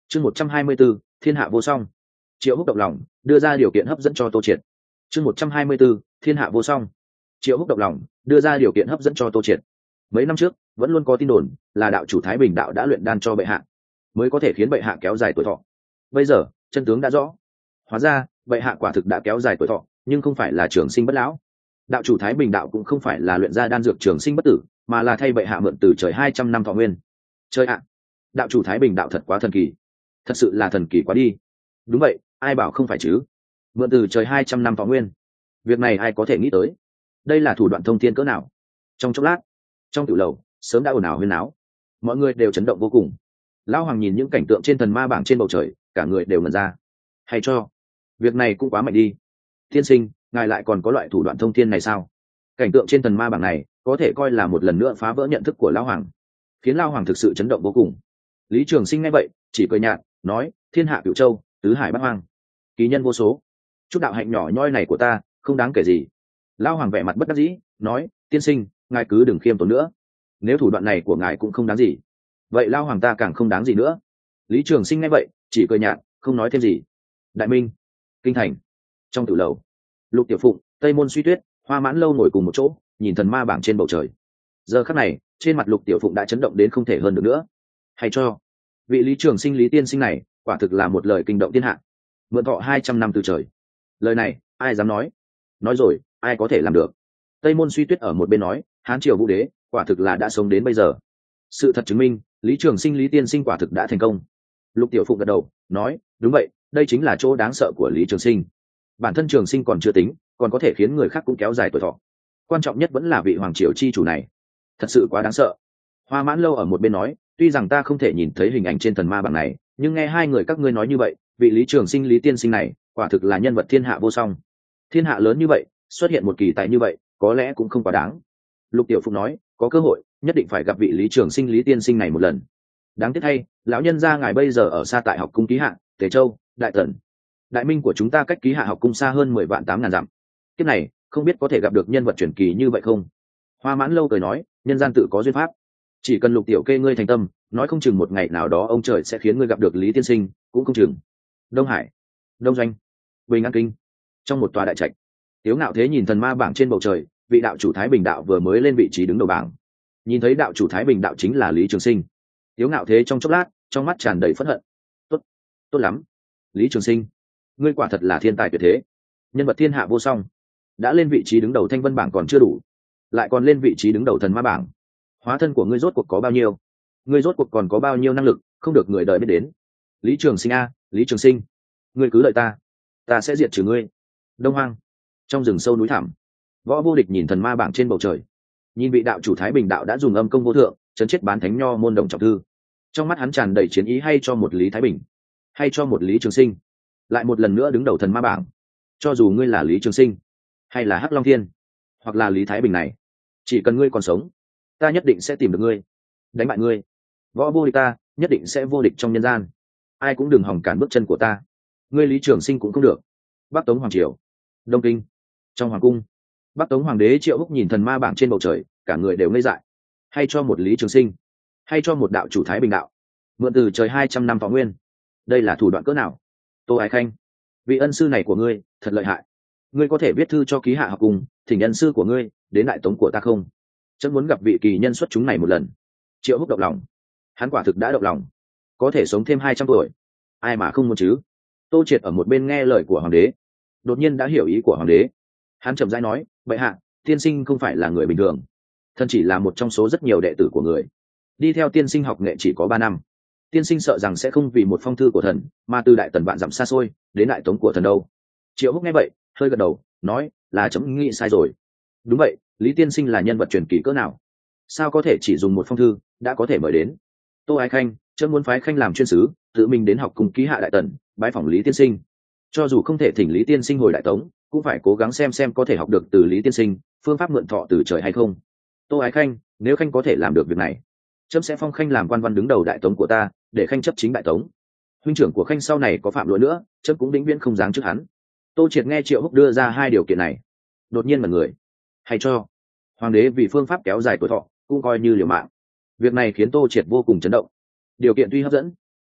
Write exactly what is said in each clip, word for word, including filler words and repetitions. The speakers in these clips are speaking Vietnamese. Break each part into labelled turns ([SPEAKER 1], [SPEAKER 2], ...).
[SPEAKER 1] chương một trăm hai mươi b ố thiên hạ vô song. Triệu Húc động lòng đưa ra điều kiện hấp dẫn cho Tô Triệt. chương một trăm hai mươi b ố thiên hạ vô song. Triệu Húc động lòng đưa ra điều kiện hấp dẫn cho Tô Triệt. Mấy năm trước vẫn luôn có tin đồn là đạo chủ Thái Bình đạo đã luyện đan cho bệ hạ mới có thể khiến bệ hạ kéo dài tuổi thọ. Bây giờ chân tướng đã rõ, hóa ra bệ hạ quả thực đã kéo dài tuổi thọ, nhưng không phải là trường sinh bất lão. Đạo chủ Thái Bình đạo cũng không phải là luyện ra đan dược trường sinh bất tử, mà là thay bệ hạ mượn từ trời hai trăm năm thọ nguyên. Trời ạ, đạo chủ Thái Bình đạo thật quá thần kỳ, thật sự là thần kỳ quá đi. Đúng vậy, ai bảo không phải chứ, mượn từ trời hai trăm năm thọ nguyên, việc này ai có thể nghĩ tới. Đây là thủ đoạn thông thiên cỡ nào. Trong chốc lát, trong tiểu lầu sớm đã ồn ào huyên náo, mọi người đều chấn động vô cùng. Lão Hoàng nhìn những cảnh tượng trên thần ma bảng trên bầu trời, cả người đều ngẩn ra. Hay cho, việc này cũng quá mạnh đi. Tiên sinh, ngài lại còn có loại thủ đoạn thông thiên này sao? Cảnh tượng trên thần ma bảng này có thể coi là một lần nữa phá vỡ nhận thức của Lão Hoàng, khiến Lão Hoàng thực sự chấn động vô cùng. Lý Trường Sinh nghe vậy chỉ cười nhạt, nói: thiên hạ cửu châu, tứ hải bát hoang, kỳ nhân vô số, chút đạo hạnh nhỏ nhoi này của ta không đáng kể gì. Lão Hoàng vẻ mặt bất đắc dĩ, nói: tiên sinh, ngài cứ đừng khiêm tốn nữa. Nếu thủ đoạn này của ngài cũng không đáng gì, vậy Lão Hoàng ta càng không đáng gì nữa. Lý Trường Sinh nghe vậy chỉ cười nhạt, không nói thêm gì. Đại Minh, kinh thành, trong tử lầu, Lục Tiểu Phụng, Tây Môn Suy Tuyết, Hoa Mãn Lâu ngồi cùng một chỗ, nhìn thần ma bảng trên bầu trời. Giờ khắc này, trên mặt Lục Tiểu Phụng đã chấn động đến không thể hơn được nữa. Hay cho, vị Lý Trường Sinh Lý tiên sinh này quả thực là một lời kinh động thiên hạ. Mượn thọ hai trăm năm từ trời, lời này ai dám nói? Nói rồi ai có thể làm được? Tây Môn Suy Tuyết ở một bên nói: Hán triều vũ đế quả thực là đã sống đến bây giờ. Sự thật chứng minh Lý Trường Sinh Lý tiên sinh quả thực đã thành công. Lục Tiểu Phụng gật đầu nói: đúng vậy, đây chính là chỗ đáng sợ của Lý Trường Sinh. Bản thân Trường Sinh còn chưa tính, còn có thể khiến người khác cũng kéo dài tuổi thọ. Quan trọng nhất vẫn là vị hoàng triều chi chủ này, thật sự quá đáng sợ. Hoa Mãn Lâu ở một bên nói: tuy rằng ta không thể nhìn thấy hình ảnh trên thần ma bảng này, nhưng nghe hai người các ngươi nói như vậy, vị Lý Trường Sinh Lý tiên sinh này quả thực là nhân vật thiên hạ vô song. Thiên hạ lớn như vậy, xuất hiện một kỳ tài như vậy, có lẽ cũng không quá đáng. Lục Tiểu Phụng nói: có cơ hội nhất định phải gặp vị Lý Trường Sinh Lý tiên sinh này một lần. Đáng tiếc thay, lão nhân gia ngài bây giờ ở xa tại học cung Ký Hạ, Tề Châu, Đại Tần. Đại Minh của chúng ta cách Ký Hạ học cung xa hơn mười vạn tám ngàn dặm. Kiếp này không biết có thể gặp được nhân vật truyền kỳ như vậy không? Hoa Mãn Lâu cười nói: nhân gian tự có duyên pháp, chỉ cần Lục tiểu kê ngươi thành tâm, nói không chừng một ngày nào đó ông trời sẽ khiến ngươi gặp được Lý tiên sinh, cũng không chừng. Đông Hải, Đông Doanh, Bình An Kinh, trong một tòa đại trạch, Tiếu Ngạo Thế nhìn thần ma bảng trên bầu trời, vị đạo chủ Thái Bình đạo vừa mới lên vị trí đứng đầu bảng. Nhìn thấy đạo chủ Thái Bình đạo chính là Lý Trường Sinh, Tiếu Ngạo Thế trong chốc lát, trong mắt tràn đầy phẫn hận. Tốt, tốt lắm, Lý Trường Sinh, ngươi quả thật là thiên tài tuyệt thế, nhân vật thiên hạ vô song. Đã lên vị trí đứng đầu Thanh Vân bảng còn chưa đủ, lại còn lên vị trí đứng đầu thần ma bảng. Hóa thân của ngươi rốt cuộc có bao nhiêu? Ngươi rốt cuộc còn có bao nhiêu năng lực, không được người đời biết đến. Lý Trường Sinh a, Lý Trường Sinh, ngươi cứ đợi ta, ta sẽ diệt trừ ngươi. Đông Hoang, trong rừng sâu núi thẳm, Võ Vô Địch nhìn thần ma bảng trên bầu trời, nhìn vị đạo chủ Thái Bình đạo đã dùng âm công vô thượng chấn chết bán thánh nho môn đồng trọng thư. Trong mắt hắn tràn đầy chiến ý, hay cho một Lý Thái Bình, hay cho một Lý Trường Sinh, lại một lần nữa đứng đầu thần ma bảng. Cho dù ngươi là Lý Trường Sinh, hay là Hắc Long Thiên, hoặc là Lý Thái Bình này, chỉ cần ngươi còn sống, ta nhất định sẽ tìm được ngươi, đánh bại ngươi. Võ Vô Địch ta nhất định sẽ vô địch trong nhân gian, ai cũng đừng hòng cản bước chân của ta. Ngươi Lý Trường Sinh cũng không được. Bắc Tống hoàng triều, Đông Kinh, trong hoàng cung, Bắc Tống hoàng đế Triệu Húc nhìn thần ma bảng trên bầu trời, cả người đều ngây dại. Hay cho một Lý Trường Sinh, hay cho một đạo chủ Thái Bình đạo, mượn từ trời hai trăm năm thọ nguyên, đây là thủ đoạn cỡ nào? Tô Ái Khanh, vị ân sư này của ngươi thật lợi hại. Ngươi có thể viết thư cho Ký Hạ học cùng thỉnh ân sư của ngươi đến đại tống của ta không? Chấm muốn gặp vị kỳ nhân xuất chúng này một lần. Triệu Húc động lòng, hắn quả thực đã động lòng, có thể sống thêm hai trăm tuổi, ai mà không muốn chứ? Tô Triệt ở một bên nghe lời của hoàng đế, đột nhiên đã hiểu ý của hoàng đế. Hắn chậm rãi nói: bệ hạ, tiên sinh không phải là người bình thường, thân chỉ là một trong số rất nhiều đệ tử của người. Đi theo tiên sinh học nghệ chỉ có ba năm, tiên sinh sợ rằng sẽ không vì một phong thư của thần mà từ đại tần vạn dặm xa xôi đến đại tống của thần đâu. Triệu Húc nghe vậy hơi gật đầu, nói: là chấm nghĩ sai rồi. Đúng vậy, Lý tiên sinh là nhân vật truyền kỳ cỡ nào, sao có thể chỉ dùng một phong thư đã có thể mời đến? Tô Ái Khanh, chấm muốn phái khanh làm chuyên sứ, tự mình đến học cùng Ký Hạ đại tần, bái phỏng Lý tiên sinh. Cho dù không thể thỉnh Lý tiên sinh hồi đại tống, cũng phải cố gắng xem xem có thể học được từ Lý tiên sinh phương pháp mượn thọ từ trời hay không. Tô Ái Khanh, nếu khanh có thể làm được việc này, chấm sẽ phong khanh làm quan văn đứng đầu đại tống của ta, để khanh chấp chính đại tống. Huynh trưởng của khanh sau này có phạm lỗi nữa, chấm cũng vĩnh viễn không dáng trước hắn. Tô Triệt nghe Triệu Húc đưa ra hai điều kiện này, đột nhiên mật người. Hay cho, hoàng đế vì phương pháp kéo dài tuổi thọ cũng coi như liều mạng. Việc này khiến Tô Triệt vô cùng chấn động. Điều kiện tuy hấp dẫn,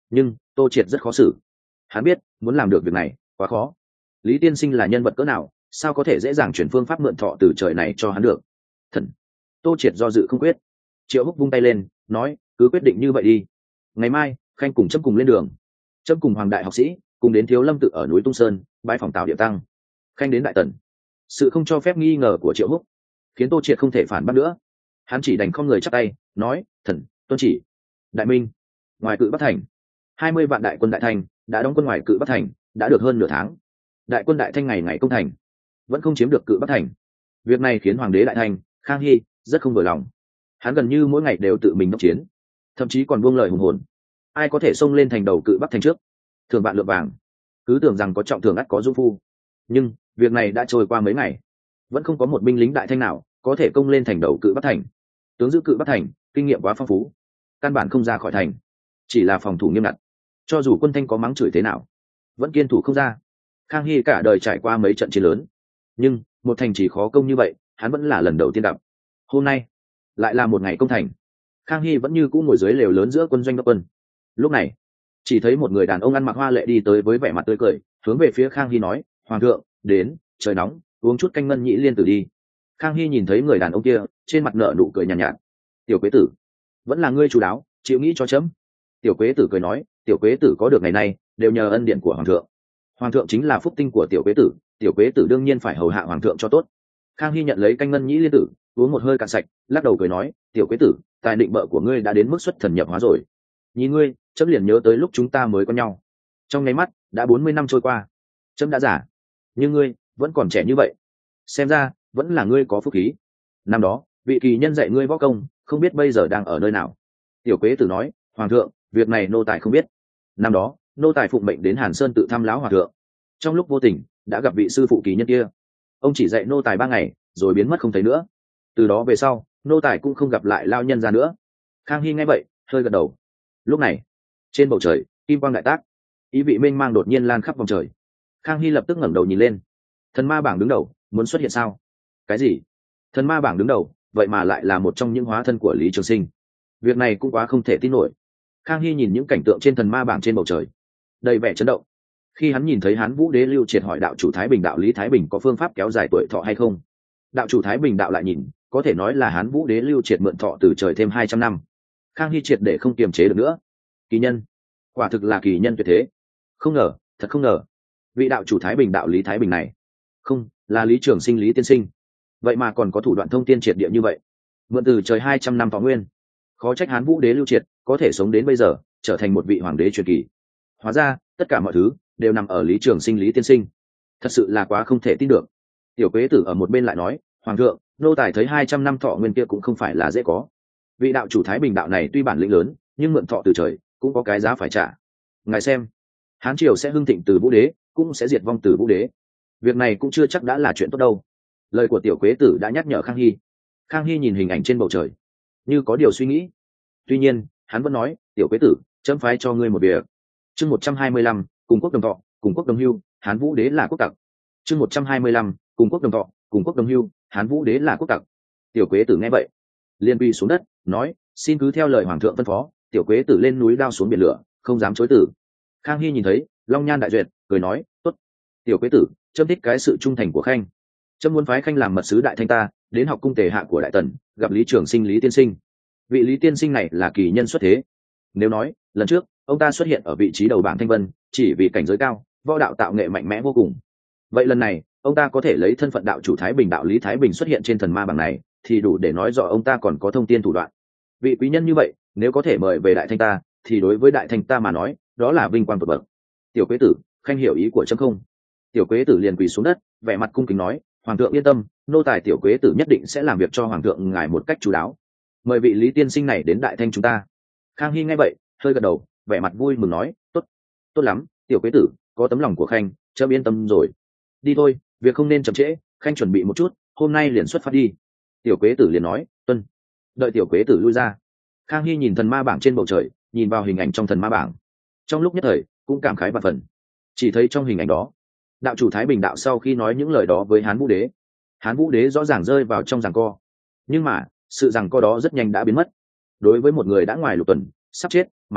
[SPEAKER 1] nhưng tô triệt rất khó xử. Hắn biết muốn làm được việc này quá khó. Lý tiên sinh là nhân vật cỡ nào, sao có thể dễ dàng chuyển phương pháp mượn thọ từ trời này cho hắn được. Thần. Tô triệt do dự không quyết. Triệu Húc vung tay lên nói, cứ quyết định như vậy đi. Ngày mai khanh cùng chấm cùng lên đường. Chấm cùng hoàng đại học sĩ cùng đến thiếu lâm tự ở núi Tung Sơn bãi phòng Tào Địa Tăng. Khanh đến Đại Tần. Sự không cho phép nghi ngờ của Triệu Húc khiến tô triệt không thể phản bác nữa. Hắn chỉ đành không người chắp tay nói, thần tuân chỉ. Đại minh. Ngoài cự Bắc Thành, hai mươi vạn đại quân Đại Thanh đã đóng quân ngoài cự Bắc Thành đã được hơn nửa tháng. Đại quân Đại Thanh ngày ngày công thành vẫn không chiếm được cự Bắc Thành. Việc này khiến hoàng đế Đại Thanh Khang Hy rất không vừa lòng. Hắn gần như mỗi ngày đều tự mình đốc chiến, thậm chí còn buông lời hùng hồn, ai có thể xông lên thành đầu cự Bắc Thành trước thường vạn lượng vàng, cứ tưởng rằng có trọng thưởng ắt có dung phu. Nhưng việc này đã trôi qua mấy ngày, vẫn không có một binh lính Đại Thanh nào có thể công lên thành đầu cự Bắc Thành. Tướng giữ cự Bắc Thành kinh nghiệm quá phong phú, căn bản không ra khỏi thành, chỉ là phòng thủ nghiêm ngặt. Cho dù quân Thanh có mắng chửi thế nào vẫn kiên thủ không ra. Khang Hy cả đời trải qua mấy trận chiến lớn, nhưng một thành chỉ khó công như vậy hắn vẫn là lần đầu tiên gặp. Hôm nay lại là một ngày công thành, Khang Hy vẫn như cũ ngồi dưới lều lớn giữa quân doanh đốc quân. Lúc này chỉ thấy một người đàn ông ăn mặc hoa lệ đi tới với vẻ mặt tươi cười, hướng về phía Khang Hy nói, hoàng thượng đến, trời nóng, uống chút canh ngân nhĩ liên tử đi. Khang Hy nhìn thấy người đàn ông kia trên mặt nở nụ cười nhàn nhạt, nhạt. Tiểu quế tử, vẫn là ngươi chú đáo, chịu nghĩ cho chấm. Tiểu quế tử cười nói, tiểu quế tử có được ngày nay đều nhờ ân điện của hoàng thượng. Hoàng thượng chính là phúc tinh của tiểu quế tử, tiểu quế tử đương nhiên phải hầu hạ hoàng thượng cho tốt. Khang Hy nhận lấy canh ngân nhĩ liên tử, uống một hơi cạn sạch, lắc đầu cười nói, tiểu quế tử, tài định bợ của ngươi đã đến mức xuất thần nhập hóa rồi. Nhìn ngươi, chấm liền nhớ tới lúc chúng ta mới có nhau. Trong nháy mắt đã bốn mươi năm trôi qua, chấm đã già, nhưng ngươi vẫn còn trẻ như vậy, xem ra vẫn là ngươi có phúc khí. Năm đó vị kỳ nhân dạy ngươi võ công, không biết bây giờ đang ở nơi nào. Tiểu quế tử nói, hoàng thượng, việc này nô tài không biết. Năm đó nô tài phụng mệnh đến Hàn Sơn tự thăm lão hòa thượng, trong lúc vô tình đã gặp vị sư phụ kỳ nhân kia. Ông chỉ dạy nô tài ba ngày rồi biến mất không thấy nữa. Từ đó về sau nô tài cũng không gặp lại lao nhân ra nữa. Khang Hy nghe vậy hơi gật đầu. Lúc này trên bầu trời kim quang đại tác, ý vị mênh mang đột nhiên lan khắp vòng trời. Khang Hy lập tức ngẩng đầu nhìn lên. Thần ma bảng đứng đầu muốn xuất hiện sao? Cái gì? Thần ma bảng đứng đầu vậy mà lại là một trong những hóa thân của Lý Trường Sinh? Việc này cũng quá không thể tin nổi. Khang Hy nhìn những cảnh tượng trên thần ma bảng trên bầu trời đầy vẻ chấn động. Khi hắn nhìn thấy Hán Vũ Đế Lưu Triệt hỏi đạo chủ Thái Bình đạo Lý Thái Bình có phương pháp kéo dài tuổi thọ hay không, đạo chủ Thái Bình đạo lại nhìn, có thể nói là Hán Vũ Đế Lưu Triệt mượn thọ từ trời thêm hai trăm năm. Khang Hy triệt để không kiềm chế được nữa. Kỳ nhân, quả thực là kỳ nhân tuyệt thế. Không ngờ, thật không ngờ, vị đạo chủ Thái Bình đạo Lý Thái Bình này, không là Lý Trường Sinh Lý tiên sinh, vậy mà còn có thủ đoạn thông tiên triệt địa như vậy, mượn từ trời hai trăm năm thọ nguyên. Khó trách Hán Vũ Đế Lưu Triệt có thể sống đến bây giờ, trở thành một vị hoàng đế truyền kỳ. Hóa ra tất cả mọi thứ đều nằm ở Lý Trường Sinh Lý tiên sinh, thật sự là quá không thể tin được. Tiểu quế tử ở một bên lại nói, hoàng thượng, nô tài thấy hai trăm năm thọ nguyên kia cũng không phải là dễ có. Vị đạo chủ Thái Bình đạo này tuy bản lĩnh lớn, nhưng mượn thọ từ trời cũng có cái giá phải trả. Ngài xem, Hán triều sẽ hưng thịnh từ Vũ Đế, cũng sẽ diệt vong từ Vũ Đế. Việc này cũng chưa chắc đã là chuyện tốt đâu. Lời của tiểu quế tử đã nhắc nhở Khang Hy. Khang Hy nhìn hình ảnh trên bầu trời như có điều suy nghĩ. Tuy nhiên hắn vẫn nói, tiểu quế tử, chấm phái cho ngươi một việc. Chương một trăm hai mươi lăm, cùng quốc đồng thọ, cùng quốc đồng hưu, Hán Vũ Đế là quốc tặc. Chương một trăm hai mươi lăm, cùng quốc đồng thọ, cùng quốc đồng hưu, Hán Vũ Đế là quốc tặc. Tiểu quế tử nghe vậy liền quỳ xuống đất nói, xin cứ theo lời hoàng thượng phân phó. Tiểu quế tử lên núi đao xuống biển lửa, không dám chối từ. Khang Hy nhìn thấy long nhan đại duyệt, cười nói, tốt. Tiểu quế tử, chấm thích cái sự trung thành của khanh. Chấm muốn phái khanh làm mật sứ Đại Thanh ta đến học cung tề hạ của Đại Tần, gặp Lý Trường Sinh Lý tiên sinh. Vị Lý tiên sinh này là kỳ nhân xuất thế. Nếu nói lần trước ông ta xuất hiện ở vị trí đầu bảng thanh vân chỉ vì cảnh giới cao, võ đạo tạo nghệ mạnh mẽ vô cùng, vậy lần này ông ta có thể lấy thân phận đạo chủ Thái Bình đạo Lý Thái Bình xuất hiện trên thần ma bảng này, thì đủ để nói rõ ông ta còn có thông tiên thủ đoạn. Vị quý nhân như vậy nếu có thể mời về Đại Thanh ta, thì đối với Đại Thanh ta mà nói đó là vinh quang vượt bậc. Tiểu quế tử, khanh hiểu ý của chấm không? Tiểu quế tử liền quỳ xuống đất, vẻ mặt cung kính nói, hoàng thượng yên tâm, nô tài tiểu quế tử nhất định sẽ làm việc cho hoàng thượng ngài một cách chú đáo. Mời vị Lý tiên sinh này đến Đại Thanh chúng ta. Khang Hy nghe vậy hơi gật đầu, vẻ mặt vui mừng nói, tốt, tốt lắm, tiểu quế tử, có tấm lòng của khanh, chấm yên tâm rồi. Đi thôi, việc không nên chậm trễ, khanh chuẩn bị một chút, hôm nay liền xuất phát đi. Tiểu quế tử liền nói, tuân. Đợi tiểu quế tử lui ra, Khang Hy nhìn thần ma bảng trên bầu trời, nhìn vào hình ảnh trong thần ma bảng, trong lúc nhất thời cũng cảm khái vạn phần. Chỉ thấy trong hình ảnh đó, đạo chủ Thái Bình đạo sau khi nói những lời đó với Hán Vũ Đế, Hán Vũ Đế rõ ràng rơi vào trong giằng co. Nhưng mà sự giằng co đó rất nhanh đã biến mất. Đối với một người đã ngoài lục tuần sắp chết mà nói,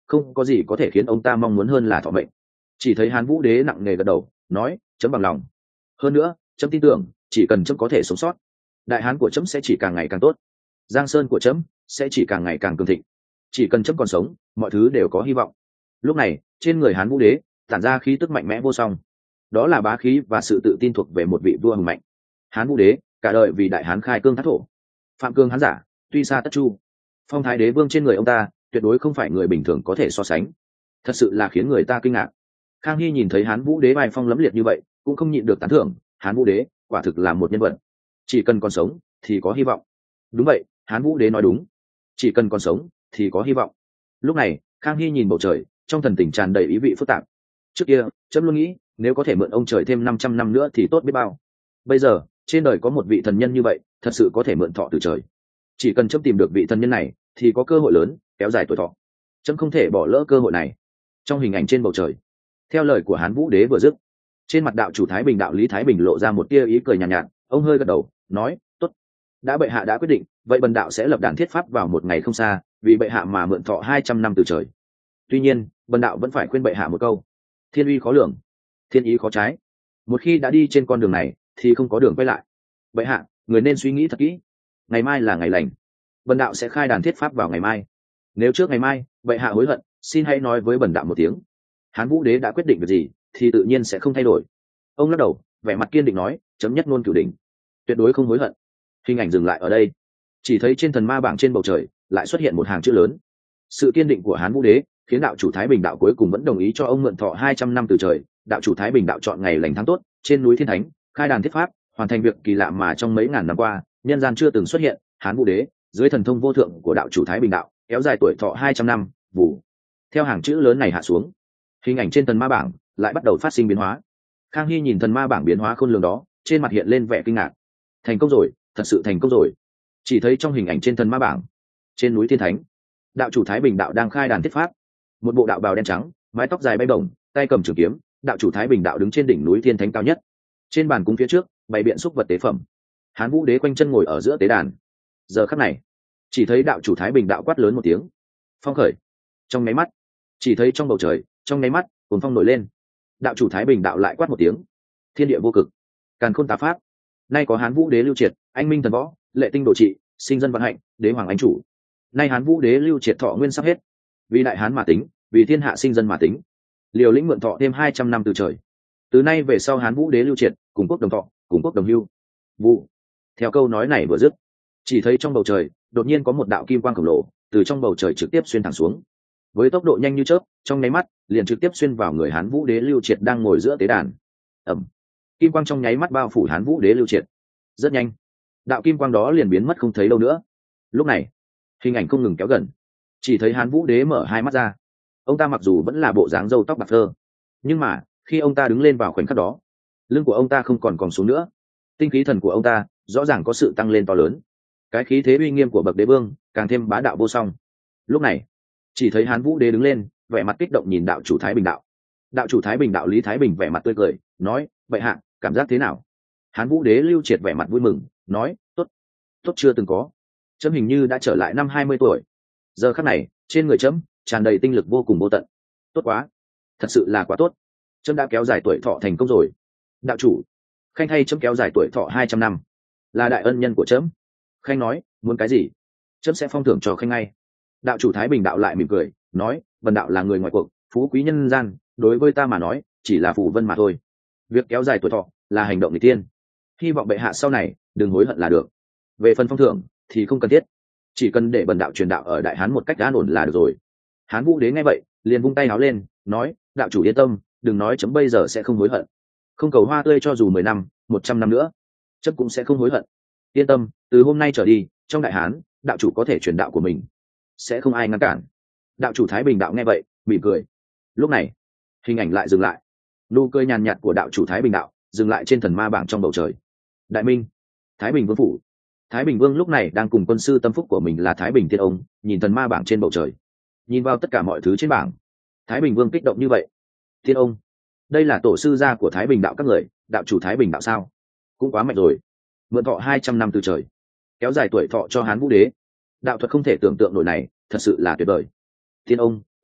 [SPEAKER 1] không có gì có thể khiến ông ta mong muốn hơn là thọ mệnh. Chỉ thấy Hán Vũ Đế nặng nề gật đầu, nói: chấm bằng lòng. Hơn nữa, chấm tin tưởng chỉ cần chấm có thể sống sót, đại hán của chấm sẽ chỉ càng ngày càng tốt, giang sơn của chấm sẽ chỉ càng ngày càng cường thịnh. Chỉ cần chấm còn sống, mọi thứ đều có hy vọng. Lúc này trên người Hán Vũ Đế tản ra khí tức mạnh mẽ vô song, đó là bá khí và sự tự tin thuộc về một vị vua hùng mạnh. Hán Vũ Đế cả đời vì đại hán khai cương thác thổ, phạm cương hán giả, tuy xa tất chu. Phong thái đế vương trên người ông ta tuyệt đối không phải người bình thường có thể so sánh, thật sự là khiến người ta kinh ngạc. Khang Hy nhìn thấy Hán Vũ Đế vai phong lẫm liệt như vậy cũng không nhịn được tán thưởng, Hán Vũ Đế quả thực là một nhân vật, chỉ cần còn sống thì có hy vọng. Đúng vậy, Hán Vũ Đế nói đúng, chỉ cần còn sống thì có hy vọng. Lúc này Khang Hy nhìn bầu trời, trong thần tình tràn đầy ý vị phức tạp. Trước kia chấm luôn nghĩ nếu có thể mượn ông trời thêm năm trăm năm nữa thì tốt biết bao. Bây giờ trên đời có một vị thần nhân như vậy, thật sự có thể mượn thọ từ trời. Chỉ cần chấm tìm được vị thần nhân này thì có cơ hội lớn kéo dài tuổi thọ, chấm không thể bỏ lỡ cơ hội này. Trong hình ảnh trên bầu trời, theo lời của Hán Vũ Đế vừa dứt, trên mặt đạo chủ Thái Bình đạo Lý Thái Bình lộ ra một tia ý cười nhàn nhạt, nhạt. Ông hơi gật đầu nói: tốt, đã bệ hạ đã quyết định, vậy bần đạo sẽ lập đàn thiết pháp vào một ngày không xa, vì bệ hạ mà mượn thọ hai trăm năm từ trời. Tuy nhiên bần đạo vẫn phải khuyên bệ hạ một câu: thiên uy khó lường, thiên ý khó trái. Một khi đã đi trên con đường này thì không có đường quay lại. Bệ hạ, người nên suy nghĩ thật kỹ. Ngày mai là ngày lành, bần đạo sẽ khai đàn thiết pháp vào ngày mai. Nếu trước ngày mai bệ hạ hối hận, xin hãy nói với bần đạo một tiếng. Hán Vũ Đế đã quyết định việc gì thì tự nhiên sẽ không thay đổi. Ông lắc đầu, vẻ mặt kiên định nói: chấm nhất ngôn cửu đỉnh, tuyệt đối không hối hận. Hình ảnh dừng lại ở đây, chỉ thấy trên thần ma bảng trên bầu trời lại xuất hiện một hàng chữ lớn. Sự kiên định của Hán Vũ Đế khiến đạo chủ Thái Bình đạo cuối cùng vẫn đồng ý cho ông mượn thọ hai trăm năm từ trời. Đạo chủ Thái Bình đạo chọn ngày lành tháng tốt, trên núi Thiên Thánh khai đàn thiết pháp, hoàn thành việc kỳ lạ mà trong mấy ngàn năm qua nhân gian chưa từng xuất hiện. Hán Vũ Đế dưới thần thông vô thượng của đạo chủ Thái Bình đạo kéo dài tuổi thọ hai trăm năm. Vụ. Theo hàng chữ lớn này hạ xuống, hình ảnh trên thần ma bảng lại bắt đầu phát sinh biến hóa. Khang Hy nhìn thần ma bảng biến hóa khôn lường đó, trên mặt hiện lên vẻ kinh ngạc. Thành công rồi, thật sự thành công rồi. Chỉ thấy trong hình ảnh trên thần ma bảng, trên núi Thiên Thánh, đạo chủ Thái Bình đạo đang khai đàn thiết pháp. Một bộ đạo bào đen trắng, mái tóc dài bay bổng, tay cầm trường kiếm, đạo chủ Thái Bình đạo đứng trên đỉnh núi Thiên Thánh cao nhất. Trên bàn cúng phía trước bày biện xúc vật tế phẩm. Hán Vũ Đế quanh chân ngồi ở giữa tế đàn. Giờ khắc này, chỉ thấy đạo chủ Thái Bình đạo quát lớn một tiếng: phong khởi. Trong nháy mắt, chỉ thấy trong bầu trời, trong nháy mắt cuồng phong nổi lên. Đạo chủ Thái Bình đạo lại quát một tiếng: thiên địa vô cực, càn khôn tá pháp. Nay có Hán Vũ Đế lưu triệt, anh minh thần võ, lệ tinh độ trị, sinh dân vận hạnh, đế hoàng anh chủ. Nay Hán Vũ Đế lưu triệt thọ nguyên sắp hết, vì đại hán mà tính, vì thiên hạ sinh dân mà tính, liều lĩnh mượn thọ thêm hai trăm năm từ trời. Từ nay về sau Hán Vũ Đế lưu triệt, cùng quốc đồng thọ, cùng quốc đồng hưu. Vụ. Theo câu nói này vừa dứt, chỉ thấy trong bầu trời đột nhiên có một đạo kim quang khổng lồ từ trong bầu trời trực tiếp xuyên thẳng xuống, với tốc độ nhanh như chớp, trong nháy mắt liền trực tiếp xuyên vào người Hán Vũ Đế lưu triệt đang ngồi giữa tế đàn. Ẩm. Kim quang trong nháy mắt bao phủ Hán Vũ Đế lưu triệt. Rất nhanh, đạo kim quang đó liền biến mất không thấy đâu nữa. Lúc này hình ảnh không ngừng kéo gần, chỉ thấy Hán Vũ Đế mở hai mắt ra. Ông ta mặc dù vẫn là bộ dáng râu tóc bạc phơ, nhưng mà khi ông ta đứng lên vào khoảnh khắc đó, lưng của ông ta không còn còng xuống nữa. Tinh khí thần của ông ta rõ ràng có sự tăng lên to lớn, cái khí thế uy nghiêm của bậc đế vương càng thêm bá đạo vô song. Lúc này chỉ thấy Hán Vũ Đế đứng lên, vẻ mặt kích động nhìn đạo chủ Thái Bình đạo. Đạo chủ Thái Bình đạo Lý Thái Bình vẻ mặt tươi cười, nói: vậy hạ cảm giác thế nào? Hán Vũ Đế lưu triệt vẻ mặt vui mừng, nói: tốt, tốt chưa từng có. Chấm hình như đã trở lại năm hai mươi tuổi. Giờ khắc này trên người chấm tràn đầy tinh lực vô cùng vô tận. Tốt quá, thật sự là quá tốt. Chấm đã kéo dài tuổi thọ thành công rồi. Đạo chủ, Khanh thay chấm kéo dài tuổi thọ hai trăm năm, là đại ân nhân của chấm. Khanh nói muốn cái gì, chấm sẽ phong thưởng cho Khanh ngay. Đạo chủ Thái Bình đạo lại mỉm cười, nói: bần đạo là người ngoài cuộc, phú quý nhân gian, đối với ta mà nói chỉ là phù vân mà thôi. Việc kéo dài tuổi thọ là hành động người tiên, hy vọng bệ hạ sau này đừng hối hận là được. Về phần phong thưởng thì không cần thiết, chỉ cần để bần đạo truyền đạo ở đại hán một cách an ổn là được rồi. Hán Vũ Đế nghe vậy liền vung tay áo lên, nói: đạo chủ yên tâm, đừng nói chấm bây giờ sẽ không hối hận. Không cầu hoa tươi cho dù mười năm một trăm năm nữa, chấm cũng sẽ không hối hận. Yên tâm, từ hôm nay trở đi trong đại hán, đạo chủ có thể truyền đạo của mình, sẽ không ai ngăn cản. Đạo chủ Thái Bình đạo nghe vậy mỉm cười. Lúc này hình ảnh lại dừng lại, nụ cười nhàn nhạt của đạo chủ Thái Bình đạo dừng lại trên thần ma bảng trong bầu trời. Đại minh, Thái Bình vương phủ. Thái Bình vương lúc này đang cùng quân sư tâm phúc của mình là Thái Bình Thiên Ông nhìn thần ma bảng trên bầu trời, nhìn vào tất cả mọi thứ trên bảng. Thái Bình vương kích động như vậy. Thiên Ông, đây là tổ sư gia của Thái Bình đạo các người, đạo chủ Thái Bình đạo sao? Cũng quá mạnh rồi. Mượn thọ hai trăm năm từ trời, kéo dài tuổi thọ cho Hán Vũ Đế. Đạo thuật không thể tưởng tượng nổi này, thật sự là tuyệt vời. Thiên Ông,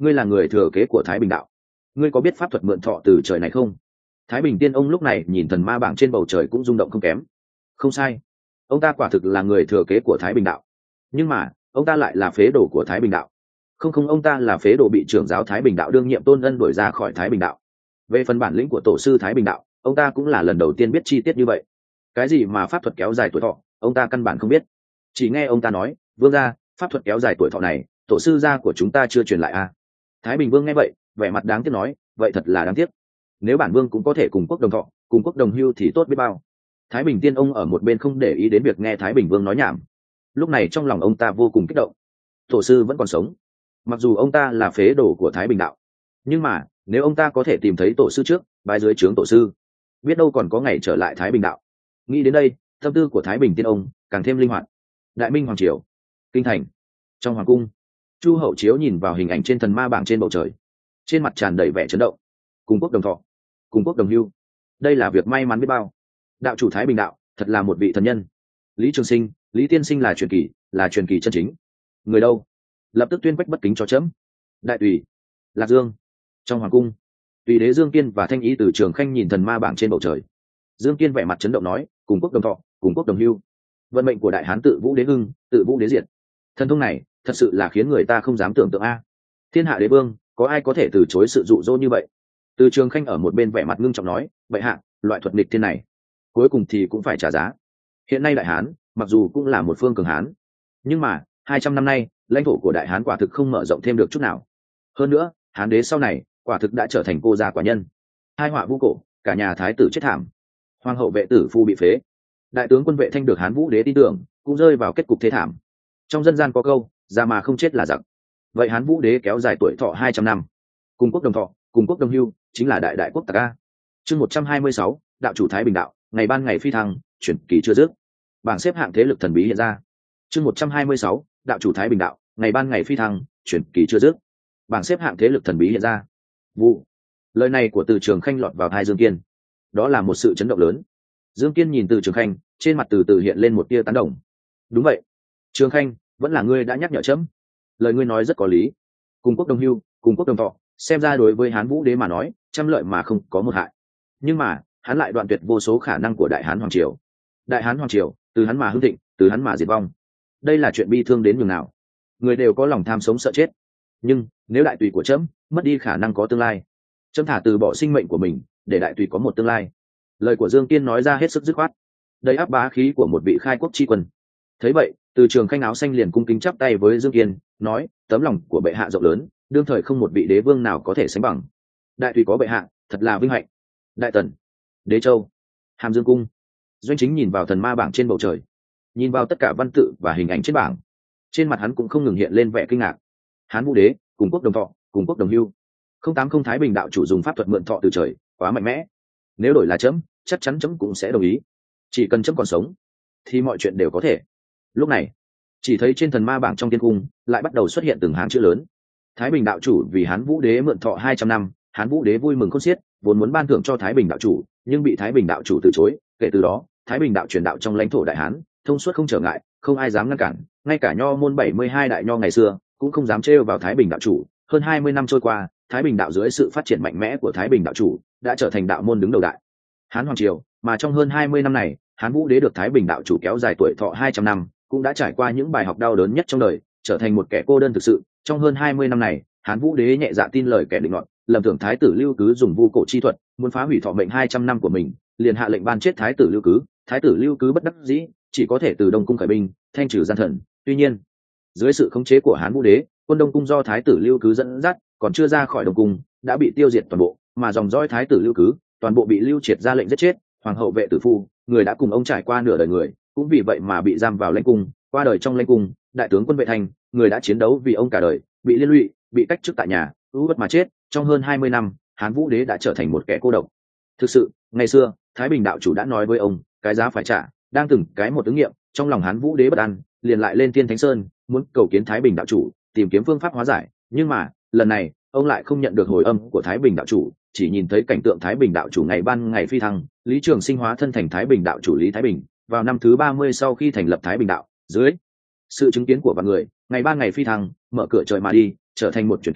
[SPEAKER 1] ngươi là người thừa kế của Thái Bình đạo, ngươi có biết pháp thuật mượn thọ từ trời này không? Thái Bình tiên ông lúc này nhìn thần ma bảng trên bầu trời cũng rung động không kém. Không sai, ông ta quả thực là người thừa kế của Thái Bình đạo, nhưng mà ông ta lại là phế đồ của Thái Bình đạo. Không không, ông ta là phế đồ bị trưởng giáo Thái Bình đạo đương nhiệm Tôn Ân đuổi ra khỏi Thái Bình đạo. Về phần bản lĩnh của tổ sư Thái Bình đạo, ông ta cũng là lần đầu tiên biết chi tiết như vậy. Cái gì mà pháp thuật kéo dài tuổi thọ, ông ta căn bản không biết. Chỉ nghe ông ta nói, vương gia, pháp thuật kéo dài tuổi thọ này tổ sư gia của chúng ta chưa truyền lại à? Thái Bình vương nghe vậy vẻ mặt đáng tiếc nói, vậy thật là đáng tiếc. Nếu bản vương cũng có thể cùng quốc đồng thọ, cùng quốc đồng hưu thì tốt biết bao. Thái Bình tiên ông ở một bên không để ý đến việc nghe Thái Bình vương nói nhảm. Lúc này trong lòng ông ta vô cùng kích động. Tổ sư vẫn còn sống, mặc dù ông ta là phế đồ của Thái Bình đạo, nhưng mà nếu ông ta có thể tìm thấy tổ sư trước, bái dưới trướng tổ sư, biết đâu còn có ngày trở lại Thái Bình đạo. Nghĩ đến đây, tâm tư của Thái Bình tiên ông càng thêm linh hoạt. Đại Minh hoàng triều, kinh thành, trong hoàng cung, Chu Hậu Chiếu nhìn vào hình ảnh trên thần ma bảng trên bầu trời, trên mặt tràn đầy vẻ chấn động. Cùng quốc đồng thọ, cùng quốc đồng hưu, đây là việc may mắn biết bao. Đạo chủ Thái Bình đạo thật là một vị thần nhân. Lý Trường Sinh, Lý tiên sinh là truyền kỳ, là truyền kỳ chân chính. Người đâu? Lập tức tuyên quách bất kính cho chấm. Đại tùy, Lạc Dương, trong hoàng cung, tùy đế Dương Kiên và Thanh Ý từ Trường Khanh nhìn thần ma bảng trên bầu trời. Dương Kiên vẻ mặt chấn động nói, cùng quốc đồng thọ, cùng quốc đồng hưu, vận mệnh của đại hán tự vũ đế hưng, tự vũ đế diệt. Thần thông này thật sự là khiến người ta không dám tưởng tượng a. Thiên hạ đế vương, có ai có thể từ chối sự dụ dỗ như vậy? Từ Trường Khanh ở một bên vẻ mặt ngưng trọng nói, bệ hạ, loại thuật nghịch thiên này cuối cùng thì cũng phải trả giá. Hiện nay đại hán mặc dù cũng là một phương cường hán, nhưng mà hai trăm năm nay lãnh thổ của đại hán quả thực không mở rộng thêm được chút nào. Hơn nữa hán đế sau này quả thực đã trở thành cô gia quả nhân. Hai họa vũ cổ, cả nhà thái tử chết thảm, hoàng hậu vệ tử phu bị phế, đại tướng quân Vệ Thanh được hán vũ đế tin tưởng cũng rơi vào kết cục thế thảm. Trong dân gian có câu, già mà không chết là giặc. Vậy hán vũ đế kéo dài tuổi thọ hai trăm năm, cùng quốc đồng thọ, cùng quốc đồng hưu, chính là đại đại quốc tặc a. Chương một trăm hai mươi sáu, đạo chủ Thái Bình đạo, ngày ban ngày phi thăng, chuyển kỳ chưa dứt. Bảng xếp hạng thế lực thần bí hiện ra. Chương một trăm hai mươi sáu, đạo chủ Thái Bình đạo, ngày ban ngày phi thăng, chuyển kỳ chưa dứt. Bảng xếp hạng thế lực thần bí hiện ra. Vụ. Lời này của Từ Trường Khanh lọt vào tai Dương Kiên. Đó là một sự chấn động lớn. Dương Kiên nhìn Từ Trường Khanh, trên mặt từ từ hiện lên một tia tán đồng. Đúng vậy, Trường Khanh, vẫn là ngươi đã nhắc nhở chấm. Lời ngươi nói rất có lý. Cùng quốc đồng hưu, cùng quốc đồng thọ, xem ra đối với hán vũ đế mà nói, trăm lợi mà không có một hại. Nhưng mà hắn lại đoạn tuyệt vô số khả năng của đại hán hoàng triều. Đại hán hoàng triều, từ hắn mà hưng thịnh, từ hắn mà diệt vong. Đây là chuyện bi thương đến nhường nào. Người đều có lòng tham sống sợ chết. Nhưng nếu đại tùy của trẫm mất đi khả năng có tương lai, trẫm thả từ bỏ sinh mệnh của mình để đại tùy có một tương lai. Lời của Dương Kiên nói ra hết sức dứt khoát, đầy áp bá khí của một vị khai quốc tri quân. Thấy vậy, Từ Trường Khanh áo xanh liền cung kính chắp tay với Dương Kiên, nói, tấm lòng của bệ hạ rộng lớn, đương thời không một vị đế vương nào có thể sánh bằng. Đại tùy có bệ hạ, thật là vinh hạnh. Đại Tần, Đế Châu, Hàm Dương cung. Doanh Chính nhìn vào thần ma bảng trên bầu trời, nhìn vào tất cả văn tự và hình ảnh trên bảng, trên mặt hắn cũng không ngừng hiện lên vẻ kinh ngạc. Hán vũ đế, cùng quốc đồng thọ, cùng quốc đồng hưu. Không tám không Thái Bình đạo chủ dùng pháp thuật mượn thọ từ trời, quá mạnh mẽ. Nếu đổi là chấm, chắc chắn chấm cũng sẽ đồng ý. Chỉ cần chấm còn sống, thì mọi chuyện đều có thể. Lúc này, chỉ thấy trên thần ma bảng trong tiên cung lại bắt đầu xuất hiện từng hàng chữ lớn. Thái Bình đạo chủ vì Hán vũ đế mượn thọ hai trăm năm, Hán vũ đế vui mừng khôn xiết, vốn muốn ban thưởng cho Thái Bình đạo chủ, nhưng bị Thái Bình đạo chủ từ chối. Kể từ đó, Thái Bình đạo truyền đạo trong lãnh thổ đại Hán, thông suốt không trở ngại, không ai dám ngăn cản. Ngay cả nho môn bảy mươi hai đại nho ngày xưa cũng không dám trêu vào Thái Bình đạo chủ. Hơn hai mươi năm trôi qua, Thái Bình đạo dưới sự phát triển mạnh mẽ của Thái Bình đạo chủ đã trở thành đạo môn đứng đầu đại Hán hoàng triều. Mà trong hơn hai mươi năm này, Hán vũ đế được Thái Bình đạo chủ kéo dài tuổi thọ hai trăm năm, cũng đã trải qua những bài học đau đớn nhất trong đời, trở thành một kẻ cô đơn thực sự. Trong hơn hai mươi năm này, Hán vũ đế nhẹ dạ tin lời kẻ định ngọn, lầm tưởng Thái tử Lưu Cứ dùng vu cổ chi thuật muốn phá hủy thọ mệnh hai trăm năm của mình, liền hạ lệnh ban chết Thái tử Lưu Cứ. Thái tử Lưu Cứ bất đắc dĩ, chỉ có thể từ Đông cung khởi binh, thanh trừ gian thần. Tuy nhiên, dưới sự khống chế của Hán vũ đế, quân Đông cung do Thái tử Lưu Cứ dẫn dắt, còn chưa ra khỏi Đông cung đã bị tiêu diệt toàn bộ, mà dòng dõi Thái tử Lưu Cứ toàn bộ bị Lưu Triệt ra lệnh giết chết. Hoàng hậu Vệ tử phu, người đã cùng ông trải qua nửa đời người, cũng vì vậy mà bị giam vào lãnh cung, qua đời trong lãnh cung. Đại tướng quân Vệ Thanh, người đã chiến đấu vì ông cả đời, bị liên lụy, bị cách chức tại nhà, ưu bất mà chết. Trong hơn hai mươi năm, Hán vũ đế đã trở thành một kẻ cô độc. Thực sự, ngày xưa Thái Bình đạo chủ đã nói với ông, cái giá phải trả đang từng cái một ứng nghiệm. Trong lòng Hán vũ đế bất an, liền lại lên Tiên Thánh Sơn, muốn cầu kiến Thái Bình đạo chủ, tìm kiếm phương pháp hóa giải. Nhưng mà lần này ông lại không nhận được hồi âm của Thái Bình đạo chủ, chỉ nhìn thấy cảnh tượng Thái Bình đạo chủ ngày ban ngày phi thăng. Lý Trường Sinh hóa thân thành Thái Bình đạo chủ Lý Thái Bình, vào năm thứ ba mươi sau khi thành lập Thái Bình đạo, dưới sự chứng kiến của vạn người, ngày ban ngày phi thăng, mở cửa trời mà đi, trở thành một truyền kỳ,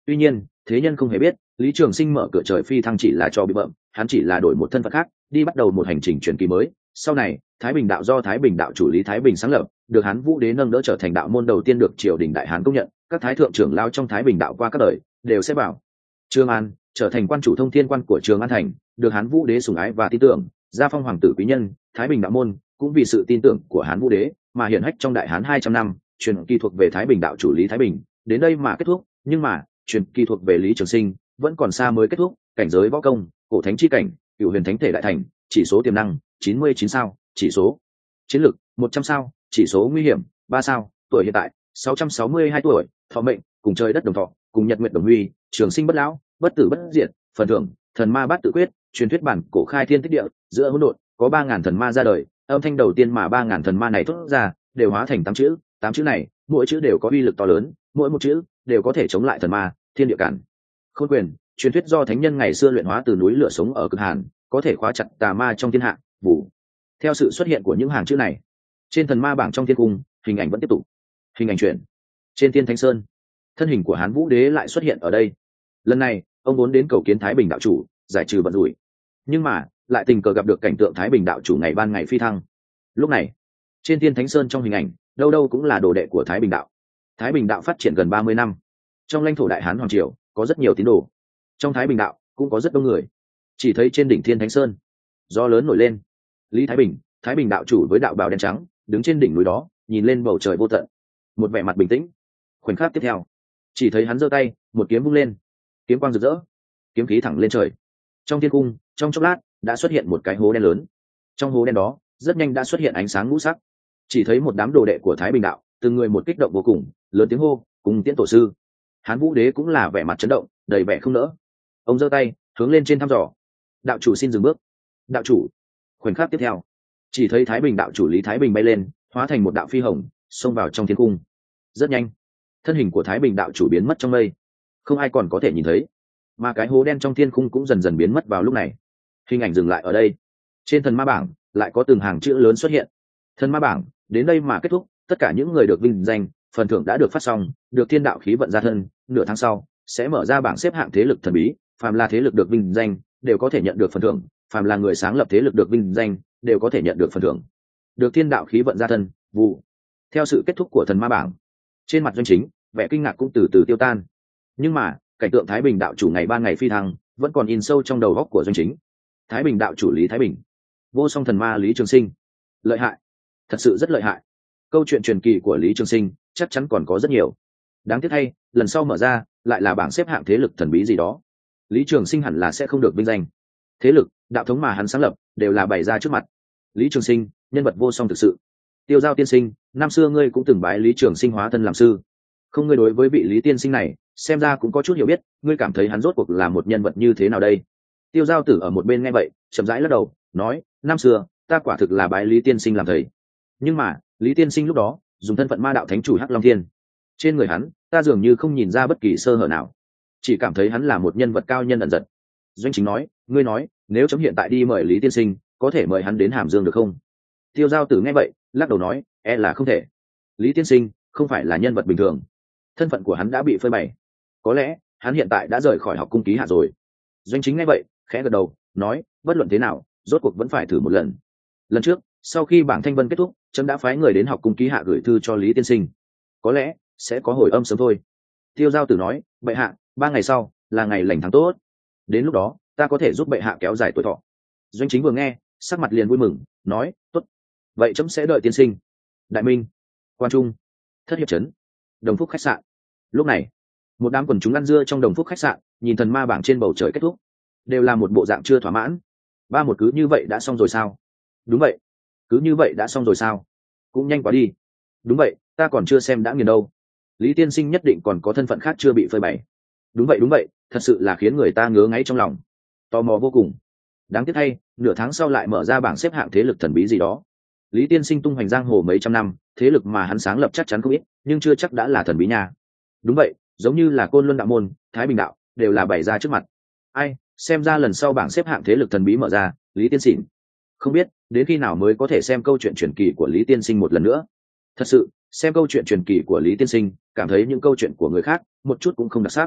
[SPEAKER 1] Tuy nhiên thế nhân không hề biết, Lý Trường Sinh mở cửa trời phi thăng chỉ là cho bị bợm, hắn chỉ là đổi một thân phận khác, đi bắt đầu một hành trình truyền kỳ mới. Sau này Thái Bình đạo do Thái Bình đạo chủ Lý Thái Bình sáng lập, được Hán Vũ Đế nâng đỡ trở thành đạo môn đầu tiên được triều đình Đại Hán công nhận. Các thái thượng trưởng lao trong Thái Bình đạo qua các đời đều sẽ bảo Trường An, trở thành quan chủ thông thiên quan của Trường An thành, được Hán Vũ Đế sủng ái và tin tưởng, gia phong hoàng tử quý nhân. Thái Bình đạo môn cũng vì sự tin tưởng của Hán Vũ Đế mà hiển hách trong Đại Hán hai trăm năm. Truyền kỳ thuộc về Thái Bình đạo chủ Lý Thái Bình đến đây mà kết thúc, nhưng mà truyền kỳ thuộc về Lý Trường Sinh vẫn còn xa mới kết thúc. Cảnh giới võ công, cổ thánh chi cảnh, cửu huyền thánh thể đại thành, chỉ số tiềm năng chín mươi chín sao, chỉ số chiến lược một trăm sao, chỉ số nguy hiểm ba sao, tuổi hiện tại sáu trăm sáu mươi hai tuổi, thọ mệnh cùng trời đất đồng thọ, cùng nhật nguyện đồng huy, trường sinh bất lão, bất tử bất diệt. Phần thưởng thần ma bát tự quyết, truyền thuyết bản cổ khai thiên tích địa, giữa hỗn độn có ba ngàn thần ma ra đời. Âm thanh đầu tiên mà ba ngàn thần ma này thốt ra đều hóa thành tám chữ, tám chữ này mỗi chữ đều có uy lực to lớn, mỗi một chữ đều có thể chống lại thần ma, thiên địa cản khôn quyền. Truyền thuyết do thánh nhân ngày xưa luyện hóa từ núi lửa sống ở cực hàn, có thể khóa chặt tà ma trong thiên hạ. Vũ. Theo sự xuất hiện của những hàng chữ này, trên thần ma bảng trong thiên cung, hình ảnh vẫn tiếp tục. Hình ảnh chuyển trên Thiên Thánh Sơn, thân hình của Hán Vũ Đế lại xuất hiện ở đây. Lần này ông muốn đến cầu kiến Thái Bình đạo chủ, giải trừ vận rủi, nhưng mà lại tình cờ gặp được cảnh tượng Thái Bình đạo chủ ngày ban ngày phi thăng. Lúc này trên Thiên Thánh Sơn trong hình ảnh, đâu đâu cũng là đồ đệ của Thái Bình đạo. Thái Bình đạo phát triển gần ba mươi năm, trong lãnh thổ Đại Hán hoàng triều có rất nhiều tín đồ, trong Thái Bình đạo cũng có rất đông người. Chỉ thấy trên đỉnh Thiên Thánh Sơn, gió lớn nổi lên, Lý Thái Bình, Thái Bình đạo chủ với đạo bào đen trắng đứng trên đỉnh núi đó, nhìn lên bầu trời vô tận, một vẻ mặt bình tĩnh. Khoảnh khắc tiếp theo, chỉ thấy hắn giơ tay, một kiếm vung lên, kiếm quang rực rỡ, kiếm khí thẳng lên trời. Trong thiên cung, trong chốc lát đã xuất hiện một cái hố đen lớn. Trong hố đen đó rất nhanh đã xuất hiện ánh sáng ngũ sắc. Chỉ thấy một đám đồ đệ của Thái Bình đạo, từng người một kích động vô cùng, lớn tiếng hô cùng tiễn tổ sư. Hán Vũ Đế cũng là vẻ mặt chấn động, đầy vẻ không nỡ. Ông giơ tay hướng lên trên thăm dò. Đạo chủ xin dừng bước. Đạo chủ. Khoảnh khắc tiếp theo, chỉ thấy Thái Bình đạo chủ Lý Thái Bình bay lên, hóa thành một đạo phi hồng, xông vào trong thiên cung. Rất nhanh, thân hình của Thái Bình đạo chủ biến mất trong mây, không ai còn có thể nhìn thấy. Mà cái hố đen trong thiên cung cũng dần dần biến mất vào lúc này. Hình ảnh dừng lại ở đây. Trên thần ma bảng lại có từng hàng chữ lớn xuất hiện. Thần ma bảng đến đây mà kết thúc. Tất cả những người được vinh danh, phần thưởng đã được phát xong, được thiên đạo khí vận ra thân. Nửa tháng sau sẽ mở ra bảng xếp hạng thế lực thần bí. Phàm là thế lực được vinh danh đều có thể nhận được phần thưởng, phàm là người sáng lập thế lực được vinh danh đều có thể nhận được phần thưởng. Được thiên đạo khí vận ra thân. Vụ. Theo sự kết thúc của thần ma bảng, trên mặt Doanh Chính vẻ kinh ngạc cũng từ từ tiêu tan. Nhưng mà cảnh tượng Thái Bình đạo chủ ngày ban ngày phi thăng vẫn còn in sâu trong đầu góc của Doanh Chính. Thái Bình đạo chủ Lý Thái Bình, vô song thần ma Lý Trường Sinh, lợi hại, thật sự rất lợi hại. Câu chuyện truyền kỳ của Lý Trường Sinh chắc chắn còn có rất nhiều. Đáng tiếc thay, lần sau mở ra lại là bảng xếp hạng thế lực thần bí gì đó. Lý Trường Sinh hẳn là sẽ không được vinh danh. Thế lực, đạo thống mà hắn sáng lập đều là bày ra trước mặt. Lý Trường Sinh, nhân vật vô song thực sự. Tiêu Giao tiên sinh, năm xưa ngươi cũng từng bái Lý Trường Sinh hóa thân làm sư. Không, ngươi đối với vị Lý tiên sinh này xem ra cũng có chút hiểu biết, ngươi cảm thấy hắn rốt cuộc là một nhân vật như thế nào đây? Tiêu Giao tử ở một bên nghe vậy, chậm rãi lắc đầu, nói, năm xưa ta quả thực là bái Lý tiên sinh làm thầy. Nhưng mà Lý tiên sinh lúc đó dùng thân phận ma đạo thánh chủ Hắc Long Thiên, trên người hắn ta dường như không nhìn ra bất kỳ sơ hở nào, chỉ cảm thấy hắn là một nhân vật cao nhân ẩn giật. Doanh Chính nói, ngươi nói nếu chấm hiện tại đi mời Lý tiên sinh, có thể mời hắn đến Hàm Dương được không? Tiêu Giao tử nghe vậy lắc đầu nói, e là không thể. Lý tiên sinh không phải là nhân vật bình thường, thân phận của hắn đã bị phơi bày, có lẽ hắn hiện tại đã rời khỏi học cung ký hạ rồi. Doanh Chính nghe vậy khẽ gật đầu, nói, bất luận thế nào rốt cuộc vẫn phải thử một lần. Lần trước sau khi bảng thanh vân kết thúc, trẫm đã phái người đến học cung ký hạ gửi thư cho Lý tiên sinh, có lẽ sẽ có hồi âm sớm thôi. Tiêu Giao tử nói, bệ hạ, ba ngày sau là ngày lành tháng tốt, đến lúc đó ta có thể giúp bệ hạ kéo dài tuổi thọ. Doanh Chính vừa nghe sắc mặt liền vui mừng, nói, tốt, vậy trẫm sẽ đợi tiên sinh. Đại Minh, Quan Trung, Thất Hiệp trấn, Đồng Phúc khách sạn. Lúc này một đám quần chúng ăn dưa trong Đồng Phúc khách sạn, nhìn thần ma bảng trên bầu trời kết thúc, đều là một bộ dạng chưa thỏa mãn. Ba một cứ như vậy đã xong rồi sao? Đúng vậy, cứ như vậy đã xong rồi sao? Cũng nhanh quá đi. Đúng vậy, ta còn chưa xem đã nghiền đâu. Lý tiên sinh nhất định còn có thân phận khác chưa bị phơi bày. Đúng vậy đúng vậy, thật sự là khiến người ta ngứa ngáy trong lòng, tò mò vô cùng. Đáng tiếc thay, nửa tháng sau lại mở ra bảng xếp hạng thế lực thần bí gì đó. Lý tiên sinh tung hoành giang hồ mấy trăm năm, thế lực mà hắn sáng lập chắc chắn không ít, nhưng chưa chắc đã là thần bí nha. Đúng vậy, giống như là Côn Luân đạo môn, Thái Bình đạo đều là bày ra trước mặt. Ai, xem ra lần sau bảng xếp hạng thế lực thần bí mở ra, Lý tiên sinh không biết đến khi nào mới có thể xem câu chuyện truyền kỳ của Lý tiên sinh một lần nữa. Thật sự xem câu chuyện truyền kỳ của Lý tiên sinh, cảm thấy những câu chuyện của người khác một chút cũng không đặc sắc.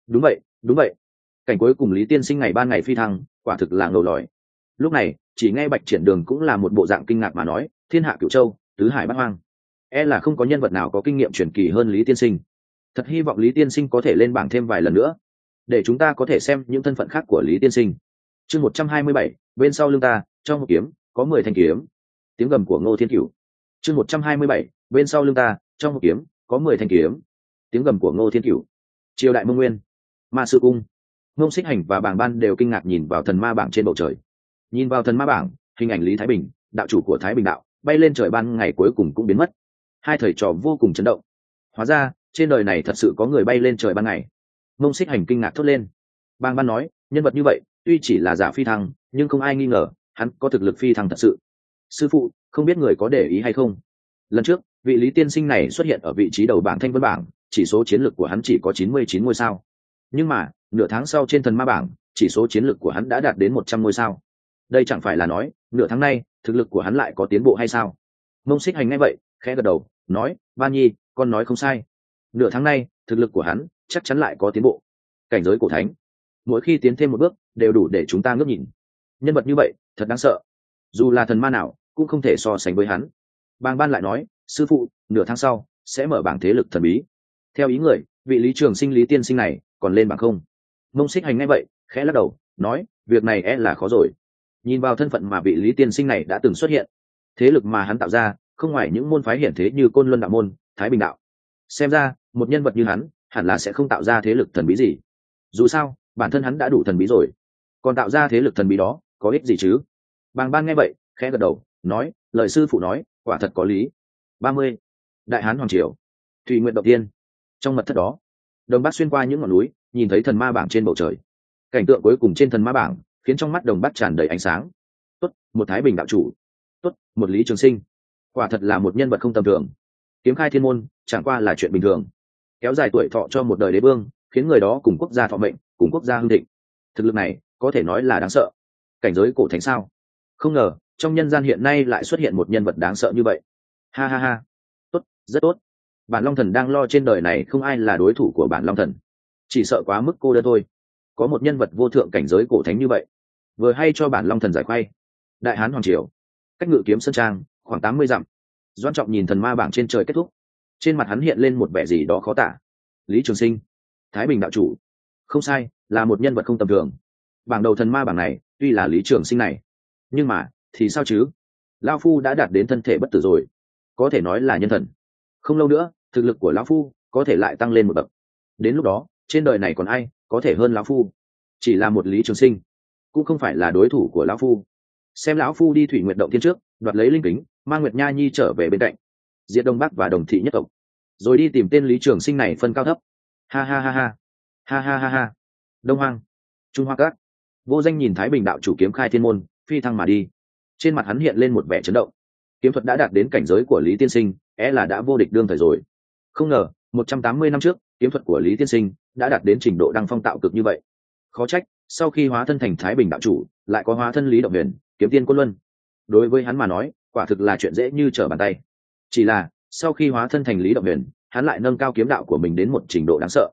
[SPEAKER 1] Đúng vậy, đúng vậy. Cảnh cuối cùng Lý Tiên Sinh ngày ban ngày phi thăng, quả thực là ngầu lòi. Lúc này chỉ nghe Bạch Triển Đường cũng là một bộ dạng kinh ngạc mà nói, thiên hạ cửu châu, tứ hải bát hoang, e là không có nhân vật nào có kinh nghiệm truyền kỳ hơn Lý Tiên Sinh. Thật hy vọng Lý Tiên Sinh có thể lên bảng thêm vài lần nữa, để chúng ta có thể xem những thân phận khác của Lý Tiên Sinh. Chương một trăm hai mươi bảy, bên sau lưng ta, trong một kiếm có mười thanh kiếm. Tiếng gầm của Ngô Thiên Cửu. Chương một trăm hai mươi bảy, bên sau lưng ta, trong một kiếm có mười thanh kiếm. Tiếng gầm của Ngô Thiên Cửu. Triều đại Mông Nguyên, Ma Sư Cung. Ngông Xích Hành và Bàng Ban đều kinh ngạc nhìn vào thần ma bảng trên bầu trời. Nhìn vào thần ma bảng, hình ảnh Lý Thái Bình, đạo chủ của Thái Bình đạo, bay lên trời ban ngày cuối cùng cũng biến mất. Hai thầy trò vô cùng chấn động. Hóa ra trên đời này thật sự có người bay lên trời ban ngày. Ngông Xích Hành kinh ngạc thốt lên. Bàng Ban nói, nhân vật như vậy tuy chỉ là giả phi thăng, nhưng không ai nghi ngờ hắn có thực lực phi thăng thật sự. Sư phụ, không biết người có để ý hay không, lần trước vị Lý Tiên Sinh này xuất hiện ở vị trí đầu bảng thanh vân bảng, chỉ số chiến lược của hắn chỉ có chín mươi chín ngôi sao, nhưng mà nửa tháng sau trên thần ma bảng, chỉ số chiến lược của hắn đã đạt đến một trăm ngôi sao. Đây chẳng phải là nói nửa tháng nay thực lực của hắn lại có tiến bộ hay sao? Mông Xích Hành nghe vậy khẽ gật đầu, nói, Ban Nhi, con nói không sai. Nửa tháng nay thực lực của hắn chắc chắn lại có tiến bộ. Cảnh giới cổ thánh, mỗi khi tiến thêm một bước đều đủ để chúng ta ngước nhìn. Nhân vật như vậy thật đáng sợ, dù là thần ma nào cũng không thể so sánh với hắn. Bàng Ban lại nói, sư phụ, nửa tháng sau sẽ mở bảng thế lực thần bí. Theo ý người, vị Lý Trường Sinh Lý Tiên Sinh này còn lên bảng không? Mông Xích Hành nghe vậy khẽ lắc đầu, nói, việc này e là khó rồi. Nhìn vào thân phận mà vị Lý Tiên Sinh này đã từng xuất hiện, thế lực mà hắn tạo ra không ngoài những môn phái hiển thế như Côn Luân đạo môn, Thái Bình đạo, xem ra một nhân vật như hắn hẳn là sẽ không tạo ra thế lực thần bí gì. Dù sao bản thân hắn đã đủ thần bí rồi, còn tạo ra thế lực thần bí đó có ích gì chứ? Bàng Ban nghe vậy khẽ gật đầu, nói, lời sư phụ nói quả thật có lý. Ba mươi, Đại Hán Hoàng Triều, Thủy Nguyện Động Tiên. Trong mật thất đó, Đồng Bát xuyên qua những ngọn núi, nhìn thấy thần ma bảng trên bầu trời. Cảnh tượng cuối cùng trên thần ma bảng khiến trong mắt Đồng Bát tràn đầy ánh sáng. Tốt, một Thái Bình đạo chủ. Tốt, một Lý Trường Sinh. Quả thật là một nhân vật không tầm thường. Kiếm khai thiên môn chẳng qua là chuyện bình thường, kéo dài tuổi thọ cho một đời đế vương, khiến người đó cùng quốc gia thọ mệnh, cùng quốc gia hưng thịnh. Thực lực này có thể nói là đáng sợ. Cảnh giới cổ thánh sao? Không ngờ trong nhân gian hiện nay lại xuất hiện một nhân vật đáng sợ như vậy. Ha ha ha, tốt, rất tốt. Bản Long Thần đang lo trên đời này không ai là đối thủ của bản Long Thần, chỉ sợ quá mức cô đơn thôi. Có một nhân vật vô thượng cảnh giới cổ thánh như vậy, vừa hay cho bản Long Thần giải khuây. Đại Hán Hoàng Triều, cách Ngự Kiếm Sơn Trang khoảng tám mươi dặm. Doan Trọng nhìn thần ma bảng trên trời kết thúc, trên mặt hắn hiện lên một vẻ gì đó khó tả. Lý Trường Sinh, Thái Bình đạo chủ, không sai, là một nhân vật không tầm thường. Bảng đầu thần ma bảng này tuy là Lý Trường Sinh này, nhưng mà thì sao chứ? Lão Phu đã đạt đến thân thể bất tử rồi, có thể nói là nhân thần. Không lâu nữa thực lực của Lão Phu có thể lại tăng lên một bậc, đến lúc đó trên đời này còn ai có thể hơn Lão Phu? Chỉ là một Lý Trường Sinh cũng không phải là đối thủ của Lão Phu. Xem Lão Phu đi Thủy Nguyện Động Thiên trước, đoạt lấy linh kính, mang Nguyệt Nha Nhi trở về bên cạnh, diệt Đông Bắc và Đồng Thị nhất tộc, rồi đi tìm tên Lý Trường Sinh này phân cao thấp. Ha ha ha ha, ha ha ha ha. Đông Hoang, Trung Hoa Các. Vô Danh nhìn Thái Bình đạo chủ kiếm khai thiên môn phi thăng mà đi, trên mặt hắn hiện lên một vẻ chấn động. Kiếm thuật đã đạt đến cảnh giới của Lý Tiên Sinh, é là đã vô địch đương thời rồi. Không ngờ một trăm tám mươi năm trước kiếm thuật của Lý Tiên Sinh đã đạt đến trình độ đăng phong tạo cực như vậy. Khó trách sau khi hóa thân thành Thái Bình đạo chủ lại có hóa thân Lý Động Huyền, kiếm tiên Côn Luân. Đối với hắn mà nói quả thực là chuyện dễ như trở bàn tay. Chỉ là sau khi hóa thân thành Lý Động Huyền, hắn lại nâng cao kiếm đạo của mình đến một trình độ đáng sợ.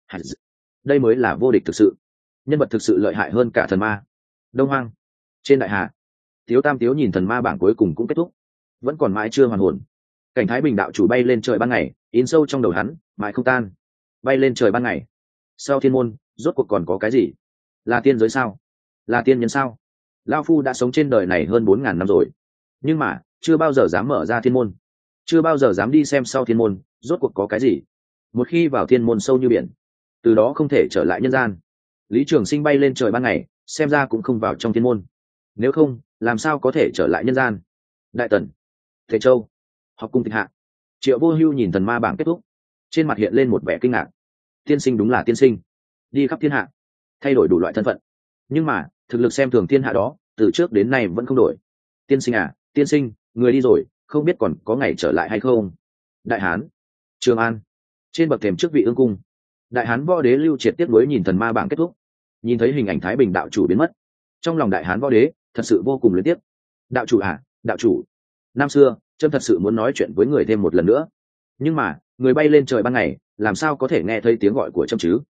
[SPEAKER 1] Đây mới là vô địch thực sự, nhân vật thực sự lợi hại hơn cả thần ma. Đông Hoang, trên đại hà, Tiếu Tam Tiếu nhìn thần ma bảng cuối cùng cũng kết thúc, vẫn còn mãi chưa hoàn hồn. Cảnh Thái Bình đạo chủ bay lên trời ban ngày in sâu trong đầu hắn, mãi không tan. Bay lên trời ban ngày, sau thiên môn rốt cuộc còn có cái gì? Là tiên giới sao? Là tiên nhân sao? Lão Phu đã sống trên đời này hơn bốn ngàn năm rồi, nhưng mà chưa bao giờ dám mở ra thiên môn, chưa bao giờ dám đi xem sau thiên môn rốt cuộc có cái gì. Một khi vào thiên môn sâu như biển, từ đó không thể trở lại nhân gian. Lý Trường Sinh bay lên trời ban ngày, xem ra cũng không vào trong thiên môn, nếu không làm sao có thể trở lại nhân gian. Đại Tần, Thế Châu, Học Cung Tịch Hạ. Triệu Vô Hưu nhìn thần ma bảng kết thúc, trên mặt hiện lên một vẻ kinh ngạc. Tiên sinh đúng là tiên sinh, đi khắp thiên hạ, thay đổi đủ loại thân phận, nhưng mà thực lực xem thường thiên hạ đó từ trước đến nay vẫn không đổi. Tiên sinh à, tiên sinh, người đi rồi không biết còn có ngày trở lại hay không. Đại Hán, Trường An, trên bậc thềm trước vị ương cung, Đại Hán võ đế Lưu Triệt tiếc nuối nhìn thần ma bảng kết thúc, nhìn thấy hình ảnh Thái Bình đạo chủ biến mất, trong lòng Đại Hán võ đế thật sự vô cùng luyến tiếc. Đạo chủ à, đạo chủ, năm xưa trâm thật sự muốn nói chuyện với người thêm một lần nữa, nhưng mà người bay lên trời ban ngày làm sao có thể nghe thấy tiếng gọi của trâm chứ?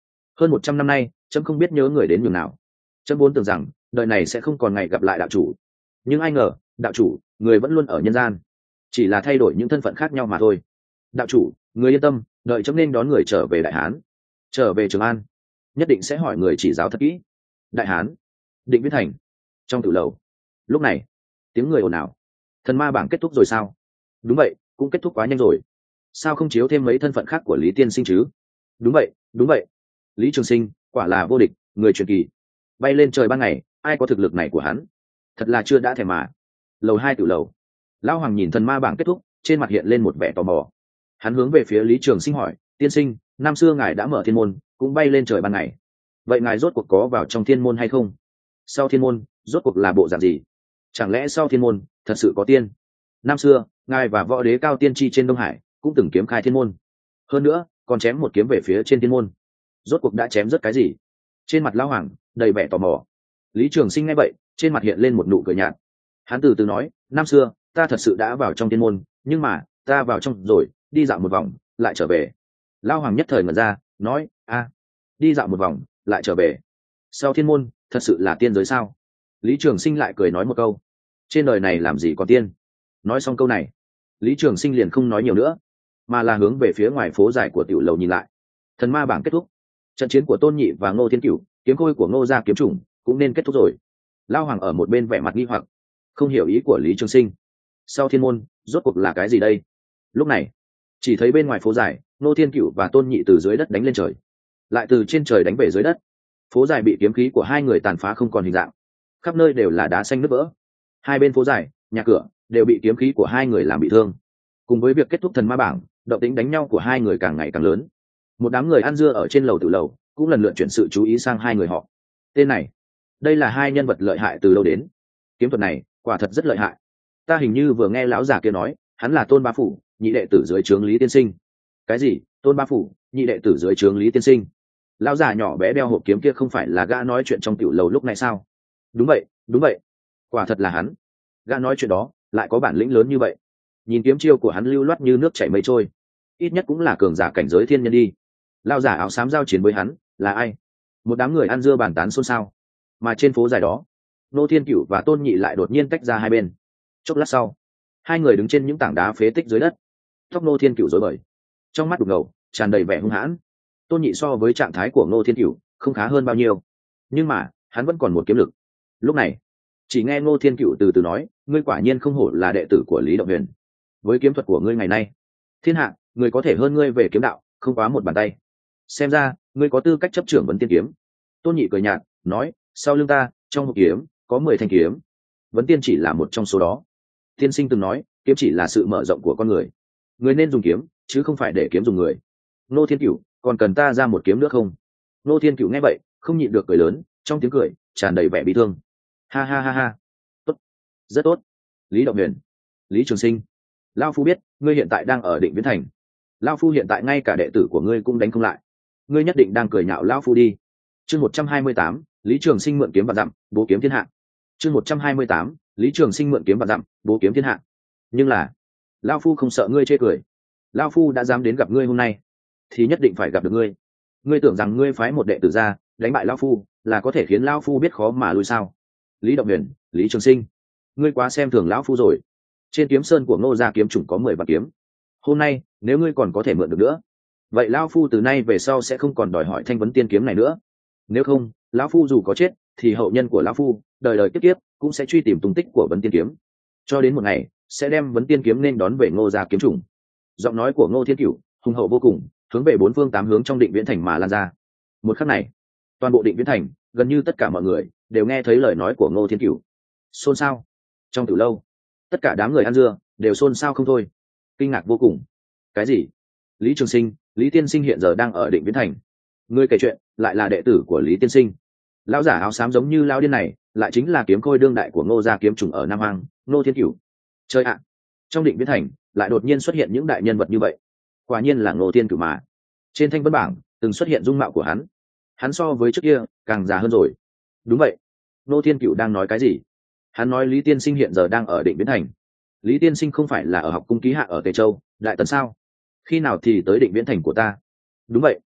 [SPEAKER 1] hơn một trăm năm nay trẫm không biết nhớ người đến nhường nào. Trẫm vốn tưởng rằng đời này sẽ không còn ngày gặp lại đạo chủ, nhưng ai ngờ đạo chủ người vẫn luôn ở nhân gian, chỉ là thay đổi những thân phận khác nhau mà thôi. Đạo chủ người yên tâm, đợi trẫm nên đón người trở về Đại Hán, trở về Trường An, nhất định sẽ hỏi người chỉ giáo thật kỹ. Đại Hán, Định Viễn Thành. Trong tử lầu lúc này tiếng người ồn ào. Thần ma bảng kết thúc rồi sao? Đúng vậy, cũng kết thúc quá nhanh rồi. Sao không chiếu thêm mấy thân phận khác của Lý tiên sinh chứ? Đúng vậy, đúng vậy. Lý Trường Sinh quả là vô địch, người truyền kỳ, bay lên trời ban ngày, ai có thực lực này của hắn, thật là chưa đã thèm mà. Lầu hai tiểu lầu, Lão Hoàng nhìn thần ma bảng kết thúc, trên mặt hiện lên một vẻ tò mò. Hắn hướng về phía Lý Trường Sinh hỏi: tiên sinh, năm xưa ngài đã mở thiên môn, cũng bay lên trời ban ngày, vậy ngài rốt cuộc có vào trong thiên môn hay không? Sau thiên môn rốt cuộc là bộ dạng gì? Chẳng lẽ sau thiên môn thật sự có tiên? Năm xưa ngài và võ đế Cao Tiên Tri trên Đông Hải cũng từng kiếm khai thiên môn, hơn nữa còn chém một kiếm về phía trên thiên môn, rốt cuộc đã chém rất cái gì? Trên mặt Lão Hoàng đầy vẻ tò mò. Lý Trường Sinh nghe vậy, trên mặt hiện lên một nụ cười nhạt. Hắn từ từ nói: năm xưa ta thật sự đã vào trong thiên môn, nhưng mà ta vào trong rồi đi dạo một vòng lại trở về. Lão Hoàng nhất thời ngẩn ra, nói: a, đi dạo một vòng lại trở về, sau thiên môn thật sự là tiên giới sao? Lý Trường Sinh lại cười nói một câu: trên đời này làm gì có tiên. Nói xong câu này, Lý Trường Sinh liền không nói nhiều nữa, mà là hướng về phía ngoài phố dài của tiểu lầu nhìn lại. Thần ma bảng kết thúc, trận chiến của Tôn Nhị và Ngô Thiên Cửu, kiếm khôi của Ngô gia kiếm chủng cũng nên kết thúc rồi. Lão Hoàng ở một bên vẻ mặt nghi hoặc, không hiểu ý của Lý Trường Sinh. Sau thiên môn rốt cuộc là cái gì đây? Lúc này chỉ thấy bên ngoài phố dài, Ngô Thiên Cửu và Tôn Nhị từ dưới đất đánh lên trời, lại từ trên trời đánh về dưới đất. Phố dài bị kiếm khí của hai người tàn phá không còn hình dạng, khắp nơi đều là đá xanh nứt vỡ. Hai bên phố dài, nhà cửa đều bị kiếm khí của hai người làm bị thương. Cùng với việc kết thúc thần ma bảng, động tĩnh đánh nhau của hai người càng ngày càng lớn. Một đám người ăn dưa ở trên lầu tự lầu cũng lần lượt chuyển sự chú ý sang hai người họ. Tên này, đây là hai nhân vật lợi hại từ đâu đến? Kiếm thuật này quả thật rất lợi hại. Ta hình như vừa nghe lão già kia nói, hắn là Tôn Bá Phủ, nhị đệ tử dưới trướng Lý tiên sinh. Cái gì? Tôn Bá Phủ, nhị đệ tử dưới trướng Lý tiên sinh? Lão già nhỏ bé đeo hộp kiếm kia không phải là gã nói chuyện trong tiểu lầu lúc này sao? Đúng vậy, đúng vậy, quả thật là hắn. Gã nói chuyện đó lại có bản lĩnh lớn như vậy. Nhìn kiếm chiêu của hắn lưu loát như nước chảy mây trôi, ít nhất cũng là cường giả cảnh giới thiên nhân đi. Lão giả áo xám giao chiến với hắn là ai? Một đám người ăn dưa bàn tán xôn xao. Mà trên phố dài đó, Nô Thiên Cửu và Tôn Nhị lại đột nhiên tách ra hai bên. Chốc lát sau, hai người đứng trên những tảng đá phế tích dưới đất. Tóc Nô Thiên Cửu rối bời, trong mắt đục ngầu tràn đầy vẻ hung hãn. Tôn Nhị so với trạng thái của Nô Thiên Cửu không khá hơn bao nhiêu, nhưng mà hắn vẫn còn một kiếm lực. Lúc này chỉ nghe Ngô Thiên Cửu từ từ nói: ngươi quả nhiên không hổ là đệ tử của Lý Động Huyền. Với kiếm thuật của ngươi ngày nay, thiên hạ người có thể hơn ngươi về kiếm đạo không quá một bàn tay. Xem ra ngươi có tư cách chấp trưởng Vấn Tiên kiếm. Tôn Nhị cười nhạt nói: sau lưng ta trong hộp kiếm có mười thanh kiếm, Vấn Tiên chỉ là một trong số đó. Tiên sinh từng nói kiếm chỉ là sự mở rộng của con người, người nên dùng kiếm chứ không phải để kiếm dùng người. Ngô Thiên Cửu, còn cần ta ra một kiếm nữa không? Ngô Thiên Cửu nghe vậy không nhịn được cười lớn, trong tiếng cười tràn đầy vẻ bi thương. Ha ha ha ha, tốt, rất tốt. Lý Động Huyền, Lý Trường Sinh, Lão phu biết ngươi hiện tại đang ở Định Viễn Thành. Lão phu hiện tại ngay cả đệ tử của ngươi cũng đánh không lại, ngươi nhất định đang cười nhạo lão phu đi. Chương một trăm hai mươi tám, Lý Trường Sinh mượn kiếm vạn dặm, bố kiếm thiên hạ. Chương một trăm hai mươi tám, Lý Trường Sinh mượn kiếm vạn dặm, bố kiếm thiên hạ. Nhưng là, lão phu không sợ ngươi chê cười. Lão phu đã dám đến gặp ngươi hôm nay, thì nhất định phải gặp được ngươi. Ngươi tưởng rằng ngươi phái một đệ tử ra đánh bại lão phu là có thể khiến lão phu biết khó mà lui sao? Lý Động Huyền, Lý Trường Sinh, ngươi quá xem thường lão phu rồi. Trên kiếm sơn của Ngô gia kiếm chủng có mười vạn kiếm, hôm nay nếu ngươi còn có thể mượn được nữa, vậy lão phu từ nay về sau sẽ không còn đòi hỏi thanh vấn tiên kiếm này nữa. Nếu không, lão phu dù có chết thì hậu nhân của lão phu đời đời kiếp kiếp cũng sẽ truy tìm tung tích của vấn tiên kiếm, cho đến một ngày sẽ đem vấn tiên kiếm nên đón về Ngô gia kiếm chủng. Giọng nói của Ngô Thiên Cửu hùng hậu vô cùng, hướng về bốn phương tám hướng trong Định Viễn Thành mà lan ra. Một khắc này, toàn bộ Định Viễn Thành gần như tất cả mọi người đều nghe thấy lời nói của Ngô Thiên Cửu. Xôn xao. Trong tiểu lâu, tất cả đám người ăn dưa đều xôn xao không thôi, kinh ngạc vô cùng. Cái gì? Lý Trường Sinh, Lý tiên sinh hiện giờ đang ở Định Viễn Thành. Ngươi kể chuyện lại là đệ tử của Lý tiên sinh. Lão giả áo xám giống như lão điên này lại chính là kiếm khôi đương đại của Ngô gia kiếm chủng ở Nam Hoang, Ngô Thiên Cửu. Chơi ạ, trong Định Viễn Thành lại đột nhiên xuất hiện những đại nhân vật như vậy. Quả nhiên là Ngô Thiên Cửu mà. Trên thanh vân bảng từng xuất hiện dung mạo của hắn, hắn so với trước kia càng già hơn rồi. Đúng vậy, Ngô Thiên Cửu đang nói cái gì? Hắn nói Lý tiên sinh hiện giờ đang ở Định Viễn Thành. Lý tiên sinh không phải là ở học cung ký hạ ở Tề Châu, Đại Tần sao? Khi nào thì tới Định Viễn Thành của ta? Đúng vậy,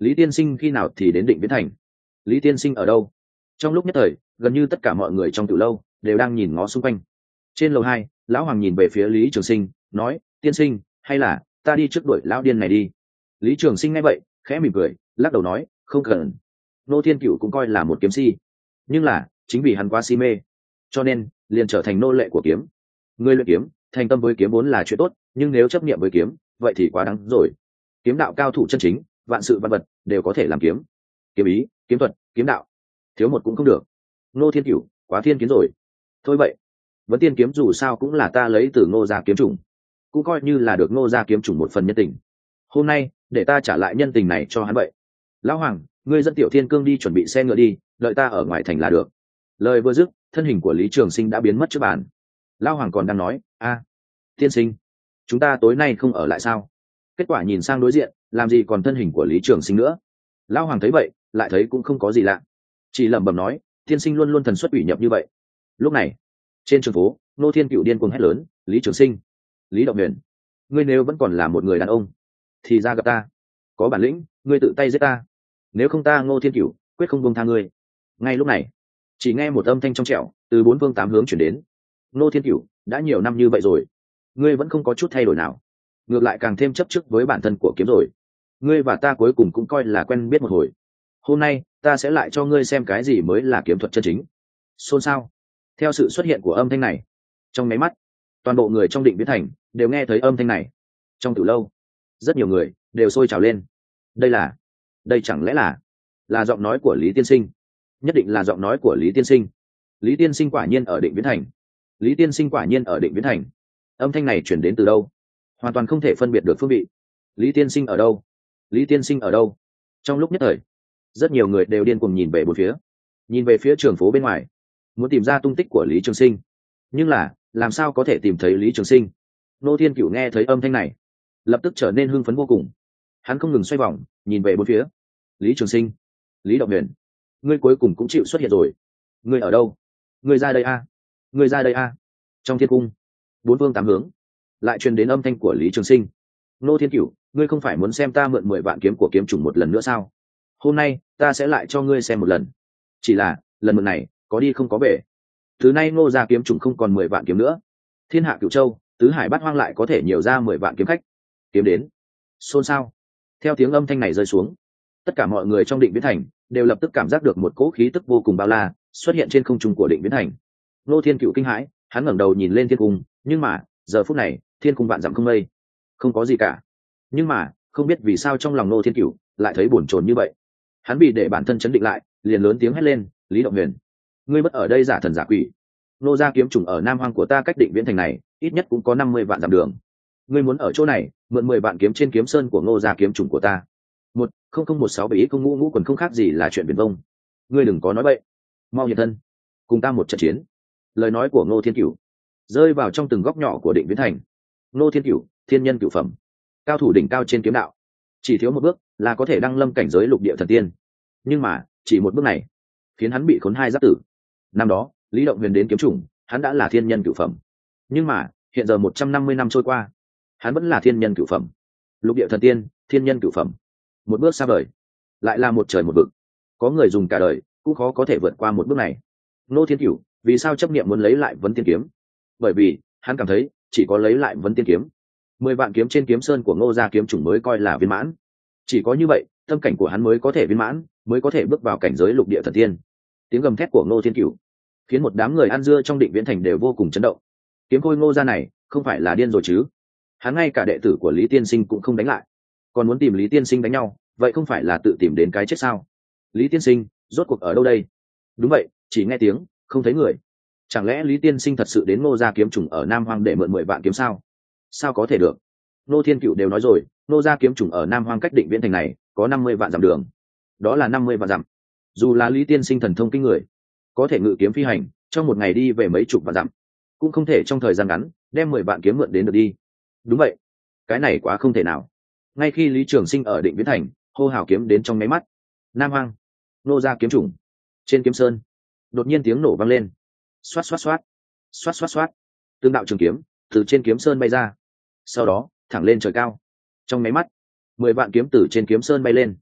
[SPEAKER 1] Lý tiên sinh khi nào thì đến Định Viễn Thành? Lý tiên sinh ở đâu? Trong lúc nhất thời, gần như tất cả mọi người trong tiểu lâu đều đang nhìn ngó xung quanh. Trên lầu hai, lão hoàng nhìn về phía Lý Trường Sinh, nói: tiên sinh, hay là ta đi trước đuổi lão điên này đi? Lý Trường Sinh nghe vậy, khẽ mỉm cười, lắc đầu nói: không cần. Nô Thiên Cửu cũng coi là một kiếm si, nhưng là chính vì hắn quá si mê, cho nên liền trở thành nô lệ của kiếm. Người luyện kiếm, thành tâm với kiếm vốn là chuyện tốt, nhưng nếu chấp niệm với kiếm, vậy thì quá đáng rồi. Kiếm đạo cao thủ chân chính, vạn sự vạn vật đều có thể làm kiếm. Kiếm ý, kiếm thuật, kiếm đạo, thiếu một cũng không được. Nô Thiên Cửu quá thiên kiến rồi. Thôi vậy, Vấn Tiên kiếm dù sao cũng là ta lấy từ Ngô gia kiếm chủng, cũng coi như là được Ngô gia kiếm chủng một phần nhân tình. Hôm nay để ta trả lại nhân tình này cho hắn vậy. Lão hoàng, ngươi dẫn Tiểu Thiên Cương đi chuẩn bị xe ngựa đi, đợi ta ở ngoài thành là được. Lời vừa dứt, thân hình của Lý Trường Sinh đã biến mất trước bàn. Lão hoàng còn đang nói: a, tiên sinh, chúng ta tối nay không ở lại sao? Kết quả nhìn sang đối diện, làm gì còn thân hình của Lý Trường Sinh nữa. Lão hoàng thấy vậy, lại thấy cũng không có gì lạ, chỉ lẩm bẩm nói: tiên sinh luôn luôn thần xuất ủy nhập như vậy. Lúc này trên trường phố, Nô Thiên Cựu điên cuồng hét lớn: Lý Trường Sinh, Lý Động Huyền, ngươi nếu vẫn còn là một người đàn ông thì ra gặp ta, có bản lĩnh ngươi tự tay giết ta, nếu không ta Ngô Thiên Cựu quyết không buông tha ngươi. Ngay lúc này, chỉ nghe một âm thanh trong trẻo từ bốn phương tám hướng chuyển đến: Ngô Thiên Cựu, đã nhiều năm như vậy rồi, ngươi vẫn không có chút thay đổi nào, ngược lại càng thêm chấp trước với bản thân của kiếm rồi. Ngươi và ta cuối cùng cũng coi là quen biết một hồi, hôm nay ta sẽ lại cho ngươi xem cái gì mới là kiếm thuật chân chính. Xôn xao. Theo sự xuất hiện của âm thanh này, trong máy mắt, toàn bộ người trong Định Viễn Thành đều nghe thấy âm thanh này. Trong từ lâu, rất nhiều người đều sôi trào lên. Đây là, đây chẳng lẽ là là giọng nói của Lý tiên sinh? Nhất định là giọng nói của Lý tiên sinh. Lý tiên sinh quả nhiên ở Định Viễn Thành. Lý tiên sinh quả nhiên ở Định Viễn Thành. Âm thanh này chuyển đến từ đâu? Hoàn toàn không thể phân biệt được phương vị. Lý tiên sinh ở đâu? Lý tiên sinh ở đâu? Trong lúc nhất thời, rất nhiều người đều điên cuồng nhìn về bốn phía, nhìn về phía trường phố bên ngoài, muốn tìm ra tung tích của Lý Trường Sinh. Nhưng là làm sao có thể tìm thấy Lý Trường Sinh? Nô Thiên Cửu nghe thấy âm thanh này, lập tức trở nên hưng phấn vô cùng. Hắn không ngừng xoay vòng, nhìn về bốn phía. Lý Trường Sinh, Lý Động Huyền, ngươi cuối cùng cũng chịu xuất hiện rồi. Ngươi ở đâu? Ngươi ra đây a! Ngươi ra đây a! Trong thiên cung, bốn phương tám hướng lại truyền đến âm thanh của Lý Trường Sinh. Nô Thiên Cửu, ngươi không phải muốn xem ta mượn mười vạn kiếm của kiếm chủng một lần nữa sao? Hôm nay ta sẽ lại cho ngươi xem một lần. Chỉ là lần mượn này có đi không có về. Thứ nay Ngô gia kiếm chủng không còn mười vạn kiếm nữa. Thiên hạ Cửu Châu, tứ hải bát hoang lại có thể nhiều ra mười vạn kiếm khách. Kiếm đến. Xôn xao. Theo tiếng âm thanh này rơi xuống, tất cả mọi người trong Định Viễn Thành đều lập tức cảm giác được một cỗ khí tức vô cùng bao la xuất hiện trên không trung của Định Viễn Thành. Nô Thiên Cửu kinh hãi, hắn ngẩng đầu nhìn lên thiên cung, nhưng mà giờ phút này thiên cung vạn dặm không mây, không có gì cả. Nhưng mà không biết vì sao trong lòng Nô Thiên Cửu lại thấy bồn chồn như vậy. Hắn bị để bản thân chấn định lại, liền lớn tiếng hét lên: Lý Động Huyền, ngươi bất ở đây giả thần giả quỷ. Nô gia kiếm chủng ở Nam Hoang của ta cách Định Viễn Thành này ít nhất cũng có năm mươi vạn dặm đường. Ngươi muốn ở chỗ này mượn mười vạn kiếm trên kiếm sơn của Ngô gia kiếm chủng của ta? Một không không một sáu bảy ít không ngũ ngũ quần không khác gì là chuyện viển vông. Ngươi đừng có nói bậy, mau hiện thân, cùng ta một trận chiến. Lời nói của Ngô Thiên Cửu rơi vào trong từng góc nhỏ của Định Viễn Thành. Ngô Thiên Cửu, thiên nhân cửu phẩm, cao thủ đỉnh cao trên kiếm đạo, chỉ thiếu một bước là có thể đăng lâm cảnh giới lục địa thần tiên. Nhưng mà chỉ một bước này khiến hắn bị khốn hai giáp tử. Năm đó Lý Động Huyền đến kiếm chủng, hắn đã là thiên nhân cửu phẩm, nhưng mà hiện giờ một trăm năm mươi năm trôi qua, hắn vẫn là thiên nhân cửu phẩm, lục địa thần tiên, thiên nhân cửu phẩm, một bước xa vời, lại là một trời một vực. Có người dùng cả đời cũng khó có thể vượt qua một bước này. Ngô Thiên Cửu vì sao chấp niệm muốn lấy lại Vấn Tiên kiếm? Bởi vì hắn cảm thấy chỉ có lấy lại Vấn Tiên kiếm, mười vạn kiếm trên kiếm sơn của Ngô gia kiếm chủng mới coi là viên mãn. Chỉ có như vậy, tâm cảnh của hắn mới có thể viên mãn, mới có thể bước vào cảnh giới lục địa thần tiên. Tiếng gầm thét của Ngô Thiên Cửu khiến một đám người ăn dưa trong Định Viễn Thành đều vô cùng chấn động. Kiếm khôi Ngô gia này không phải là điên rồi chứ? Hắn ngay cả đệ tử của Lý tiên sinh cũng không đánh lại, còn muốn tìm Lý tiên sinh đánh nhau, vậy không phải là tự tìm đến cái chết sao? Lý tiên sinh rốt cuộc ở đâu đây? Đúng vậy, chỉ nghe tiếng không thấy người. Chẳng lẽ Lý tiên sinh thật sự đến Ngô gia kiếm chủng ở Nam Hoang để mượn mười vạn kiếm sao? Sao có thể được? Ngô Thiên Cửu đều nói rồi, Ngô gia kiếm chủng ở Nam Hoang cách Định Viễn Thành này có năm mươi vạn dặm đường. Đó là năm mươi vạn dặm. Dù là Lý tiên sinh thần thông kinh người, có thể ngự kiếm phi hành, trong một ngày đi về mấy chục vạn dặm, cũng không thể trong thời gian ngắn đem mười vạn kiếm mượn đến được đi. Đúng vậy, cái này quá không thể nào. Ngay khi Lý Trường Sinh ở Định Viễn Thành hô hào kiếm đến trong máy mắt, Nam Hoang, Ngô gia kiếm chủng, trên kiếm sơn, đột nhiên tiếng nổ vang lên. Xoát xoát xoát, xoát xoát xoát, tương đạo trường kiếm từ trên kiếm sơn bay ra, sau đó thẳng lên trời cao. Trong máy mắt, mười vạn kiếm từ trên kiếm sơn bay lên,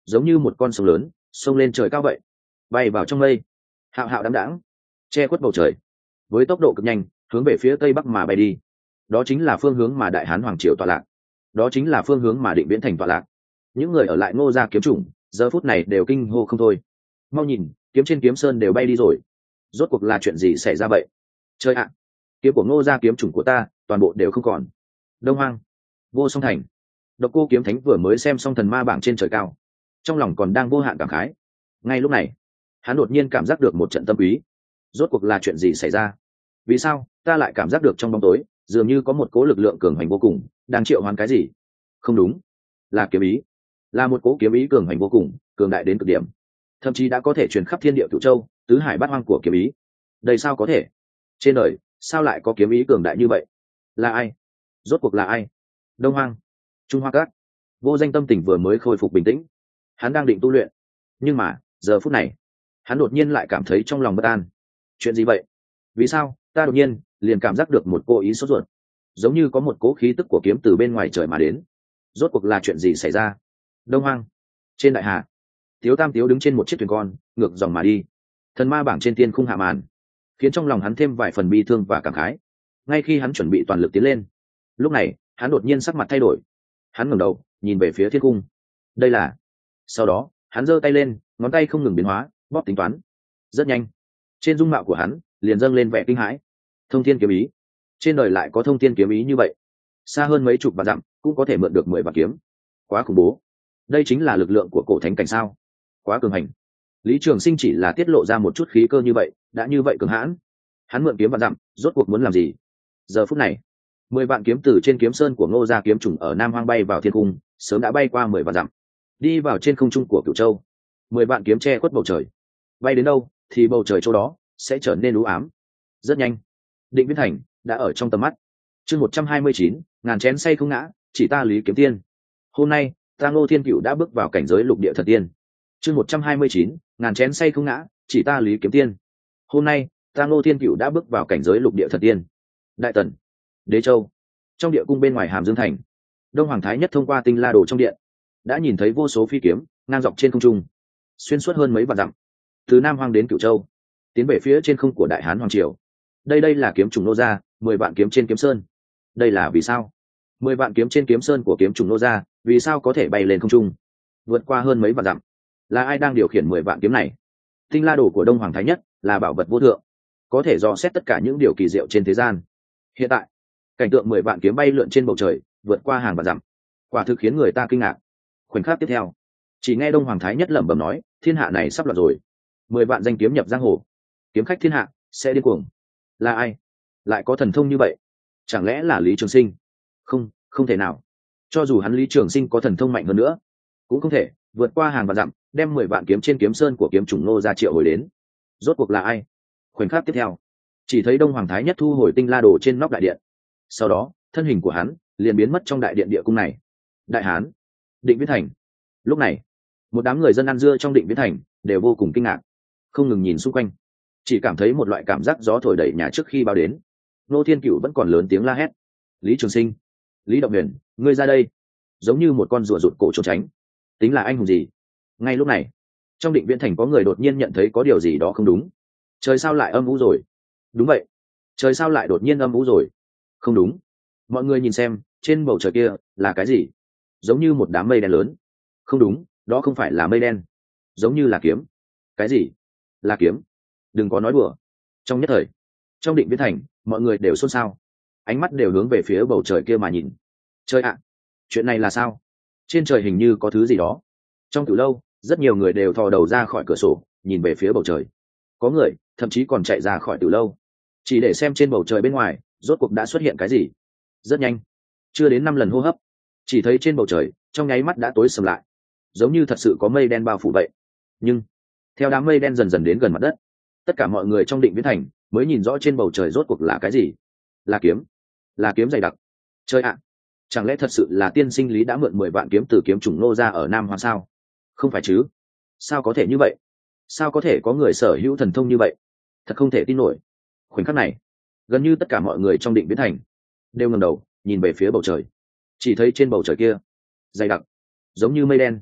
[SPEAKER 1] giống như một con sông lớn sông lên trời cao vậy, bay vào trong mây, hạo hạo đáng đáng, che khuất bầu trời, với tốc độ cực nhanh hướng về phía tây bắc mà bay đi. Đó chính là phương hướng mà đại hán hoàng triều tọa lạc, đó chính là phương hướng mà Định Viễn thành tọa lạc. Những người ở lại Ngô gia kiếm chủng giờ phút này đều kinh hô không thôi. Mau nhìn, kiếm trên kiếm sơn đều bay đi rồi, rốt cuộc là chuyện gì xảy ra vậy? Trời ạ, kiếm của Ngô gia kiếm chủng của ta toàn bộ đều không còn. Đông Hoang, Vô Song thành, Độc Cô kiếm thánh vừa mới xem xong thần ma bảng trên trời cao, trong lòng còn đang vô hạn cảm khái. Ngay lúc này, hắn đột nhiên cảm giác được một trận tâm ý. Rốt cuộc là chuyện gì xảy ra? Vì sao ta lại cảm giác được trong bóng tối dường như có một cố lực lượng cường hành vô cùng đang triệu hoán cái gì? Không đúng, là kiếm ý, là một cố kiếm ý cường hành vô cùng, cường đại đến cực điểm, thậm chí đã có thể truyền khắp thiên địa cửu châu tứ hải bát hoang của kiếm ý. Đây sao có thể? Trên đời sao lại có kiếm ý cường đại như vậy? Là ai? Rốt cuộc là ai? Đông Hoang, Trung Hoa Các. Vô Danh tâm tình vừa mới khôi phục bình tĩnh, hắn đang định tu luyện, nhưng mà giờ phút này hắn đột nhiên lại cảm thấy trong lòng bất an. Chuyện gì vậy? Vì sao ta đột nhiên liền cảm giác được một cố ý sốt ruột, giống như có một cố khí tức của kiếm từ bên ngoài trời mà đến? Rốt cuộc là chuyện gì xảy ra? Đông Hoang, trên đại hà, Tiếu Tam Tiếu đứng trên một chiếc thuyền con ngược dòng mà đi. Thần ma bảng trên tiên khung hạ màn, khiến trong lòng hắn thêm vài phần bi thương và cảm khái. Ngay khi hắn chuẩn bị toàn lực tiến lên, lúc này hắn đột nhiên sắc mặt thay đổi. Hắn ngẩng đầu nhìn về phía thiên cung. Đây là... Sau đó hắn giơ tay lên, ngón tay không ngừng biến hóa, bóp tính toán. Rất nhanh, trên dung mạo của hắn liền dâng lên vẻ kinh hãi. Thông thiên kiếm ý, trên đời lại có thông thiên kiếm ý như vậy, xa hơn mấy chục vạn dặm cũng có thể mượn được mười vạn kiếm. Quá khủng bố, đây chính là lực lượng của cổ thánh cảnh sao? Quá cường hành. Lý Trường Sinh chỉ là tiết lộ ra một chút khí cơ như vậy đã như vậy cường hãn. Hắn mượn kiếm vạn dặm rốt cuộc muốn làm gì? Giờ phút này, mười vạn kiếm từ trên kiếm sơn của Ngô gia kiếm chủng ở Nam Hoang bay vào thiên cung, sớm đã bay qua mười vạn dặm, đi vào trên không trung của Cửu Châu. Mười vạn kiếm che khuất bầu trời, bay đến đâu thì bầu trời chỗ đó sẽ trở nên u ám. Rất nhanh, Định Viễn thành đã ở trong tầm mắt. Chương một trăm hai mươi chín, ngàn chén say không ngã, chỉ ta Lý Kiếm Tiên. Hôm nay, ta Ngô Thiên Cửu đã bước vào cảnh giới lục địa thần tiên. Chương một trăm hai mươi chín, ngàn chén say không ngã, chỉ ta Lý Kiếm Tiên. Hôm nay, ta Ngô Thiên Cửu đã bước vào cảnh giới lục địa thần tiên. Đại Tần, Đế Châu, trong địa cung bên ngoài Hàm Dương thành, Đông Hoàng Thái Nhất thông qua tinh la đồ trong điện, đã nhìn thấy vô số phi kiếm ngang dọc trên không trung, xuyên suốt hơn mấy vạn dặm, từ Nam Hoang đến Cửu Châu, tiến về phía trên không của Đại Hán Hoàng Triều. Đây đây là kiếm trùng Nô gia, mười vạn kiếm trên kiếm sơn. Đây là vì sao? Mười vạn kiếm trên kiếm sơn của kiếm trùng Nô gia, vì sao có thể bay lên không trung, vượt qua hơn mấy vạn dặm? Là ai đang điều khiển mười vạn kiếm này? Tinh la đồ của Đông Hoàng Thái Nhất là bảo vật vô thượng, có thể dò xét tất cả những điều kỳ diệu trên thế gian. Hiện tại, cảnh tượng mười vạn kiếm bay lượn trên bầu trời, vượt qua hàng vạn dặm, quả thực khiến người ta kinh ngạc. Khoảnh khắc tiếp theo, chỉ nghe Đông Hoàng Thái Nhất lẩm bẩm nói, thiên hạ này sắp loạn rồi. Mười vạn danh kiếm nhập giang hồ, kiếm khách thiên hạ sẽ điên cuồng. Là ai lại có thần thông như vậy? Chẳng lẽ là Lý Trường Sinh? Không, không thể nào. Cho dù hắn Lý Trường Sinh có thần thông mạnh hơn nữa, cũng không thể vượt qua hàng vạn dặm, đem mười vạn kiếm trên kiếm sơn của kiếm chủng Nô gia triệu hồi đến. Rốt cuộc là ai? Khoảnh khắc tiếp theo, chỉ thấy Đông Hoàng Thái Nhất thu hồi tinh la đồ trên nóc đại điện, sau đó thân hình của hắn liền biến mất trong đại điện địa cung này. Đại Hán, Định Viễn thành. Lúc này, một đám người dân ăn dưa trong Định Viễn thành đều vô cùng kinh ngạc, không ngừng nhìn xung quanh, chỉ cảm thấy một loại cảm giác gió thổi đẩy nhà trước khi bao đến. Ngô Thiên Cửu vẫn còn lớn tiếng la hét, Lý Trường Sinh, Lý Động Huyền, ngươi ra đây! Giống như một con rùa rụt cổ trốn tránh. Tính là anh hùng gì? Ngay lúc này, trong Định Viễn thành có người đột nhiên nhận thấy có điều gì đó không đúng. Trời sao lại âm u rồi? Đúng vậy, trời sao lại đột nhiên âm u rồi? Không đúng, mọi người nhìn xem, trên bầu trời kia là cái gì? Giống như một đám mây đen lớn. Không đúng, đó không phải là mây đen, giống như là kiếm. Cái gì? Là kiếm? Đừng có nói đùa. Trong nhất thời, trong Định Viễn thành mọi người đều xôn xao, ánh mắt đều hướng về phía bầu trời kia mà nhìn. Trời ạ, chuyện này là sao? Trên trời hình như có thứ gì đó. Trong từ lâu, rất nhiều người đều thò đầu ra khỏi cửa sổ nhìn về phía bầu trời. Có người thậm chí còn chạy ra khỏi từ lâu, chỉ để xem trên bầu trời bên ngoài rốt cuộc đã xuất hiện cái gì. Rất nhanh, chưa đến năm lần hô hấp, chỉ thấy trên bầu trời trong nháy mắt đã tối sầm lại, giống như thật sự có mây đen bao phủ vậy. Nhưng theo đám mây đen dần dần đến gần mặt đất, tất cả mọi người trong Định Viễn thành mới nhìn rõ trên bầu trời rốt cuộc là cái gì. Là kiếm, là kiếm dày đặc. Trời ạ, chẳng lẽ thật sự là tiên sinh Lý đã mượn mười vạn kiếm từ kiếm chủng Nô gia ở Nam Hoang sao? Không phải chứ? Sao có thể như vậy? Sao có thể có người sở hữu thần thông như vậy? Thật không thể tin nổi. Khoảnh khắc này, gần như tất cả mọi người trong Định Viễn thành đều ngẩng đầu nhìn về phía bầu trời, chỉ thấy trên bầu trời kia dày đặc, giống như mây đen,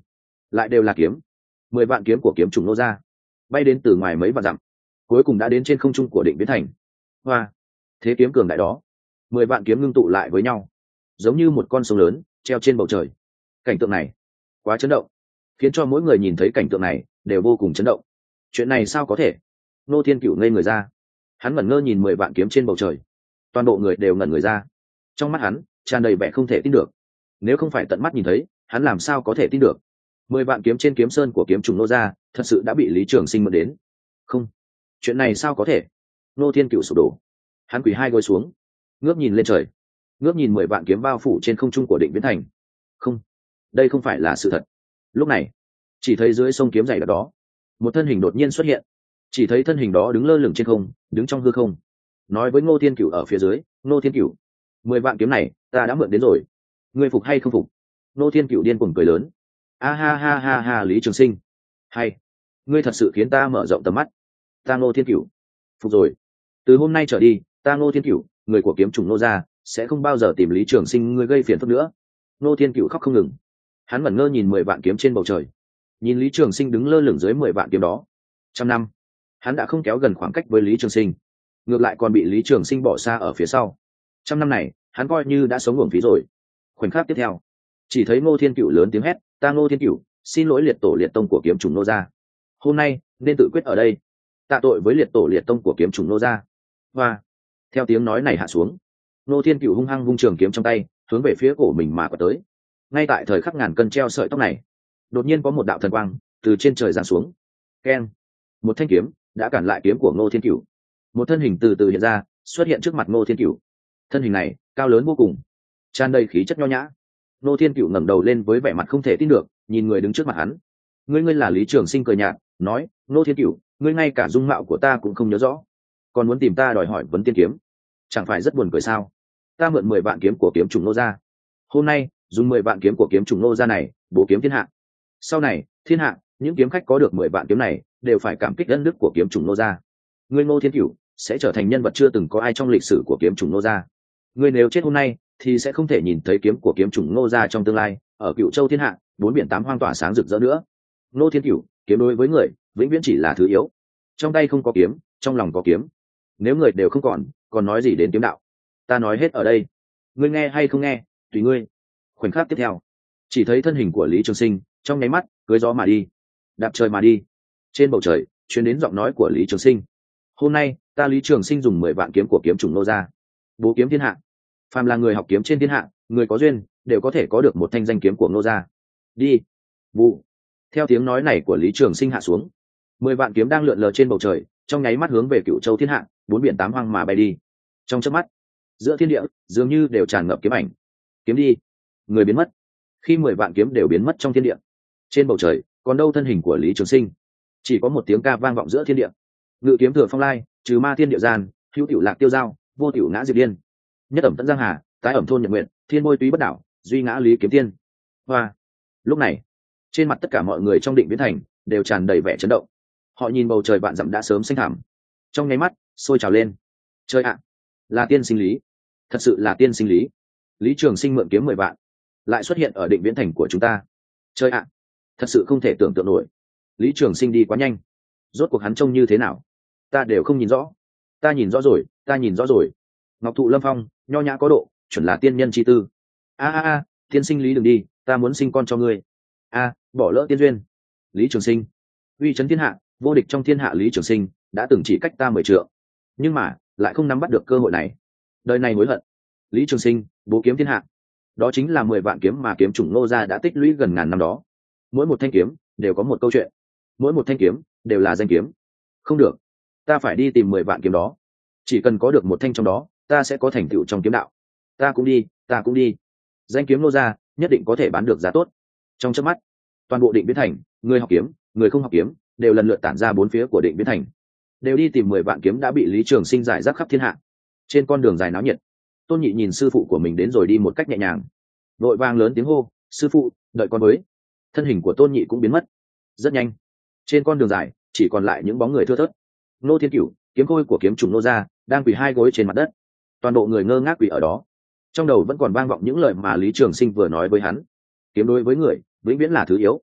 [SPEAKER 1] lại đều là kiếm. Mười vạn kiếm của kiếm trùng nô ra bay đến từ ngoài mấy vạn dặm, cuối cùng đã đến trên không trung của Định Viễn Thành. Hoa, thế kiếm cường đại đó. Mười vạn kiếm ngưng tụ lại với nhau, giống như một con sông lớn treo trên bầu trời. Cảnh tượng này quá chấn động, khiến cho mỗi người nhìn thấy cảnh tượng này đều vô cùng chấn động. Chuyện này sao có thể? Ngô Thiên Cửu ngây người ra, hắn ngẩn ngơ nhìn mười vạn kiếm trên bầu trời, toàn bộ người đều ngẩn người ra. Trong mắt hắn tràn đầy vẻ không thể tin được, nếu không phải tận mắt nhìn thấy, hắn làm sao có thể tin được? Mười vạn kiếm trên kiếm sơn của kiếm trùng nô ra thật sự đã bị Lý Trường Sinh mượn đến. Không, chuyện này sao có thể? Ngô Thiên Cửu sụp đổ, hắn quỳ hai gối xuống, ngước nhìn lên trời, ngước nhìn mười vạn kiếm bao phủ trên không trung của Định Viễn Thành. Không, đây không phải là sự thật. Lúc này chỉ thấy dưới sông kiếm dày đặc đó, một thân hình đột nhiên xuất hiện. Chỉ thấy thân hình đó đứng lơ lửng trên không, đứng trong hư không, nói với Ngô Thiên Cửu ở phía dưới: Ngô Thiên Cửu, mười vạn kiếm này ta đã mượn đến rồi, ngươi phục hay không phục? Ngô Thiên Cửu điên cuồng cười lớn: a ha ha ha ha, Lý Trường Sinh, hay, ngươi thật sự khiến ta mở rộng tầm mắt. Ta Ngô Thiên Cửu phục rồi. Từ hôm nay trở đi, ta Ngô Thiên Cửu, người của kiếm trùng Ngô gia, sẽ không bao giờ tìm Lý Trường Sinh ngươi gây phiền phức nữa. Ngô Thiên Cửu khóc không ngừng, hắn ngẩn ngơ nhìn mười vạn kiếm trên bầu trời, nhìn Lý Trường Sinh đứng lơ lửng dưới mười vạn kiếm đó. Trăm năm hắn đã không kéo gần khoảng cách với Lý Trường Sinh, ngược lại còn bị Lý Trường Sinh bỏ xa ở phía sau. Trăm năm này hắn coi như đã sống uổng phí rồi. Khoảnh khắc tiếp theo, chỉ thấy Ngô Thiên Cửu lớn tiếng hét: ta Ngô Thiên Cửu xin lỗi liệt tổ liệt tông của kiếm trùng Ngô gia, hôm nay nên tự quyết ở đây, tạ tội với liệt tổ liệt tông của kiếm trùng Ngô gia. Và theo tiếng nói này hạ xuống, Ngô Thiên Cửu hung hăng vung trường kiếm trong tay, hướng về phía cổ mình mà quật tới. Ngay tại thời khắc ngàn cân treo sợi tóc này, đột nhiên có một đạo thần quang từ trên trời giáng xuống. Keng, một thanh kiếm đã cản lại kiếm của Ngô Thiên Cửu. Một thân hình từ từ hiện ra, xuất hiện trước mặt Ngô Thiên Cửu. Thân hình này cao lớn vô cùng, tràn đầy khí chất nho nhã. Ngô Thiên Cửu ngẩng đầu lên với vẻ mặt không thể tin được, nhìn người đứng trước mặt hắn. Ngươi ngươi là Lý Trường Sinh? Cười nhạt nói: Ngô Thiên Cửu, ngươi ngay cả dung mạo của ta cũng không nhớ rõ, còn muốn tìm ta đòi hỏi vấn tiên kiếm, chẳng phải rất buồn cười sao? Ta mượn mười vạn kiếm của kiếm trùng Ngô gia, hôm nay dùng mười vạn kiếm của kiếm trùng Ngô gia này bố kiếm thiên hạ. Sau này thiên hạ những kiếm khách có được mười vạn kiếm này đều phải cảm kích ân đức của kiếm trùng Ngô gia. Ngươi Ngô Thiên Cửu sẽ trở thành nhân vật chưa từng có ai trong lịch sử của kiếm trùng Ngô gia. Ngươi nếu chết hôm nay thì sẽ không thể nhìn thấy kiếm của kiếm trùng Ngô gia trong tương lai, ở Cựu Châu thiên hạ, bốn biển tám hoang tỏa sáng rực rỡ nữa. Ngô Thiên Cửu, kiếm đối với người vĩnh viễn chỉ là thứ yếu. Trong tay không có kiếm, trong lòng có kiếm. Nếu người đều không còn, còn nói gì đến kiếm đạo? Ta nói hết ở đây, ngươi nghe hay không nghe, tùy ngươi. Khoảnh khắc tiếp theo, chỉ thấy thân hình của Lý Trường Sinh trong nháy mắt cưỡi gió mà đi, đạp trời mà đi. Trên bầu trời truyền đến giọng nói của Lý Trường Sinh: hôm nay ta Lý Trường Sinh dùng mười vạn kiếm của kiếm trùng Ngô gia bố kiếm thiên hạ. Phàm là người học kiếm trên thiên hạ, người có duyên đều có thể có được một thanh danh kiếm của Ngô gia. Đi. Vụ. Theo tiếng nói này của Lý Trường Sinh hạ xuống, mười vạn kiếm đang lượn lờ trên bầu trời, trong nháy mắt hướng về Cựu Châu thiên hạ, bốn biển tám hoang mà bay đi. Trong chớp mắt, giữa thiên địa dường như đều tràn ngập kiếm ảnh. Kiếm đi, người biến mất. Khi mười vạn kiếm đều biến mất trong thiên địa, trên bầu trời còn đâu thân hình của Lý Trường Sinh? Chỉ có một tiếng ca vang vọng giữa thiên địa: ngự kiếm thừa phong lai, trừ ma thiên địa gian, hữu tiểu lạc tiêu giao, vô tiểu ngã diệt điên. Nhất ẩm tận giang hà, tái ẩm thôn nhật nguyện, thiên môi túy bất đảo, duy ngã lý kiếm tiên. Hoa. Lúc này trên mặt tất cả mọi người trong Định Viễn Thành đều tràn đầy vẻ chấn động. Họ nhìn bầu trời vạn dặm đã sớm xanh thẳm, trong nháy mắt sôi trào lên. Trời ạ, là tiên sinh Lý, thật sự là tiên sinh Lý. Lý Trường Sinh mượn kiếm mười vạn lại xuất hiện ở Định Viễn Thành của chúng ta. Trời ạ, thật sự không thể tưởng tượng nổi. Lý Trường Sinh đi quá nhanh, rốt cuộc hắn trông như thế nào ta đều không nhìn rõ. Ta nhìn rõ rồi, ta nhìn rõ rồi. Ngọc thụ lâm phong, nho nhã có độ, chuẩn là tiên nhân chi tư. A a a, tiên sinh Lý đừng đi, ta muốn sinh con cho ngươi. A, bỏ lỡ tiên duyên. Lý Trường Sinh uy chấn thiên hạ, vô địch trong thiên hạ. Lý Trường Sinh đã từng chỉ cách ta mười trượng, nhưng mà lại không nắm bắt được cơ hội này. Đời này hối hận. Lý Trường Sinh bố kiếm thiên hạ, đó chính là mười vạn kiếm mà kiếm trùng Ngô gia đã tích lũy gần ngàn năm đó. Mỗi một thanh kiếm đều có một câu chuyện, mỗi một thanh kiếm đều là danh kiếm. Không được, ta phải đi tìm mười vạn kiếm đó. Chỉ cần có được một thanh trong đó, ta sẽ có thành tựu trong kiếm đạo. Ta cũng đi, ta cũng đi. Danh kiếm Ngô gia nhất định có thể bán được giá tốt. Trong chớp mắt, toàn bộ Định Viễn Thành, người học kiếm, người không học kiếm, đều lần lượt tản ra bốn phía của Định Viễn Thành, đều đi tìm mười vạn kiếm đã bị Lý Trường Sinh giải rác khắp thiên hạ. Trên con đường dài náo nhiệt, Tôn Nhị nhìn sư phụ của mình đến rồi đi một cách nhẹ nhàng, vội vàng lớn tiếng hô: sư phụ, đợi con với. Thân hình của Tôn Nhị cũng biến mất. Rất nhanh, trên con đường dài chỉ còn lại những bóng người thưa thớt. Ngô Thiên Cửu, kiếm khôi của kiếm trùng Ngô gia, đang quỳ hai gối trên mặt đất. Toàn bộ người ngơ ngác quỳ ở đó, trong đầu vẫn còn vang vọng những lời mà Lý Trường Sinh vừa nói với hắn: kiếm đối với người vĩnh viễn là thứ yếu.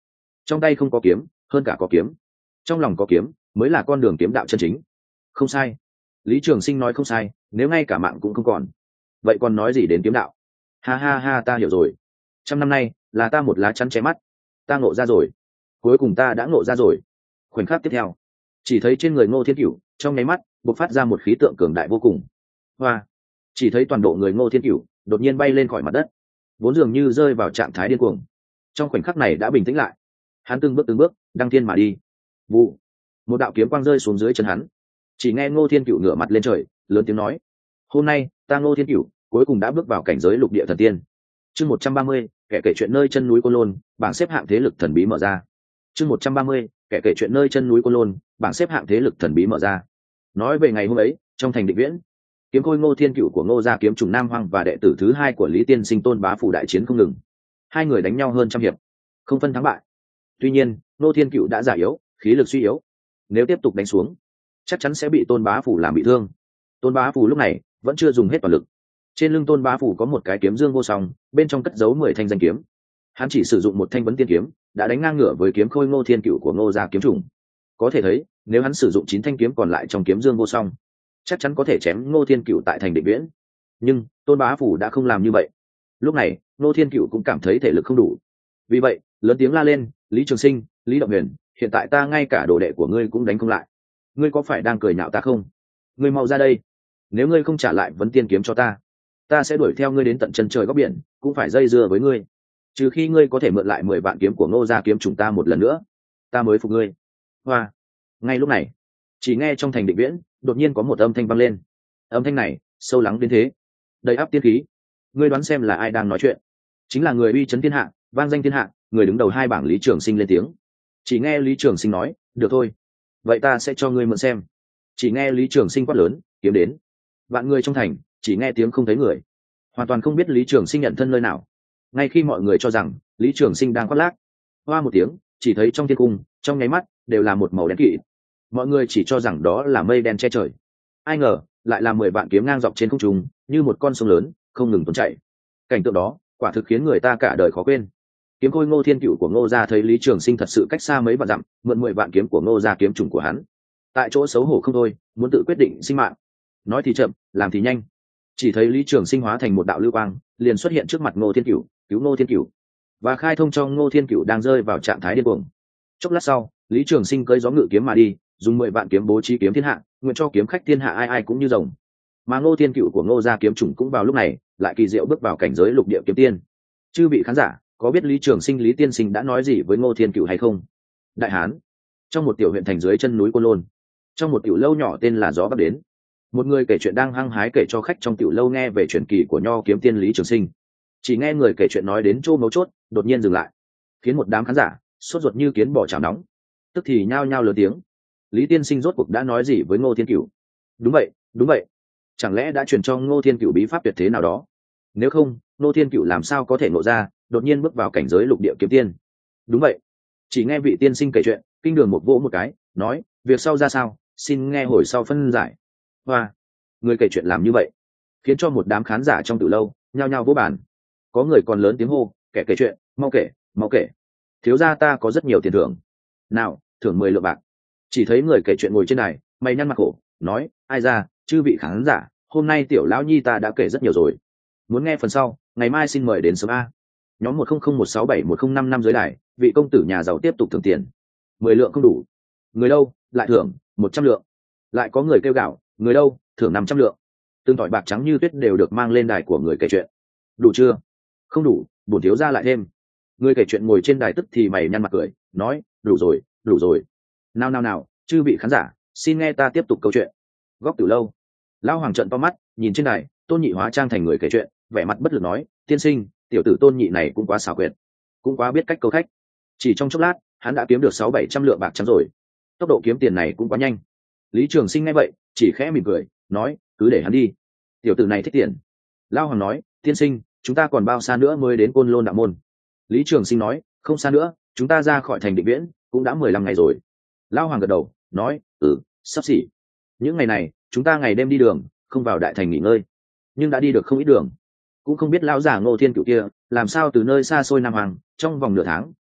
[SPEAKER 1] trong tay không có kiếm hơn cả có kiếm, trong lòng có kiếm mới là con đường kiếm đạo chân chính. Không sai, Lý Trường Sinh nói không sai, nếu ngay cả mạng cũng không còn, vậy còn nói gì đến kiếm đạo? Ha ha ha, ta hiểu rồi. Trăm năm nay là ta một lá chắn che mắt, ta ngộ ra rồi, cuối cùng ta đã ngộ ra rồi. Khoảnh khắc tiếp theo, chỉ thấy trên người Ngô Thiên Cửu trong nháy mắt bộc phát ra một khí tượng cường đại vô cùng. Hoa, chỉ thấy toàn bộ người Ngô Thiên Cửu đột nhiên bay lên khỏi mặt đất, vốn dường như rơi vào trạng thái điên cuồng, trong khoảnh khắc này đã bình tĩnh lại. Hắn từng bước từng bước đăng thiên mà đi. Vụ, một đạo kiếm quang rơi xuống dưới chân hắn. Chỉ nghe Ngô Thiên Cửu ngửa mặt lên trời, lớn tiếng nói: hôm nay ta Ngô Thiên Cửu cuối cùng đã bước vào cảnh giới lục địa thần tiên. Chương một trăm ba mươi, kẻ kể chuyện nơi chân núi Côn Lôn, bảng xếp hạng thế lực thần bí mở ra. Chương một trăm ba mươi, kẻ kể chuyện nơi chân núi Côn Lôn, bảng xếp hạng thế lực thần bí mở ra. Nói về ngày hôm ấy, trong thành Định Viễn, kiếm khôi Ngô Thiên Cửu của Ngô gia kiếm trùng Nam Hoang và đệ tử thứ hai của Lý Tiên Sinh Tôn Bá Phủ đại chiến không ngừng. Hai người đánh nhau hơn trăm hiệp, không phân thắng bại. Tuy nhiên, Ngô Thiên Cửu đã già yếu, khí lực suy yếu, nếu tiếp tục đánh xuống, chắc chắn sẽ bị Tôn Bá Phủ làm bị thương. Tôn Bá Phủ lúc này vẫn chưa dùng hết toàn lực. Trên lưng Tôn Bá Phủ có một cái kiếm dương vô song, bên trong cất giấu mười thanh danh kiếm. Hắn chỉ sử dụng một thanh vấn tiên kiếm, đã đánh ngang ngửa với kiếm khôi Ngô Thiên Cửu của Ngô gia kiếm trùng. Có thể thấy, nếu hắn sử dụng chín thanh kiếm còn lại trong kiếm dương vô song, chắc chắn có thể chém Ngô Thiên Cửu tại thành Định Viễn. Nhưng Tôn Bá Phủ đã không làm như vậy. Lúc này, Ngô Thiên Cửu cũng cảm thấy thể lực không đủ. Vì vậy, lớn tiếng la lên: Lý Trường Sinh, Lý Động Huyền, hiện tại ta ngay cả đồ đệ của ngươi cũng đánh không lại. Ngươi có phải đang cười nhạo ta không? Ngươi mau ra đây. Nếu ngươi không trả lại vấn tiên kiếm cho ta, ta sẽ đuổi theo ngươi đến tận chân trời góc biển, cũng phải dây dưa với ngươi. Trừ khi ngươi có thể mượn lại mười vạn kiếm của Ngô gia kiếm trùng ta một lần nữa, ta mới phục ngươi. Hoa. Ngay lúc này, chỉ nghe trong thành Định Viễn đột nhiên có một âm thanh vang lên. Âm thanh này sâu lắng đến thế, đầy áp tiên khí. Ngươi đoán xem là ai đang nói chuyện? Chính là người uy chấn thiên hạ, vang danh thiên hạ, người đứng đầu hai bảng Lý Trường Sinh lên tiếng. Chỉ nghe Lý Trường Sinh nói: được thôi, vậy ta sẽ cho ngươi mượn xem. Chỉ nghe Lý Trường Sinh quát lớn: kiếm đến. Vạn người trong thành chỉ nghe tiếng không thấy người, hoàn toàn không biết Lý Trường Sinh nhận thân nơi nào. Ngay khi mọi người cho rằng Lý Trường Sinh đang khoác lác, hoa một tiếng, chỉ thấy trong thiên cung trong nháy mắt đều là một màu đen kịt. Mọi người chỉ cho rằng đó là mây đen che trời, ai ngờ lại là mười vạn kiếm ngang dọc trên không trung, như một con sông lớn không ngừng tuôn chảy. Cảnh tượng đó quả thực khiến người ta cả đời khó quên. Kiếm khôi Ngô Thiên Cửu của Ngô gia thấy Lý Trường Sinh thật sự cách xa mấy vạn dặm, mượn mười vạn kiếm của Ngô gia kiếm trùng của hắn, tại chỗ xấu hổ không thôi, muốn tự quyết định sinh mạng. Nói thì chậm, làm thì nhanh. Chỉ thấy Lý Trường Sinh hóa thành một đạo lưu quang, liền xuất hiện trước mặt Ngô Thiên Cửu, cứu Ngô Thiên Cửu và khai thông cho Ngô Thiên Cửu đang rơi vào trạng thái điên cuồng. Chốc lát sau, Lý Trường Sinh cưỡi gió ngự kiếm mà đi, dùng mười vạn kiếm bố trí kiếm thiên hạ, nguyện cho kiếm khách thiên hạ ai ai cũng như rồng. Mà Ngô Thiên Cửu của Ngô gia kiếm trùng cũng vào lúc này lại kỳ diệu bước vào cảnh giới lục địa kiếm tiên. Chư vị khán giả, có biết Lý Trường Sinh Lý tiên sinh đã nói gì với Ngô Thiên Cửu hay không? Đại Hán, trong một tiểu huyện thành dưới chân núi Côn Lôn, trong một tiểu lâu nhỏ tên là Gió Bắc đến, một người kể chuyện đang hăng hái kể cho khách trong tiểu lâu nghe về truyền kỳ của nho kiếm tiên Lý Trường Sinh. Chỉ nghe người kể chuyện nói đến chỗ mấu chốt, đột nhiên dừng lại, khiến một đám khán giả sốt ruột như kiến bò chảo nóng, tức thì nhao nhao lớn tiếng: Lý tiên sinh rốt cuộc đã nói gì với Ngô Thiên Cửu? Đúng vậy, đúng vậy, chẳng lẽ đã truyền cho Ngô Thiên Cửu bí pháp tuyệt thế nào đó? Nếu không, Ngô Thiên Cửu làm sao có thể ngộ ra, đột nhiên bước vào cảnh giới lục địa kiếm tiên? Đúng vậy. Chỉ nghe vị tiên sinh kể chuyện, kinh đường một vỗ một cái, nói: việc sau ra sao, xin nghe hồi sau phân giải. Hoa, người kể chuyện làm như vậy, khiến cho một đám khán giả trong tiểu lâu nhao nhao vỗ bàn. Có người còn lớn tiếng hô: kẻ kể chuyện, mau kể, mau kể, thiếu gia ta có rất nhiều tiền thưởng, nào, thưởng mười lượng bạc. Chỉ thấy người kể chuyện ngồi trên này, mày nhăn mặt khổ, nói: ai ra, chư vị khán giả, hôm nay tiểu lão nhi ta đã kể rất nhiều rồi, muốn nghe phần sau, ngày mai xin mời đến sớm a. Nhóm một không không một sáu bảy một không năm năm dưới đài, vị công tử nhà giàu tiếp tục thưởng tiền. Mười lượng không đủ, người đâu, lại thưởng một trăm lượng. Lại có người kêu gào: người đâu, thưởng năm trăm lượng. Từng tỏi bạc trắng như tuyết đều được mang lên đài của người kể chuyện. Đủ chưa? Không đủ, bổn thiếu gia lại thêm. Người kể chuyện ngồi trên đài tức thì mày nhăn mặt cười, nói: đủ rồi, đủ rồi. Nào nào nào, chư vị khán giả, xin nghe ta tiếp tục câu chuyện. Góc tiểu lâu, lão hoàng trợn to mắt nhìn trên đài, Tôn Nhị hóa trang thành người kể chuyện, vẻ mặt bất lực nói: tiên sinh, tiểu tử Tôn Nhị này cũng quá xảo quyệt, cũng quá biết cách câu khách. Chỉ trong chốc lát, hắn đã kiếm được sáu bảy trăm lượng bạc trắng rồi. Tốc độ kiếm tiền này cũng quá nhanh. Lý Trường Sinh nghe vậy, chỉ khẽ mỉm cười, nói: cứ để hắn đi, tiểu tử này thích tiền. Lão hoàng nói: tiên sinh, chúng ta còn bao xa nữa mới đến Côn Lôn đạo môn? Lý Trường Sinh nói: không xa nữa, chúng ta ra khỏi thành Định Viễn cũng đã mười lăm ngày rồi. Lão hoàng gật đầu, nói: ừ, sắp xỉ. Những ngày này chúng ta ngày đêm đi đường, không vào đại thành nghỉ ngơi, nhưng đã đi được không ít đường. Cũng không biết lão già Ngô Thiên Cửu kia làm sao từ nơi xa xôi Nam Hoàng trong vòng nửa tháng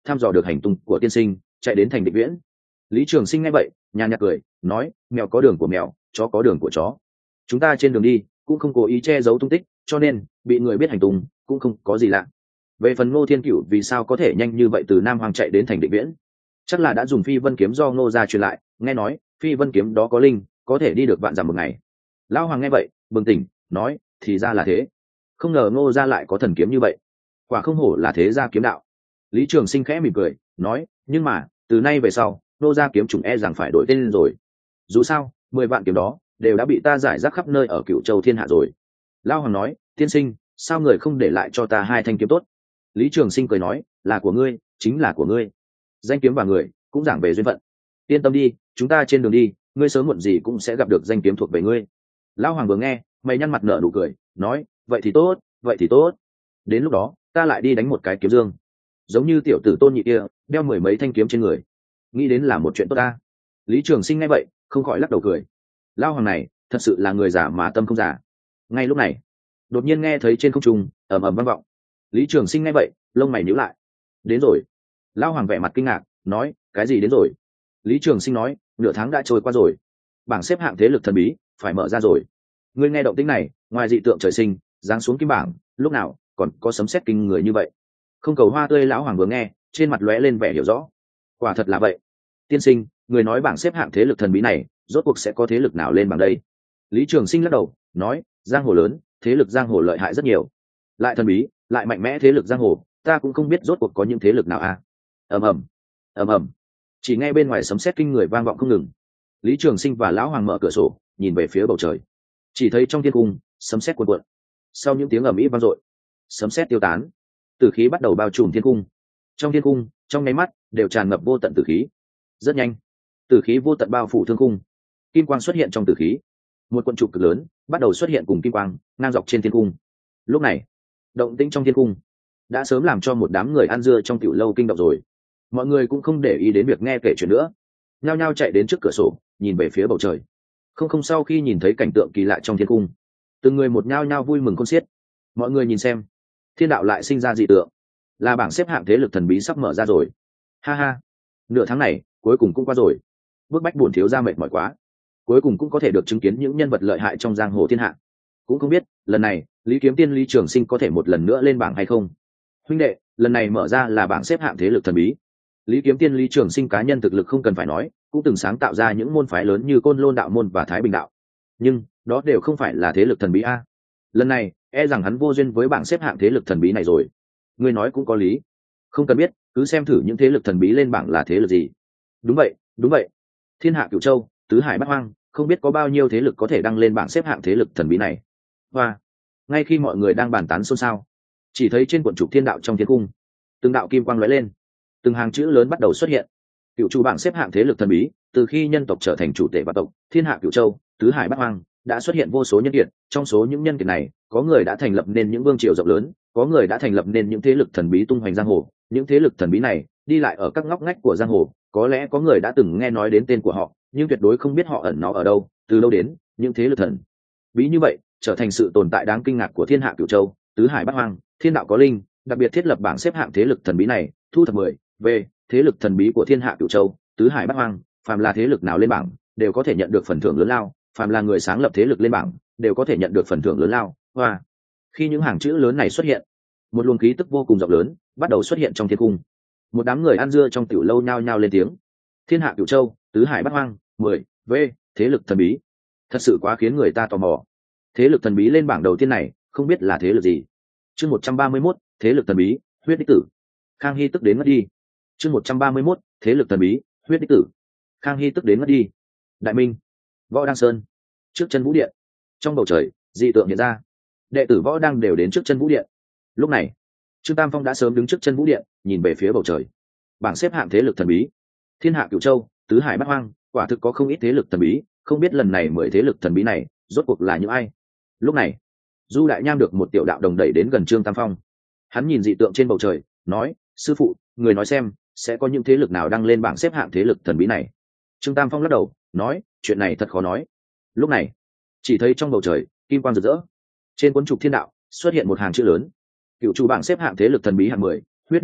[SPEAKER 1] thăm dò được hành tung của tiên sinh, chạy đến thành Định Viễn. Lý Trường Sinh nghe vậy nhàn nhạt cười nói, mèo có đường của mèo, chó có đường của chó, chúng ta trên đường đi cũng không cố ý che giấu tung tích, cho nên bị người biết hành tung cũng không có gì lạ. Về phần Ngô Thiên Cửu vì sao có thể nhanh như vậy từ Nam Hoàng chạy đến thành Định Viễn, chắc là đã dùng phi vân kiếm do Ngô gia truyền lại, nghe nói phi vân kiếm đó có linh, có thể đi được vạn dặm một ngày. Lão Hoàng nghe vậy bừng tỉnh nói, thì ra là thế, không ngờ Ngô gia lại có thần kiếm như vậy, quả không hổ là thế gia kiếm đạo. Lý Trường Sinh khẽ mỉm cười nói, nhưng mà từ nay về sau Ngô gia kiếm chủng e rằng phải đổi tên rồi, dù sao mười vạn kiếm đó đều đã bị ta giải rác khắp nơi ở Cửu Châu thiên hạ rồi. Lão Hoàng nói, tiên sinh sao người không để lại cho ta hai thanh kiếm tốt? Lý Trường Sinh cười nói, là của ngươi chính là của ngươi, danh kiếm và người cũng giảng về duyên phận, yên tâm đi, chúng ta trên đường đi ngươi sớm muộn gì cũng sẽ gặp được danh kiếm thuộc về ngươi. Lão Hoàng vừa nghe mày nhăn mặt nở nụ cười nói, vậy thì tốt, vậy thì tốt, đến lúc đó ta lại đi đánh một cái kiếm dương, giống như tiểu tử Tôn Nhị kia đeo mười mấy thanh kiếm trên người, nghĩ đến là một chuyện tốt ta. Lý Trường Sinh nghe vậy không khỏi lắc đầu cười, Lão Hoàng này thật sự là người giả mà tâm không giả. Ngay lúc này đột nhiên nghe thấy trên không trung ầm ầm vang vọng. Lý Trường Sinh nghe vậy lông mày nhíu lại, đến rồi. Lão Hoàng vẻ mặt kinh ngạc nói, cái gì đến rồi? Lý Trường Sinh nói, nửa tháng đã trôi qua rồi, bảng xếp hạng thế lực thần bí phải mở ra rồi. Ngươi nghe động tĩnh này, ngoài dị tượng trời sinh giáng xuống kim bảng, lúc nào còn có sấm sét kinh người như vậy? Không cầu hoa tươi. Lão Hoàng vừa nghe trên mặt lóe lên vẻ hiểu rõ, quả thật là vậy. Tiên sinh, người nói bảng xếp hạng thế lực thần bí này rốt cuộc sẽ có thế lực nào lên bảng đây? Lý Trường Sinh lắc đầu nói, giang hồ lớn, thế lực giang hồ lợi hại rất nhiều, lại thần bí lại mạnh mẽ thế lực giang hồ, ta cũng không biết rốt cuộc có những thế lực nào à. ầm ầm ầm ầm, chỉ nghe bên ngoài sấm sét kinh người vang vọng không ngừng. Lý Trường Sinh và Lão Hoàng mở cửa sổ nhìn về phía bầu trời, chỉ thấy trong thiên cung sấm sét cuồn cuộn, sau những tiếng ầm ĩ vang dội, sấm sét tiêu tán, tử khí bắt đầu bao trùm thiên cung. Trong thiên cung trong nháy mắt đều tràn ngập vô tận tử khí. Rất nhanh tử khí vô tận bao phủ thương cung, kim quang xuất hiện trong tử khí, một quân trụ cực lớn bắt đầu xuất hiện cùng kim quang ngang dọc trên thiên cung. Lúc này động tĩnh trong thiên cung đã sớm làm cho một đám người ăn dưa trong tiểu lâu kinh động rồi, mọi người cũng không để ý đến việc nghe kể chuyện nữa, nhao nhao chạy đến trước cửa sổ nhìn về phía bầu trời. Không không sau khi nhìn thấy cảnh tượng kỳ lạ trong thiên cung, từng người một nhao nhao vui mừng khôn xiết. Mọi người nhìn xem, thiên đạo lại sinh ra dị tượng, là bảng xếp hạng thế lực thần bí sắp mở ra rồi. Ha ha, nửa tháng này cuối cùng cũng qua rồi, bức bách bổn thiếu gia mệt mỏi quá, cuối cùng cũng có thể được chứng kiến những nhân vật lợi hại trong giang hồ thiên hạ. Cũng không biết lần này Lý Kiếm Tiên Lý Trường Sinh có thể một lần nữa lên bảng hay không. Huynh đệ, lần này mở ra là bảng xếp hạng thế lực thần bí. Lý Kiếm Tiên Lý Trường Sinh cá nhân thực lực không cần phải nói, cũng từng sáng tạo ra những môn phái lớn như Côn Lôn đạo môn và Thái Bình đạo, nhưng đó đều không phải là thế lực thần bí a. Lần này e rằng hắn vô duyên với bảng xếp hạng thế lực thần bí này rồi. Ngươi nói cũng có lý, không cần biết, cứ xem thử những thế lực thần bí lên bảng là thế lực gì. Đúng vậy, đúng vậy, thiên hạ Cửu Châu, tứ hải bát hoang, không biết có bao nhiêu thế lực có thể đăng lên bảng xếp hạng thế lực thần bí này. Và ngay khi mọi người đang bàn tán xôn xao, chỉ thấy trên quận trục thiên đạo trong thiên cung, từng đạo kim quang lóe lên, từng hàng chữ lớn bắt đầu xuất hiện. Cựu chủ bảng xếp hạng thế lực thần bí, từ khi nhân tộc trở thành chủ tể và tộc, thiên hạ Cửu Châu, tứ hải bát hoang, đã xuất hiện vô số nhân kiệt. Trong số những nhân kiệt này, có người đã thành lập nên những vương triều rộng lớn, có người đã thành lập nên những thế lực thần bí tung hoành giang hồ. Những thế lực thần bí này đi lại ở các ngóc ngách của giang hồ, có lẽ có người đã từng nghe nói đến tên của họ, nhưng tuyệt đối không biết họ ẩn nó ở đâu, từ lâu đến. Những thế lực thần bí như vậy trở thành sự tồn tại đáng kinh ngạc của thiên hạ Cửu Châu, tứ hải bát hoang, thiên đạo có linh, đặc biệt thiết lập bảng xếp hạng thế lực thần bí này, thu thập mười về thế lực thần bí của thiên hạ Cửu Châu, tứ hải bát hoang, phàm là thế lực nào lên bảng đều có thể nhận được phần thưởng lớn lao, phàm là người sáng lập thế lực lên bảng đều có thể nhận được phần thưởng lớn lao. Hoa, khi những hàng chữ lớn này xuất hiện, một luồng khí tức vô cùng rộng lớn bắt đầu xuất hiện trong thiên cung. Một đám người ăn dưa trong tiểu lâu nhao nhao lên tiếng, thiên hạ Cửu Châu, tứ hải bát hoang, mười v thế lực thần bí, thật sự quá khiến người ta tò mò. Thế lực thần bí lên bảng đầu tiên này không biết là thế lực gì. Chương một trăm ba mươi mốt, thế lực thần bí, huyết đích tử. Khang Hy tức đến ngất đi. Chương một trăm ba mươi mốt, thế lực thần bí, huyết đích tử. Khang Hy tức đến ngất đi. Đại Minh, Võ Đăng Sơn, trước chân vũ điện. Trong bầu trời dị tượng hiện ra, đệ tử Võ Đăng đều đến trước chân vũ điện. Lúc này Trương Tam Phong đã sớm đứng trước chân vũ điện, nhìn về phía bầu trời. Bảng xếp hạng thế lực thần bí, thiên hạ Cửu Châu, tứ hải bát hoang, quả thực có không ít thế lực thần bí, không biết lần này mười thế lực thần bí này rốt cuộc là những ai. Lúc này Du Đại Nham được một tiểu đạo đồng đẩy đến gần Trương Tam Phong, hắn nhìn dị tượng trên bầu trời nói, sư phụ, người nói xem sẽ có những thế lực nào đăng lên bảng xếp hạng thế lực thần bí này. Trương Tam Phong lắc đầu nói, chuyện này thật khó nói. Lúc này chỉ thấy trong bầu trời kim quang rực rỡ, trên cuốn trục thiên đạo xuất hiện một hàng chữ lớn, cựu chủ bảng xếp hạng thế lực thần bí hạng mười, huyết đích tử,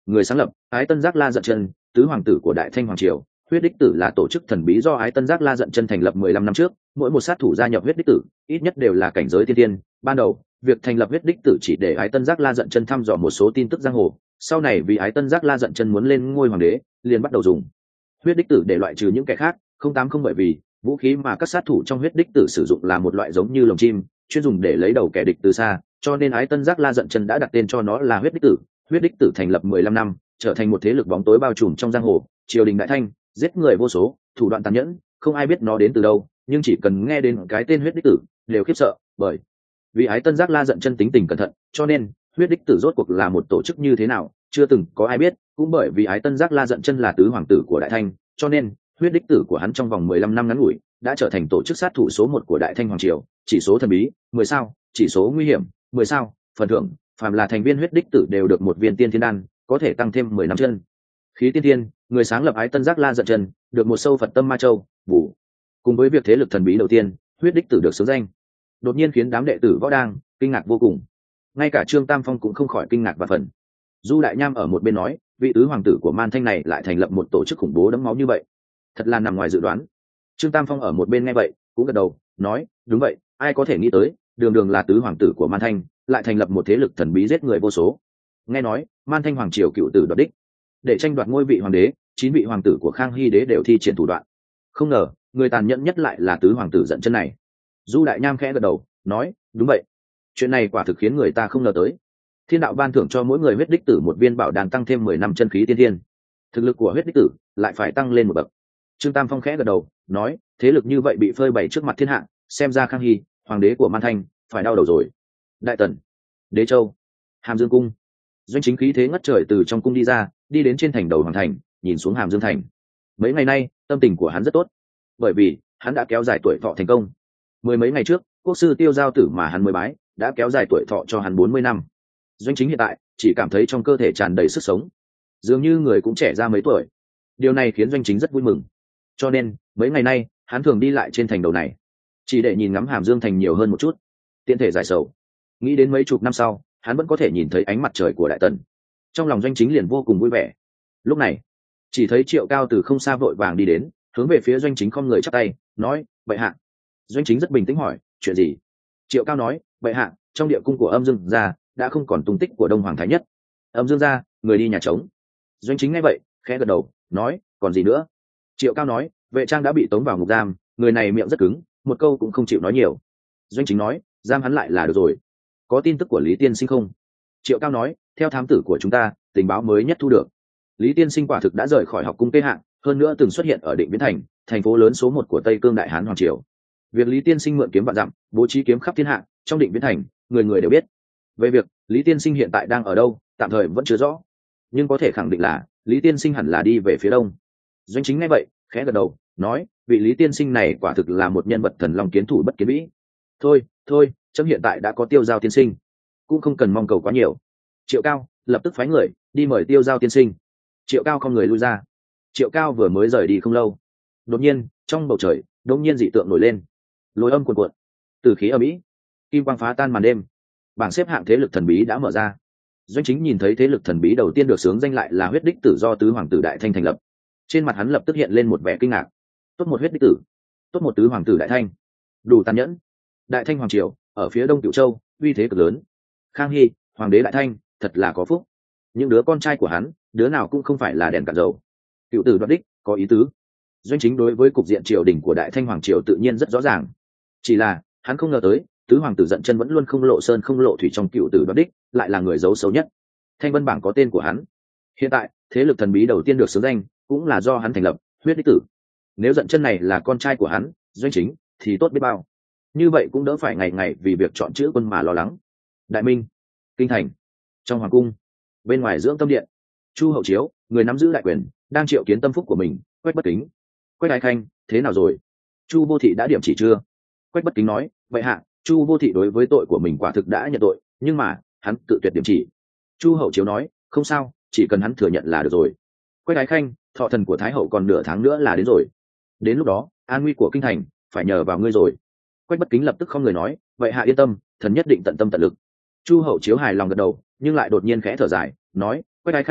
[SPEAKER 1] người sáng lập ái tân giác la giận chân, tứ hoàng tử của đại thanh hoàng triều. Huyết đích tử là tổ chức thần bí do ái tân giác la giận chân thành lập mười lăm năm trước, mỗi một sát thủ gia nhập huyết đích tử ít nhất đều là cảnh giới tiên tiên. Ban đầu việc thành lập huyết đích tử chỉ để ái tân giác la giận chân thăm dò một số tin tức giang hồ, sau này vì ái tân giác la giận chân muốn lên ngôi hoàng đế liền bắt đầu dùng huyết đích tử để loại trừ những kẻ khác. Không tám không bởi vì vũ khí mà các sát thủ trong huyết đích tử sử dụng là một loại giống như lồng chim, chuyên dùng để lấy đầu kẻ địch từ xa, cho nên ái tân giác la giận chân đã đặt tên cho nó là huyết đích tử. Huyết đích tử thành lập mười lăm năm, trở thành một thế lực bóng tối bao trùm trong giang hồ, triều đình đại thanh, giết người vô số, thủ đoạn tàn nhẫn, không ai biết nó đến từ đâu, nhưng chỉ cần nghe đến cái tên huyết đích tử đều khiếp sợ. Bởi vì ái tân giác la giận chân tính tình cẩn thận, cho nên huyết đích tử rốt cuộc là một tổ chức như thế nào chưa từng có ai biết. Cũng bởi vì ái tân giác la giận chân là tứ hoàng tử của đại thanh, cho nên huyết đích tử của hắn trong vòng mười lăm năm ngắn ngủi đã trở thành tổ chức sát thủ số một của đại thanh hoàng triều. Chỉ số thần bí mười sao, chỉ số nguy hiểm mười sao, phần thưởng phàm là thành viên huyết đích tử đều được một viên tiên thiên đan, có thể tăng thêm mười năm chân khí tiên thiên. Người sáng lập ái tân giác la giận chân được một sâu Phật tâm ma châu vũ. Cùng với việc thế lực thần bí đầu tiên huyết đích tử được xướng danh, đột nhiên khiến đám đệ tử võ đang kinh ngạc vô cùng. Ngay cả Trương Tam Phong cũng không khỏi kinh ngạc và phần. Du Đại Nham ở một bên nói, vị tứ hoàng tử của Man Thanh này lại thành lập một tổ chức khủng bố đẫm máu như vậy, thật là nằm ngoài dự đoán. Trương Tam Phong ở một bên nghe vậy cũng gật đầu nói, đúng vậy, ai có thể nghĩ tới đường đường là tứ hoàng tử của Man Thanh lại thành lập một thế lực thần bí giết người vô số. Nghe nói Man Thanh hoàng triều cựu tử đoạt đích, để tranh đoạt ngôi vị hoàng đế, chín vị hoàng tử của Khang Hy đế đều thi triển thủ đoạn, không ngờ người tàn nhẫn nhất lại là tứ hoàng tử giận chân này. Du Đại Nham khẽ gật đầu nói, đúng vậy, chuyện này quả thực khiến người ta không ngờ tới. Thiên đạo ban thưởng cho mỗi người huyết đích tử một viên bảo đan tăng thêm mười năm chân khí tiên thiên, thực lực của huyết đích tử lại phải tăng lên một bậc. Trương Tam Phong khẽ gật đầu nói, thế lực như vậy bị phơi bày trước mặt thiên hạ, xem ra Khang Hy hoàng đế của Man Thanh phải đau đầu rồi. Đại Tần, Đế Châu, Hàm Dương cung, Doanh Chính khí thế ngất trời từ trong cung đi ra, đi đến trên thành đầu hoàng thành, nhìn xuống Hàm Dương thành. Mấy ngày nay tâm tình của hắn rất tốt, bởi vì hắn đã kéo dài tuổi thọ thành công. Mười mấy ngày trước quốc sư Tiêu Giao Tử mà hắn mới bái đã kéo dài tuổi thọ cho hắn bốn mươi năm. Doanh Chính hiện tại chỉ cảm thấy trong cơ thể tràn đầy sức sống, dường như người cũng trẻ ra mấy tuổi. Điều này khiến Doanh Chính rất vui mừng, cho nên mấy ngày nay hắn thường đi lại trên thành đầu này, chỉ để nhìn ngắm Hàm Dương thành nhiều hơn một chút, tiện thể giải sầu. Nghĩ đến mấy chục năm sau hắn vẫn có thể nhìn thấy ánh mặt trời của Đại Tần, trong lòng Doanh Chính liền vô cùng vui vẻ. Lúc này chỉ thấy Triệu Cao từ không xa vội vàng đi đến, hướng về phía Doanh Chính không người chắp tay nói, bệ hạ. Doanh Chính rất bình tĩnh hỏi, chuyện gì? Triệu Cao nói, bệ hạ, trong địa cung của Âm Dương gia đã không còn tung tích của Đông Hoàng Thái Nhất. Âm Dương gia người đi nhà trống. Doanh Chính nghe vậy khẽ gật đầu nói, còn gì nữa? Triệu Cao nói, vệ trang đã bị tống vào ngục giam, người này miệng rất cứng, một câu cũng không chịu nói nhiều. Doanh Chính nói, giam hắn lại là được rồi. Có tin tức của Lý Tiên Sinh không? Triệu Cao nói, theo thám tử của chúng ta, tình báo mới nhất thu được, Lý Tiên Sinh quả thực đã rời khỏi học cung Tây Hạng, hơn nữa từng xuất hiện ở Định Viễn thành, thành phố lớn số một của Tây Cương Đại Hán Hoàng triều. Việc Lý Tiên Sinh mượn kiếm vạn dặm, bố trí kiếm khắp thiên hạ, trong Định Viễn thành, người người đều biết. Về việc Lý Tiên Sinh hiện tại đang ở đâu, tạm thời vẫn chưa rõ, nhưng có thể khẳng định là Lý Tiên Sinh hẳn là đi về phía đông. Doanh Chính nghe vậy khẽ gật đầu nói, vị Lý Tiên Sinh này quả thực là một nhân vật thần long kiến thủ bất kiến vĩ. Thôi thôi, chấm hiện tại đã có Tiêu Giao tiên sinh, cũng không cần mong cầu quá nhiều. Triệu Cao lập tức phái người đi mời Tiêu Giao tiên sinh. Triệu Cao không người lui ra. Triệu Cao vừa mới rời đi không lâu, đột nhiên trong bầu trời đột nhiên dị tượng nổi lên, lôi âm cuồn cuộn, từ khí âm ĩ, kim quang phá tan màn đêm. Bảng xếp hạng thế lực thần bí đã mở ra. Doanh Chính nhìn thấy thế lực thần bí đầu tiên được xướng danh lại là huyết đích tử do tứ hoàng tử Đại Thanh thành lập, trên mặt hắn lập tức hiện lên một vẻ kinh ngạc. Tốt một huyết đích tử, tốt một tứ hoàng tử Đại Thanh, đủ tàn nhẫn. Đại Thanh hoàng triều ở phía đông Cửu Châu, uy thế cực lớn. Khang Hy hoàng đế Đại Thanh thật là có phúc. Những đứa con trai của hắn, đứa nào cũng không phải là đèn cạn dầu. Cựu tử đoạt đích, có ý tứ. Doanh Chính đối với cục diện triều đình của Đại Thanh hoàng triều tự nhiên rất rõ ràng, chỉ là hắn không ngờ tới tứ hoàng tử giận chân vẫn luôn không lộ sơn không lộ thủy trong cựu tử đoạt đích lại là người giấu xấu nhất. Thanh vân bảng có tên của hắn. Hiện tại thế lực thần bí đầu tiên được xướng danh cũng là do hắn thành lập, huyết đích tử. Nếu giận chân này là con trai của hắn, Doanh Chính, thì tốt biết bao. Như vậy cũng đỡ phải ngày ngày vì việc chọn chữ quân mà lo lắng. Đại Minh, kinh thành, trong hoàng cung, bên ngoài dưỡng tâm điện, Chu Hậu Chiếu, người nắm giữ đại quyền, đang triệu kiến tâm phúc của mình. Quách Bất Kính. Quách Ái Khanh, thế nào rồi? Chu Vô Thị đã điểm chỉ chưa? Quách Bất Kính nói, vậy hạ, Chu Vô Thị đối với tội của mình quả thực đã nhận tội, nhưng mà hắn tự tuyệt điểm chỉ. Chu Hậu Chiếu nói, không sao, chỉ cần hắn thừa nhận là được rồi. Quách Ái Khanh, thọ thần của Thái hậu còn nửa tháng nữa là đến rồi, đến lúc đó an nguy của kinh thành phải nhờ vào ngươi rồi. Quách Bất Kính lập tức không người nói, vậy hạ yên tâm, thần nhất định tận tâm tận lực. Chu Hậu Chiếu hài lòng gật đầu, nhưng lại đột nhiên khẽ thở dài nói, Quách Ái Khanh,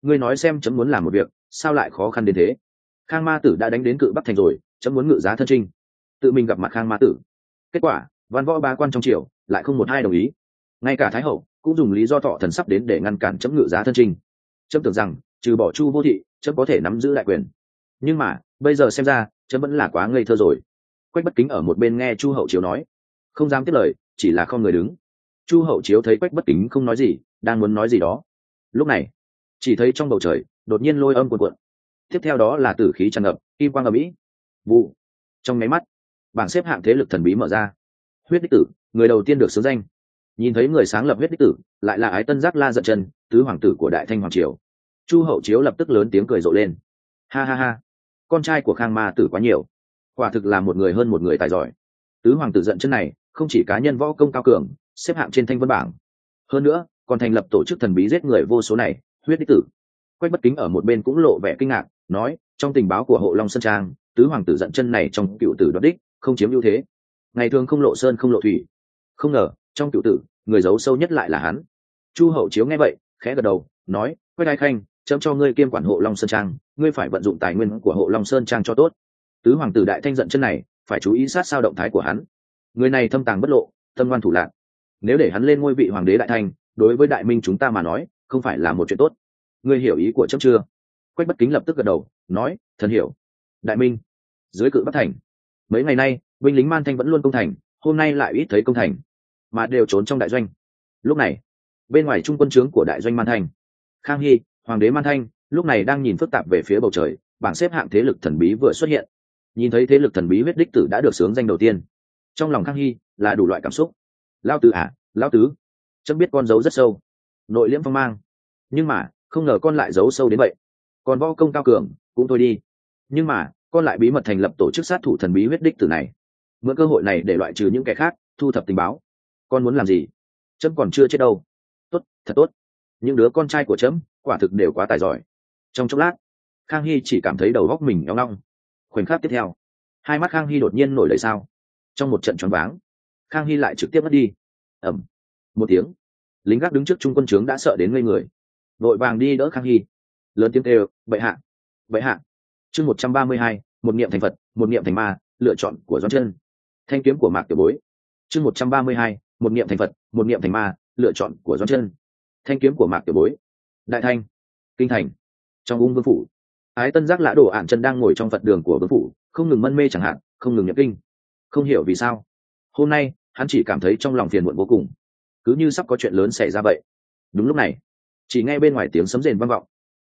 [SPEAKER 1] ngươi nói xem chấm muốn làm một việc sao lại khó khăn đến thế. Khang Ma Tử đã đánh đến Cự Bắc thành rồi, chấm muốn ngự giá thân trinh, tự mình gặp mặt Khang Ma Tử. Kết quả văn võ ba quan trong triều lại không một ai đồng ý, ngay cả Thái hậu cũng dùng lý do thọ thần sắp đến để ngăn cản chấm ngự giá thân trinh. Chấm tưởng rằng trừ bỏ Chu Vô Thị, chấm có thể nắm giữ đại quyền, nhưng mà bây giờ xem ra chấm vẫn là quá ngây thơ rồi. Quách Bất Kính ở một bên nghe Chu Hậu Chiếu nói, không dám tiếp lời, chỉ là không người đứng. Chu Hậu Chiếu thấy Quách Bất Kính không nói gì, đang muốn nói gì đó. Lúc này chỉ thấy trong bầu trời đột nhiên lôi âm cuồn cuộn, tiếp theo đó là tử khí tràn ngập, kim quang ầm ĩ. Vụ. Trong nháy mắt, bảng xếp hạng thế lực thần bí mở ra. Huyết Đích Tử, người đầu tiên được xướng danh. Nhìn thấy người sáng lập Huyết Đích Tử, lại là Ái Tân Giác La Giận Chân, tứ hoàng tử của Đại Thanh hoàng triều. Chu Hậu Chiếu lập tức lớn tiếng cười rộ lên. Ha ha ha, con trai của Khang Ma Tử quá nhiều, quả thực là một người hơn một người tài giỏi. Tứ hoàng tử Giận Chân này không chỉ cá nhân võ công cao cường, xếp hạng trên thanh vân bảng, hơn nữa còn thành lập tổ chức thần bí giết người vô số này, Huyết Đích Tử. Quách Bất Kính ở một bên cũng lộ vẻ kinh ngạc, nói, trong tình báo của Hộ Long Sơn Trang, tứ hoàng tử Giận Chân này trong cựu tử đoạt đích không chiếm ưu thế, ngày thường không lộ sơn không lộ thủy, không ngờ trong cựu tử người giấu sâu nhất lại là hắn. Chu Hậu Chiếu nghe vậy khẽ gật đầu, nói, Quách Đại Khanh, chấm cho ngươi kiêm quản Hộ Long Sơn Trang, ngươi phải vận dụng tài nguyên của Hộ Long Sơn Trang cho tốt. Tứ hoàng tử Đại Thanh Giận Chân này phải chú ý sát sao động thái của hắn, người này thâm tàng bất lộ, tâm ngoan thủ lạn, nếu để hắn lên ngôi vị hoàng đế Đại Thanh, đối với Đại Minh chúng ta mà nói không phải là một chuyện tốt. Ngươi hiểu ý của chấm chưa? Quách Bất Kính lập tức gật đầu, nói, thần hiểu. Đại Minh dưới Cự Bắc thành, mấy ngày nay binh lính Man Thanh vẫn luôn công thành, hôm nay lại ít thấy công thành, mà đều trốn trong đại doanh. Lúc này bên ngoài trung quân trướng của đại doanh Man Thanh, Khang Hy, hoàng đế Man Thanh, lúc này đang nhìn phức tạp về phía bầu trời. Bảng xếp hạng thế lực thần bí vừa xuất hiện, nhìn thấy thế lực thần bí Huyết Đích Tử đã được xướng danh đầu tiên, trong lòng Khang Hy là đủ loại cảm xúc. Lao tứ à, lão tứ, chấm biết con giấu rất sâu, nội liễm phong mang, nhưng mà không ngờ con lại giấu sâu đến vậy. Còn võ công cao cường cũng thôi đi, nhưng mà con lại bí mật thành lập tổ chức sát thủ thần bí Huyết Đích Tử này, mượn cơ hội này để loại trừ những kẻ khác, thu thập tình báo. Con muốn làm gì? Chấm còn chưa chết đâu. Tốt, thật tốt, những đứa con trai của chấm quả thực đều quá tài giỏi. Trong chốc lát, Khang Hy chỉ cảm thấy đầu góc mình nhóng long. Khoảnh khắc tiếp theo, hai mắt Khang Hy đột nhiên nổi đầy sao. Trong một trận choáng váng, Khang Hy lại trực tiếp mất đi. Ẩm một tiếng, lính gác đứng trước trung quân trướng đã sợ đến ngây người, vội vàng đi đỡ Khang Hy, lớn tiếng kêu, bệ hạ, bệ hạ. Chương một trăm ba mươi hai, một niệm thành Phật, một niệm thành ma, lựa chọn của Doãn Chân. Thanh kiếm của Mạc Tiểu Bối. Chương một trăm ba mươi hai, một niệm thành Phật, một niệm thành ma, lựa chọn của Doãn Chân. Thanh kiếm của Mạc Tiểu Bối. Đại Thanh, kinh thành, trong ung vương phủ, Ái Tân Giác Lã Đồ Ản Chân đang ngồi trong Phật đường của vương phủ, không ngừng mân mê chẳng hạn, không ngừng nhập kinh. Không hiểu vì sao, hôm nay hắn chỉ cảm thấy trong lòng phiền muộn vô cùng, cứ như sắp có chuyện lớn xảy ra vậy. Đúng lúc này, chỉ nghe bên ngoài tiếng sấm rền vang vọng,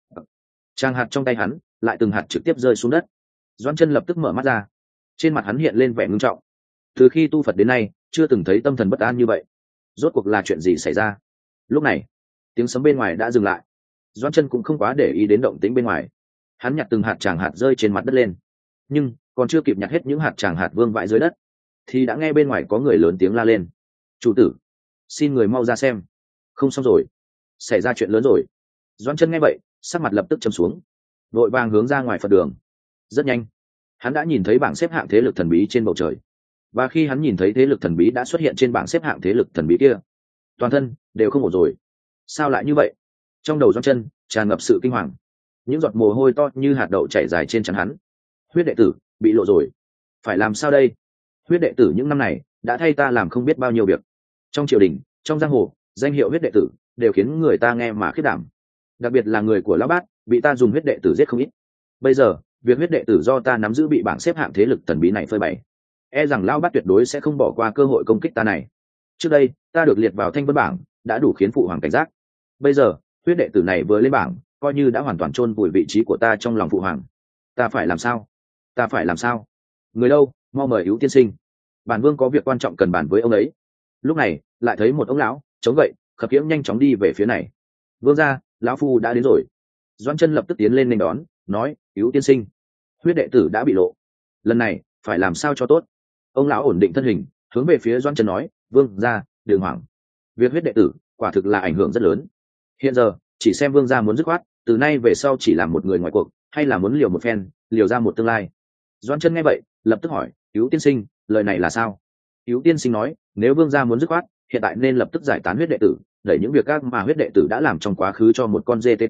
[SPEAKER 1] trang hạt trong tay hắn lại từng hạt trực tiếp rơi xuống đất. Doãn Chân lập tức mở mắt ra, trên mặt hắn hiện lên vẻ ngưng trọng. Từ khi tu Phật đến nay chưa từng thấy tâm thần bất an như vậy, rốt cuộc là chuyện gì xảy ra? Lúc này tiếng sấm bên ngoài đã dừng lại, Doãn Chân cũng không quá để ý đến động tĩnh bên ngoài. Hắn nhặt từng hạt tràng hạt rơi trên mặt đất lên, nhưng còn chưa kịp nhặt hết những hạt tràng hạt vương vãi dưới đất, thì đã nghe bên ngoài có người lớn tiếng la lên, chủ tử, xin người mau ra xem, không xong rồi, xảy ra chuyện lớn rồi. Doãn Chân nghe vậy sắc mặt lập tức trầm xuống, vội vàng hướng ra ngoài Phật đường. Rất nhanh hắn đã nhìn thấy bảng xếp hạng thế lực thần bí trên bầu trời, và khi hắn nhìn thấy thế lực thần bí đã xuất hiện trên bảng xếp hạng thế lực thần bí kia, toàn thân đều không ổn rồi. Sao lại như vậy? Trong đầu Doãn Chân tràn ngập sự kinh hoàng, những giọt mồ hôi to như hạt đậu chảy dài trên trán hắn. Huyết đệ tử bị lộ rồi, phải làm sao đây? Huyết đệ tử những năm này đã thay ta làm không biết bao nhiêu việc, trong triều đình, trong giang hồ, danh hiệu huyết đệ tử đều khiến người ta nghe mà khiếp đảm, đặc biệt là người của lão bát bị ta dùng huyết đệ tử giết không ít. Bây giờ việc huyết đệ tử do ta nắm giữ bị bảng xếp hạng thế lực thần bí này phơi bày, e rằng lão bát tuyệt đối sẽ không bỏ qua cơ hội công kích ta này. Trước đây ta được liệt vào thanh vân bảng đã đủ khiến phụ hoàng cảnh giác, bây giờ huyết đệ tử này vừa lên bảng coi như đã hoàn toàn chôn vùi vị trí của ta trong lòng phụ hoàng. Ta phải làm sao? Ta phải làm sao? Người đâu, mau mời Ưu tiên sinh, bản vương có việc quan trọng cần bàn với ông ấy. Lúc này lại thấy một ông lão chống gậy khập khiễng nhanh chóng đi về phía này. Vương gia, lão phu đã đến rồi. Doãn Chân lập tức tiến lên nghênh đón, nói, Ưu tiên sinh, huyết đệ tử đã bị lộ, lần này phải làm sao cho tốt. Ông lão ổn định thân hình, hướng về phía Doãn Chân nói, vương gia, đừng hoảng, việc huyết đệ tử quả thực là ảnh hưởng rất lớn. Hiện giờ chỉ xem vương gia muốn dứt khoát, từ nay về sau chỉ làm một người ngoài cuộc, hay là muốn liều một phen, liều ra một tương lai. Doãn Chân nghe vậy lập tức hỏi, Ưu tiên sinh, lời này là sao? Ưu tiên sinh nói, nếu vương gia muốn dứt khoát, hiện tại nên lập tức giải tán huyết đệ tử, đẩy những việc các mà huyết đệ tử đã làm trong quá khứ cho một con dê tế tội,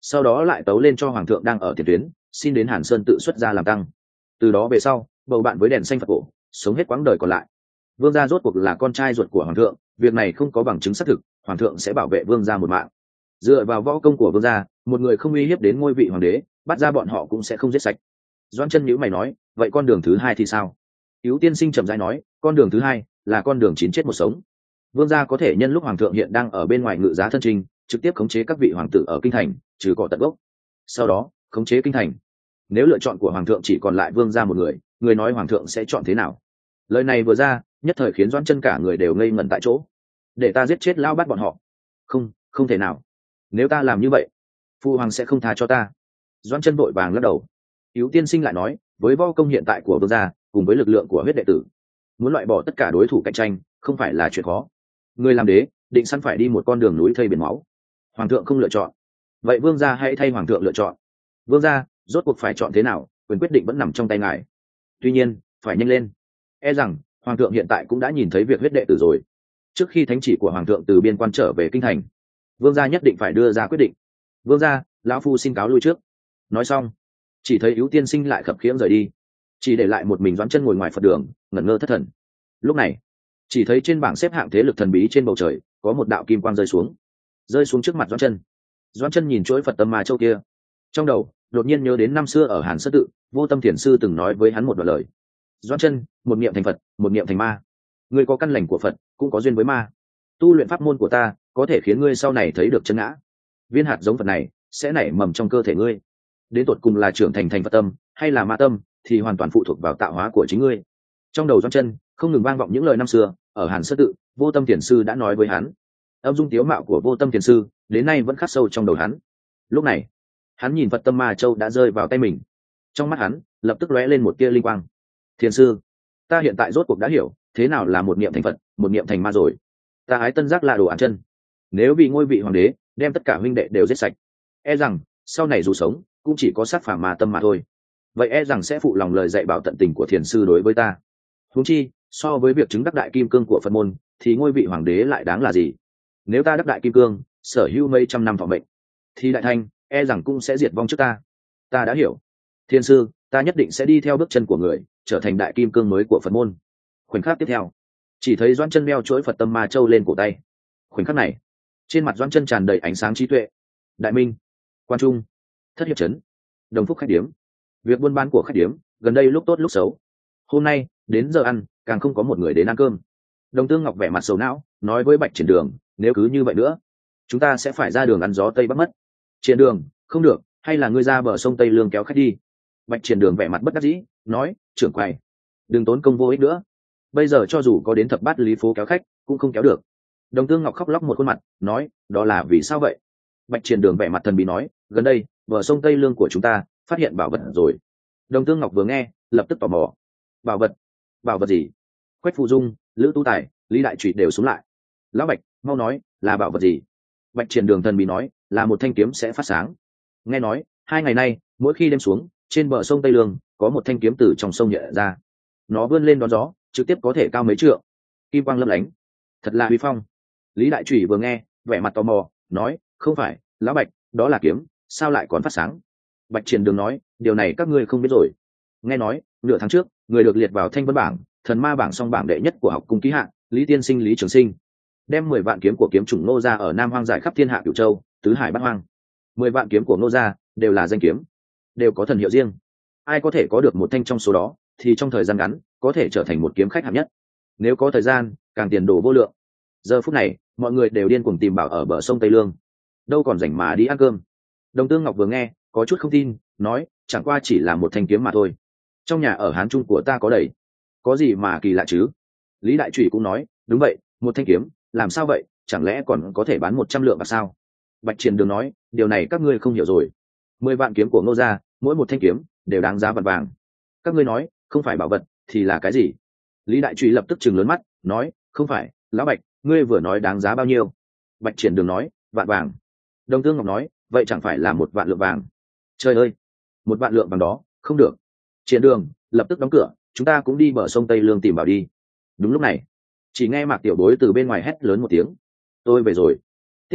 [SPEAKER 1] sau đó lại tấu lên cho hoàng thượng đang ở tiền tuyến, xin đến Hàn Sơn tự xuất ra làm tăng. Từ đó về sau, bầu bạn với đèn xanh Phật cổ, sống hết quãng đời còn lại. Vương gia rốt cuộc là con trai ruột của hoàng thượng, việc này không có bằng chứng xác thực, hoàng thượng sẽ bảo vệ vương gia một mạng. Dựa vào võ công của vương gia, một người không uy hiếp đến ngôi vị hoàng đế, bắt ra bọn họ cũng sẽ không giết sạch. Doãn Chân nhíu mày nói, vậy con đường thứ hai thì sao? Yếu Tiên Sinh chậm rãi nói, con đường thứ hai là con đường chín chết một sống. Vương gia có thể nhân lúc hoàng thượng hiện đang ở bên ngoài ngự giá thân trình, trực tiếp khống chế các vị hoàng tử ở kinh thành, trừ cỏ tận gốc. Sau đó, khống chế kinh thành. Nếu lựa chọn của hoàng thượng chỉ còn lại vương gia một người, người nói hoàng thượng sẽ chọn thế nào? Lời này vừa ra, nhất thời khiến Doãn Chân cả người đều ngây ngẩn tại chỗ. Để ta giết chết lão bắt bọn họ? Không, không thể nào. Nếu ta làm như vậy, phụ hoàng sẽ không tha cho ta. Doãn Chân vội vàng lắc đầu. Yếu Tiên Sinh lại nói, với võ công hiện tại của vương gia cùng với lực lượng của huyết đệ tử, muốn loại bỏ tất cả đối thủ cạnh tranh không phải là chuyện khó. Người làm đế định sẵn phải đi một con đường núi thây biển máu. Hoàng thượng không lựa chọn, vậy vương gia hãy thay hoàng thượng lựa chọn. Vương gia rốt cuộc phải chọn thế nào, quyền quyết định vẫn nằm trong tay ngài. Tuy nhiên phải nhanh lên, e rằng hoàng thượng hiện tại cũng đã nhìn thấy việc huyết đệ tử rồi. Trước khi thánh chỉ của hoàng thượng từ biên quan trở về kinh thành, vương gia nhất định phải đưa ra quyết định. Vương gia, lão phu xin cáo lui trước. Nói xong, chỉ thấy Yếu Tiên Sinh lại khập khiễng rời đi, chỉ để lại một mình Doãn Chân ngồi ngoài Phật đường ngẩn ngơ thất thần. Lúc này chỉ thấy trên bảng xếp hạng thế lực thần bí trên bầu trời có một đạo kim quang rơi xuống, rơi xuống trước mặt Doãn Chân. Doãn Chân nhìn chuỗi Phật tâm ma châu kia, trong đầu đột nhiên nhớ đến năm xưa ở Hàn Sơn tự, Vô Tâm Thiền sư từng nói với hắn một đoạn lời. Doãn Chân, một niệm thành Phật, một niệm thành ma. Ngươi có căn lành của Phật, cũng có duyên với ma. Tu luyện pháp môn của ta có thể khiến ngươi sau này thấy được chân ngã. Viên hạt giống Phật này sẽ nảy mầm trong cơ thể ngươi. Đến tột cùng là trưởng thành thành Phật tâm hay là ma tâm thì hoàn toàn phụ thuộc vào tạo hóa của chính ngươi. Trong đầu Doãn Chân không ngừng vang vọng những lời năm xưa ở Hàn Sơn tự Vô Tâm Thiền sư đã nói với hắn. Âm dung tiếu mạo của Vô Tâm Thiền sư đến nay vẫn khắc sâu trong đầu hắn. Lúc này hắn nhìn Phật tâm ma châu đã rơi vào tay mình, trong mắt hắn lập tức lóe lên một tia linh quang. Thiền sư, ta hiện tại rốt cuộc đã hiểu thế nào là một niệm thành Phật, một niệm thành ma rồi. Ta ái tân giác là đồ án chân, nếu vì ngôi vị hoàng đế đem tất cả huynh đệ đều giết sạch, e rằng sau này dù sống cũng chỉ có sát phàm ma tâm mà thôi. Vậy e rằng sẽ phụ lòng lời dạy bảo tận tình của thiền sư đối với ta. Huống chi so với việc chứng đắc đại kim cương của Phật môn thì ngôi vị hoàng đế lại đáng là gì? Nếu ta đắc đại kim cương, sở hữu mấy trăm năm thọ mệnh, thì đại thanh e rằng cũng sẽ diệt vong trước ta. Ta đã hiểu. Thiền sư, ta nhất định sẽ đi theo bước chân của người, trở thành đại kim cương mới của Phật môn. Khoảnh khắc tiếp theo, chỉ thấy Doãn Chân đeo chuỗi Phật tâm ma châu lên cổ tay. Khoảnh khắc này, trên mặt Doãn Chân tràn đầy ánh sáng trí tuệ. Đại Minh, Quan Trung, Thất Hiệp trấn, Đồng Phúc khách điếm. Việc buôn bán của khách điếm gần đây lúc tốt lúc xấu. Hôm nay đến giờ ăn càng không có một người đến ăn cơm. Đồng Tương Ngọc vẻ mặt sầu não nói với Bạch Triển Đường, nếu cứ như vậy nữa chúng ta sẽ phải ra đường ăn gió tây bắc mất. Triển Đường, không được, hay là ngươi ra bờ sông Tây Lương kéo khách đi. Bạch Triển Đường vẻ mặt bất đắc dĩ nói, trưởng quầy, đừng tốn công vô ích nữa, bây giờ cho dù có đến thập bát lý phố kéo khách cũng không kéo được. Đồng Tương Ngọc khóc lóc một khuôn mặt nói, đó là vì sao vậy? Bạch Triển Đường vẻ mặt thần bí nói, gần đây bờ sông Tây Lương của chúng ta phát hiện bảo vật rồi. Đồng Tương Ngọc vừa nghe lập tức tò mò. Bảo vật? Bảo vật gì? Quách Phù Dung, Lữ Tu Tài, Lý Đại Trụy đều xuống lại. Lão Bạch, mau nói, là bảo vật gì? Bạch Triển Đường thần bí nói, là một thanh kiếm sẽ phát sáng. Nghe nói hai ngày nay mỗi khi đêm xuống, trên bờ sông Tây Lương có một thanh kiếm từ trong sông nhẹ ra, nó vươn lên đón gió, trực tiếp có thể cao mấy trượng, kim quang lấp lánh, thật là uy phong. Lý Đại Trụy vừa nghe vẻ mặt tò mò nói, không phải Lão Bạch, đó là kiếm, sao lại còn phát sáng? Bạch Triển Đường nói, điều này các ngươi không biết rồi. Nghe nói nửa tháng trước người được liệt vào thanh vân bảng, thần ma bảng song bảng đệ nhất của học cung ký hạng, Lý Tiên Sinh Lý Trường Sinh đem mười vạn kiếm của kiếm chủng Ngô gia ở Nam Hoang giải khắp thiên hạ cửu châu, tứ hải bát hoang. Mười vạn kiếm của Ngô gia đều là danh kiếm, đều có thần hiệu riêng. Ai có thể có được một thanh trong số đó thì trong thời gian ngắn có thể trở thành một kiếm khách hạng nhất, nếu có thời gian càng tiền đồ vô lượng. Giờ phút này mọi người đều điên cuồng tìm bảo ở bờ sông Tây Lương, đâu còn rảnh mà đi ăn cơm. Đồng Tương Ngọc vừa nghe có chút không tin, nói, chẳng qua chỉ là một thanh kiếm mà thôi, trong nhà ở Hán Trung của ta có đầy, có gì mà kỳ lạ chứ? Lý Đại Trụy cũng nói, đúng vậy, một thanh kiếm làm sao vậy, chẳng lẽ còn có thể bán một trăm lượng bạc sao? Bạch Triển Đường nói, điều này các ngươi không hiểu rồi. Mười vạn kiếm của Ngô gia, mỗi một thanh kiếm đều đáng giá vạn vàng. Các ngươi nói không phải bảo vật thì là cái gì? Lý Đại Trụy lập tức trừng lớn mắt nói, không phải Lão Bạch, ngươi vừa nói đáng giá bao nhiêu? Bạch Triển Đường nói, vạn vàng. Đồng Tương Ngọc nói, vậy chẳng phải là một vạn lượng vàng? Trời ơi, một vạn lượng vàng đó không được. Triển Đường lập tức đóng cửa, chúng ta cũng đi bờ sông Tây Lương tìm bảo đi. Đúng lúc này chỉ nghe Mạc Tiểu Bối từ bên ngoài hét lớn một tiếng, tôi về rồi. Tiếp theo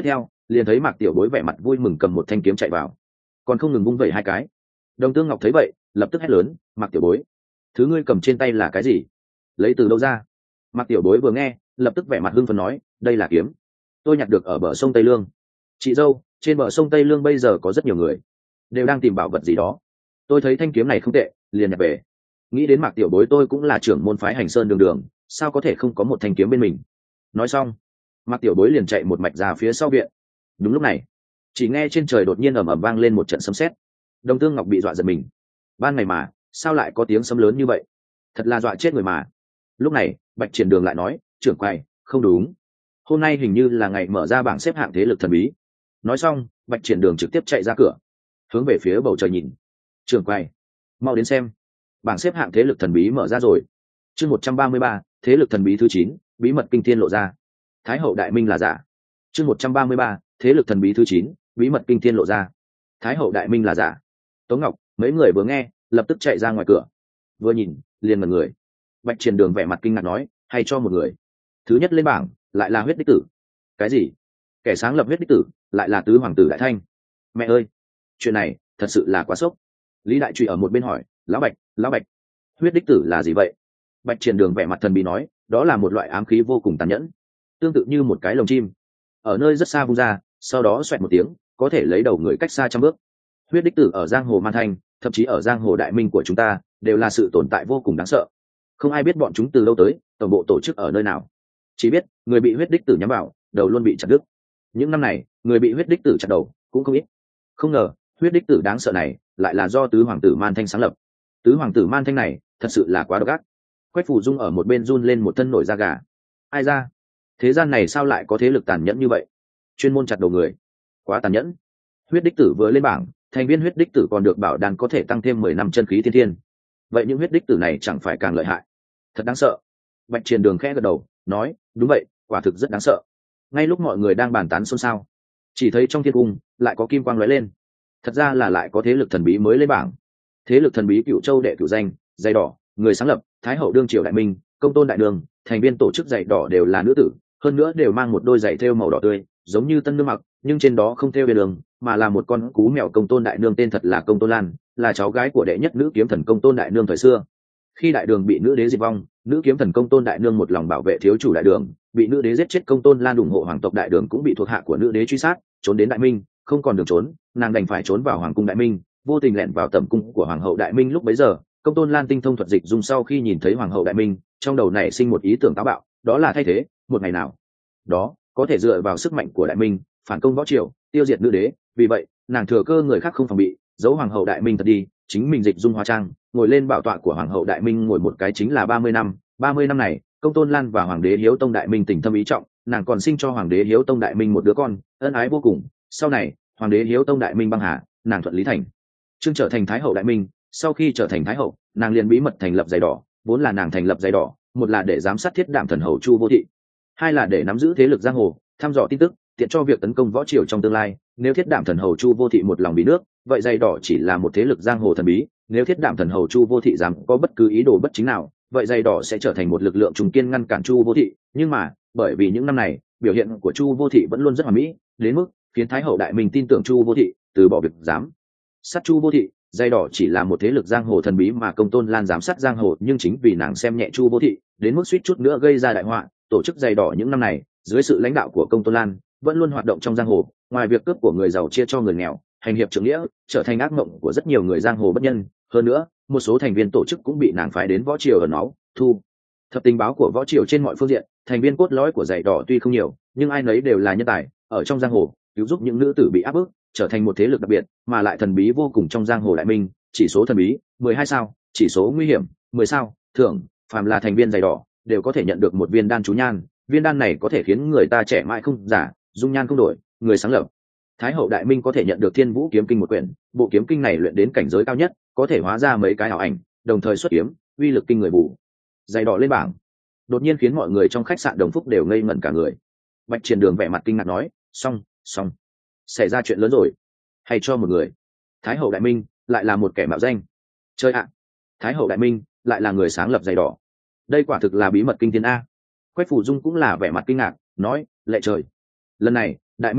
[SPEAKER 1] liền thấy Mạc Tiểu Bối vẻ mặt vui mừng cầm một thanh kiếm chạy vào, còn không ngừng vung vẩy hai cái. Đồng Tương Ngọc thấy vậy lập tức hét lớn: Mạc Tiểu Bối, thứ ngươi cầm trên tay là cái gì? Lấy từ đâu ra? Mạc Tiểu Bối vừa nghe lập tức vẻ mặt hưng phấn nói: đây là kiếm, tôi nhặt được ở bờ sông Tây Lương. Chị dâu, trên bờ sông Tây Lương bây giờ có rất nhiều người đều đang tìm bảo vật gì đó, tôi thấy thanh kiếm này không tệ liền nhặt về. Nghĩ đến Mạc Tiểu Bối tôi cũng là trưởng môn phái Hành Sơn đường đường, sao có thể không có một thanh kiếm bên mình. Nói xong Mạc Tiểu Bối liền chạy một mạch ra phía sau viện. Đúng lúc này chỉ nghe trên trời đột nhiên ầm ầm vang lên một trận sấm sét. Đồng Tương Ngọc bị dọa giật mình, ban ngày mà sao lại có tiếng sấm lớn như vậy, thật là dọa chết người mà. Lúc này Bạch Triển Đường lại nói: trưởng quầy, không đúng, hôm nay hình như là ngày mở ra bảng xếp hạng thế lực thần bí. Nói xong Bạch Triển Đường trực tiếp chạy ra cửa, hướng về phía bầu trời nhìn: trưởng quầy, mau đến xem, bảng xếp hạng thế lực thần bí mở ra rồi. Chương một trăm ba mươi ba, thế lực thần bí thứ chín, bí mật kinh thiên lộ ra. Thái hậu đại minh là giả. Chương một trăm ba mươi ba, thế lực thần bí thứ chín, bí mật kinh thiên lộ ra. Thái hậu đại minh là giả. Tống Ngọc mấy người vừa nghe lập tức chạy ra ngoài cửa, vừa nhìn liền ngẩn người. Bạch Triển Đường vẻ mặt kinh ngạc nói: hay cho một người thứ nhất lên bảng lại là huyết đích tử? Cái gì? Kẻ sáng lập huyết đích tử lại là tứ hoàng tử Đại Thanh? Mẹ ơi, chuyện này thật sự là quá sốc. Lý Đại Trụy ở một bên hỏi: lão Bạch, lão Bạch, huyết đích tử là gì vậy? Bạch Triển Đường vẻ mặt thần bí nói: đó là một loại ám khí vô cùng tàn nhẫn, tương tự như một cái lồng chim, ở nơi rất xa vung ra, sau đó xoẹt một tiếng có thể lấy đầu người cách xa trăm bước. Huyết đích tử ở giang hồ Man Thanh, thậm chí ở giang hồ đại minh của chúng ta đều là sự tồn tại vô cùng đáng sợ. Không ai biết bọn chúng từ lâu tới, tổng bộ tổ chức ở nơi nào, chỉ biết người bị huyết đích tử nhắm vào đầu luôn bị chặt đứt. Những năm này người bị huyết đích tử chặt đầu cũng không ít. Không ngờ huyết đích tử đáng sợ này lại là do tứ hoàng tử Man Thanh sáng lập. Tứ hoàng tử Man Thanh này thật sự là quá độc ác. Quách Phủ Dung ở một bên run lên một thân nổi da gà. Ai ra, thế gian này sao lại có thế lực tàn nhẫn như vậy, chuyên môn chặt đầu người, quá tàn nhẫn. Huyết đích tử vừa lên bảng, thành viên huyết đích tử còn được bảo đảm có thể tăng thêm mười năm chân khí thiên thiên. Vậy những huyết đích tử này chẳng phải càng lợi hại? Thật đáng sợ. Bạch Triển Đường khẽ gật đầu nói: đúng vậy, quả thực rất đáng sợ. Ngay lúc mọi người đang bàn tán xôn xao, chỉ thấy trong thiên cung lại có kim quang lóe lên. Thật ra là lại có thế lực thần bí mới lên bảng. Thế lực thần bí Cựu Châu đệ cửu danh, giày đỏ, người sáng lập Thái hậu đương triều đại minh, công tôn đại đường, thành viên tổ chức giày đỏ đều là nữ tử, hơn nữa đều mang một đôi giày thêu màu đỏ tươi, giống như tân nương mặc, nhưng trên đó không thêu về đường, mà là một con cú mèo. Công tôn đại nương tên thật là Công tôn Lan, là cháu gái của đệ nhất nữ kiếm thần Công tôn đại nương thời xưa. Khi đại đường bị nữ đế diệt vong, nữ kiếm thần Công tôn đại nương một lòng bảo vệ thiếu chủ đại đường, bị nữ đế giết chết. Công tôn Lan ủng hộ hoàng tộc đại đường cũng bị thuộc hạ của nữ đế truy sát, trốn đến đại minh, không còn đường trốn, nàng đành phải trốn vào hoàng cung đại minh, vô tình lẻn vào tẩm cung của hoàng hậu đại minh. Lúc bấy giờ Công tôn Lan tinh thông thuật dịch dung, sau khi nhìn thấy hoàng hậu đại minh, trong đầu nảy sinh một ý tưởng táo bạo, đó là thay thế một ngày nào đó có thể dựa vào sức mạnh của đại minh phản công võ triều, tiêu diệt nữ đế. Vì vậy nàng thừa cơ người khác không phòng bị, giấu hoàng hậu đại minh thật đi, chính mình dịch dung hóa trang, ngồi lên bảo tọa của hoàng hậu đại minh, ngồi một cái chính là ba mươi năm. Ba mươi năm này Công tôn Lan và hoàng đế Hiếu Tông đại minh tình thâm ý trọng, nàng còn sinh cho hoàng đế Hiếu Tông đại minh một đứa con, ân ái vô cùng. Sau này hoàng đế Hiếu Tông đại minh băng hà, nàng thuận lý thành chương trở thành thái hậu đại minh. Sau khi trở thành thái hậu, nàng liền bí mật thành lập giày đỏ. Vốn là nàng thành lập giày đỏ, một là để giám sát thiết đảm thần hầu Chu Vô Thị, hai là để nắm giữ thế lực giang hồ, thăm dò tin tức, tiện cho việc tấn công võ triều trong tương lai. Nếu thiết đảm thần hầu Chu Vô Thị một lòng bí nước, vậy giày đỏ chỉ là một thế lực giang hồ thần bí. Nếu thiết đảm thần hầu Chu Vô Thị dám có bất cứ ý đồ bất chính nào, vậy giày đỏ sẽ trở thành một lực lượng trùng kiên ngăn cản Chu Vô Thị. Nhưng mà bởi vì những năm này biểu hiện của Chu Vô Thị vẫn luôn rất hoàn mỹ, đến mức khiến thái hậu đại minh tin tưởng Chu Vô Thị, từ bỏ việc dám sát Chu Vô Thị. Giày đỏ chỉ là một thế lực giang hồ thần bí mà Công tôn Lan giám sát giang hồ, nhưng chính vì nàng xem nhẹ Chu Vô Thị, đến mức suýt chút nữa gây ra đại họa. Tổ chức giày đỏ những năm này dưới sự lãnh đạo của Công tôn Lan vẫn luôn hoạt động trong giang hồ, ngoài việc cướp của người giàu chia cho người nghèo, hành hiệp trượng nghĩa, trở thành ác mộng của rất nhiều người giang hồ bất nhân. Hơn nữa một số thành viên tổ chức cũng bị nàng phái đến võ triều ẩn náu, thu thập tình báo của võ triều trên mọi phương diện. Thành viên cốt lõi của giày đỏ tuy không nhiều, nhưng ai nấy đều là nhân tài ở trong giang hồ, cứu giúp những nữ tử bị áp bức, trở thành một thế lực đặc biệt mà lại thần bí vô cùng trong giang hồ đại minh. Chỉ số thần bí mười hai sao, chỉ số nguy hiểm mười sao. Thưởng: phàm là thành viên giày đỏ đều có thể nhận được một viên đan chú nhan, viên đan này có thể khiến người ta trẻ mãi không già, dung nhan không đổi. Người sáng lập thái hậu đại minh có thể nhận được thiên vũ kiếm kinh một quyển, bộ kiếm kinh này luyện đến cảnh giới cao nhất, có thể hóa ra mấy cái ảo ảnh, đồng thời xuất kiếm, uy lực kinh người bù. Giày đỏ lên bảng đột nhiên khiến mọi người trong khách sạn Đồng Phúc đều ngây ngẩn cả người. Bạch Triển Đường vẻ mặt kinh ngạc nói: xong xong, xảy ra chuyện lớn rồi. Hay cho một người thái hậu đại minh lại là một kẻ mạo danh. Chơi ạ, thái hậu đại minh lại là người sáng lập giày đỏ, đây quả thực là bí mật kinh thiên a. Quách Phủ Dung cũng là vẻ mặt kinh ngạc nói: lệ trời, lần này đại minh triều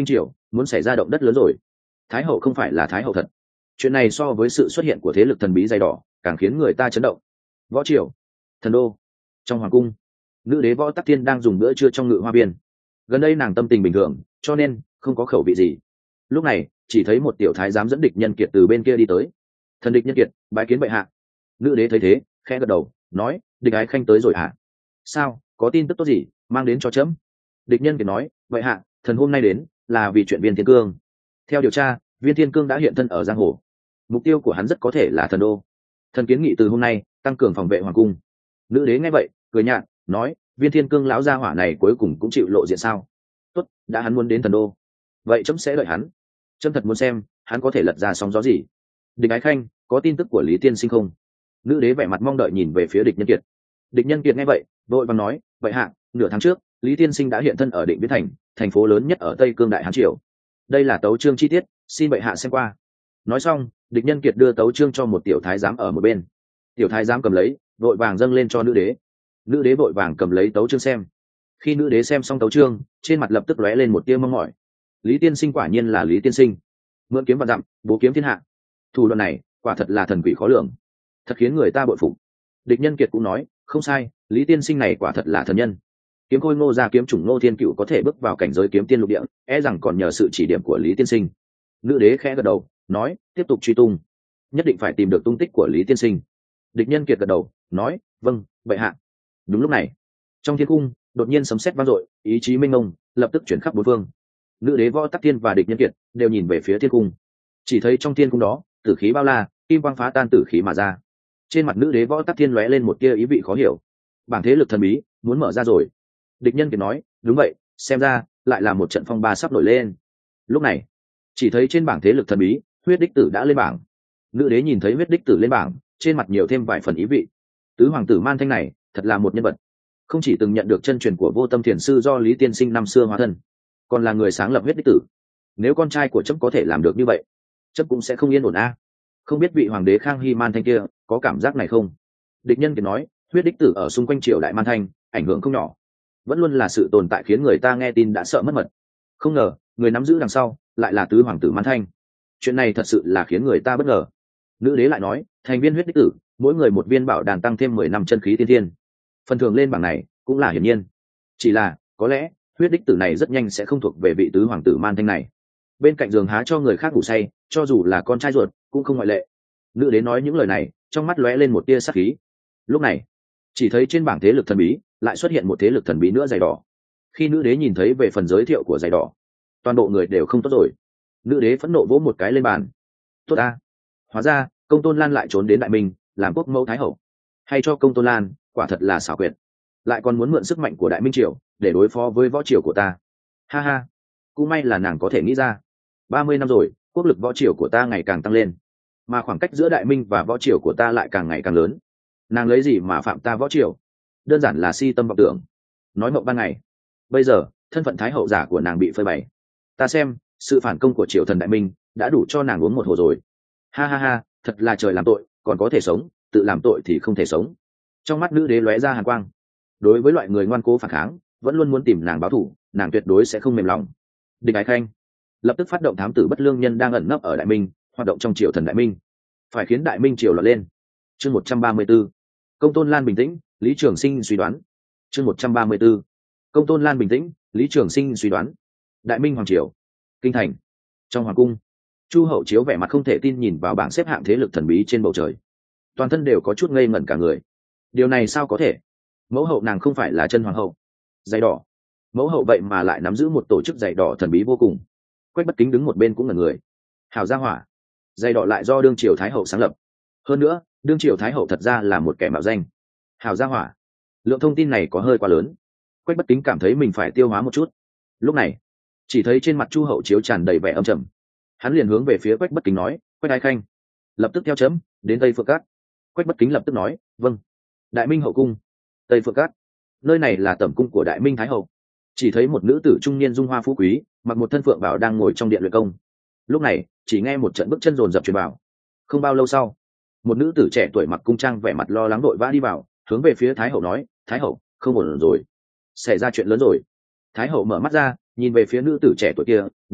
[SPEAKER 1] muốn xảy ra động đất lớn rồi. Thái hậu không phải là thái hậu thật. Chuyện này so với sự xuất hiện của thế lực thần bí dày đỏ càng khiến người ta chấn động. Võ triều, thần đô, trong hoàng cung, nữ đế Võ Tắc Thiên đang dùng bữa trưa trong ngự hoa viên. Gần đây nàng tâm tình bình thường, cho nên không có khẩu vị gì. Lúc này chỉ thấy một tiểu thái giám dẫn Địch Nhân Kiệt từ bên kia đi tới. Thần Địch Nhân Kiệt, bái kiến bệ hạ. Nữ đế thấy thế khẽ gật đầu, nói: Địch ái khanh tới rồi hả? Sao, có tin tức tốt gì mang đến cho chấm? Địch Nhân Kiệt nói: Bệ hạ, thần hôm nay đến là vì chuyện Viên Thiên Cương. Theo điều tra, Viên Thiên Cương đã hiện thân ở giang hồ, mục tiêu của hắn rất có thể là thần đô. Thần kiến nghị từ hôm nay tăng cường phòng vệ hoàng cung. Nữ đế nghe vậy cười nhạt, nói: Viên Thiên Cương lão gia hỏa này cuối cùng cũng chịu lộ diện sao? Tốt, đã hắn muốn đến thần đô, vậy chấm sẽ đợi hắn. Chấm thật muốn xem hắn có thể lật ra sóng gió gì. Địch ái khanh, có tin tức của Lý tiên sinh không? Nữ đế vẻ mặt mong đợi nhìn về phía Địch Nhân Kiệt. Địch Nhân Kiệt nghe vậy vội vàng nói: Vậy hạ, nửa tháng trước Lý tiên sinh đã hiện thân ở Định Viễn thành, thành phố lớn nhất ở Tây Cương Đại Hán triều. Đây là tấu chương chi tiết, xin bệ hạ xem qua. Nói xong, Địch Nhân Kiệt đưa tấu chương cho một tiểu thái giám ở một bên. Tiểu thái giám cầm lấy vội vàng dâng lên cho nữ đế. Nữ đế vội vàng cầm lấy tấu chương xem. Khi nữ đế xem xong tấu chương, trên mặt lập tức lóe lên một tia mong mỏi. Lý tiên sinh quả nhiên là Lý tiên sinh, mượn kiếm vạn dặm, bố kiếm thiên hạ. Thủ đoạn này quả thật là thần quỷ khó lường, thật khiến người ta bội phục. Địch Nhân Kiệt cũng nói: Không sai, Lý tiên sinh này quả thật là thần nhân. Kiếm khôi ngô ra kiếm chủng Ngô Thiên Cựu có thể bước vào cảnh giới kiếm tiên lục địa, e rằng còn nhờ sự chỉ điểm của Lý tiên sinh. Nữ đế khẽ gật đầu, nói: Tiếp tục truy tung, nhất định phải tìm được tung tích của Lý tiên sinh. Địch Nhân Kiệt gật đầu, nói: Vâng, bệ hạ. Đúng lúc này, trong thiên cung đột nhiên sấm sét vang dội, ý chí minh mông lập tức chuyển khắp bốn phương. Nữ đế Võ Tắc Thiên và Địch Nhân Kiệt đều nhìn về phía thiên cung. Chỉ thấy trong thiên cung đó, tử khí bao la, kim quang phá tan tử khí mà ra. Trên mặt nữ đế Võ Tắc Thiên lóe lên một tia ý vị khó hiểu. Bảng thế lực thần bí muốn mở ra rồi. Địch Nhân Kiệt nói: Đúng vậy, xem ra lại là một trận phong ba sắp nổi lên. Lúc này chỉ thấy trên bảng thế lực thần bí, Huyết Đích Tử đã lên bảng. Nữ đế nhìn thấy Huyết Đích Tử lên bảng, trên mặt nhiều thêm vài phần ý vị. Tứ hoàng tử Man Thanh này thật là một nhân vật, không chỉ từng nhận được chân truyền của Vô Tâm Thiền sư do Lý tiên sinh năm xưa hóa thân, còn là người sáng lập Huyết Đích Tử. Nếu con trai của trẫm có thể làm được như vậy, trẫm cũng sẽ không yên ổn a. Không biết vị hoàng đế Khang Hy Man Thanh kia có cảm giác này không? Địch Nhân Kiệt nói: Huyết Đích Tử ở xung quanh triều đại Man Thanh ảnh hưởng không nhỏ, vẫn luôn là sự tồn tại khiến người ta nghe tin đã sợ mất mật. Không ngờ người nắm giữ đằng sau lại là tứ hoàng tử Man Thanh. Chuyện này thật sự là khiến người ta bất ngờ. Nữ đế lại nói: Thành viên Huyết Đích Tử mỗi người một viên bảo đàn tăng thêm mười năm chân khí tiên thiên, phần thưởng lên bảng này cũng là hiển nhiên. Chỉ là có lẽ Huyết Đích Tử này rất nhanh sẽ không thuộc về vị tứ hoàng tử Man Thanh này. Bên cạnh giường há cho người khác ngủ say, cho dù là con trai ruột cũng không ngoại lệ. Nữ đế nói những lời này, trong mắt lóe lên một tia sát khí. Lúc này chỉ thấy trên bảng thế lực thần bí lại xuất hiện một thế lực thần bí nữa, Giày Đỏ. Khi nữ đế nhìn thấy về phần giới thiệu của Giày Đỏ, toàn bộ người đều không tốt rồi. Nữ đế phẫn nộ vỗ một cái lên bàn: Tốt ta, hóa ra Công Tôn Lan lại trốn đến Đại Minh làm quốc mẫu thái hậu. Hay cho Công Tôn Lan quả thật là xảo quyệt, lại còn muốn mượn sức mạnh của Đại Minh triều để đối phó với võ triều của ta. Ha ha, cũng may là nàng có thể nghĩ ra. Ba mươi năm rồi, quốc lực võ triều của ta ngày càng tăng lên, mà khoảng cách giữa Đại Minh và võ triều của ta lại càng ngày càng lớn. Nàng lấy gì mà phạm ta võ triều? Đơn giản là si tâm vọng tưởng, nói mộng ban ngày. Bây giờ thân phận thái hậu giả của nàng bị phơi bày, ta xem sự phản công của triều thần Đại Minh đã đủ cho nàng uống một hồ rồi. Ha ha ha, thật là trời làm tội còn có thể sống, tự làm tội thì không thể sống. Trong mắt nữ đế lóe ra hàn quang. Đối với loại người ngoan cố phản kháng, vẫn luôn muốn tìm nàng báo thù, nàng tuyệt đối sẽ không mềm lòng. Địch Ái Khanh lập tức phát động thám tử bất lương nhân đang ẩn nấp ở Đại Minh, hoạt động trong triều thần Đại Minh, phải khiến Đại Minh triều lọt lên. Chương một trăm ba mươi 134. Công Tôn Lan bình tĩnh, Lý Trường Sinh suy đoán. Chương một trăm ba mươi 134. Công Tôn Lan bình tĩnh, Lý Trường Sinh suy đoán. Đại Minh hoàng triều, kinh thành, trong hoàng cung, Chu Hậu Chiếu vẻ mặt không thể tin nhìn vào bảng xếp hạng thế lực thần bí trên bầu trời, toàn thân đều có chút ngây ngẩn cả người. Điều này sao có thể? Mẫu hậu nàng không phải là chân hoàng hậu? Giày Đỏ, mẫu hậu vậy mà lại nắm giữ một tổ chức Giày Đỏ thần bí vô cùng. Quách Bất Kính đứng một bên cũng ngẩn người. Hảo gia hỏa, Giày Đỏ lại do đương triều thái hậu sáng lập. Hơn nữa đương triều thái hậu thật ra là một kẻ mạo danh. Hảo gia hỏa, lượng thông tin này có hơi quá lớn. Quách Bất Kính cảm thấy mình phải tiêu hóa một chút. Lúc này chỉ thấy trên mặt Chu Hậu Chiếu tràn đầy vẻ âm trầm. Hắn liền hướng về phía Quách Bất Kính nói: Quách Ái Khanh, lập tức theo chấm đến Tây Phượng Cát. Quách Bất Kính lập tức nói: Vâng. Đại Minh hậu cung, Tây Phượng Cát, nơi này là tẩm cung của Đại Minh thái hậu. Chỉ thấy một nữ tử trung niên dung hoa phú quý, mặc một thân phượng bảo đang ngồi trong điện luyện công. Lúc này chỉ nghe một trận bước chân rồn rập truyền vào. Không bao lâu sau, một nữ tử trẻ tuổi mặc cung trang vẻ mặt lo lắng vội vã đi vào, hướng về phía thái hậu nói: Thái hậu, không ổn rồi, xảy ra chuyện lớn rồi. Thái hậu mở mắt ra nhìn về phía nữ tử trẻ tuổi kia, nói: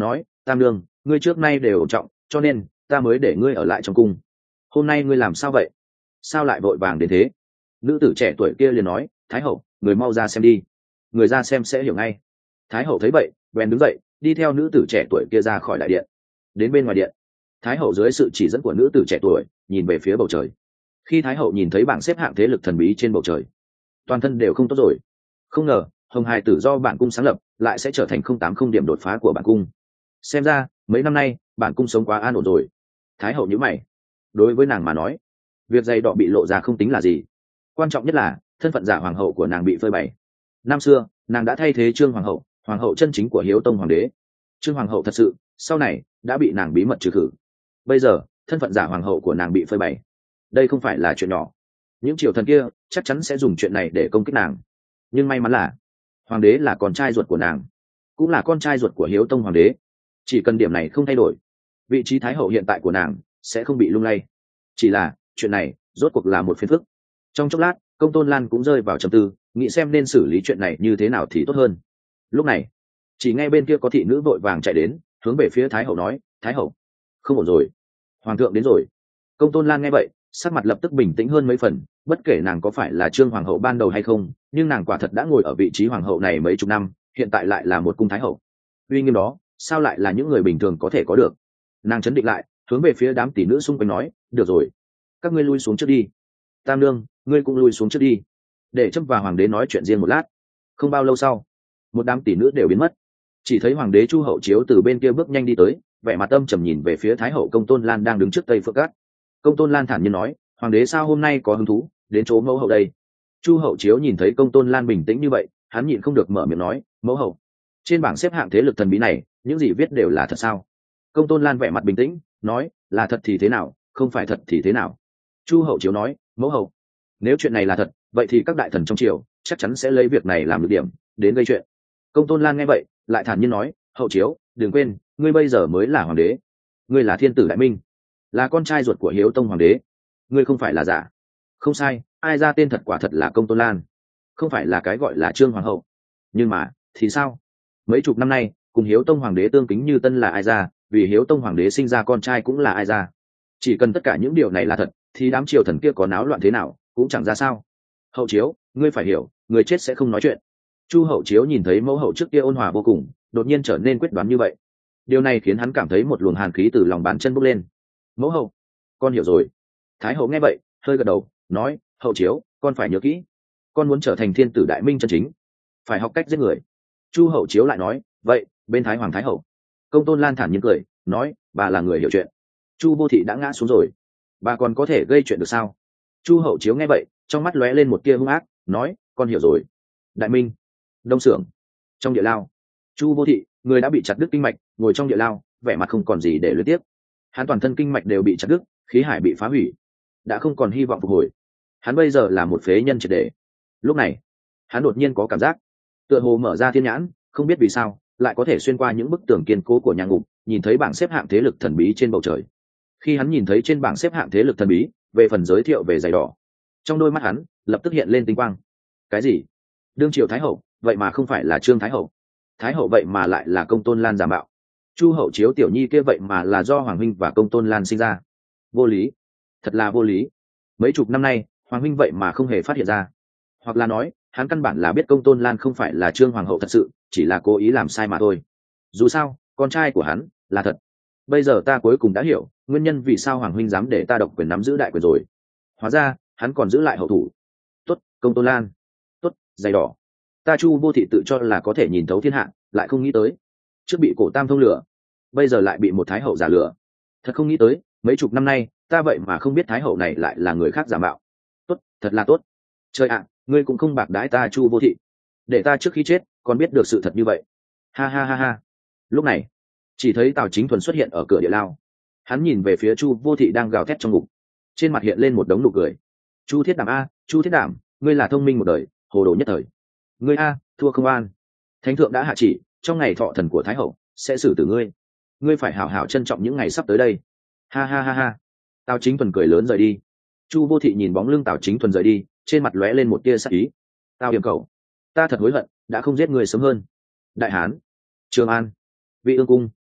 [SPEAKER 1] tam nương, ngươi trước nay đều ổn trọng, cho nên ta mới để ngươi ở lại trong cung. Hôm nay ngươi làm sao vậy? Sao lại vội vàng đến thế? Nữ tử trẻ tuổi kia liền nói, thái hậu, người mau ra xem đi. Người ra xem sẽ hiểu ngay. Thái hậu thấy vậy, bèn đứng dậy, đi theo nữ tử trẻ tuổi kia ra khỏi đại điện. Đến bên ngoài điện, thái hậu dưới sự chỉ dẫn của nữ tử trẻ tuổi nhìn về phía bầu trời. Khi thái hậu nhìn thấy bảng xếp hạng thế lực thần bí trên bầu trời, toàn thân đều không tốt rồi. Không ngờ hồng hài tử do bản cung sáng lập lại sẽ trở thành không tám không điểm đột phá của bản cung. Xem ra mấy năm nay bản cung sống quá an ổn rồi. Thái hậu nhíu mày. Đối với nàng mà nói, việc giày đỏ bị lộ ra không tính là gì, quan trọng nhất là thân phận giả hoàng hậu của nàng bị phơi bày. Năm xưa nàng đã thay thế trương hoàng hậu, hoàng hậu chân chính của hiếu tông hoàng đế. Trương hoàng hậu thật sự sau này đã bị nàng bí mật trừ khử. Bây giờ thân phận giả hoàng hậu của nàng bị phơi bày, đây không phải là chuyện nhỏ. Những triều thần kia chắc chắn sẽ dùng chuyện này để công kích nàng. Nhưng may mắn là hoàng đế là con trai ruột của nàng, cũng là con trai ruột của hiếu tông hoàng đế. Chỉ cần điểm này không thay đổi, vị trí thái hậu hiện tại của nàng sẽ không bị lung lay. Chỉ là chuyện này rốt cuộc là một phiền phức. Trong chốc lát Công Tôn Lan cũng rơi vào trầm tư, nghĩ xem nên xử lý chuyện này như thế nào thì tốt hơn. Lúc này chỉ nghe bên kia có thị nữ vội vàng chạy đến, hướng về phía thái hậu nói, thái hậu, không ổn rồi, hoàng thượng đến rồi. Công Tôn Lan nghe vậy sắc mặt lập tức bình tĩnh hơn mấy phần. Bất kể nàng có phải là trương hoàng hậu ban đầu hay không, nhưng nàng quả thật đã ngồi ở vị trí hoàng hậu này mấy chục năm, hiện tại lại là một cung thái hậu. Uy nghiêm đó sao lại là những người bình thường có thể có được. Nàng chấn định lại, hướng về phía đám tỷ nữ xung quanh nói, được rồi, các ngươi lui xuống trước đi. Tam nương, ngươi cũng lui xuống trước đi, để trâm và hoàng đế nói chuyện riêng một lát. Không bao lâu sau, một đám tỷ nữ đều biến mất. Chỉ thấy hoàng đế Chu Hậu Chiếu từ bên kia bước nhanh đi tới, vẻ mặt âm trầm nhìn về phía thái hậu Công Tôn Lan đang đứng trước Tây Phượng Cát. Công Tôn Lan thản nhiên nói, hoàng đế sao hôm nay có hứng thú đến chỗ mẫu hậu đây? Chu Hậu Chiếu nhìn thấy Công Tôn Lan bình tĩnh như vậy, hắn nhịn không được mở miệng nói, mẫu hậu, trên bảng xếp hạng thế lực thần bí này những gì viết đều là thật sao? Công Tôn Lan vẻ mặt bình tĩnh nói, là thật thì thế nào, không phải thật thì thế nào? Chu Hậu Chiếu nói, mẫu hậu, nếu chuyện này là thật, vậy thì các đại thần trong triều chắc chắn sẽ lấy việc này làm lực điểm đến gây chuyện. Công Tôn Lan nghe vậy lại thản nhiên nói, Hậu Chiếu, đừng quên ngươi bây giờ mới là hoàng đế, ngươi là thiên tử đại minh, là con trai ruột của hiếu tông hoàng đế, ngươi không phải là giả. Không sai, ai ra tên thật quả thật là Công Tôn Lan, không phải là cái gọi là trương hoàng hậu. Nhưng mà thì sao? Mấy chục năm nay cùng hiếu tông hoàng đế tương kính như tân là ai ra, vì hiếu tông hoàng đế sinh ra con trai cũng là ai ra. Chỉ cần tất cả những điều này là thật, thì đám triều thần kia có náo loạn thế nào cũng chẳng ra sao. Hậu Chiếu, ngươi phải hiểu, người chết sẽ không nói chuyện. Chu Hậu Chiếu nhìn thấy mẫu hậu trước kia ôn hòa vô cùng, đột nhiên trở nên quyết đoán như vậy, điều này khiến hắn cảm thấy một luồng hàn khí từ lòng bàn chân bốc lên. Mẫu hậu, con hiểu rồi. Thái hậu nghe vậy hơi gật đầu, nói, Hậu Chiếu, con phải nhớ kỹ, con muốn trở thành thiên tử đại minh chân chính, phải học cách giết người. Chu Hậu Chiếu lại nói, vậy bên thái hoàng thái hậu? Công Tôn Lan thản nhiên cười, nói, bà là người hiểu chuyện. Chu Vô Thị đã ngã xuống rồi, bà còn có thể gây chuyện được sao? Chu Hậu Chiếu nghe vậy trong mắt lóe lên một tia hung ác, nói, con hiểu rồi. Đại minh, Đông Xưởng, trong địa lao, Chu Vô Thị, người đã bị chặt đứt kinh mạch, ngồi trong địa lao, vẻ mặt không còn gì để luyến tiếc. Hắn toàn thân kinh mạch đều bị chặt đứt, khí hải bị phá hủy, đã không còn hy vọng phục hồi. Hắn bây giờ là một phế nhân triệt để. Lúc này hắn đột nhiên có cảm giác tựa hồ mở ra thiên nhãn, không biết vì sao lại có thể xuyên qua những bức tường kiên cố của nhà ngục, nhìn thấy bảng xếp hạng thế lực thần bí trên bầu trời. Khi hắn nhìn thấy trên bảng xếp hạng thế lực thần bí về phần giới thiệu về giày đỏ, trong đôi mắt hắn lập tức hiện lên tinh quang. Cái gì? Đương triều thái hậu vậy mà không phải là trương thái hậu, thái hậu vậy mà lại là Công Tôn Lan giả mạo, Chu Hậu Chiếu tiểu nhi kia vậy mà là do hoàng huynh và Công Tôn Lan sinh ra. Vô lý, thật là vô lý. Mấy chục năm nay hoàng huynh vậy mà không hề phát hiện ra, hoặc là nói hắn căn bản là biết Công Tôn Lan không phải là trương hoàng hậu thật sự, chỉ là cố ý làm sai mà thôi. Dù sao con trai của hắn là thật. Bây giờ ta cuối cùng đã hiểu nguyên nhân vì sao hoàng huynh dám để ta độc quyền nắm giữ đại quyền rồi. Hóa ra hắn còn giữ lại hậu thủ. Tốt, Công Tôn Lan, tốt, giày đỏ. Ta Chu Vô Thị tự cho là có thể nhìn thấu thiên hạ, lại không nghĩ tới trước bị cổ tam thông lửa, bây giờ lại bị một thái hậu giả lửa. Thật không nghĩ tới mấy chục năm nay ta vậy mà không biết thái hậu này lại là người khác giả mạo. Tốt, thật là tốt. Trời ạ, ngươi cũng không bạc đãi ta Chu Vô Thị, để ta trước khi chết còn biết được sự thật như vậy. Ha ha ha ha. Lúc này chỉ thấy Tào Chính Thuần xuất hiện ở cửa địa lao. Hắn nhìn về phía Chu Vô Thị đang gào thét trong ngục, trên mặt hiện lên một đống nụ cười. Chu Thiết Đảm a, Chu Thiết Đảm, ngươi là thông minh một đời, hồ đồ nhất thời. Ngươi a, thua không an. Thánh thượng đã hạ chỉ, trong ngày thọ thần của thái hậu sẽ xử tử ngươi, ngươi phải hảo hảo trân trọng những ngày sắp tới đây. Ha ha ha ha. Tào Chính Thuần cười lớn rời đi. Chu Vô Thị nhìn bóng lưng Tào Chính Thuần rời đi, trên mặt lóe lên một tia sắc ý. Tào Hiểm Cẩu, ta thật hối hận đã không giết người sớm hơn. Đại Hán, Trường An, Vị Ương Cung.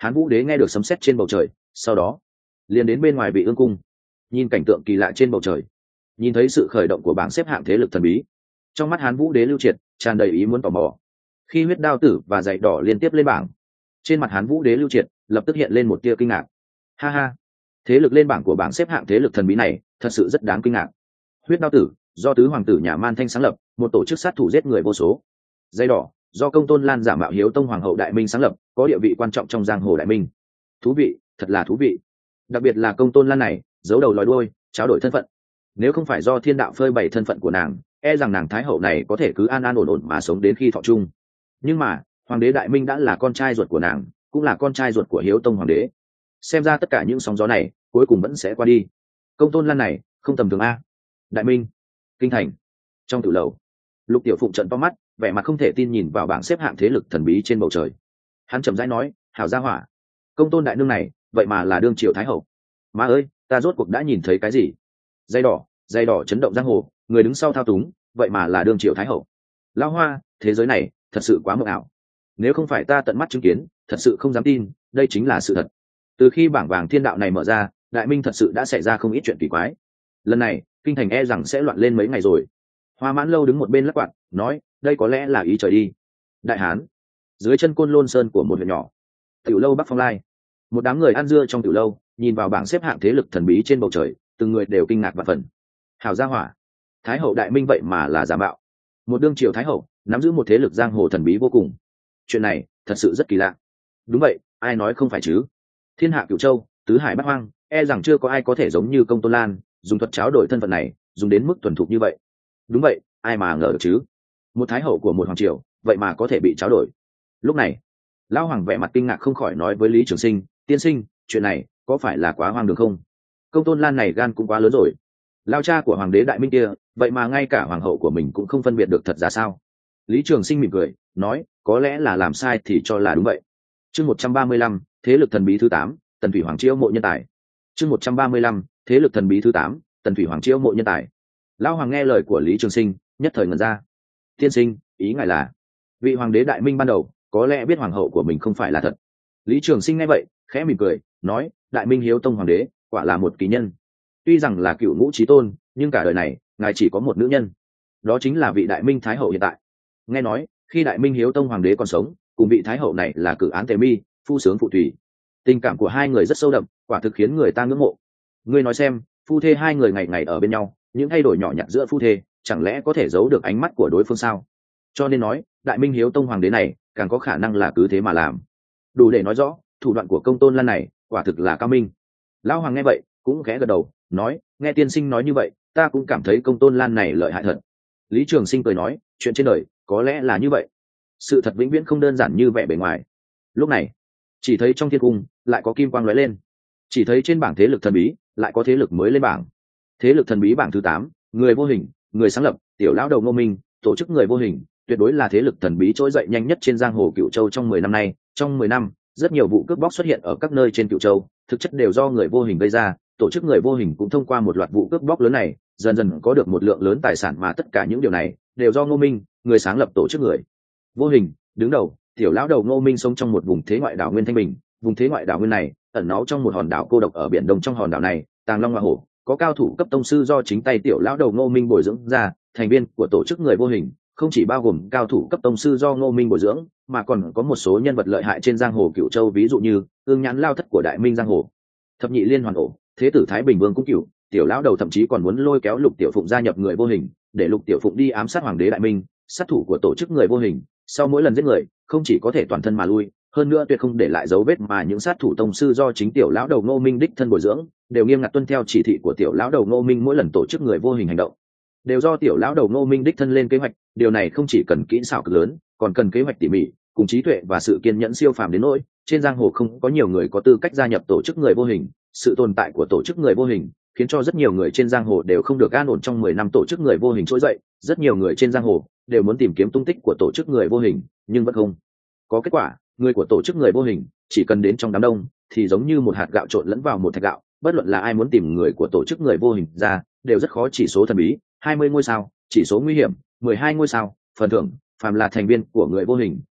[SPEAKER 1] Hán Vũ Đế nghe được sấm sét trên bầu trời, sau đó liền đến bên ngoài Vị Ương cung, nhìn cảnh tượng kỳ lạ trên bầu trời, nhìn thấy sự khởi động của bảng xếp hạng thế lực thần bí, trong mắt Hán Vũ Đế lưu triệt tràn đầy ý muốn tò mò. Khi huyết đao tử và dạy đỏ liên tiếp lên bảng, trên mặt Hán Vũ Đế lưu triệt lập tức hiện lên một tia kinh ngạc. Ha ha, thế lực lên bảng của bảng xếp hạng thế lực thần bí này thật sự rất đáng kinh ngạc. Huyết đao tử do tứ hoàng tử nhà Man Thanh sáng lập, một tổ chức sát thủ giết người vô số. Dây đỏ do Công Tôn Lan giả mạo hiếu tông hoàng hậu Đại Minh sáng lập, có địa vị quan trọng trong giang hồ Đại Minh. Thú vị, thật là thú vị. Đặc biệt là Công Tôn Lan này giấu đầu lòi đuôi, tráo đổi thân phận. Nếu không phải do thiên đạo phơi bày thân phận của nàng, e rằng nàng thái hậu này có thể cứ an an ổn ổn mà sống đến khi thọ chung. Nhưng mà hoàng đế Đại Minh đã là con trai ruột của nàng, cũng là con trai ruột của hiếu tông hoàng đế. Xem ra tất cả những sóng gió này cuối cùng vẫn sẽ qua đi. Công Tôn Lan này không tầm thường a. Đại Minh, kinh thành, trong tử lầu, Lục Tiểu Phụng trợn to mắt, vẻ mặt không thể tin nhìn vào bảng xếp hạng thế lực thần bí trên bầu trời. Hắn chậm rãi nói, hảo gia hỏa, Công Tôn đại nương này vậy mà là đương triều thái hậu. Má ơi, ta rốt cuộc đã nhìn thấy cái gì? Dây đỏ dây đỏ chấn động giang hồ, người đứng sau thao túng vậy mà là đương triều thái hậu. Lão Hoa, thế giới này thật sự quá mộng ảo. Nếu không phải ta tận mắt chứng kiến, thật sự không dám tin đây chính là sự thật. Từ khi bảng vàng thiên đạo này mở ra, Đại Minh thật sự đã xảy ra không ít chuyện kỳ quái. Lần này kinh thành e rằng sẽ loạn lên mấy ngày rồi. Hoa Mãn Lâu đứng một bên lắc quạt, nói, đây có lẽ là ý trời đi. Đại Hán, dưới chân Côn Lôn Sơn của một huyện nhỏ, tiểu lâu Bắc Phong Lai, một đám người ăn dưa trong tiểu lâu, nhìn vào bảng xếp hạng thế lực thần bí trên bầu trời, từng người đều kinh ngạc và phần. Hảo gia hỏa, thái hậu Đại Minh vậy mà là giả mạo. Một đương triều thái hậu nắm giữ một thế lực giang hồ thần bí vô cùng. Chuyện này thật sự rất kỳ lạ. Đúng vậy, ai nói không phải chứ? Thiên hạ cửu châu, tứ hải bát hoang, e rằng chưa có ai có thể giống như Công Tôn Lan dùng thuật tráo đổi thân phận này, dùng đến mức thuần thục như vậy. Đúng vậy, ai mà ngờ được chứ? Một thái hậu của một hoàng triều vậy mà có thể bị tráo đổi. Lúc này lão hoàng vẻ mặt kinh ngạc không khỏi nói với Lý Trường Sinh, tiên sinh, chuyện này có phải là quá hoang đường không? Công Tôn Lan này gan cũng quá lớn rồi. Lao cha của hoàng đế Đại Minh kia vậy mà ngay cả hoàng hậu của mình cũng không phân biệt được thật ra sao? Lý Trường Sinh mỉm cười nói, có lẽ là làm sai thì cho là đúng vậy. Chương một trăm ba mươi lăm, thế lực thần bí thứ tám, Tần Thủy Hoàng chiêu mộ nhân tài. Chương một trăm ba mươi lăm, thế lực thần bí thứ tám, Tần Thủy Hoàng chiêu mộ nhân tài. Lão hoàng nghe lời của Lý Trường Sinh, nhất thời ngẩn ra. Tiên sinh, ý ngài là vị hoàng đế Đại Minh ban đầu có lẽ biết hoàng hậu của mình không phải là thật. Lý Trường Sinh nghe vậy khẽ mỉm cười nói, Đại Minh hiếu tông hoàng đế quả là một kỳ nhân. Tuy rằng là cựu ngũ chí tôn, nhưng cả đời này ngài chỉ có một nữ nhân, đó chính là vị Đại Minh thái hậu hiện tại. Nghe nói khi Đại Minh hiếu tông hoàng đế còn sống, cùng vị thái hậu này là cử án tề mi, phu sướng phụ thủy, tình cảm của hai người rất sâu đậm, quả thực khiến người ta ngưỡng mộ. Ngươi nói xem, phu thê hai người ngày ngày ở bên nhau, những thay đổi nhỏ nhặt giữa phu thê chẳng lẽ có thể giấu được ánh mắt của đối phương sao? Cho nên nói Đại Minh hiếu tông hoàng đế này càng có khả năng là cứ thế mà làm. Đủ để nói rõ thủ đoạn của Công Tôn Lan này quả thực là cao minh. Lão hoàng nghe vậy cũng khẽ gật đầu nói, nghe tiên sinh nói như vậy, ta cũng cảm thấy Công Tôn Lan này lợi hại thật. Lý Trường Sinh cười nói, chuyện trên đời có lẽ là như vậy, sự thật vĩnh viễn không đơn giản như vẻ bề ngoài. Lúc này chỉ thấy trong thiên cung lại có kim quang lóe lên, chỉ thấy trên bảng thế lực thần bí lại có thế lực mới lên bảng. Thế lực thần bí bảng thứ tám, người vô hình, người sáng lập, tiểu lão đầu Ngô Minh, tổ chức người vô hình, tuyệt đối là thế lực thần bí trỗi dậy nhanh nhất trên giang hồ Cửu Châu trong mười năm nay. Trong mười năm, rất nhiều vụ cướp bóc xuất hiện ở các nơi trên Cửu Châu, thực chất đều do người vô hình gây ra. Tổ chức người vô hình cũng thông qua một loạt vụ cướp bóc lớn này, dần dần có được một lượng lớn tài sản, mà tất cả những điều này đều do Ngô Minh, người sáng lập tổ chức người vô hình đứng đầu. Tiểu lão đầu Ngô Minh sống trong một vùng thế ngoại đảo nguyên thanh bình, vùng thế ngoại đảo nguyên này ẩn náu trong một hòn đảo cô độc ở biển đông. Trong hòn đảo này tàng long hoa hổ, có cao thủ cấp tông sư do chính tay tiểu lão đầu Ngô Minh bồi dưỡng ra. Thành viên của tổ chức người vô hình không chỉ bao gồm cao thủ cấp tông sư do Ngô Minh bồi dưỡng, mà còn có một số nhân vật lợi hại trên giang hồ Cửu Châu, ví dụ như ương nhãn lao thất của Đại Minh giang hồ, thập nhị liên hoàn ổ, thế tử Thái Bình Vương cũng cửu. Tiểu lão đầu thậm chí còn muốn lôi kéo Lục Tiểu Phụng gia nhập người vô hình, để Lục Tiểu Phụng đi ám sát hoàng đế Đại Minh. Sát thủ của tổ chức người vô hình sau mỗi lần giết người không chỉ có thể toàn thân mà lui, hơn nữa tuyệt không để lại dấu vết, mà những sát thủ tông sư do chính tiểu lão đầu Ngô Minh đích thân bồi dưỡng đều nghiêm ngặt tuân theo chỉ thị của tiểu lão đầu Ngô Minh. Mỗi lần tổ chức người vô hình hành động đều do tiểu lão đầu Ngô Minh đích thân lên kế hoạch. Điều này không chỉ cần kỹ xảo cực lớn, còn cần kế hoạch tỉ mỉ cùng trí tuệ và sự kiên nhẫn siêu phàm đến nỗi trên giang hồ không có nhiều người có tư cách gia nhập tổ chức người vô hình. Sự tồn tại của tổ chức người vô hình khiến cho rất nhiều người trên giang hồ đều không được an ổn. Trong mười năm tổ chức người vô hình trỗi dậy, rất nhiều người trên giang hồ đều muốn tìm kiếm tung tích của tổ chức người vô hình, nhưng vẫn không có kết quả. Người của tổ chức người vô hình chỉ cần đến trong đám đông thì giống như một hạt gạo trộn lẫn vào một thạch gạo, bất luận là ai muốn tìm người của tổ chức người vô hình ra đều rất khó. Chỉ số thần bí hai mươi ngôi sao, chỉ số nguy hiểm mười hai ngôi sao, phần thưởng phàm là thành viên của người vô hình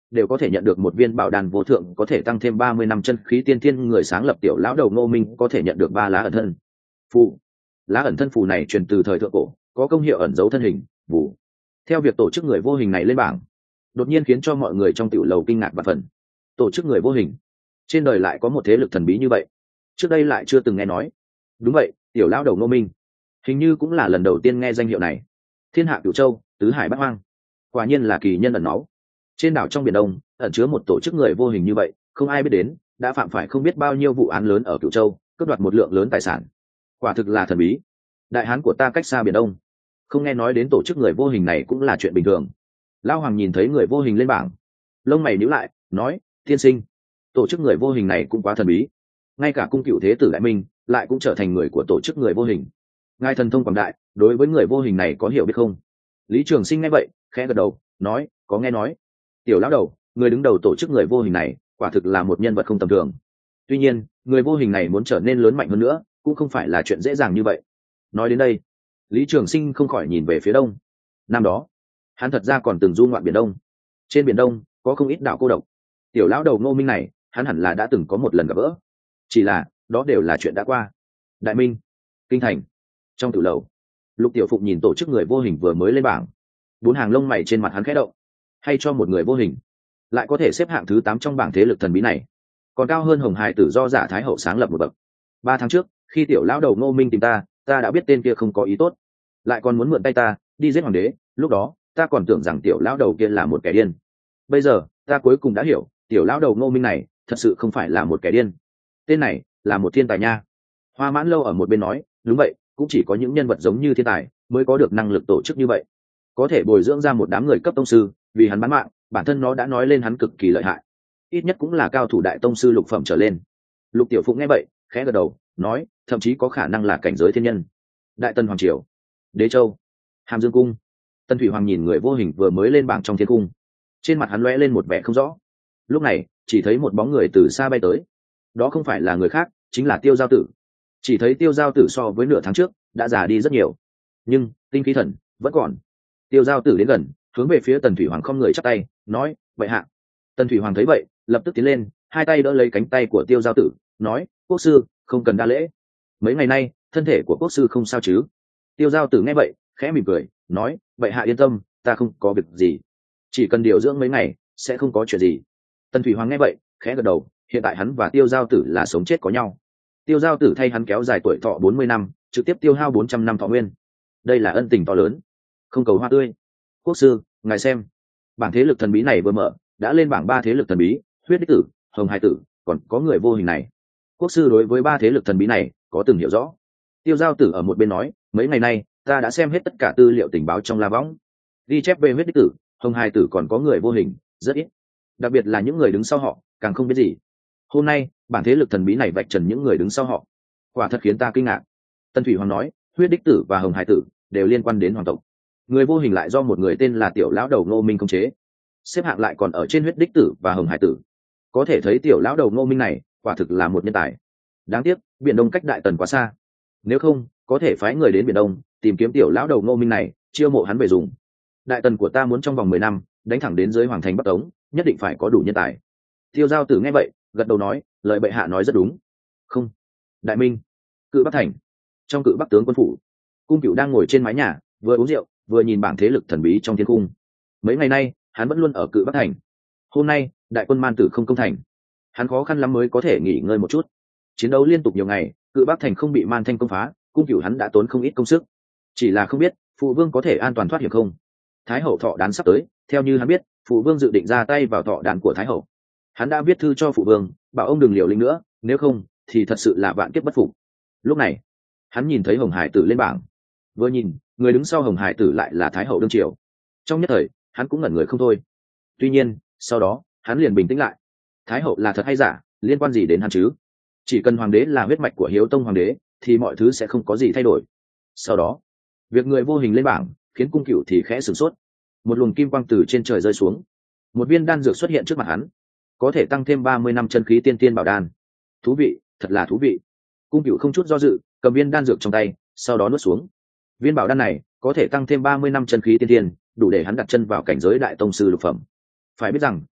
[SPEAKER 1] đều có thể nhận được một viên bảo đan vô thượng có thể tăng thêm ba mươi năm chân khí tiên thiên. Người sáng lập tiểu lão đầu Ngô Minh có thể nhận được ba lá ẩn thân phù. Lá ẩn thân phù này truyền từ thời thượng cổ, có công hiệu ẩn giấu thân hình phù. Theo việc tổ chức người vô hình này lên bảng, đột nhiên khiến cho mọi người trong tiểu lầu kinh ngạc và phần. Tổ chức người vô hình, trên đời lại có một thế lực thần bí như vậy, trước đây lại chưa từng nghe nói. Đúng vậy, tiểu lão đầu Ngô Minh hình như cũng là lần đầu tiên nghe danh hiệu này. Thiên hạ cửu châu, tứ hải bát hoang, quả nhiên là kỳ nhân ẩn náu. Trên đảo trong biển Đông ẩn chứa một tổ chức người vô hình như vậy, không ai biết đến, đã phạm phải không biết bao nhiêu vụ án lớn ở cửu châu, cướp đoạt một lượng lớn tài sản. Quả thực là thần bí. Đại hán của ta cách xa biển Đông, không nghe nói đến tổ chức người vô hình này cũng là chuyện bình thường. Lão Hoàng nhìn thấy người vô hình lên bảng, lông mày nhíu lại, nói: tiên sinh, tổ chức người vô hình này cũng quá thần bí, ngay cả cung cựu thế tử Đại Minh lại cũng trở thành người của tổ chức người vô hình. Ngài thần thông quảng đại, đối với người vô hình này có hiểu biết không? Lý Trường Sinh nghe vậy khẽ gật đầu, nói: có nghe nói. Tiểu lão đầu, người đứng đầu tổ chức người vô hình này quả thực là một nhân vật không tầm thường. Tuy nhiên, người vô hình này muốn trở nên lớn mạnh hơn nữa cũng không phải là chuyện dễ dàng như vậy. Nói đến đây, Lý Trường Sinh không khỏi nhìn về phía đông. Năm đó, hắn thật ra còn từng du ngoạn biển Đông. Trên biển Đông có không ít đảo cô độc. Tiểu lão đầu Ngô Minh này, hắn hẳn là đã từng có một lần gặp gỡ. Chỉ là, đó đều là chuyện đã qua. Đại Minh, kinh thành, trong tiểu lầu, Lục Tiểu Phụng nhìn tổ chức người vô hình vừa mới lên bảng, bốn hàng lông mày trên mặt hắn khẽ động. Hay cho một người vô hình lại có thể xếp hạng thứ tám trong bảng thế lực thần bí này, còn cao hơn Hồng Hải Tử do Giả Thái Hậu sáng lập một bậc. Ba tháng trước, khi tiểu lão đầu Ngô Minh tìm ta, ta đã biết tên kia không có ý tốt, lại còn muốn mượn tay ta đi giết hoàng đế. Lúc đó ta còn tưởng rằng tiểu lão đầu kia là một kẻ điên. Bây giờ ta cuối cùng đã hiểu, tiểu lão đầu Ngô Minh này thật sự không phải là một kẻ điên, tên này là một thiên tài nha. Hoa Mãn Lâu ở một bên nói: đúng vậy, cũng chỉ có những nhân vật giống như thiên tài mới có được năng lực tổ chức như vậy, có thể bồi dưỡng ra một đám người cấp tông sư vì hắn bán mạng. Bản thân nó đã nói lên hắn cực kỳ lợi hại, ít nhất cũng là cao thủ đại tông sư lục phẩm trở lên. Lục Tiểu Phụng nghe vậy khẽ gật đầu, nói: thậm chí có khả năng là cảnh giới thiên nhân. Đại Tần Hoàng Triều, Đế Châu, Hàm Dương Cung. Tân Thủy Hoàng nhìn người vô hình vừa mới lên bảng trong thiên cung, trên mặt hắn lóe lên một vẻ không rõ. Lúc này chỉ thấy một bóng người từ xa bay tới, đó không phải là người khác, chính là Tiêu Giao Tử. Chỉ thấy Tiêu Giao Tử so với nửa tháng trước đã già đi rất nhiều, nhưng tinh khí thần vẫn còn. Tiêu Giao Tử đến gần, hướng về phía Tần Thủy Hoàng không người chắp tay, nói: vậy hạ. Tần Thủy Hoàng thấy vậy lập tức tiến lên, hai tay đỡ lấy cánh tay của Tiêu Giao Tử, nói: quốc sư không cần đa lễ, mấy ngày nay thân thể của quốc sư không sao chứ? Tiêu Giao Tử nghe vậy khẽ mỉm cười, nói: vậy hạ yên tâm, ta không có việc gì, chỉ cần điều dưỡng mấy ngày sẽ không có chuyện gì. Tần Thủy Hoàng nghe vậy khẽ gật đầu, hiện tại hắn và Tiêu Giao Tử là sống chết có nhau. Tiêu Giao Tử thay hắn kéo dài tuổi thọ bốn mươi năm, trực tiếp tiêu hao bốn trăm năm thọ nguyên, đây là ân tình to lớn, không cầu hoa tươi. Quốc sư, ngài xem, bảng thế lực thần bí này vừa mở đã lên bảng ba thế lực thần bí: Huyết Đích Tử, Hồng Hải Tử, còn có người vô hình này. Quốc sư đối với ba thế lực thần bí này có từng hiểu rõ. Tiêu Giao Tử ở một bên nói: mấy ngày nay ta đã xem hết tất cả tư liệu tình báo trong La Võng, ghi chép về Huyết Đích Tử, Hồng Hải Tử còn có người vô hình rất ít, đặc biệt là những người đứng sau họ càng không biết gì. Hôm nay bản thế lực thần bí này vạch trần những người đứng sau họ, quả thật khiến ta kinh ngạc. Tân Thủy Hoàng nói: Huyết Đích Tử và Hồng Hải Tử đều liên quan đến hoàng tộc, người vô hình lại do một người tên là tiểu lão đầu Ngô Minh khống chế, xếp hạng lại còn ở trên Huyết Đích Tử và Hồng Hải Tử. Có thể thấy tiểu lão đầu Ngô Minh này quả thực là một nhân tài. Đáng tiếc biển Đông cách Đại Tần quá xa, nếu không có thể phái người đến biển Đông tìm kiếm tiểu lão đầu Ngô Minh này, chiêu mộ hắn về dùng. Đại Tần của ta muốn trong vòng mười năm đánh thẳng đến dưới hoàng thành Bắc Tống, nhất định phải có đủ nhân tài. Tiêu Giao Tử nghe vậy gật đầu nói: lời bệ hạ nói rất đúng. Không. Đại Minh, Cự Bắc thành, trong Cự Bắc tướng quân phủ, Cung Cửu đang ngồi trên mái nhà, vừa uống rượu vừa nhìn bảng thế lực thần bí trong thiên cung. Mấy ngày nay hắn vẫn luôn ở Cự Bắc thành, hôm nay đại quân Man Tử không công thành, hắn khó khăn lắm mới có thể nghỉ ngơi một chút. Chiến đấu liên tục nhiều ngày, Cự Bắc thành không bị Man Thanh công phá, Cung Cửu hắn đã tốn không ít công sức, chỉ là không biết phụ vương có thể an toàn thoát hiểm không. Thái hậu thọ đán sắp tới, theo như hắn biết, phụ vương dự định ra tay vào thọ đán của Thái hậu. Hắn đã viết thư cho phụ vương, bảo ông đừng liều lĩnh nữa, nếu không thì thật sự là vạn kiếp bất phục. Lúc này hắn nhìn thấy Hồng Hải Tử lên bảng, vừa nhìn người đứng sau Hồng Hải Tử lại là Thái hậu đương triều, trong nhất thời hắn cũng ngẩn người không thôi. Tuy nhiên sau đó hắn liền bình tĩnh lại, Thái hậu là thật hay giả, liên quan gì đến hắn chứ? Chỉ cần hoàng đế là huyết mạch của Hiếu Tông hoàng đế thì mọi thứ sẽ không có gì thay đổi. Sau đó việc người vô hình lên bảng khiến Cung Cửu thì khẽ sửng sốt. Một luồng kim quang từ trên trời rơi xuống, một viên đan dược xuất hiện trước mặt hắn, có thể tăng thêm ba mươi năm chân khí tiên tiên bảo đan. Thú vị, thật là thú vị. Cung Cửu không chút do dự cầm viên đan dược trong tay, sau đó nuốt xuống. Viên bảo đan này có thể tăng thêm ba mươi năm chân khí tiên tiên, đủ để hắn đặt chân vào cảnh giới đại tông sư lục phẩm. Phải biết rằng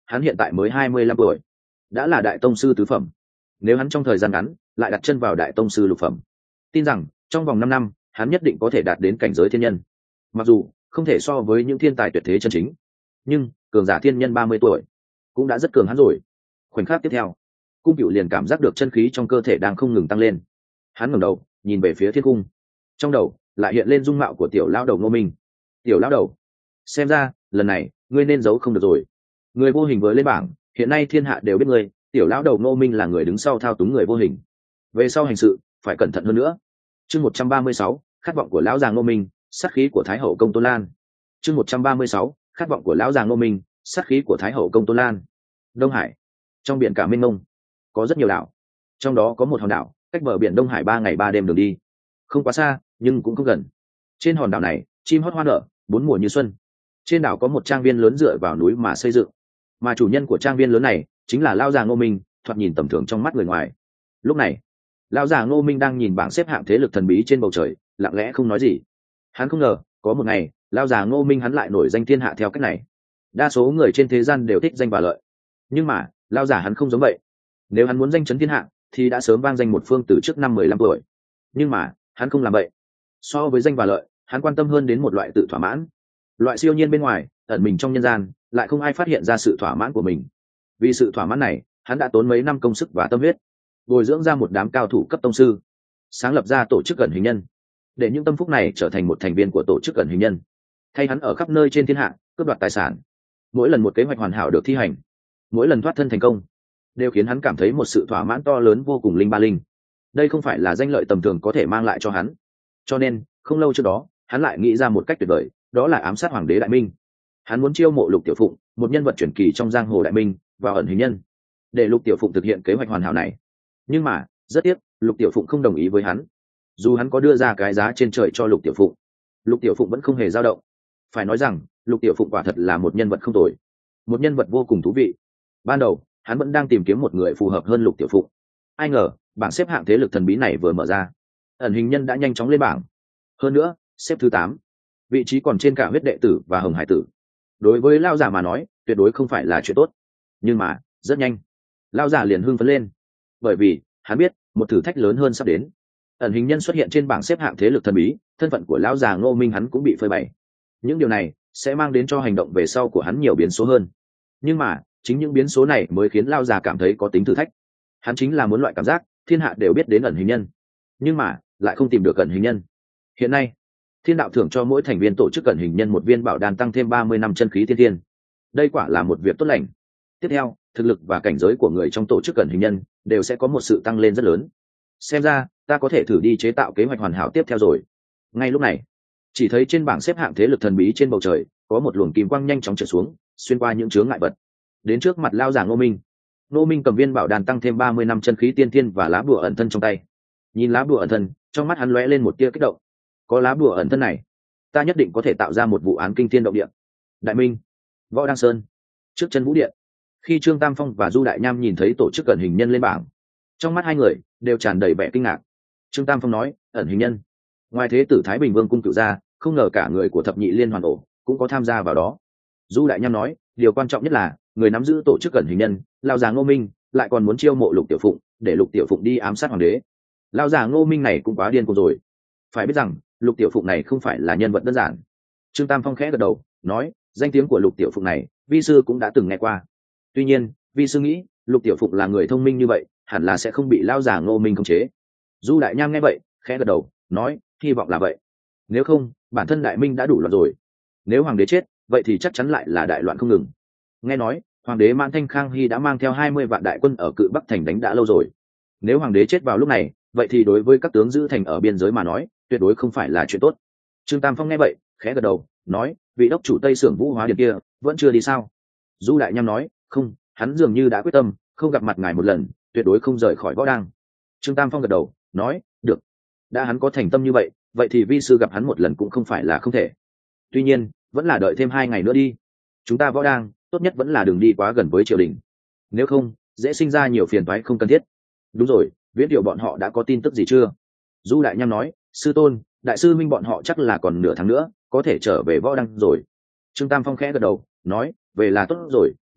[SPEAKER 1] hắn hiện tại mới hai mươi lăm tuổi, đã là đại tông sư tứ phẩm. Nếu hắn trong thời gian ngắn lại đặt chân vào đại tông sư lục phẩm, tin rằng trong vòng năm năm hắn nhất định có thể đạt đến cảnh giới thiên nhân. Mặc dù không thể so với những thiên tài tuyệt thế chân chính, nhưng cường giả thiên nhân ba mươi tuổi cũng đã rất cường hắn rồi. Khoảnh khắc tiếp theo, cung cựu liền cảm giác được chân khí trong cơ thể đang không ngừng tăng lên. Hắn ngẩng đầu nhìn về phía thiên cung, trong đầu lại hiện lên dung mạo của tiểu lão đầu Ngô Minh. Tiểu lão đầu, xem ra lần này ngươi nên giấu không được rồi. Người vô hình vừa lên bảng, hiện nay thiên hạ đều biết ngươi. Tiểu lão đầu Ngô Minh là người đứng sau thao túng người vô hình, về sau hành sự phải cẩn thận hơn nữa. Chương một trăm ba mươi sáu, khát vọng của lão già Ngô Minh, sát khí của Thái hậu Công Tôn Lan. Chương một trăm ba mươi sáu, khát vọng của lão già Ngô Minh, sát khí của Thái hậu Công Tôn Lan. Đông Hải, trong biển cả mênh mông, có rất nhiều đảo, trong đó có một hòn đảo cách bờ biển Đông Hải ba ngày ba đêm đường đi, không quá xa nhưng cũng không gần. Trên hòn đảo này chim hót hoa nở, bốn mùa như xuân. Trên đảo có một trang viên lớn dựa vào núi mà xây dựng, mà chủ nhân của trang viên lớn này chính là lão già Ngô Minh, thoạt nhìn tầm thường trong mắt người ngoài. Lúc này lão già Ngô Minh đang nhìn bảng xếp hạng thế lực thần bí trên bầu trời, lặng lẽ không nói gì. Hắn không ngờ có một ngày lão già Ngô Minh hắn lại nổi danh thiên hạ theo cách này. Đa số người trên thế gian đều thích danh và lợi, nhưng mà lão già hắn không giống vậy. Nếu hắn muốn danh chấn thiên hạ thì đã sớm vang danh một phương từ trước năm mười lăm tuổi, nhưng mà hắn không làm vậy. So với danh và lợi, hắn quan tâm hơn đến một loại tự thỏa mãn, loại siêu nhiên bên ngoài ẩn mình trong nhân gian, lại không ai phát hiện ra sự thỏa mãn của mình. Vì sự thỏa mãn này, hắn đã tốn mấy năm công sức và tâm huyết, bồi dưỡng ra một đám cao thủ cấp tông sư, sáng lập ra tổ chức ẩn hình nhân, để những tâm phúc này trở thành một thành viên của tổ chức ẩn hình nhân, thay hắn ở khắp nơi trên thiên hạ cướp đoạt tài sản. Mỗi lần một kế hoạch hoàn hảo được thi hành, mỗi lần thoát thân thành công, đều khiến hắn cảm thấy một sự thỏa mãn to lớn vô cùng. Linh ba linh, đây không phải là danh lợi tầm thường có thể mang lại cho hắn. Cho nên không lâu trước đó hắn lại nghĩ ra một cách tuyệt vời, đó là ám sát hoàng đế Đại Minh. Hắn muốn chiêu mộ Lục Tiểu Phụng, một nhân vật truyền kỳ trong giang hồ Đại Minh, vào ẩn hình nhân, để Lục Tiểu Phụng thực hiện kế hoạch hoàn hảo này. Nhưng mà rất tiếc, Lục Tiểu Phụng không đồng ý với hắn. Dù hắn có đưa ra cái giá trên trời cho Lục Tiểu Phụng, Lục Tiểu Phụng vẫn không hề dao động. Phải nói rằng Lục Tiểu Phụng quả thật là một nhân vật không tồi, một nhân vật vô cùng thú vị. Ban đầu hắn vẫn đang tìm kiếm một người phù hợp hơn Lục Tiểu Phụng. Ai ngờ bảng xếp hạng thế lực thần bí này vừa mở ra, ẩn hình nhân đã nhanh chóng lên bảng, hơn nữa xếp thứ tám, vị trí còn trên cả huyết đệ tử và hồng hải tử. Đối với lao giả mà nói tuyệt đối không phải là chuyện tốt, nhưng mà rất nhanh lao giả liền hưng phấn lên, bởi vì hắn biết một thử thách lớn hơn sắp đến. Ẩn hình nhân xuất hiện trên bảng xếp hạng thế lực thần bí, thân phận của lão già Ngô Minh hắn cũng bị phơi bày. Những điều này sẽ mang đến cho hành động về sau của hắn nhiều biến số hơn, nhưng mà chính những biến số này mới khiến lao già cảm thấy có tính thử thách. Hắn chính là muốn loại cảm giác thiên hạ đều biết đến ẩn hình nhân, nhưng mà lại không tìm được ẩn hình nhân. Hiện nay thiên đạo thưởng cho mỗi thành viên tổ chức ẩn hình nhân một viên bảo đan tăng thêm ba mươi năm chân khí tiên thiên. Đây quả là một việc tốt lành. Tiếp theo, thực lực và cảnh giới của người trong tổ chức ẩn hình nhân đều sẽ có một sự tăng lên rất lớn. Xem ra ta có thể thử đi chế tạo kế hoạch hoàn hảo tiếp theo rồi. Ngay lúc này, chỉ thấy trên bảng xếp hạng thế lực thần bí trên bầu trời có một luồng kim quang nhanh chóng trở xuống, xuyên qua những chướng ngại vật, đến trước mặt lao già Ngô Minh. Ngô Minh cầm viên bảo đan tăng thêm ba mươi năm chân khí tiên thiên và lá bùa ẩn thân trong tay. Nhìn lá bùa ẩn thân, trong mắt hắn lóe lên một tia kích động. Có lá bùa ẩn thân này, ta nhất định có thể tạo ra một vụ án kinh thiên động địa. Đại Minh, Võ Đăng Sơn, trước chân vũ điện. Khi Trương Tam Phong và Du Đại Nham nhìn thấy tổ chức ẩn hình nhân lên bảng, trong mắt hai người đều tràn đầy vẻ kinh ngạc. Trương Tam Phong nói, ẩn hình nhân, ngoài thế tử Thái Bình Vương cung cựu ra, không ngờ cả người của thập nhị liên hoàn ổ cũng có tham gia vào đó. Du Đại Nham nói, điều quan trọng nhất là người nắm giữ tổ chức ẩn hình nhân lao già Ngô Minh lại còn muốn chiêu mộ Lục Tiểu Phụng, để Lục Tiểu Phụng đi ám sát hoàng đế. Lao già Ngô Minh này cũng quá điên cuồng rồi. Phải biết rằng Lục Tiểu Phụng này không phải là nhân vật đơn giản. Trương Tam Phong khẽ gật đầu nói, danh tiếng của Lục Tiểu Phụng này vi sư cũng đã từng nghe qua. Tuy nhiên vi sư nghĩ Lục Tiểu Phụng là người thông minh như vậy, hẳn là sẽ không bị lao già Ngô Minh khống chế. Du Đại Nham nghe vậy khẽ gật đầu nói, hy vọng là vậy. Nếu không, bản thân Đại Minh đã đủ loạn rồi. Nếu hoàng đế chết, vậy thì chắc chắn lại là đại loạn không ngừng. Nghe nói hoàng đế Mãn Thanh Khang Hy đã mang theo hai mươi vạn đại quân ở Cự Bắc thành đánh đã lâu rồi. Nếu hoàng đế chết vào lúc này, vậy thì đối với các tướng giữ thành ở biên giới mà nói tuyệt đối không phải là chuyện tốt. Trương Tam Phong nghe vậy khẽ gật đầu nói, vị đốc chủ Tây Sưởng Vũ Hóa Điện kia vẫn chưa đi sao? Du Đại Nham nói, không, hắn dường như đã quyết tâm không gặp mặt ngài một lần, tuyệt đối không rời khỏi Võ Đăng. Trương Tam Phong gật đầu nói, được, đã hắn có thành tâm như vậy, vậy thì vi sư gặp hắn một lần cũng không phải là không thể. Tuy nhiên vẫn là đợi thêm hai ngày nữa đi. Chúng ta Võ Đăng tốt nhất vẫn là đừng đi quá gần với triều đình, nếu không dễ sinh ra nhiều phiền toái không cần thiết. Đúng rồi, Viễn Điệu bọn họ đã có tin tức gì chưa? Du Đại Nham nói, sư tôn, đại sư minh bọn họ chắc là còn nửa tháng nữa có thể trở về Võ Đăng rồi. Trương Tam Phong khẽ gật đầu nói, về là tốt rồi,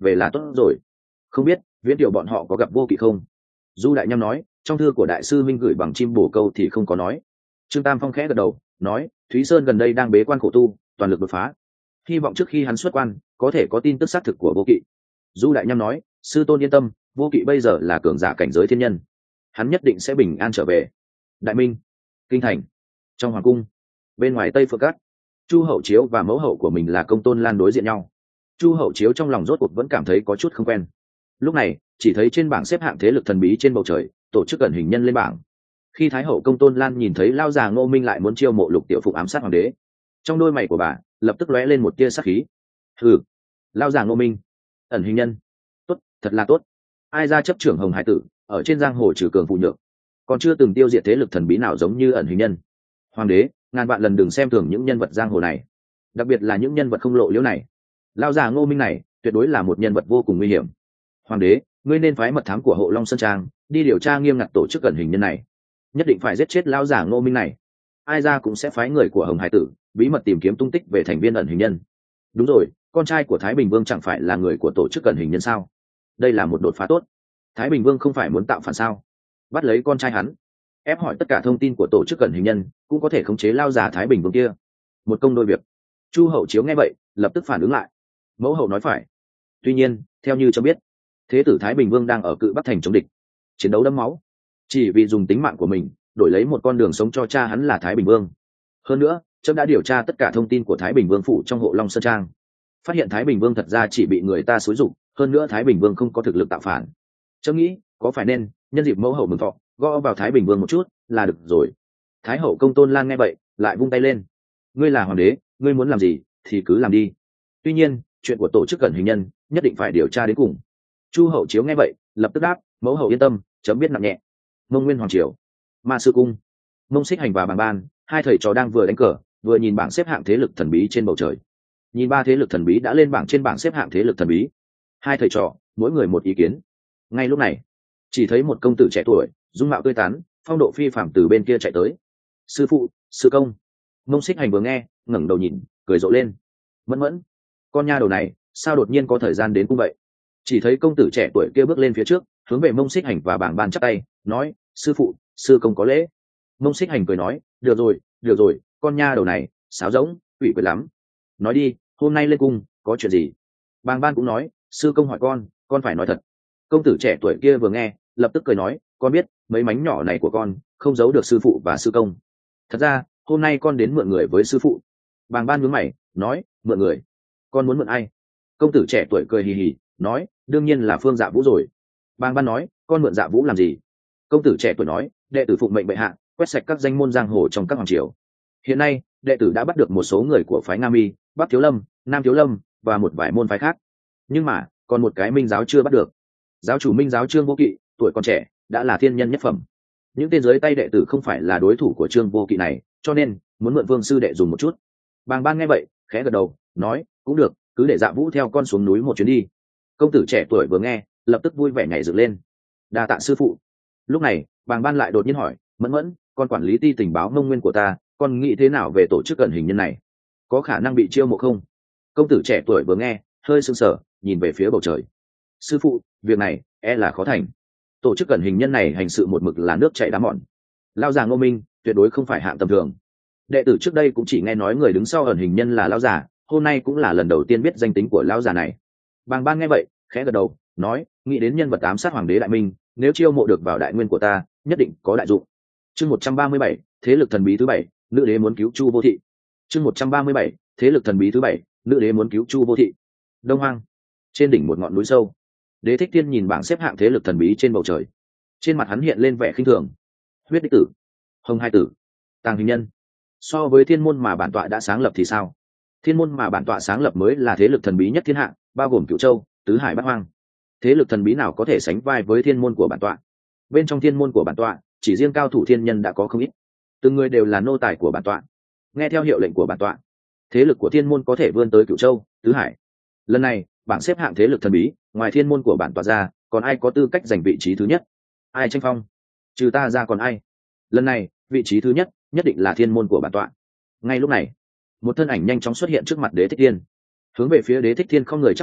[SPEAKER 1] về là tốt rồi. Không biết Viễn Tiểu bọn họ có gặp Vô Kỵ không? Du đại nham nói, trong thư của đại sư minh gửi bằng chim bổ câu thì không có nói. Trương Tam Phong khẽ gật đầu, nói, Thúy Sơn gần đây đang bế quan khổ tu, toàn lực đột phá, hy vọng trước khi hắn xuất quan có thể có tin tức xác thực của Vô Kỵ. Du đại nham nói, sư tôn yên tâm, Vô Kỵ bây giờ là cường giả cảnh giới thiên nhân, hắn nhất định sẽ bình an trở về. Đại Minh, kinh thành, trong hoàng cung, bên ngoài Tây Phượng Cát, Chu Hậu Chiếu và mẫu hậu của mình là Công Tôn Lan đối diện nhau. Chu Hậu Chiếu trong lòng rốt cuộc vẫn cảm thấy có chút không quen. Lúc này chỉ thấy trên bảng xếp hạng thế lực thần bí trên bầu trời tổ chức ẩn hình nhân lên bảng. Khi Thái hậu Công Tôn Lan nhìn thấy lao già Ngô Minh lại muốn chiêu mộ Lục Tiểu Phụng ám sát hoàng đế, trong đôi mày của bà lập tức lóe lên một tia sát khí. Ừ, lao già Ngô Minh, ẩn hình nhân, tốt, thật là tốt. Ai ra chấp trưởng Hồng Hải Tử, ở trên giang hồ trừ cường phụ nhược, còn chưa từng tiêu diệt thế lực thần bí nào giống như ẩn hình nhân. Hoàng đế ngàn vạn lần đừng xem thường những nhân vật giang hồ này, đặc biệt là những nhân vật không lộ liễu này. Lao già Ngô Minh này tuyệt đối là một nhân vật vô cùng nguy hiểm. Hoàng đế, ngươi nên phái mật thám của Hộ Long Sơn Trang đi điều tra nghiêm ngặt tổ chức ẩn hình nhân này, nhất định phải giết chết lao già Ngô Minh này. Ai ra cũng sẽ phái người của Hồng Hải Tử bí mật tìm kiếm tung tích về thành viên ẩn hình nhân. Đúng rồi, con trai của Thái Bình Vương chẳng phải là người của tổ chức ẩn hình nhân sao? Đây là một đột phá tốt. Thái Bình Vương không phải muốn tạo phản sao? Bắt lấy con trai hắn, ép hỏi tất cả thông tin của tổ chức ẩn hình nhân, cũng có thể khống chế lao già Thái Bình Vương kia. Một công đôi việc. Chu Hậu Chiếu nghe vậy lập tức phản ứng lại. Mẫu hậu nói phải. Tuy nhiên theo như cho biết, thế tử Thái Bình Vương đang ở Cự Bắc thành chống địch, chiến đấu đẫm máu, chỉ vì dùng tính mạng của mình đổi lấy một con đường sống cho cha hắn là Thái Bình Vương. Hơn nữa trẫm đã điều tra tất cả thông tin của Thái Bình Vương phủ trong Hộ Long Sơn Trang, phát hiện Thái Bình Vương thật ra chỉ bị người ta xúi giục, hơn nữa Thái Bình Vương không có thực lực tạo phản. Trẫm nghĩ có phải nên nhân dịp mẫu hậu mừng thọ gõ vào Thái Bình Vương một chút là được rồi. Thái hậu Công Tôn Lan nghe vậy lại vung tay lên, ngươi là hoàng đế, ngươi muốn làm gì thì cứ làm đi, tuy nhiên chuyện của tổ chức ẩn hình nhân nhất định phải điều tra đến cùng. Chu Hậu Chiếu nghe vậy lập tức đáp, mẫu hậu yên tâm, chấm biết nặng nhẹ. Mông Nguyên hoàng triều, Ma Sư cung, Mông Xích Hành và Bàng Ban, hai thầy trò đang vừa đánh cờ vừa nhìn bảng xếp hạng thế lực thần bí trên bầu trời. Nhìn ba thế lực thần bí đã lên bảng trên bảng xếp hạng thế lực thần bí, hai thầy trò mỗi người một ý kiến. Ngay lúc này chỉ thấy một công tử trẻ tuổi dung mạo tươi tắn, phong độ phi phàm từ bên kia chạy tới. Sư phụ, sư công. Mông Xích Hành vừa nghe ngẩng đầu nhìn, cười rộ lên. Mẫn Mẫn, con nha đầu này sao đột nhiên có thời gian đến cung vậy? Chỉ thấy công tử trẻ tuổi kia bước lên phía trước, hướng về Mông Xích Hành và Bàng Ban chắp tay, nói, sư phụ, sư công có lễ. Mông Xích Hành cười nói, được rồi, được rồi, con nha đầu này sáo rỗng, ủy quyền lắm. Nói đi, hôm nay lên cung có chuyện gì? Bàng Ban cũng nói, sư công hỏi con, con phải nói thật. Công tử trẻ tuổi kia vừa nghe lập tức cười nói, con biết mấy mánh nhỏ này của con không giấu được sư phụ và sư công. Thật ra hôm nay con đến mượn người với sư phụ. Bàng Ban nhướng mày nói, mượn người? Con muốn mượn ai? Công tử trẻ tuổi cười hì hì nói, đương nhiên là Phương Dạ Vũ rồi. Bàng Ban nói, con mượn Dạ Vũ làm gì? Công tử trẻ tuổi nói, đệ tử phụng mệnh bệ hạ quét sạch các danh môn giang hồ trong các hoàng triều. Hiện nay đệ tử đã bắt được một số người của phái Nga Mi, Bắc Thiếu Lâm, Nam Thiếu Lâm và một vài môn phái khác, nhưng mà còn một cái Minh giáo chưa bắt được. Giáo chủ Minh giáo Trương Vô Kỵ tuổi còn trẻ đã là thiên nhân nhất phẩm, những tên dưới tay đệ tử không phải là đối thủ của Trương Vô Kỵ này, cho nên muốn mượn Vương sư đệ dùng một chút. Bàng Ban nghe vậy khẽ gật đầu nói, cũng được, cứ để Dạ Vũ theo con xuống núi một chuyến đi. Công tử trẻ tuổi vừa nghe lập tức vui vẻ nhảy dựng lên, đa tạ sư phụ. Lúc này Bàng Ban lại đột nhiên hỏi, Mẫn Mẫn, con quản lý ti tình báo Mông Nguyên của ta, con nghĩ thế nào về tổ chức ẩn hình nhân này, có khả năng bị chiêu mộ không? Công tử trẻ tuổi vừa nghe hơi sưng sờ, nhìn về phía bầu trời. Sư phụ, việc này e là khó thành. Tổ chức ẩn hình nhân này hành sự một mực là nước chảy đá mòn, lao già Ngô Minh tuyệt đối không phải hạng tầm thường. Đệ tử trước đây cũng chỉ nghe nói người đứng sau ẩn hình nhân là lao già, hôm nay cũng là lần đầu tiên biết danh tính của lao già này. Bàng Ban nghe vậy khẽ gật đầu nói, nghĩ đến nhân vật ám sát hoàng đế Đại Minh, nếu chiêu mộ được vào đại nguyên của ta nhất định có đại dụng. Chương một trăm ba mươi bảy, thế lực thần bí thứ bảy, nữ đế muốn cứu Chu Vô Thị. Chương một trăm ba mươi bảy, thế lực thần bí thứ bảy, nữ đế muốn cứu Chu Vô Thị. Đông Hoang, trên đỉnh một ngọn núi sâu, Đế Thích Thiên nhìn bảng xếp hạng thế lực thần bí trên bầu trời, trên mặt hắn hiện lên vẻ khinh thường. Huyết Đích Tử, Hồng Hai Tử, Tàng Hình Nhân, so với thiên môn mà bản tọa đã sáng lập thì sao? Thiên môn mà bản tọa sáng lập mới là thế lực thần bí nhất thiên hạ, bao gồm Cửu Châu, tứ hải bát hoang. Thế lực thần bí nào có thể sánh vai với thiên môn của bản tọa? Bên trong thiên môn của bản tọa, chỉ riêng cao thủ thiên nhân đã có không ít, từng người đều là nô tài của bản tọa, nghe theo hiệu lệnh của bản tọa. Thế lực của thiên môn có thể vươn tới Cửu Châu, tứ hải. Lần này bảng xếp hạng thế lực thần bí, ngoài thiên môn của bản tọa ra còn ai có tư cách giành vị trí thứ nhất? Ai tranh phong? Trừ ta ra còn ai? Lần này vị trí thứ nhất nhất định là thiên môn của bản tọa. Ngay lúc này một thân ảnh nhanh chóng xuất hiện trước mặt Đế Thích Thiên, hướng về phía Đế Thích Thiên không người chắp tay,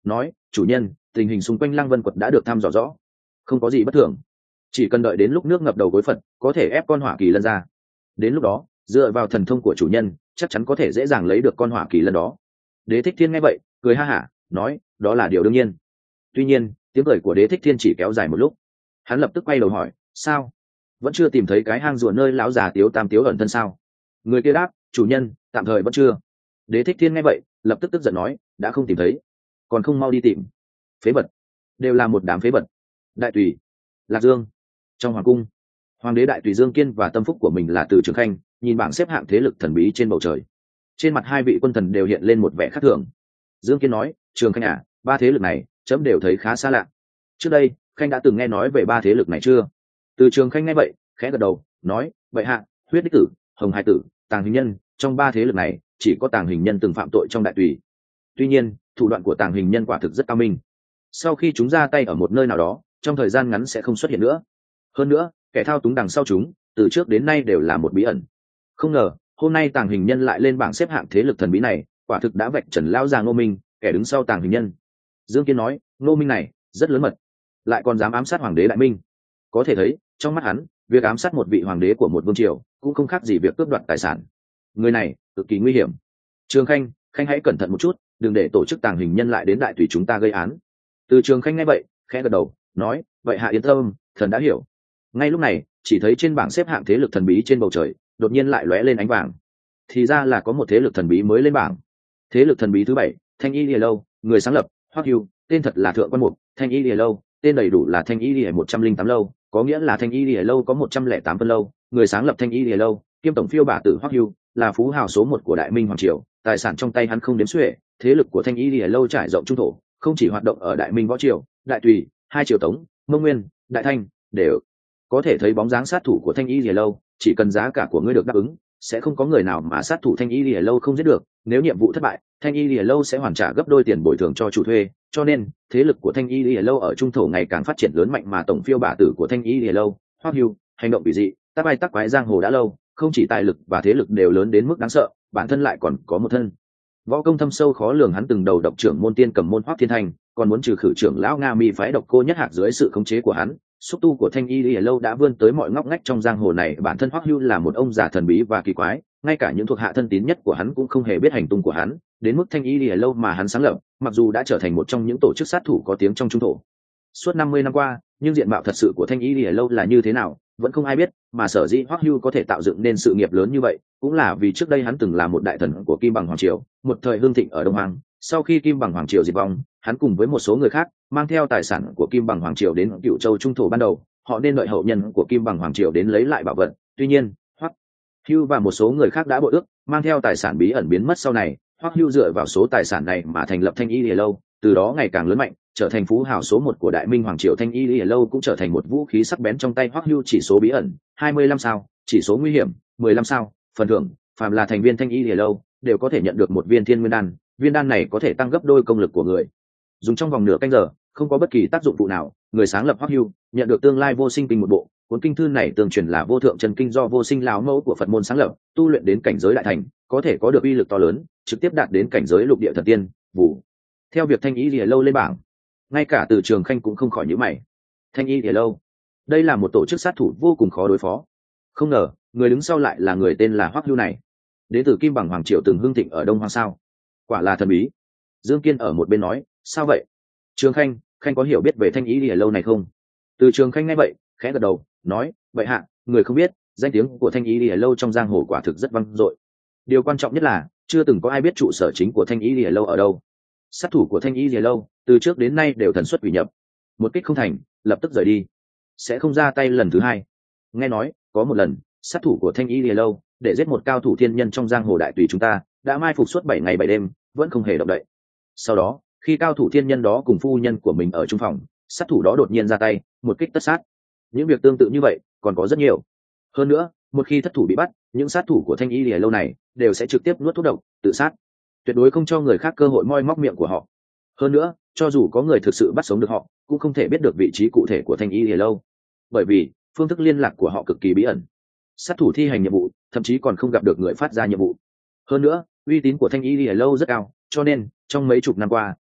[SPEAKER 1] nói chủ nhân, tình hình xung quanh Lăng Vân quật đã được thăm dò rõ, không có gì bất thường, chỉ cần đợi đến lúc nước ngập đầu gối phật có thể ép con hỏa kỳ lân ra. Đến lúc đó dựa vào thần thông của chủ nhân chắc chắn có thể dễ dàng lấy được con hỏa kỳ lân đó. Đế Thích Thiên nghe vậy cười ha hả nói đó là điều đương nhiên. Tuy nhiên tiếng cười của Đế Thích Thiên chỉ kéo dài một lúc, hắn lập tức quay đầu hỏi sao, vẫn chưa tìm thấy cái hang rùa nơi lão già Tiếu Tam Tiếu ẩn thân sao? Người kia đáp chủ nhân, tạm thời vẫn chưa. Đế Thích Thiên nghe vậy lập tức tức giận nói đã không tìm thấy còn không mau đi tìm. Phế vật, đều là một đám phế vật. Đại Tùy, Lạc Dương. Trong hoàng cung, hoàng đế Đại Tùy Dương Kiên và tâm phúc của mình là Từ Trường Khanh nhìn bảng xếp hạng thế lực thần bí trên bầu trời. Trên mặt hai vị quân thần đều hiện lên một vẻ khác thường. Dương Kiên nói Trường Khanh à, ba thế lực này chấm đều thấy khá xa lạ. Trước đây Khanh đã từng nghe nói về ba thế lực này chưa? Từ Trường Khanh nghe vậy khẽ gật đầu nói vậy hạ, Huyết Đích Tử, Hồng Hải Tử, Tàng Hình Nhân, trong ba thế lực này chỉ có Tàng Hình Nhân từng phạm tội trong Đại Tùy. Tuy nhiên thủ đoạn của Tàng Hình Nhân quả thực rất cao minh, sau khi chúng ra tay ở một nơi nào đó trong thời gian ngắn sẽ không xuất hiện nữa. Hơn nữa kẻ thao túng đằng sau chúng từ trước đến nay đều là một bí ẩn. Không ngờ hôm nay Tàng Hình Nhân lại lên bảng xếp hạng thế lực thần bí này, quả thực đã vạch trần lão già Ngô Minh, kẻ đứng sau Tàng Hình Nhân. Dương Kiên nói Ngô Minh này rất lớn mật, lại còn dám ám sát hoàng đế Đại Minh. Có thể thấy trong mắt hắn việc ám sát một vị hoàng đế của một vương triều cũng không khác gì việc cướp đoạt tài sản. Người này cực kỳ nguy hiểm. Trường Khanh, Khanh hãy cẩn thận một chút, đừng để tổ chức Tàng Hình Nhân lại đến Đại Tùy chúng ta gây án. Từ Trường Khanh nghe vậy khẽ gật đầu nói vậy hạ yên tâm, thần đã hiểu. Ngay lúc này chỉ thấy trên bảng xếp hạng thế lực thần bí trên bầu trời đột nhiên lại lóe lên ánh vàng. Thì ra là có một thế lực thần bí mới lên bảng. Thế lực thần bí thứ bảy, Thanh Y Lìa Lâu, người sáng lập Hoắc Hưu, tên thật là Thượng Quan Mục. Thanh Y Lìa Lâu tên đầy đủ là Thanh Y Lìa một trăm linh tám lâu, có nghĩa là Thanh Y Lìa Lâu có một trăm lẻ tám phân lâu. Người sáng lập Thanh Y Lìa Lâu kiêm tổng phiêu bả tử Hoắc Hưu là phú hào số một của Đại Minh hoàng triều, tài sản trong tay hắn không đếm xuể. Thế lực của Thanh Y Lìa Lâu trải rộng trung thổ, không chỉ hoạt động ở Đại Minh võ triều, Đại Tùy, hai triều Tống, Mông Nguyên, Đại Thanh đều có thể thấy bóng dáng sát thủ của Thanh Y Lìa Lâu. Chỉ cần giá cả của ngươi được đáp ứng, sẽ không có người nào mà sát thủ Thanh Y Lìa Lâu không giết được. Nếu nhiệm vụ thất bại, Thanh Y Lìa Lâu sẽ hoàn trả gấp đôi tiền bồi thường cho chủ thuê. Cho nên thế lực của Thanh Y Lìa Lâu ở trung thổ ngày càng phát triển lớn mạnh, mà tổng phiêu bả tử của Thanh Y Lìa Lâu Hoắc Hưu hành động bị dị, tác vai tác quái giang hồ đã lâu, không chỉ tài lực và thế lực đều lớn đến mức đáng sợ, bản thân lại còn có một thân võ công thâm sâu khó lường. Hắn từng đầu độc trưởng môn tiên cầm môn Hoắc Thiên Thành, còn muốn trừ khử trưởng lão Nga Mi phái độc cô nhất hạc. Dưới sự khống chế của hắn, xúc tu của Thanh Y Lìa Lâu đã vươn tới mọi ngóc ngách trong giang hồ này. Bản thân Hoắc Hưu là một ông già thần bí và kỳ quái, ngay cả những thuộc hạ thân tín nhất của hắn cũng không hề biết hành tung của hắn. Đến mức Thanh Y Lìa Lâu mà hắn sáng lập, mặc dù đã trở thành một trong những tổ chức sát thủ có tiếng trong trung thổ suốt năm mươi năm qua, nhưng diện mạo thật sự của Thanh Y Lìa Lâu là như thế nào vẫn không ai biết. Mà sở dĩ Hoắc Hưu có thể tạo dựng nên sự nghiệp lớn như vậy, cũng là vì trước đây hắn từng là một đại thần của Kim Bằng hoàng triều, một thời hưng thịnh ở Đông Hoàng. Sau khi Kim Bằng hoàng triều diệt vong, hắn cùng với một số người khác mang theo tài sản của Kim Bằng hoàng triều đến Cửu Châu trung thổ ban đầu. Họ nên đợi hậu nhân của Kim Bằng hoàng triều đến lấy lại bảo vật. Tuy nhiên Hoắc Hưu và một số người khác đã bội ước, mang theo tài sản bí ẩn biến mất. Sau này Hoắc Hưu dựa vào số tài sản này mà thành lập Thanh Y Lìa Lâu, từ đó ngày càng lớn mạnh, trở thành phú hào số một của Đại Minh hoàng triều. Thanh Y Lìa Lâu cũng trở thành một vũ khí sắc bén trong tay Hoắc Hưu. Chỉ số bí ẩn hai mươi lăm sao, chỉ số nguy hiểm mười lăm sao, phần thưởng phàm là thành viên Thanh Y Lìa Lâu đều có thể nhận được một viên Thiên Nguyên đan. Viên đan này có thể tăng gấp đôi công lực của người, dùng trong vòng nửa canh giờ không có bất kỳ tác dụng phụ nào. Người sáng lập Hoắc Hưu nhận được tương lai vô sinh kinh một bộ. Cuốn kinh thư này tương truyền là vô thượng chân kinh do vô sinh lão mẫu của Phật môn sáng lập, tu luyện đến cảnh giới đại thành có thể có được uy lực to lớn, trực tiếp đạt đến cảnh giới lục địa thần tiên. Vụ theo việc Thanh Y Lìa Lâu lên bảng, ngay cả Từ Trường Khanh cũng không khỏi nhíu mày. Thanh Y Lìa Lâu, đây là một tổ chức sát thủ vô cùng khó đối phó. Không ngờ người đứng sau lại là người tên là Hoắc Hưu này, đến từ Kim Bằng hoàng triều từng hưng thịnh ở Đông Hoang sao? Quả là thần bí. Dương Kiên ở một bên nói sao vậy? Trường Khanh, Khanh có hiểu biết về Thanh Y Lìa Lâu này không? Từ Trường Khanh nghe vậy khẽ gật đầu nói vậy hạ, người không biết, danh tiếng của Thanh Y Lìa Lâu trong giang hồ quả thực rất vang dội. Điều quan trọng nhất là chưa từng có ai biết trụ sở chính của Thanh Y Lìa Lâu ở đâu. Sát thủ của Thanh Y Lìa Lâu từ trước đến nay đều thần xuất quỷ nhập, một kích không thành lập tức rời đi, sẽ không ra tay lần thứ hai. Nghe nói có một lần sát thủ của Thanh Y Lìa Lâu để giết một cao thủ thiên nhân trong giang hồ Đại Tùy chúng ta đã mai phục suốt bảy ngày bảy đêm vẫn không hề động đậy. Sau đó khi cao thủ thiên nhân đó cùng phu nhân của mình ở chung phòng, sát thủ đó đột nhiên ra tay một kích tất sát. Những việc tương tự như vậy còn có rất nhiều. Hơn nữa một khi thất thủ bị bắt, những sát thủ của Thanh Y Lìa Lâu này đều sẽ trực tiếp nuốt thuốc độc tự sát, tuyệt đối không cho người khác cơ hội moi móc miệng của họ. Hơn nữa cho dù có người thực sự bắt sống được họ, cũng không thể biết được vị trí cụ thể của Thanh Y Lìa Lâu, bởi vì phương thức liên lạc của họ cực kỳ bí ẩn. Sát thủ thi hành nhiệm vụ thậm chí còn không gặp được người phát ra nhiệm vụ. Hơn nữa uy tín của Thanh Y Lìa Lâu rất cao, cho nên trong mấy chục năm qua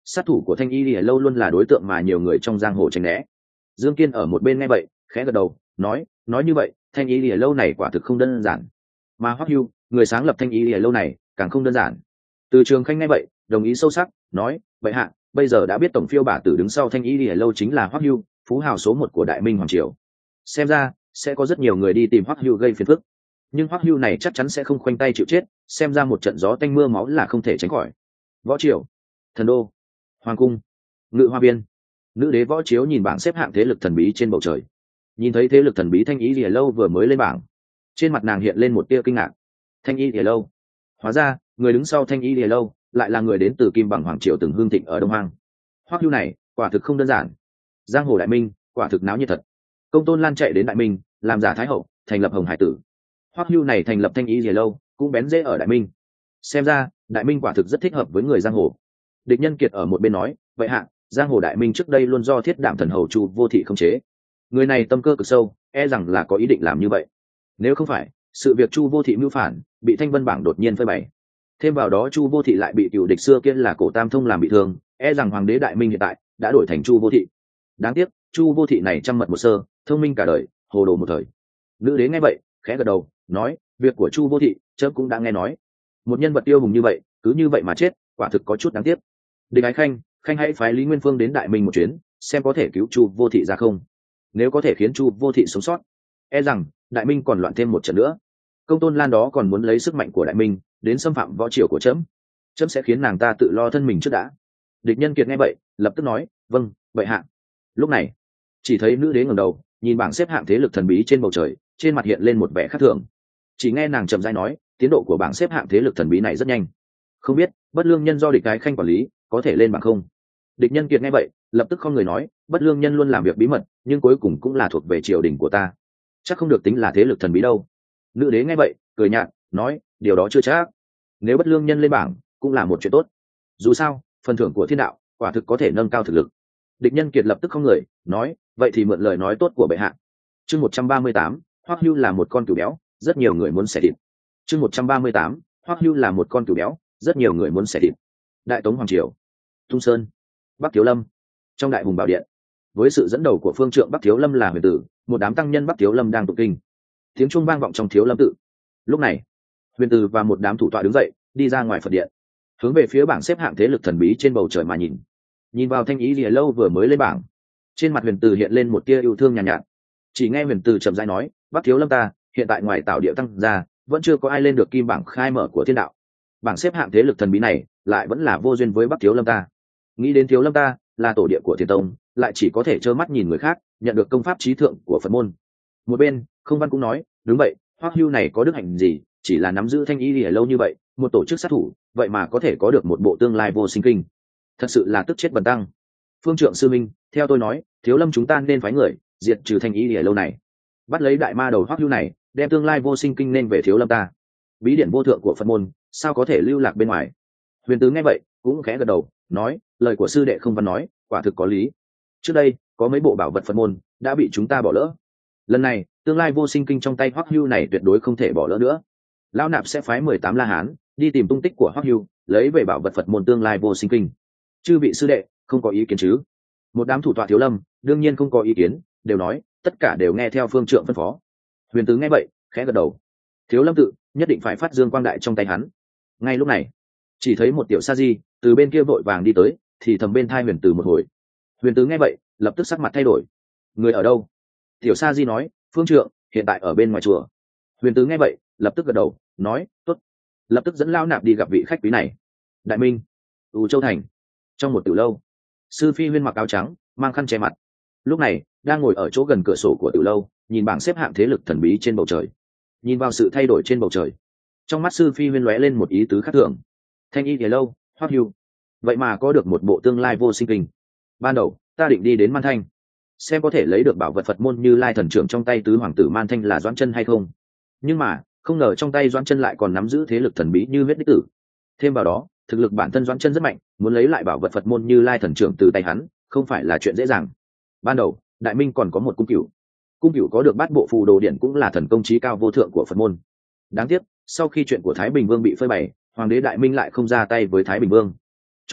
[SPEAKER 1] sát thủ của thanh y lìa lâu luôn là đối tượng mà nhiều người trong giang hồ tránh né. Dương Kiên ở một bên nghe vậy khẽ gật đầu, nói nói như vậy thanh y lìa lâu này quả thực không đơn giản, mà Hoắc Hưu người sáng lập thanh y lìa lâu này càng không đơn giản. Từ Trường Khanh nghe vậy đồng ý sâu sắc, nói vậy hạ bây giờ đã biết tổng phiêu bả tử đứng sau thanh y lìa lâu chính là Hoắc Hưu, phú hào số một của Đại Minh hoàng triều. Xem ra sẽ có rất nhiều người đi tìm Hoắc Hưu gây phiền phức, nhưng Hoắc Hưu này chắc chắn sẽ không khoanh tay chịu chết, xem ra một trận gió tanh mưa máu là không thể tránh khỏi. Võ triều, thần đô, hoàng cung, ngự hoa viên. Nữ đế Võ Chiếu nhìn bảng xếp hạng thế lực thần bí trên bầu trời, nhìn thấy thế lực thần bí thanh y lìa lâu vừa mới lên bảng, trên mặt nàng hiện lên một tia kinh ngạc. Thanh y lìa lâu, hóa ra người đứng sau thanh y lìa lâu lại là người đến từ Kim Bằng hoàng triều từng hương thịnh ở Đông Hoang. Hoắc Hưu này quả thực không đơn giản, giang hồ Đại Minh quả thực náo nhiệt thật. Công Tôn Lan chạy đến Đại Minh làm giả thái hậu, thành lập Hồng Hải Tử. Hoắc Hưu này thành lập thanh y lìa lâu cũng bén rễ ở Đại Minh, xem ra Đại Minh quả thực rất thích hợp với người giang hồ. Địch Nhân Kiệt ở một bên nói vậy hạ giang hồ Đại Minh trước đây luôn do Thiết Đảm thần hầu Chu Vô Thị khống chế, người này tâm cơ cực sâu, e rằng là có ý định làm như vậy. Nếu không phải sự việc Chu Vô Thị mưu phản bị Thanh Vân bảng đột nhiên phơi bày, thêm vào đó Chu Vô Thị lại bị cựu địch xưa kia là Cổ Tam Thông làm bị thương, e rằng hoàng đế Đại Minh hiện tại đã đổi thành Chu Vô Thị. Đáng tiếc Chu Vô Thị này trăm mật một sơ, thông minh cả đời, hồ đồ một thời. Nữ đế nghe vậy khẽ gật đầu, nói việc của Chu Vô Thị chớ cũng đã nghe nói, một nhân vật tiêu hùng như vậy cứ như vậy mà chết, quả thực có chút đáng tiếc. Địch Ái Khanh, Khanh hãy phái Lý Nguyên Phương đến Đại Minh một chuyến, xem có thể cứu Chu Vô Thị ra không. Nếu có thể khiến Chu Vô Thị sống sót, e rằng Đại Minh còn loạn thêm một trận nữa. Công Tôn Lan đó còn muốn lấy sức mạnh của Đại Minh đến xâm phạm võ triều của trẫm, trẫm sẽ khiến nàng ta tự lo thân mình trước đã. Địch Nhân Kiệt nghe vậy lập tức nói vâng vậy hạ. Lúc này chỉ thấy nữ đế ngẩng đầu nhìn bảng xếp hạng thế lực thần bí trên bầu trời, trên mặt hiện lên một vẻ khác thường. Chỉ nghe nàng chậm rãi nói tiến độ của bảng xếp hạng thế lực thần bí này rất nhanh, không biết Bất Lương Nhân do Địch Ái Khanh quản lý có thể lên bảng không. Địch Nhân Kiệt nghe vậy lập tức không người nói Bất Lương Nhân luôn làm việc bí mật, nhưng cuối cùng cũng là thuộc về triều đình của ta, chắc không được tính là thế lực thần bí đâu. Nữ đế nghe vậy cười nhạt nói điều đó chưa chắc, nếu Bất Lương Nhân lên bảng cũng là một chuyện tốt, dù sao phần thưởng của thiên đạo quả thực có thể nâng cao thực lực. Địch Nhân Kiệt lập tức không người nói vậy thì mượn lời nói tốt của bệ hạ. Chương một trăm ba mươi tám, Hoắc Hưu là một con cừu béo, rất nhiều người muốn xẻ thịt. Chương một trăm ba mươi tám, Hoắc Hưu là một con cừu béo, rất nhiều người muốn xẻ thịt. Đại Tống hoàng triều, Tung Sơn, Bắc Thiếu Lâm. Trong đại hùng bảo điện, với sự dẫn đầu của phương trượng Bắc Thiếu Lâm là Huyền Tử, một đám tăng nhân Bắc Thiếu Lâm đang tụng kinh. Tiếng chuông vang vọng trong Thiếu Lâm tự. Lúc này, Huyền Tử và một đám thủ tọa đứng dậy, đi ra ngoài Phật điện, hướng về phía bảng xếp hạng thế lực thần bí trên bầu trời mà nhìn. Nhìn vào thanh ý lìa lâu vừa mới lên bảng, trên mặt Huyền Tử hiện lên một tia yêu thương nhàn nhạt, nhạt. Chỉ nghe Huyền Tử chậm rãi nói, Bắc Thiếu Lâm ta hiện tại ngoài tạo địa tăng ra, vẫn chưa có ai lên được kim bảng khai mở của thiên đạo. Bảng xếp hạng thế lực thần bí này lại vẫn là vô duyên với Bắc Thiếu Lâm ta. Nghĩ đến Thiếu Lâm ta là tổ địa của Thiên Tông, lại chỉ có thể trơ mắt nhìn người khác nhận được công pháp trí thượng của Phật môn. Một bên Không Văn cũng nói đúng vậy, Hoắc Hưu này có đức hạnh gì, chỉ là nắm giữ thanh y lìa lâu như vậy, một tổ chức sát thủ, vậy mà có thể có được một bộ tương lai vô sinh kinh, thật sự là tức chết bần tăng. Phương Trượng sư minh, theo tôi nói, Thiếu Lâm chúng ta nên phái người diệt trừ thanh y lìa lâu này, bắt lấy đại ma đầu Hoắc Hưu này, đem tương lai vô sinh kinh nên về Thiếu Lâm ta. Bí điển vô thượng của Phật môn sao có thể lưu lạc bên ngoài. Huyền Tứ nghe vậy cũng khẽ gật đầu, nói lời của sư đệ Không Văn nói quả thực có lý. Trước đây có mấy bộ bảo vật Phật môn đã bị chúng ta bỏ lỡ, lần này tương lai vô sinh kinh trong tay Hoắc Hưu này tuyệt đối không thể bỏ lỡ nữa. Lão nạp sẽ phái mười tám la hán đi tìm tung tích của Hoắc Hưu, lấy về bảo vật Phật môn tương lai vô sinh kinh. Chư vị sư đệ không có ý kiến chứ? Một đám thủ tọa Thiếu Lâm đương nhiên không có ý kiến, đều nói tất cả đều nghe theo phương trượng phân phó. Huyền Tứ nghe vậy khẽ gật đầu, Thiếu Lâm tự nhất định phải phát dương quang đại trong tay hắn. Ngay lúc này chỉ thấy một tiểu sa di từ bên kia vội vàng đi tới, thì thầm bên thai Huyền Tứ một hồi. Huyền Tứ nghe vậy lập tức sắc mặt thay đổi, người ở đâu? Tiểu sa di nói phương trượng hiện tại ở bên ngoài chùa. Huyền Tứ nghe vậy lập tức gật đầu, nói tốt, lập tức dẫn Lao nạp đi gặp vị khách quý này. Đại Minh, U Châu thành, trong một tiểu lâu, sư phi Huyên mặc áo trắng, mang khăn che mặt, lúc này đang ngồi ở chỗ gần cửa sổ của tiểu lâu, nhìn bảng xếp hạng thế lực thần bí trên bầu trời. Nhìn vào sự thay đổi trên bầu trời, trong mắt sư phi Huyên lóe lên một ý tứ khác thường. Thanh y thì lâu, Hoắc Hưu, vậy mà có được một bộ tương lai vô sinh kinh. Ban đầu ta định đi đến Man Thanh, xem có thể lấy được bảo vật Phật môn Như Lai thần trưởng trong tay tứ hoàng tử Man Thanh là Doãn Chân hay không, nhưng mà không ngờ trong tay Doãn Chân lại còn nắm giữ thế lực thần bí như huyết đích tử. Thêm vào đó thực lực bản thân Doãn Chân rất mạnh, muốn lấy lại bảo vật Phật môn Như Lai thần trưởng từ tay hắn không phải là chuyện dễ dàng. Ban đầu Đại Minh còn có một cung cửu, cung cửu có được bát bộ phù đồ điển, cũng là thần công trí cao vô thượng của Phật môn. Đáng tiếc sau khi chuyện của Thái Bình Vương bị phơi bày, hoàng đế Đại Minh lại không ra tay với Thái Bình Vương, cho nên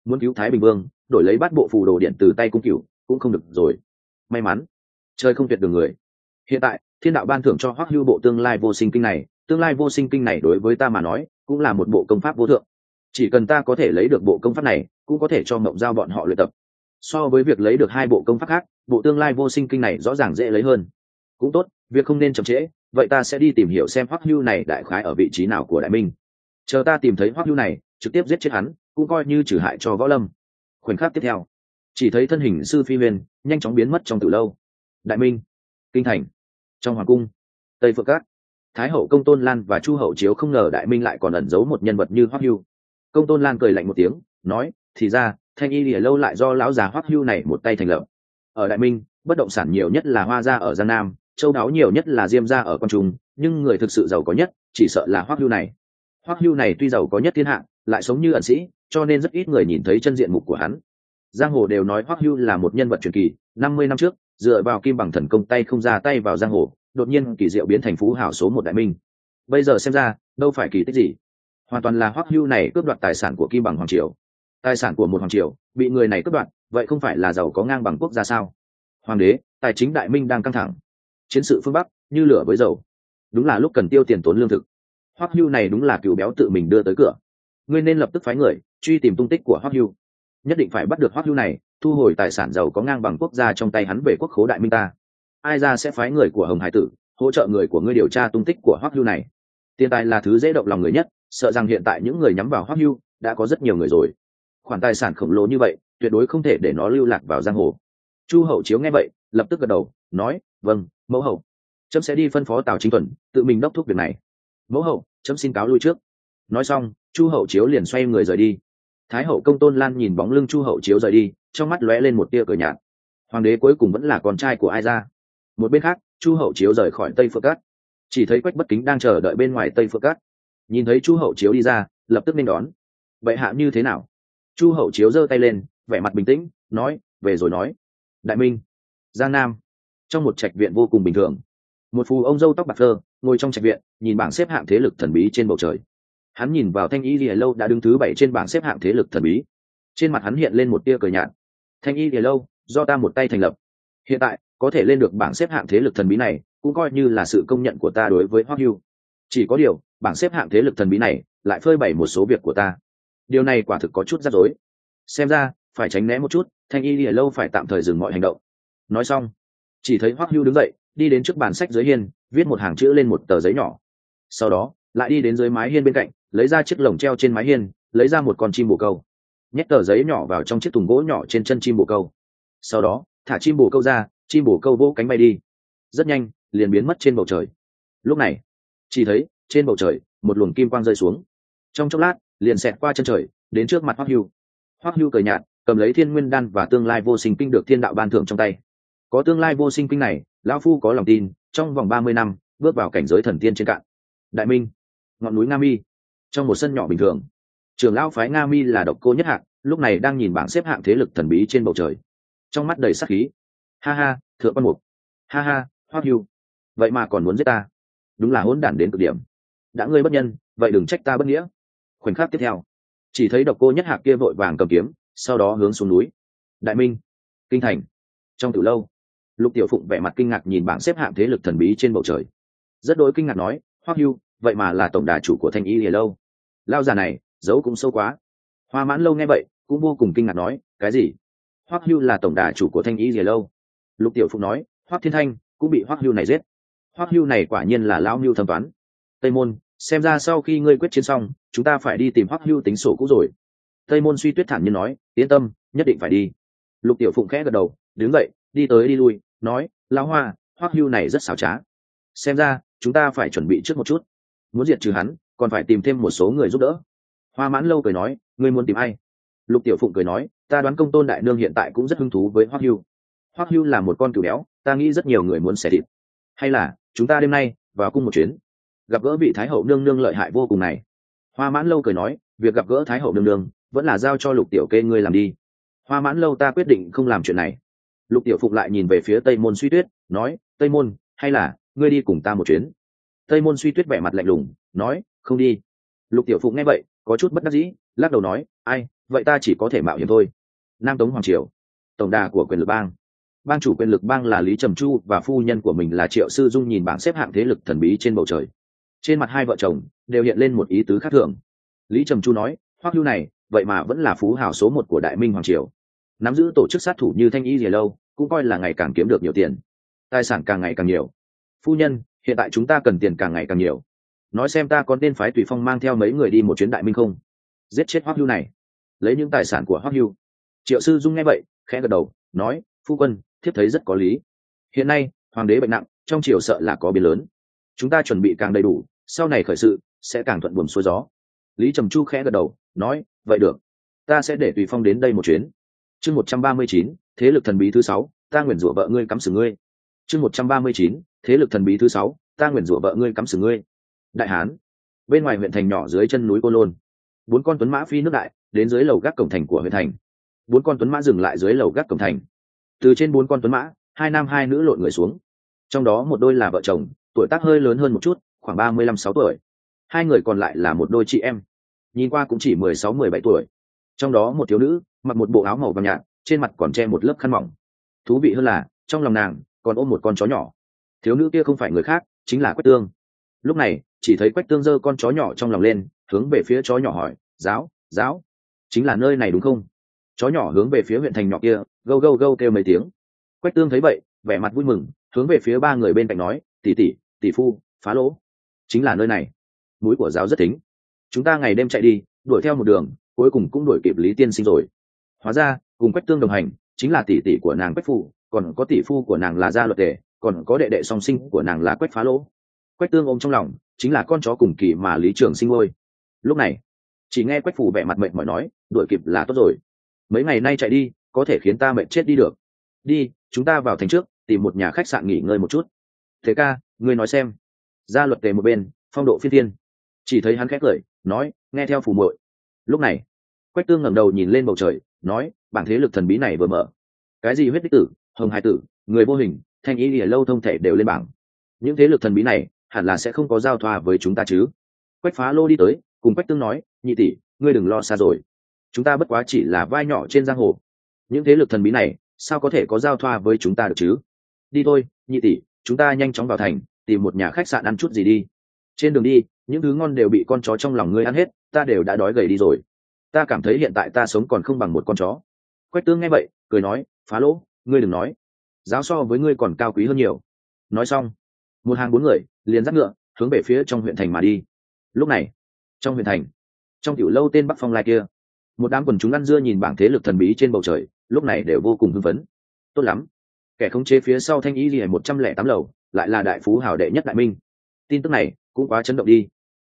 [SPEAKER 1] muốn cứu thái bình vương đổi lấy bát bộ phù đồ điện từ tay cung cửu cũng không được rồi. May mắn trời không tuyệt đường người. Hiện tại thiên đạo ban thưởng cho Hoắc Hưu bộ tương lai vô sinh kinh này, tương lai vô sinh kinh này đối với ta mà nói cũng là một bộ công pháp vô thượng. Chỉ cần ta có thể lấy được bộ công pháp này, cũng có thể cho Mộng Giao bọn họ luyện tập. So với việc lấy được hai bộ công pháp khác, bộ tương lai vô sinh kinh này rõ ràng dễ lấy hơn. Cũng tốt, việc không nên chậm trễ, vậy ta sẽ đi tìm hiểu xem Hoắc Hưu này đại khái ở vị trí nào của Đại Minh. Chờ ta tìm thấy Hoắc Hưu này, trực tiếp giết chết hắn, cũng coi như trừ hại cho Võ Lâm. Khoảnh khắc tiếp theo, chỉ thấy thân hình sư Phi Huyền nhanh chóng biến mất trong tử lâu. Đại Minh, kinh thành, trong hoàng cung, Tây Phượng Các, Thái hậu Công Tôn Lan và Chu hậu Chiếu không ngờ Đại Minh lại còn ẩn giấu một nhân vật như Hoắc Hưu. Công Tôn Lan cười lạnh một tiếng, nói: thì ra Thanh Y Lìa lâu lại do lão già Hoắc Hưu này một tay thành lập. Ở Đại Minh, bất động sản nhiều nhất là Hoa gia ở Giang Nam, châu đáo nhiều nhất là Diêm gia ở Quan Trung, nhưng người thực sự giàu có nhất chỉ sợ là Hoắc Hưu này. Hoắc Hưu này tuy giàu có nhất thiên hạ, lại sống như ẩn sĩ, cho nên rất ít người nhìn thấy chân diện mục của hắn. Giang hồ đều nói Hoắc Hưu là một nhân vật truyền kỳ. Năm mươi năm trước, dựa vào kim bằng thần công tay không ra tay vào giang hồ, đột nhiên kỳ diệu biến thành phú hào số một Đại Minh. Bây giờ xem ra, đâu phải kỳ tích gì, hoàn toàn là Hoắc Hưu này cướp đoạt tài sản của kim bằng hoàng triều. Tài sản của một hoàng triều bị người này cướp đoạt, vậy không phải là giàu có ngang bằng quốc gia sao? Hoàng đế, tài chính Đại Minh đang căng thẳng, chiến sự phương Bắc như lửa với dầu, đúng là lúc cần tiêu tiền tốn lương thực. Hoắc Hưu này đúng là cừu béo tự mình đưa tới cửa. Ngươi nên lập tức phái người truy tìm tung tích của Hoắc Hưu, nhất định phải bắt được Hoắc Hưu này, thu hồi tài sản giàu có ngang bằng quốc gia trong tay hắn về quốc khố Đại Minh ta. Ai ra sẽ phái người của Hồng Hải Tử hỗ trợ người của ngươi điều tra tung tích của Hoắc Hưu này. Tiền tài là thứ dễ động lòng người nhất, sợ rằng hiện tại những người nhắm vào Hoắc Hưu đã có rất nhiều người rồi. Khoản tài sản khổng lồ như vậy, tuyệt đối không thể để nó lưu lạc vào giang hồ. Chu hậu Chiếu nghe vậy, lập tức gật đầu, nói: vâng, mẫu hậu. Chấm sẽ đi phân phó Tào Chính Thuần tự mình đốc thúc việc này. Mẫu hậu, chấm xin cáo lui trước. Nói xong, Chu hậu Chiếu liền xoay người rời đi. Thái hậu Công Tôn Lan nhìn bóng lưng Chu hậu Chiếu rời đi, trong mắt lóe lên một tia cười nhạt. Hoàng đế cuối cùng vẫn là con trai của ai ra. Một bên khác, Chu hậu Chiếu rời khỏi Tây Phượng Các, chỉ thấy Quách Bất Kính đang chờ đợi bên ngoài Tây Phượng Các. Nhìn thấy Chu hậu Chiếu đi ra, lập tức nên đón. Bệ hạ như thế nào? Chu hậu Chiếu giơ tay lên, vẻ mặt bình tĩnh, nói: về rồi nói. Đại Minh, Giang Nam, trong một trạch viện vô cùng bình thường, một phù ông râu tóc bạc phơ ngồi trong trạch viện, nhìn bảng xếp hạng thế lực thần bí trên bầu trời. Hắn nhìn vào Thanh Y Lìa lâu đã đứng thứ bảy trên bảng xếp hạng thế lực thần bí, trên mặt hắn hiện lên một tia cười nhạt. Thanh Y Lìa lâu do ta một tay thành lập, hiện tại có thể lên được bảng xếp hạng thế lực thần bí này, cũng coi như là sự công nhận của ta đối với Hoắc Hưu. Chỉ có điều, bảng xếp hạng thế lực thần bí này lại phơi bày một số việc của ta, điều này quả thực có chút rắc rối. Xem ra phải tránh né một chút, Thanh Y Lìa lâu phải tạm thời dừng mọi hành động. Nói xong, chỉ thấy Hoắc Hưu đứng dậy, đi đến trước bàn sách dưới hiên, viết một hàng chữ lên một tờ giấy nhỏ. Sau đó lại đi đến dưới mái hiên bên cạnh, lấy ra chiếc lồng treo trên mái hiên, lấy ra một con chim bồ câu, nhét tờ giấy nhỏ vào trong chiếc thùng gỗ nhỏ trên chân chim bồ câu. Sau đó thả chim bồ câu ra, chim bồ câu vỗ cánh bay đi, rất nhanh liền biến mất trên bầu trời. Lúc này chỉ thấy trên bầu trời một luồng kim quang rơi xuống, trong chốc lát liền xẹt qua chân trời, đến trước mặt Hoắc Hưu. Hoắc Hưu cười nhạt, cầm lấy Thiên Nguyên đan và tương lai vô sinh kinh được thiên đạo ban thưởng trong tay. Có tương lai vô sinh kinh này, lão phu có lòng tin trong vòng ba mươi năm bước vào cảnh giới thần tiên trên cạn. Đại Minh, ngọn núi Nga Mi, trong một sân nhỏ bình thường, trưởng lão phái Nga Mi là Độc Cô Nhất Hạng, lúc này đang nhìn bảng xếp hạng thế lực thần bí trên bầu trời, trong mắt đầy sát khí. Ha ha, Thượng Quan Mục, ha ha, Hoắc Hưu, vậy mà còn muốn giết ta, đúng là hỗn đản đến cực điểm. Đã ngươi bất nhân, vậy đừng trách ta bất nghĩa. Khoảnh khắc tiếp theo, chỉ thấy Độc Cô Nhất Hạng kia vội vàng cầm kiếm, sau đó hướng xuống núi. Đại Minh, kinh thành, trong tử lâu, Lục Tiểu Phụng vẻ mặt kinh ngạc nhìn bảng xếp hạng thế lực thần bí trên bầu trời, rất đối kinh ngạc nói: Hoắc Hưu, vậy mà là tổng đà chủ của Thanh Y Lìa lâu, lao già này giấu cũng sâu quá. Hoa Mãn Lâu nghe vậy cũng vô cùng kinh ngạc nói: cái gì? Hoắc Hưu là tổng đà chủ của Thanh Y Lìa lâu? Lục Tiểu Phụng nói: Hoắc Thiên Thanh cũng bị Hoắc Hưu này giết. Hoắc Hưu này quả nhiên là lão mưu thâm toán. Tây Môn, xem ra sau khi ngươi quyết chiến xong, chúng ta phải đi tìm Hoắc Hưu tính sổ cũ rồi. Tây Môn Suy Tuyết thản nhiên nói: yên tâm, nhất định phải đi. Lục Tiểu Phụng khẽ gật đầu, đứng dậy đi tới đi lui, nói: lão Hoa, Hoắc Hưu này rất xảo trá, xem ra chúng ta phải chuẩn bị trước một chút, muốn diệt trừ hắn còn phải tìm thêm một số người giúp đỡ. Hoa Mãn Lâu cười nói: ngươi muốn tìm ai? Lục Tiểu Phụng cười nói: ta đoán Công Tôn đại nương hiện tại cũng rất hứng thú với Hoắc Hưu. Hoắc Hưu là một con cừu béo, ta nghĩ rất nhiều người muốn xẻ thịt. Hay là chúng ta đêm nay vào cung một chuyến, gặp gỡ vị thái hậu nương nương lợi hại vô cùng này. Hoa Mãn Lâu cười nói: việc gặp gỡ thái hậu nương nương vẫn là giao cho Lục tiểu kê ngươi làm đi. Hoa Mãn Lâu ta quyết định không làm chuyện này. Lục Tiểu Phụng lại nhìn về phía Tây Môn Suy Tuyết, nói: Tây Môn, hay là ngươi đi cùng ta một chuyến? Tây Môn Suy Tuyết vẻ mặt lạnh lùng, nói: không đi. Lục Tiểu Phụng nghe vậy có chút bất đắc dĩ, lắc đầu nói: ai, vậy ta chỉ có thể mạo hiểm thôi. Nam Tống hoàng triều, tổng đà của quyền lực bang. Bang chủ quyền lực bang là Lý Trầm Chu và phu nhân của mình là Triệu Sư Dung nhìn bảng xếp hạng thế lực thần bí trên bầu trời. Trên mặt hai vợ chồng đều hiện lên một ý tứ khác thường. Lý Trầm Chu nói, Hoắc Hưu này vậy mà vẫn là phú hào số một của Đại Minh hoàng triều, nắm giữ tổ chức sát thủ như Thanh Y Lìa Lâu, cũng coi là ngày càng kiếm được nhiều tiền, tài sản càng ngày càng nhiều. Phu nhân, hiện tại chúng ta cần tiền càng ngày càng nhiều, nói xem ta có nên phái Tùy Phong mang theo mấy người đi một chuyến Đại Minh không, giết chết Hoắc Hưu này, lấy những tài sản của Hoắc Hưu. Triệu Sư Dung nghe vậy khẽ gật đầu, nói, phu quân, thiếp thấy rất có lý. Hiện nay hoàng đế bệnh nặng, trong triều sợ là có biến lớn, chúng ta chuẩn bị càng đầy đủ, sau này khởi sự sẽ càng thuận buồm xuôi gió. Lý Trầm Chu khẽ gật đầu, nói, vậy được, ta sẽ để Tùy Phong đến đây một chuyến. Chương một trăm ba mươi chín, thế lực thần bí thứ sáu, ta nguyền rủa vợ ngươi cắm sừng ngươi. Chương một trăm ba mươi chín, thế lực thần bí thứ sáu, ta nguyền rủa vợ ngươi cắm sừng ngươi. Đại Hán, bên ngoài huyện thành nhỏ dưới chân núi Cô Lôn, bốn con tuấn mã phi nước đại đến dưới lầu gác cổng thành của huyện thành. Bốn con tuấn mã dừng lại dưới lầu gác cổng thành. Từ trên bốn con tuấn mã, hai nam hai nữ lộn người xuống. Trong đó một đôi là vợ chồng, tuổi tác hơi lớn hơn một chút, khoảng ba mươi lăm sáu tuổi. Hai người còn lại là một đôi chị em, nhìn qua cũng chỉ mười sáu mười bảy tuổi. Trong đó một thiếu nữ mặc một bộ áo màu vàng nhạt, trên mặt còn che một lớp khăn mỏng. Thú vị hơn là trong lòng nàng còn ôm một con chó nhỏ. Thiếu nữ kia không phải người khác, chính là Quách Tương. Lúc này chỉ thấy Quách Tương giơ con chó nhỏ trong lòng lên, hướng về phía chó nhỏ hỏi, giáo giáo, chính là nơi này đúng không? Chó nhỏ hướng về phía huyện thành nhỏ kia gâu gâu gâu kêu mấy tiếng. Quách Tương thấy vậy vẻ mặt vui mừng, hướng về phía ba người bên cạnh nói, tỷ tỷ tỷ phu, phá lỗ, chính là nơi này. Mũi của giáo rất thính, chúng ta ngày đêm chạy đi đuổi theo một đường, cuối cùng cũng đuổi kịp Lý tiên sinh rồi. Hóa ra cùng Quách Tương đồng hành chính là tỷ tỷ của nàng Quách Phụ, còn có tỷ phu của nàng là Gia Luật Tề, còn có đệ đệ song sinh của nàng là Quách Phá Lỗ. Quách Tương ôm trong lòng chính là con chó cùng kỳ mà Lý Trường Sinh ngôi. Lúc này chỉ nghe Quách Phụ vẻ mặt mệt mỏi nói, đuổi kịp là tốt rồi, mấy ngày nay chạy đi có thể khiến ta mệt chết đi được. Đi, chúng ta vào thành trước tìm một nhà khách sạn nghỉ ngơi một chút. Thế ca, ngươi nói xem. Gia Luật Tề một bên phong độ phi thiên, chỉ thấy hắn khẽ cười nói, nghe theo phù muội. Lúc này Quách Tương ngẩng đầu nhìn lên bầu trời, nói, bảng thế lực thần bí này vừa mở, cái gì huyết đích tử, hồng hải tử, người vô hình, Thanh Y Lìa Lâu thông thể đều lên bảng. Những thế lực thần bí này hẳn là sẽ không có giao thoa với chúng ta chứ. Quách Phá Lô đi tới cùng Quách Tương nói, nhị tỷ, ngươi đừng lo xa rồi, chúng ta bất quá chỉ là vai nhỏ trên giang hồ, những thế lực thần bí này sao có thể có giao thoa với chúng ta được chứ. Đi thôi nhị tỷ, chúng ta nhanh chóng vào thành tìm một nhà khách sạn ăn chút gì đi. Trên đường đi những thứ ngon đều bị con chó trong lòng ngươi ăn hết, ta đều đã đói gầy đi rồi, ta cảm thấy hiện tại ta sống còn không bằng một con chó. Quách Tương nghe vậy cười nói, Phá Lỗ, ngươi đừng nói, giáo so với ngươi còn cao quý hơn nhiều. Nói xong một hàng bốn người liền dắt ngựa hướng về phía trong huyện thành mà đi. Lúc này trong huyện thành, trong tiểu lâu tên Bắc Phong Lai kia, một đám quần chúng ăn dưa nhìn bảng thế lực thần bí trên bầu trời, lúc này đều vô cùng hưng phấn. Tốt lắm, kẻ khống chế phía sau Thanh Y Lìa một trăm lẻ tám lầu lại là đại phú hào đệ nhất Đại Minh. Tin tức này cũng quá chấn động đi.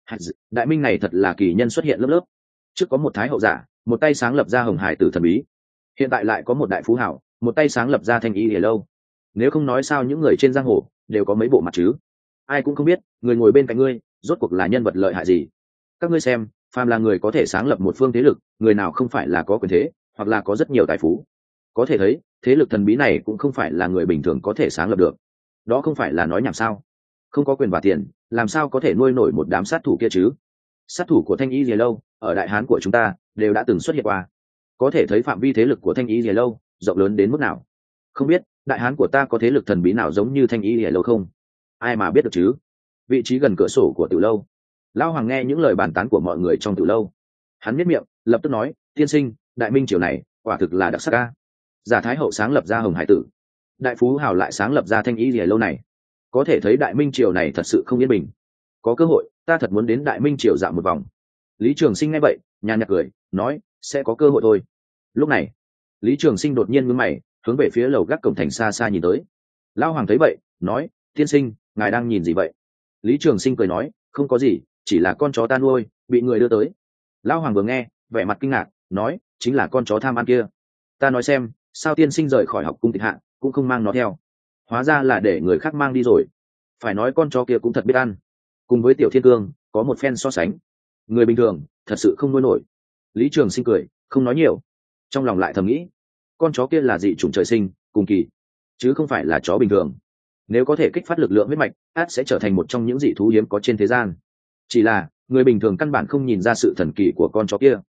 [SPEAKER 1] Đại Minh này thật là kỳ nhân xuất hiện lớp lớp. Trước có một thái hậu giả, một tay sáng lập ra Hồng Hải tử thần bí, hiện tại lại có một đại phú hào, một tay sáng lập ra Thanh Y Lìa Lâu. Nếu không nói sao những người trên giang hồ đều có mấy bộ mặt chứ. Ai cũng không biết người ngồi bên cạnh ngươi rốt cuộc là nhân vật lợi hại gì. Các ngươi xem, phàm là người có thể sáng lập một phương thế lực, người nào không phải là có quyền thế, hoặc là có rất nhiều tài phú. Có thể thấy thế lực thần bí này cũng không phải là người bình thường có thể sáng lập được. Đó không phải là nói nhảm sao. Không có quyền và tiền làm sao có thể nuôi nổi một đám sát thủ kia chứ. Sát thủ của Thanh Y Lìa Lâu ở Đại Hán của chúng ta đều đã từng xuất hiện qua, có thể thấy phạm vi thế lực của Thanh Y Lìa Lâu rộng lớn đến mức nào. Không biết Đại Hán của ta có thế lực thần bí nào giống như Thanh Y Lìa Lâu không? Ai mà biết được chứ. Vị trí gần cửa sổ của tiểu lâu, Lão Hoàng nghe những lời bàn tán của mọi người trong tiểu lâu, hắn nhếch miệng lập tức nói, tiên sinh, Đại Minh triều này quả thực là đặc sắc ca. Giả Thái hậu sáng lập ra Hồng Hải tử, đại phú hào lại sáng lập ra Thanh Y Lìa Lâu này, có thể thấy Đại Minh triều này thật sự không yên bình. Có cơ hội ta thật muốn đến Đại Minh triều dạo một vòng. Lý Trường Sinh nghe vậy nhàn nhạt cười nói, sẽ có cơ hội thôi. Lúc này Lý Trường Sinh đột nhiên nhướng mày, hướng về phía lầu gác cổng thành xa xa nhìn tới. Lão Hoàng thấy vậy nói, tiên sinh, ngài đang nhìn gì vậy? Lý Trường Sinh cười nói, không có gì, chỉ là con chó ta nuôi bị người đưa tới. Lão Hoàng vừa nghe vẻ mặt kinh ngạc nói, chính là con chó tham ăn kia. Ta nói xem, sao tiên sinh rời khỏi học cung tịch hạ cũng không mang nó theo? Hóa ra là để người khác mang đi rồi. Phải nói con chó kia cũng thật biết ăn, cùng với Tiểu Thiên Cương có một phen so sánh, người bình thường thật sự không nuôi nổi. Lý Trường Sinh cười không nói nhiều, trong lòng lại thầm nghĩ, con chó kia là dị chủng trời sinh cùng kỳ, chứ không phải là chó bình thường. Nếu có thể kích phát lực lượng huyết mạch, ắt sẽ trở thành một trong những dị thú hiếm có trên thế gian. Chỉ là người bình thường căn bản không nhìn ra sự thần kỳ của con chó kia.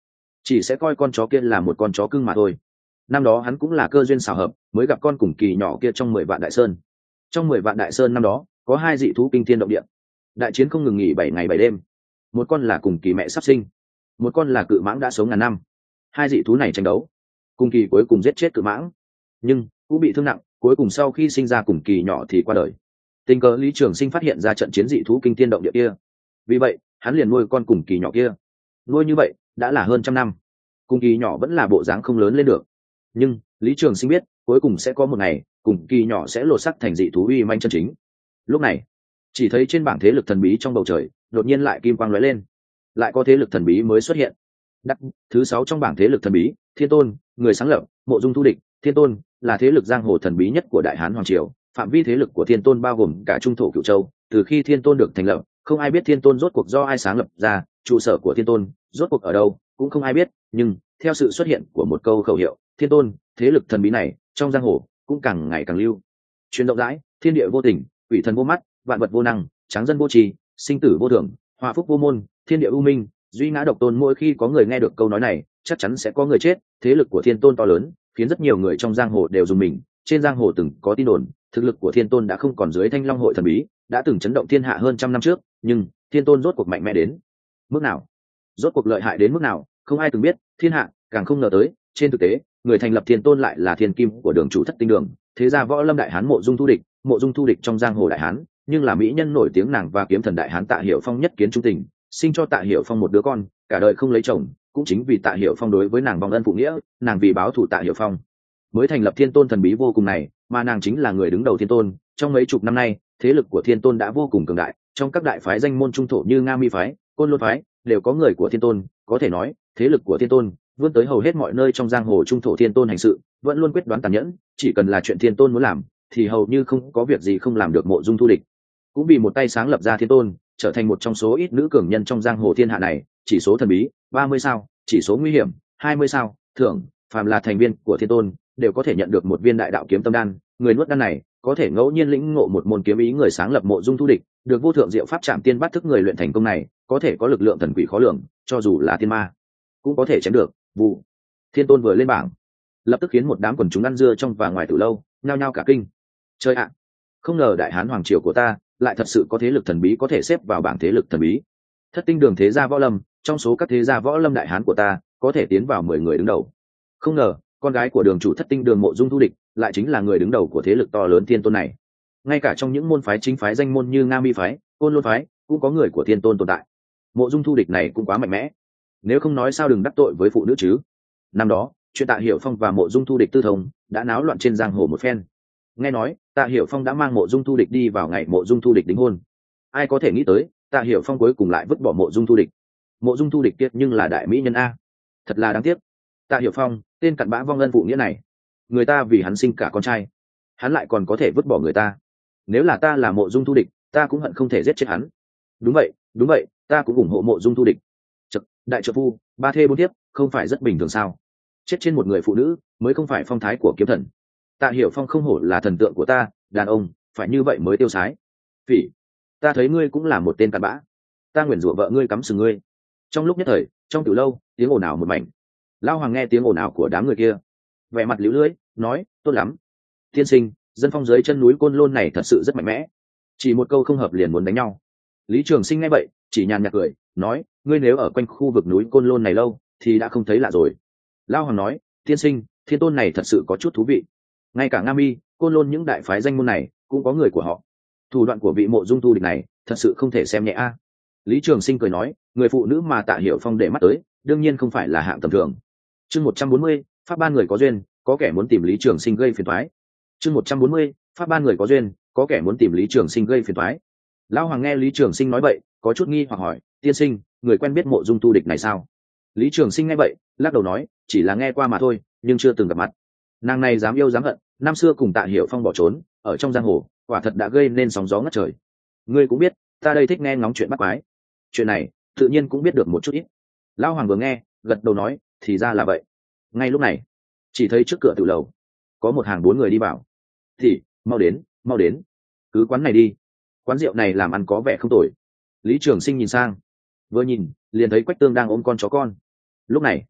[SPEAKER 1] chỉ sẽ coi con chó kia là một con chó cưng mà thôi. Năm đó hắn cũng là cơ duyên xảo hợp mới gặp con cùng kỳ nhỏ kia trong mười vạn đại sơn. Trong mười vạn đại sơn năm đó có hai dị thú kinh thiên động địa, đại chiến không ngừng nghỉ bảy ngày bảy đêm. Một con là cùng kỳ mẹ sắp sinh, một con là cự mãng đã sống ngàn năm. Hai dị thú này tranh đấu, cùng kỳ cuối cùng giết chết cự mãng, nhưng cũng bị thương nặng, cuối cùng sau khi sinh ra cùng kỳ nhỏ thì qua đời. Tình cờ Lý Trường Sinh phát hiện ra trận chiến dị thú kinh thiên động địa kia, vì vậy hắn liền nuôi con cùng kỳ nhỏ kia. Nuôi như vậy đã là hơn trăm năm, cùng kỳ nhỏ vẫn là bộ dáng không lớn lên được. Nhưng Lý Trường Sinh biết cuối cùng sẽ có một ngày cùng kỳ nhỏ sẽ lột sắc thành dị thú uy manh chân chính. Lúc này chỉ thấy trên bảng thế lực thần bí trong bầu trời đột nhiên lại kim quang lóe lên, lại có thế lực thần bí mới xuất hiện. Đắc thứ sáu trong bảng thế lực thần bí, Thiên Tôn, người sáng lập, Mộ Dung Thu Địch. Thiên Tôn là thế lực giang hồ thần bí nhất của Đại Hán Hoàng Triều, phạm vi thế lực của Thiên Tôn bao gồm cả trung thổ Cửu Châu. Từ khi Thiên Tôn được thành lập, không ai biết Thiên Tôn rốt cuộc do ai sáng lập ra, trụ sở của Thiên Tôn rốt cuộc ở đâu cũng không ai biết. Nhưng theo sự xuất hiện của một câu khẩu hiệu Thiên Tôn, thế lực thần bí này trong giang hồ cũng càng ngày càng lưu truyền rộng rãi. Thiên địa vô tình, quỷ thần vô mắt, vạn vật vô năng, tráng dân vô trì, sinh tử vô thường, hòa phúc vô môn, thiên địa u minh, duy ngã độc tôn. Mỗi khi có người nghe được câu nói này, chắc chắn sẽ có người chết. Thế lực của Thiên Tôn to lớn, khiến rất nhiều người trong giang hồ đều dùng mình. Trên giang hồ từng có tin đồn, thực lực của Thiên Tôn đã không còn dưới Thanh Long hội thần bí, đã từng chấn động thiên hạ hơn trăm năm trước. Nhưng Thiên Tôn rốt cuộc mạnh mẽ đến mức nào, rốt cuộc lợi hại đến mức nào, không ai từng biết, thiên hạ càng không ngờ tới. Trên thực tế, người thành lập Thiên Tôn lại là thiên kim của đường chủ Thất Tinh Đường, thế gia võ lâm đại hán Mộ Dung Thu Địch. Mộ Dung Thu Địch trong giang hồ đại hán, nhưng là mỹ nhân nổi tiếng nàng và kiếm thần đại hán Tạ Hiểu Phong nhất kiến trung tình, sinh cho Tạ Hiểu Phong một đứa con, cả đời không lấy chồng. Cũng chính vì Tạ Hiểu Phong đối với nàng vong ân phụ nghĩa, nàng vì báo thù Tạ Hiểu Phong mới thành lập Thiên Tôn thần bí vô cùng này, mà nàng chính là người đứng đầu Thiên Tôn. Trong mấy chục năm nay, thế lực của Thiên Tôn đã vô cùng cường đại, trong các đại phái danh môn trung thổ như Nga Mi phái, Côn Lôn phái đều có người của Thiên Tôn. Có thể nói, thế lực của Thiên Tôn vươn tới hầu hết mọi nơi trong giang hồ trung thổ. Thiên Tôn hành sự vẫn luôn quyết đoán tàn nhẫn, chỉ cần là chuyện Thiên Tôn muốn làm thì hầu như không có việc gì không làm được. Mộ Dung Thu Địch cũng vì một tay sáng lập ra Thiên Tôn, trở thành một trong số ít nữ cường nhân trong giang hồ thiên hạ này. Chỉ số thần bí ba mươi sao, chỉ số nguy hiểm hai mươi sao, thưởng phàm là thành viên của Thiên Tôn đều có thể nhận được một viên đại đạo kiếm tâm đan. Người nuốt đan này có thể ngẫu nhiên lĩnh ngộ một môn kiếm ý. Người sáng lập Mộ Dung Thu Địch được vô thượng diệu pháp chạm tiên bắt thức. Người luyện thành công này có thể có lực lượng thần quỷ khó lường, cho dù là tiên ma cũng có thể chém được. Vụ Thiên Tôn vừa lên bảng, lập tức khiến một đám quần chúng ăn dưa trong và ngoài từ lâu nhao nhao cả kinh. Chơi ạ, không ngờ Đại Hán Hoàng Triều của ta lại thật sự có thế lực thần bí có thể xếp vào bảng thế lực thần bí. Thất Tinh Đường thế gia võ lâm, trong số các thế gia võ lâm Đại Hán của ta có thể tiến vào mười người đứng đầu. Không ngờ con gái của đường chủ Thất Tinh Đường Mộ Dung Thu Địch lại chính là người đứng đầu của thế lực to lớn Thiên Tôn này. Ngay cả trong những môn phái chính phái danh môn như Nga Mi phái, Côn Lôn phái cũng có người của Thiên Tôn tồn tại. Mộ Dung Thu Địch này cũng quá mạnh mẽ, nếu không nói sao đừng đắc tội với phụ nữ chứ. Năm đó chuyện Tạ Hiểu Phong và Mộ Dung Thu Địch tư thông đã náo loạn trên giang hồ một phen. Nghe nói Tạ Hiểu Phong đã mang Mộ Dung Thu Địch đi vào ngày Mộ Dung Thu Địch đính hôn. Ai có thể nghĩ tới Tạ Hiểu Phong cuối cùng lại vứt bỏ Mộ Dung Thu Địch. Mộ Dung Thu Địch kiệt nhưng là đại mỹ nhân a, thật là đáng tiếc. Tạ Hiểu Phong tên cặn bã vong ân phụ nghĩa này, người ta vì hắn sinh cả con trai, hắn lại còn có thể vứt bỏ người ta. Nếu là ta là Mộ Dung Thu Địch, ta cũng hận không thể giết chết hắn. Đúng vậy, đúng vậy, ta cũng ủng hộ Mộ Dung Thu Địch. Chật, đại trợ phu, ba thê bốn thiếp, không phải rất bình thường sao? Chết trên một người phụ nữ mới không phải phong thái của kiếm thần. Tạ Hiểu Phong không hổ là thần tượng của ta, đàn ông phải như vậy mới tiêu sái. Phỉ, ta thấy ngươi cũng là một tên cặn bã, ta nguyền rủa vợ ngươi cắm sừng ngươi. Trong lúc nhất thời, trong từ lâu tiếng ồn ào một mảnh. Lao Hoàng nghe tiếng ồn ào của đám người kia, vẻ mặt liễu lưỡi nói, tốt lắm, tiên sinh, dân phong dưới chân núi Côn Lôn này thật sự rất mạnh mẽ, chỉ một câu không hợp liền muốn đánh nhau. Lý Trường Sinh nghe vậy chỉ nhàn nhạt cười nói, ngươi nếu ở quanh khu vực núi Côn Lôn này lâu thì đã không thấy lạ rồi. Lao Hoàng nói, tiên sinh, Thiên Tôn này thật sự có chút thú vị, ngay cả Nga Mi, Côn Lôn những đại phái danh môn này cũng có người của họ. Thủ đoạn của vị Mộ Dung Thu Địch này thật sự không thể xem nhẹ a. Lý Trường Sinh cười nói, người phụ nữ mà Tạ Hiểu Phong để mắt tới đương nhiên không phải là hạng tầm thường. Chương một trăm bốn mươi, pháp ban người có duyên, có kẻ muốn tìm Lý Trường Sinh gây phiền toái. Chương một trăm bốn mươi, pháp ban người có duyên, có kẻ muốn tìm Lý Trường Sinh gây phiền toái. Lão Hoàng nghe Lý Trường Sinh nói vậy, có chút nghi hoặc hỏi, tiên sinh, người quen biết Mộ Dung Thu Địch này sao? Lý Trường Sinh nghe vậy, lắc đầu nói, chỉ là nghe qua mà thôi, nhưng chưa từng gặp mặt. Nàng này dám yêu dám hận, năm xưa cùng Tạ Hiểu Phong bỏ trốn, ở trong giang hồ, quả thật đã gây nên sóng gió ngất trời. Ngươi cũng biết, ta đây thích nghe ngóng chuyện bắt quái. Chuyện này, tự nhiên cũng biết được một chút ít. Lão Hoàng vừa nghe, gật đầu nói, thì ra là vậy. Ngay lúc này, chỉ thấy trước cửa tiểu lầu có một hàng bốn người đi vào. Thì mau đến, mau đến, cứ quán này đi, quán rượu này làm ăn có vẻ không tồi. Lý Trường Sinh nhìn sang, vừa nhìn liền thấy Quách Tương đang ôm con chó con. Lúc này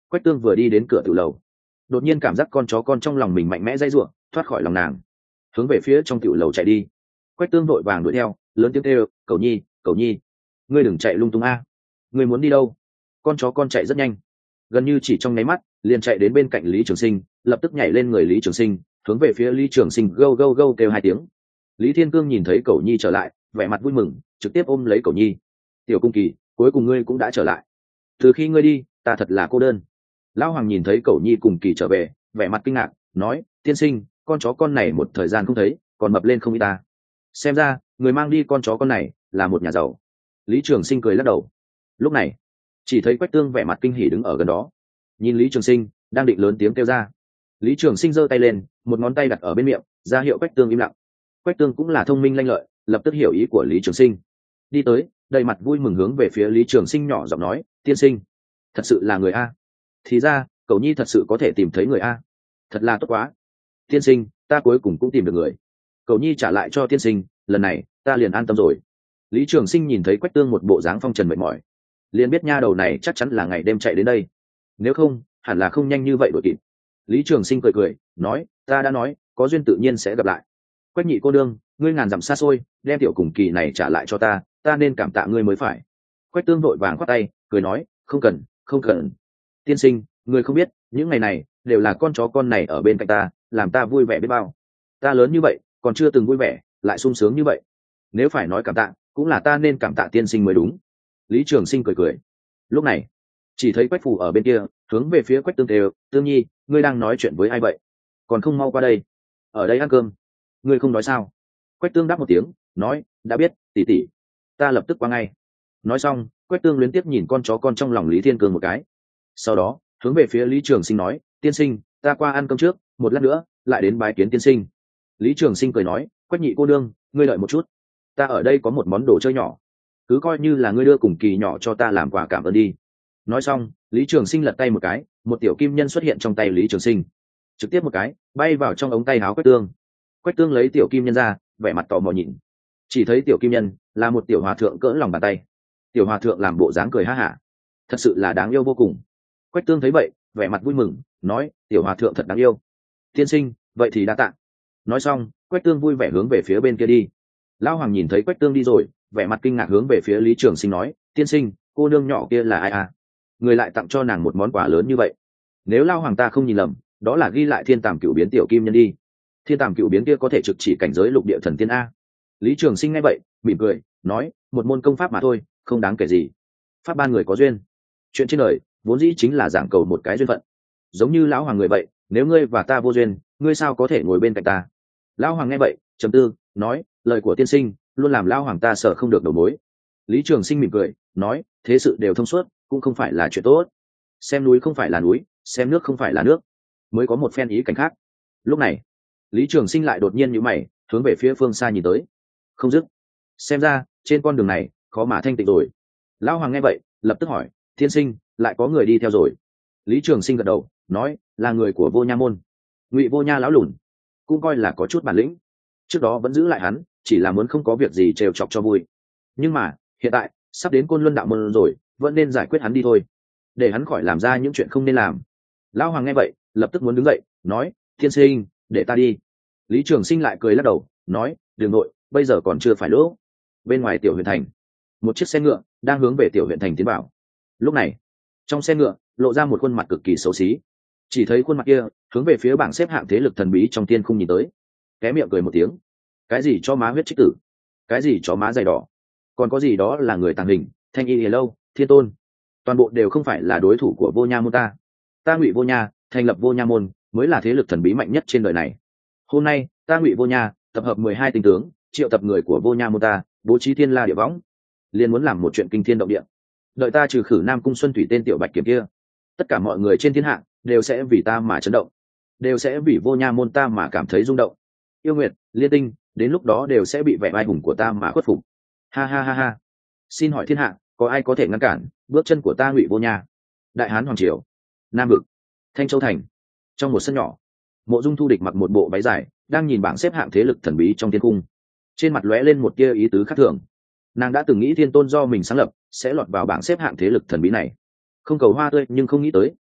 [SPEAKER 1] Quách Tương vừa đi đến cửa tiểu lầu, đột nhiên cảm giác con chó con trong lòng mình mạnh mẽ dây ruộng thoát khỏi lòng nàng, hướng về phía trong tiểu lầu chạy đi. Quách Tương vội vàng đuổi theo, lớn tiếng kêu, Cẩu Nhi, Cẩu Nhi, ngươi đừng chạy lung tung a, ngươi muốn đi đâu? Con chó con chạy rất nhanh, gần như chỉ trong nháy mắt liền chạy đến bên cạnh Lý Trường Sinh, lập tức nhảy lên người Lý Trường Sinh, hướng về phía Lý Trường Sinh gâu gâu gâu kêu hai tiếng. Lý Thiên Cương nhìn thấy Cẩu Nhi trở lại, vẻ mặt vui mừng, trực tiếp ôm lấy Cẩu Nhi. Tiểu Cung Kỳ, cuối cùng ngươi cũng đã trở lại. Từ khi ngươi đi, ta thật là cô đơn. Lão Hoàng nhìn thấy Cẩu Nhi cùng Kỳ trở về, vẻ mặt kinh ngạc, nói, tiên sinh, con chó con này một thời gian không thấy, còn mập lên không ít ta. Xem ra, người mang đi con chó con này là một nhà giàu. Lý Trường Sinh cười lắc đầu. Lúc này, chỉ thấy Quách Tương vẻ mặt kinh hỉ đứng ở gần đó, nhìn Lý Trường Sinh đang định lớn tiếng kêu ra. Lý Trường Sinh giơ tay lên, một ngón tay đặt ở bên miệng, ra hiệu Quách Tương im lặng. Quách Tương cũng là thông minh lanh lợi, lập tức hiểu ý của Lý Trường Sinh, đi tới, đầy mặt vui mừng hướng về phía Lý Trường Sinh nhỏ giọng nói, tiên sinh, thật sự là người a. Thì ra, Cẩu Nhi thật sự có thể tìm thấy người a, thật là tốt quá. Tiên sinh, ta cuối cùng cũng tìm được người. Cẩu Nhi trả lại cho tiên sinh, lần này ta liền an tâm rồi. Lý Trường Sinh nhìn thấy Quách Tương một bộ dáng phong trần mệt mỏi, liền biết nha đầu này chắc chắn là ngày đêm chạy đến đây, nếu không hẳn là không nhanh như vậy đuổi kịp. Lý Trường Sinh cười cười nói, ta đã nói có duyên tự nhiên sẽ gặp lại. Quách nhị cô đương, ngươi ngàn dặm xa xôi đem Tiểu Cùng Kỳ này trả lại cho ta, ta nên cảm tạ ngươi mới phải. Quách Tương vội vàng khoát tay cười nói, không cần không cần. Tiên sinh, ngươi không biết những ngày này đều là con chó con này ở bên cạnh ta, làm ta vui vẻ biết bao. Ta lớn như vậy còn chưa từng vui vẻ, lại sung sướng như vậy, nếu phải nói cảm tạ cũng là ta nên cảm tạ tiên sinh mới đúng. Lý Trường Sinh cười cười. Lúc này, chỉ thấy Quách Phù ở bên kia hướng về phía Quách Tương đều, Tương Nhi, ngươi đang nói chuyện với ai vậy, còn không mau qua đây, ở đây ăn cơm. Ngươi không nói sao? Quách Tương đáp một tiếng, nói, đã biết tỷ tỷ, ta lập tức qua ngay. Nói xong, Quách Tương luyến tiếp nhìn con chó con trong lòng Lý Thiên Cương một cái, sau đó hướng về phía Lý Trường Sinh nói, tiên sinh, ta qua ăn cơm trước, một lát nữa lại đến bái kiến tiên sinh. Lý Trường Sinh cười nói, Quách nhị cô đương, ngươi đợi một chút, ta ở đây có một món đồ chơi nhỏ, cứ coi như là ngươi đưa Cùng Kỳ nhỏ cho ta làm quà cảm ơn đi. Nói xong, Lý Trường Sinh lật tay một cái, một tiểu kim nhân xuất hiện trong tay Lý Trường Sinh, trực tiếp một cái bay vào trong ống tay áo Quách Tương. Quách Tương lấy tiểu kim nhân ra, vẻ mặt tò mò nhìn, chỉ thấy tiểu kim nhân là một tiểu hòa thượng cỡ lòng bàn tay. Tiểu hòa thượng làm bộ dáng cười ha hả, thật sự là đáng yêu vô cùng. Quách Tương thấy vậy, vẻ mặt vui mừng, nói, tiểu hòa thượng thật đáng yêu. Tiên sinh, vậy thì đa tạ. Nói xong, Quách Tương vui vẻ hướng về phía bên kia đi. Lão Hoàng nhìn thấy Quách Tương đi rồi, vẻ mặt kinh ngạc hướng về phía Lý Trường Sinh nói, tiên sinh, cô nương nhỏ kia là ai à, người lại tặng cho nàng một món quà lớn như vậy. Nếu Lão Hoàng ta không nhìn lầm, đó là ghi lại thiên tàm cựu biến tiểu kim nhân đi. Thiên tàm cựu biến kia có thể trực chỉ cảnh giới lục địa thần tiên a. Lý Trường Sinh nghe vậy mỉm cười nói, một môn công pháp mà thôi, không đáng kể gì. Pháp ban người có duyên, chuyện trên đời vốn dĩ chính là giảng cầu một cái duyên phận, giống như Lão Hoàng người vậy, nếu ngươi và ta vô duyên, ngươi sao có thể ngồi bên cạnh ta. Lão Hoàng nghe vậy trầm tư nói, lời của tiên sinh luôn làm Lão Hoàng ta sợ không được đầu mối. Lý Trường Sinh mỉm cười nói, thế sự đều thông suốt cũng không phải là chuyện tốt, xem núi không phải là núi, xem nước không phải là nước, mới có một phen ý cảnh khác. Lúc này, Lý Trường Sinh lại đột nhiên nhíu mày, hướng về phía phương xa nhìn tới, không dứt. Xem ra trên con đường này khó mà thanh tịnh rồi. Lão Hoàng nghe vậy lập tức hỏi, tiên sinh, lại có người đi theo rồi? Lý Trường Sinh gật đầu nói, là người của Vô Nha môn, Ngụy Vô Nha lão lùn, cũng coi là có chút bản lĩnh. Trước đó vẫn giữ lại hắn, chỉ là muốn không có việc gì trêu chọc cho vui, nhưng mà hiện tại sắp đến Côn Luân đạo môn rồi, vẫn nên giải quyết hắn đi thôi, để hắn khỏi làm ra những chuyện không nên làm. Lão Hoàng nghe vậy lập tức muốn đứng dậy nói, tiên sinh, để ta đi. Lý Trường Sinh lại cười lắc đầu nói, đừng nội, bây giờ còn chưa phải lúc. Bên ngoài tiểu huyện thành, một chiếc xe ngựa đang hướng về tiểu huyện thành tiến vào. Lúc này, trong xe ngựa lộ ra một khuôn mặt cực kỳ xấu xí, chỉ thấy khuôn mặt kia hướng về phía bảng xếp hạng thế lực thần bí trong tiên khung nhìn tới, cái miệng cười một tiếng, cái gì cho má huyết trích tử, cái gì cho má dày đỏ, còn có gì đó là người tàng hình, thanh y hề lâu, thiên tôn, toàn bộ đều không phải là đối thủ của Vô Nha môn ta. Ta Ngụy Vô Nha thành lập Vô Nha môn mới là thế lực thần bí mạnh nhất trên đời này. Hôm nay ta Ngụy Vô Nha tập hợp mười hai tinh tướng, triệu tập người của Vô Nha môn ta, bố trí thiên la địa võng, liền muốn làm một chuyện kinh thiên động địa. Đợi ta trừ khử Nam Cung Xuân Thủy tên tiểu bạch kiểm kia, tất cả mọi người trên thiên hạ đều sẽ vì ta mà chấn động, đều sẽ vì Vô Nha môn ta mà cảm thấy rung động. Yêu Nguyệt, Liên Tinh, đến lúc đó đều sẽ bị vẻ vai hùng của ta mà khuất phục. Ha ha ha ha. Xin hỏi thiên hạ, có ai có thể ngăn cản bước chân của ta Ngụy Vô Nha? Đại Hán hoàng triều, Nam vực, Thanh Châu thành, trong một sân nhỏ, Mộ Dung Thu Địch mặc một bộ váy dài, đang nhìn bảng xếp hạng thế lực thần bí trong thiên cung, trên mặt lóe lên một tia ý tứ khác thường. Nàng đã từng nghĩ thiên tôn do mình sáng lập sẽ lọt vào bảng xếp hạng thế lực thần bí này, không cầu hoa tươi nhưng không nghĩ tới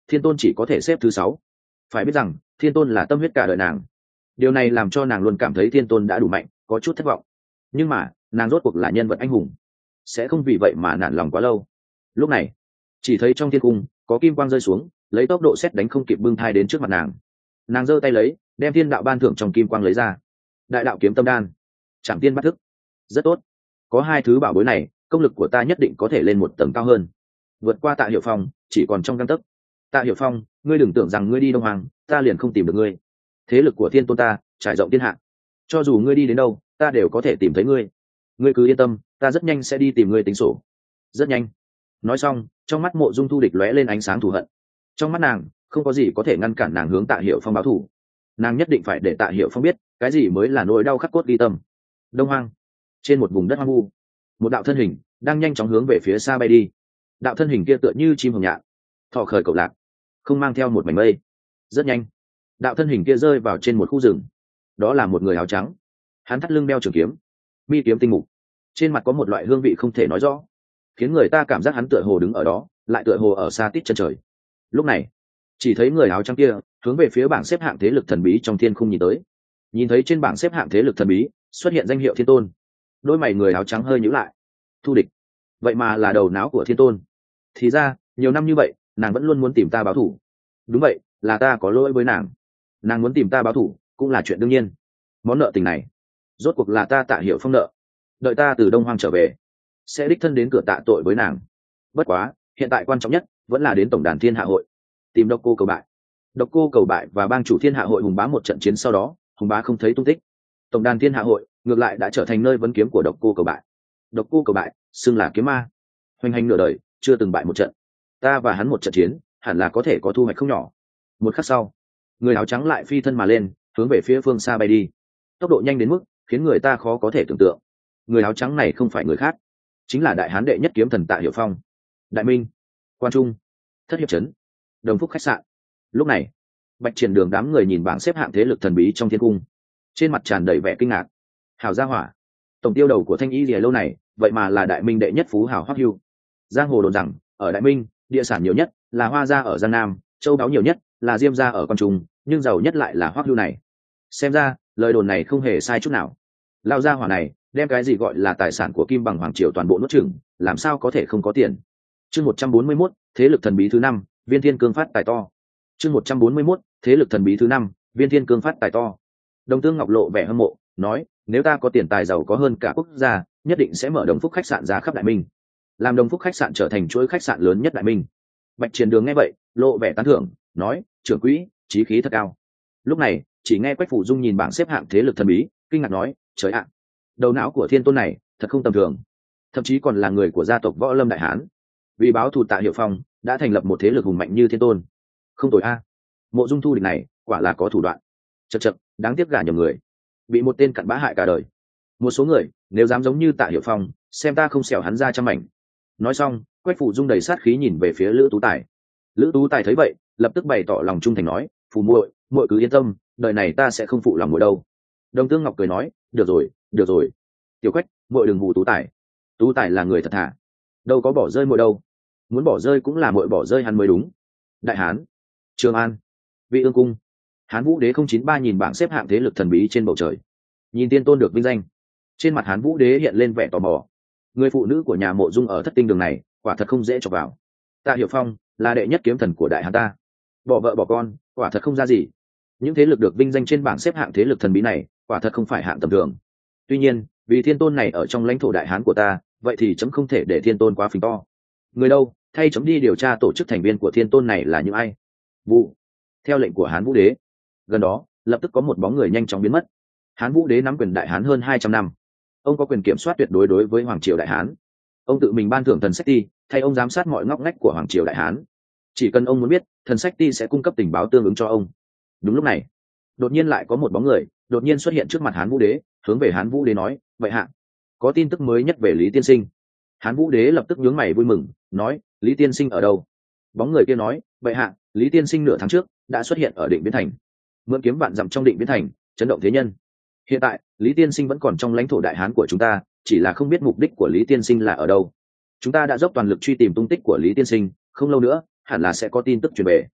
[SPEAKER 1] thiên tôn chỉ có thể xếp thứ sáu. Phải biết rằng thiên tôn là tâm huyết cả đời nàng, điều này làm cho nàng luôn cảm thấy thiên tôn đã đủ mạnh, có chút thất vọng. Nhưng mà nàng rốt cuộc là nhân vật anh hùng, sẽ không vì vậy mà nản lòng quá lâu. Lúc này chỉ thấy trong thiên cung có kim quang rơi xuống, lấy tốc độ sét đánh không kịp bưng thai đến trước mặt nàng. Nàng giơ tay lấy, đem thiên đạo ban thưởng trong kim quang lấy ra. Đại đạo kiếm tâm đan, chẳng tiên bắt thức. Rất tốt, có hai thứ bảo bối này, công lực của ta nhất định có thể lên một tầng cao hơn, vượt qua Tạ Hiểu Phong chỉ còn trong gang tấc. Tạ Hiểu Phong, ngươi đừng tưởng rằng ngươi đi Đông Hoàng ta liền không tìm được ngươi. Thế lực của thiên tôn ta trải rộng thiên hạ, cho dù ngươi đi đến đâu ta đều có thể tìm thấy ngươi. Ngươi cứ yên tâm, ta rất nhanh sẽ đi tìm ngươi tính sổ. Rất nhanh. Nói xong, trong mắt Mộ Dung Thu Địch lóe lên ánh sáng thù hận. Trong mắt nàng không có gì có thể ngăn cản nàng hướng Tạ Hiểu Phong báo thù. Nàng nhất định phải để Tạ Hiểu Phong biết cái gì mới là nỗi đau khắc cốt ghi tâm. Đông Hoang, trên một vùng đất hoang vu, một đạo thân hình đang nhanh chóng hướng về phía xa bay đi. Đạo thân hình kia tựa như chim hồng nhạn, thọ khởi cậu lạc, không mang theo một mảnh mây. Rất nhanh, đạo thân hình kia rơi vào trên một khu rừng. Đó là một người áo trắng, hắn thắt lưng đeo trường kiếm, mi kiếm tinh mục, trên mặt có một loại hương vị không thể nói rõ, khiến người ta cảm giác hắn tựa hồ đứng ở đó, lại tựa hồ ở xa tít chân trời. Lúc này chỉ thấy người áo trắng kia hướng về phía bảng xếp hạng thế lực thần bí trong thiên khung nhìn tới. Nhìn thấy trên bảng xếp hạng thế lực thần bí xuất hiện danh hiệu thiên tôn, đôi mày người áo trắng hơi nhíu lại. Thu Địch, vậy mà là đầu não của thiên tôn. Thì ra nhiều năm như vậy nàng vẫn luôn muốn tìm ta báo thù. Đúng vậy, là ta có lỗi với nàng. Nàng muốn tìm ta báo thù cũng là chuyện đương nhiên. Món nợ tình này rốt cuộc là ta Tạ Hiểu Phong nợ. Đợi ta từ Đông Hoang trở về sẽ đích thân đến cửa tạ tội với nàng. Bất quá hiện tại quan trọng nhất vẫn là đến tổng đàn thiên hạ hội tìm Độc Cô Cầu Bại. Độc Cô Cầu Bại và bang chủ thiên hạ hội Hùng Bá một trận chiến sau đó, Hùng Bá không thấy tung tích. Tổng đàn thiên hạ hội ngược lại đã trở thành nơi vấn kiếm của Độc Cô Cầu Bại. Độc Cô Cầu Bại xưng là kiếm ma, hoành hành nửa đời chưa từng bại một trận. Ta và hắn một trận chiến hẳn là có thể có thu hoạch không nhỏ. Một khắc sau, người áo trắng lại phi thân mà lên, hướng về phía phương xa bay đi, tốc độ nhanh đến mức khiến người ta khó có thể tưởng tượng. Người áo trắng này không phải người khác, chính là đại hán đệ nhất kiếm thần Tạ Hiểu Phong. Đại Minh, Quan Trung, Thất Hiệp Trấn, Đồng Phúc khách sạn. Lúc này Bạch Triển Đường đám người nhìn bảng xếp hạng thế lực thần bí trong thiên cung, trên mặt tràn đầy vẻ kinh ngạc. Hảo gia hỏa, tổng tiêu đầu của Thanh Y Lìa lâu này vậy mà là Đại Minh đệ nhất phú hảo Hoắc Hưu. Giang hồ đồn rằng ở Đại Minh địa sản nhiều nhất là Hoa gia ở Giang Nam, châu báu nhiều nhất là Diêm gia ở Quan Trung, nhưng giàu nhất lại là Hoắc Hưu này. Xem ra lời đồn này không hề sai chút nào. Lao gia hỏa này đem cái gì gọi là tài sản của Kim Bằng hoàng triều toàn bộ nuốt chửng, làm sao có thể không có tiền. Chương một trăm bốn mươi mốt, thế lực thần bí thứ năm, Viên Thiên Cương phát tài to. Chương một trăm bốn mươi mốt, thế lực thần bí thứ năm, Viên Thiên Cương phát tài to. Đồng Tương Ngọc lộ vẻ hâm mộ, nói: nếu ta có tiền tài giàu có hơn cả quốc gia, nhất định sẽ mở Đồng Phúc khách sạn ra khắp Đại Minh, làm Đồng Phúc khách sạn trở thành chuỗi khách sạn lớn nhất Đại Minh. Bạch Triển Đường nghe vậy, lộ vẻ tán thưởng, nói: trưởng quỹ, chí khí thật cao. Lúc này chỉ nghe Quách Phủ Dung nhìn bảng xếp hạng thế lực thần bí, kinh ngạc nói: trời ạ, đầu não của thiên tôn này thật không tầm thường, thậm chí còn là người của gia tộc Võ Lâm Đại Hán. Vì báo thù Tạ Hiểu Phong đã thành lập một thế lực hùng mạnh như thiên tôn, không tồi a. Mộ Dung Thu Địch này quả là có thủ đoạn. Chật chật, đáng tiếc gả nhầm người, bị một tên cặn bã hại cả đời. Một số người nếu dám giống như Tạ Hiểu Phong, xem ta không xẻo hắn ra trăm mảnh. Nói xong, Quách Phủ Dung đầy sát khí nhìn về phía Lữ Tú Tài. Lữ Tú Tài thấy vậy lập tức bày tỏ lòng trung thành, nói: phù muội, muội cứ yên tâm, đời này ta sẽ không phụ lòng muội đâu. Đồng Tương Ngọc cười nói: được rồi, được rồi, Tiểu Quách, muội đừng hù Tú Tài. Tú Tài là người thật thà, đâu có bỏ rơi muội đâu, muốn bỏ rơi cũng là muội bỏ rơi hắn mới đúng. Đại Hán, Trường An, Vị Ương cung, Hán Vũ Đế không chín ba nhìn bảng xếp hạng thế lực thần bí trên bầu trời, nhìn tiên tôn được vinh danh, trên mặt Hán Vũ Đế hiện lên vẻ tò mò. Người phụ nữ của nhà Mộ Dung ở Thất Tinh đường này quả thật không dễ chọc vào. Tạ Hiểu Phong là đệ nhất kiếm thần của Đại Hán ta, bỏ vợ bỏ con quả thật không ra gì. Những thế lực được vinh danh trên bảng xếp hạng thế lực thần bí này quả thật không phải hạng tầm thường. Tuy nhiên vì thiên tôn này ở trong lãnh thổ Đại Hán của ta, vậy thì chấm không thể để thiên tôn quá phình to. Người đâu, thay chấm đi điều tra tổ chức thành viên của thiên tôn này là những ai. Vụ. Theo lệnh của Hán Vũ Đế, gần đó lập tức có một bóng người nhanh chóng biến mất. Hán Vũ Đế nắm quyền Đại Hán hơn hai trăm năm, ông có quyền kiểm soát tuyệt đối đối với hoàng triều Đại Hán. Ông tự mình ban thưởng thần sách ti, thay ông giám sát mọi ngóc ngách của hoàng triều Đại Hán. Chỉ cần ông muốn biết, thần sách ti sẽ cung cấp tình báo tương ứng cho ông. Đúng lúc này, đột nhiên lại có một bóng người đột nhiên xuất hiện trước mặt Hán Vũ Đế, hướng về Hán Vũ Đế nói: vậy hạ, có tin tức mới nhất về Lý tiên sinh. Hán Vũ Đế lập tức nhướng mày vui mừng, nói: Lý tiên sinh ở đâu? Bóng người kia nói: vậy hạ, Lý tiên sinh nửa tháng trước đã xuất hiện ở Định Biến Thành, mượn kiếm vạn dặm trong Định Biến Thành chấn động thế nhân. Hiện tại Lý tiên sinh vẫn còn trong lãnh thổ Đại Hán của chúng ta, chỉ là không biết mục đích của Lý tiên sinh là ở đâu. Chúng ta đã dốc toàn lực truy tìm tung tích của Lý tiên sinh, không lâu nữa hẳn là sẽ có tin tức truyền về.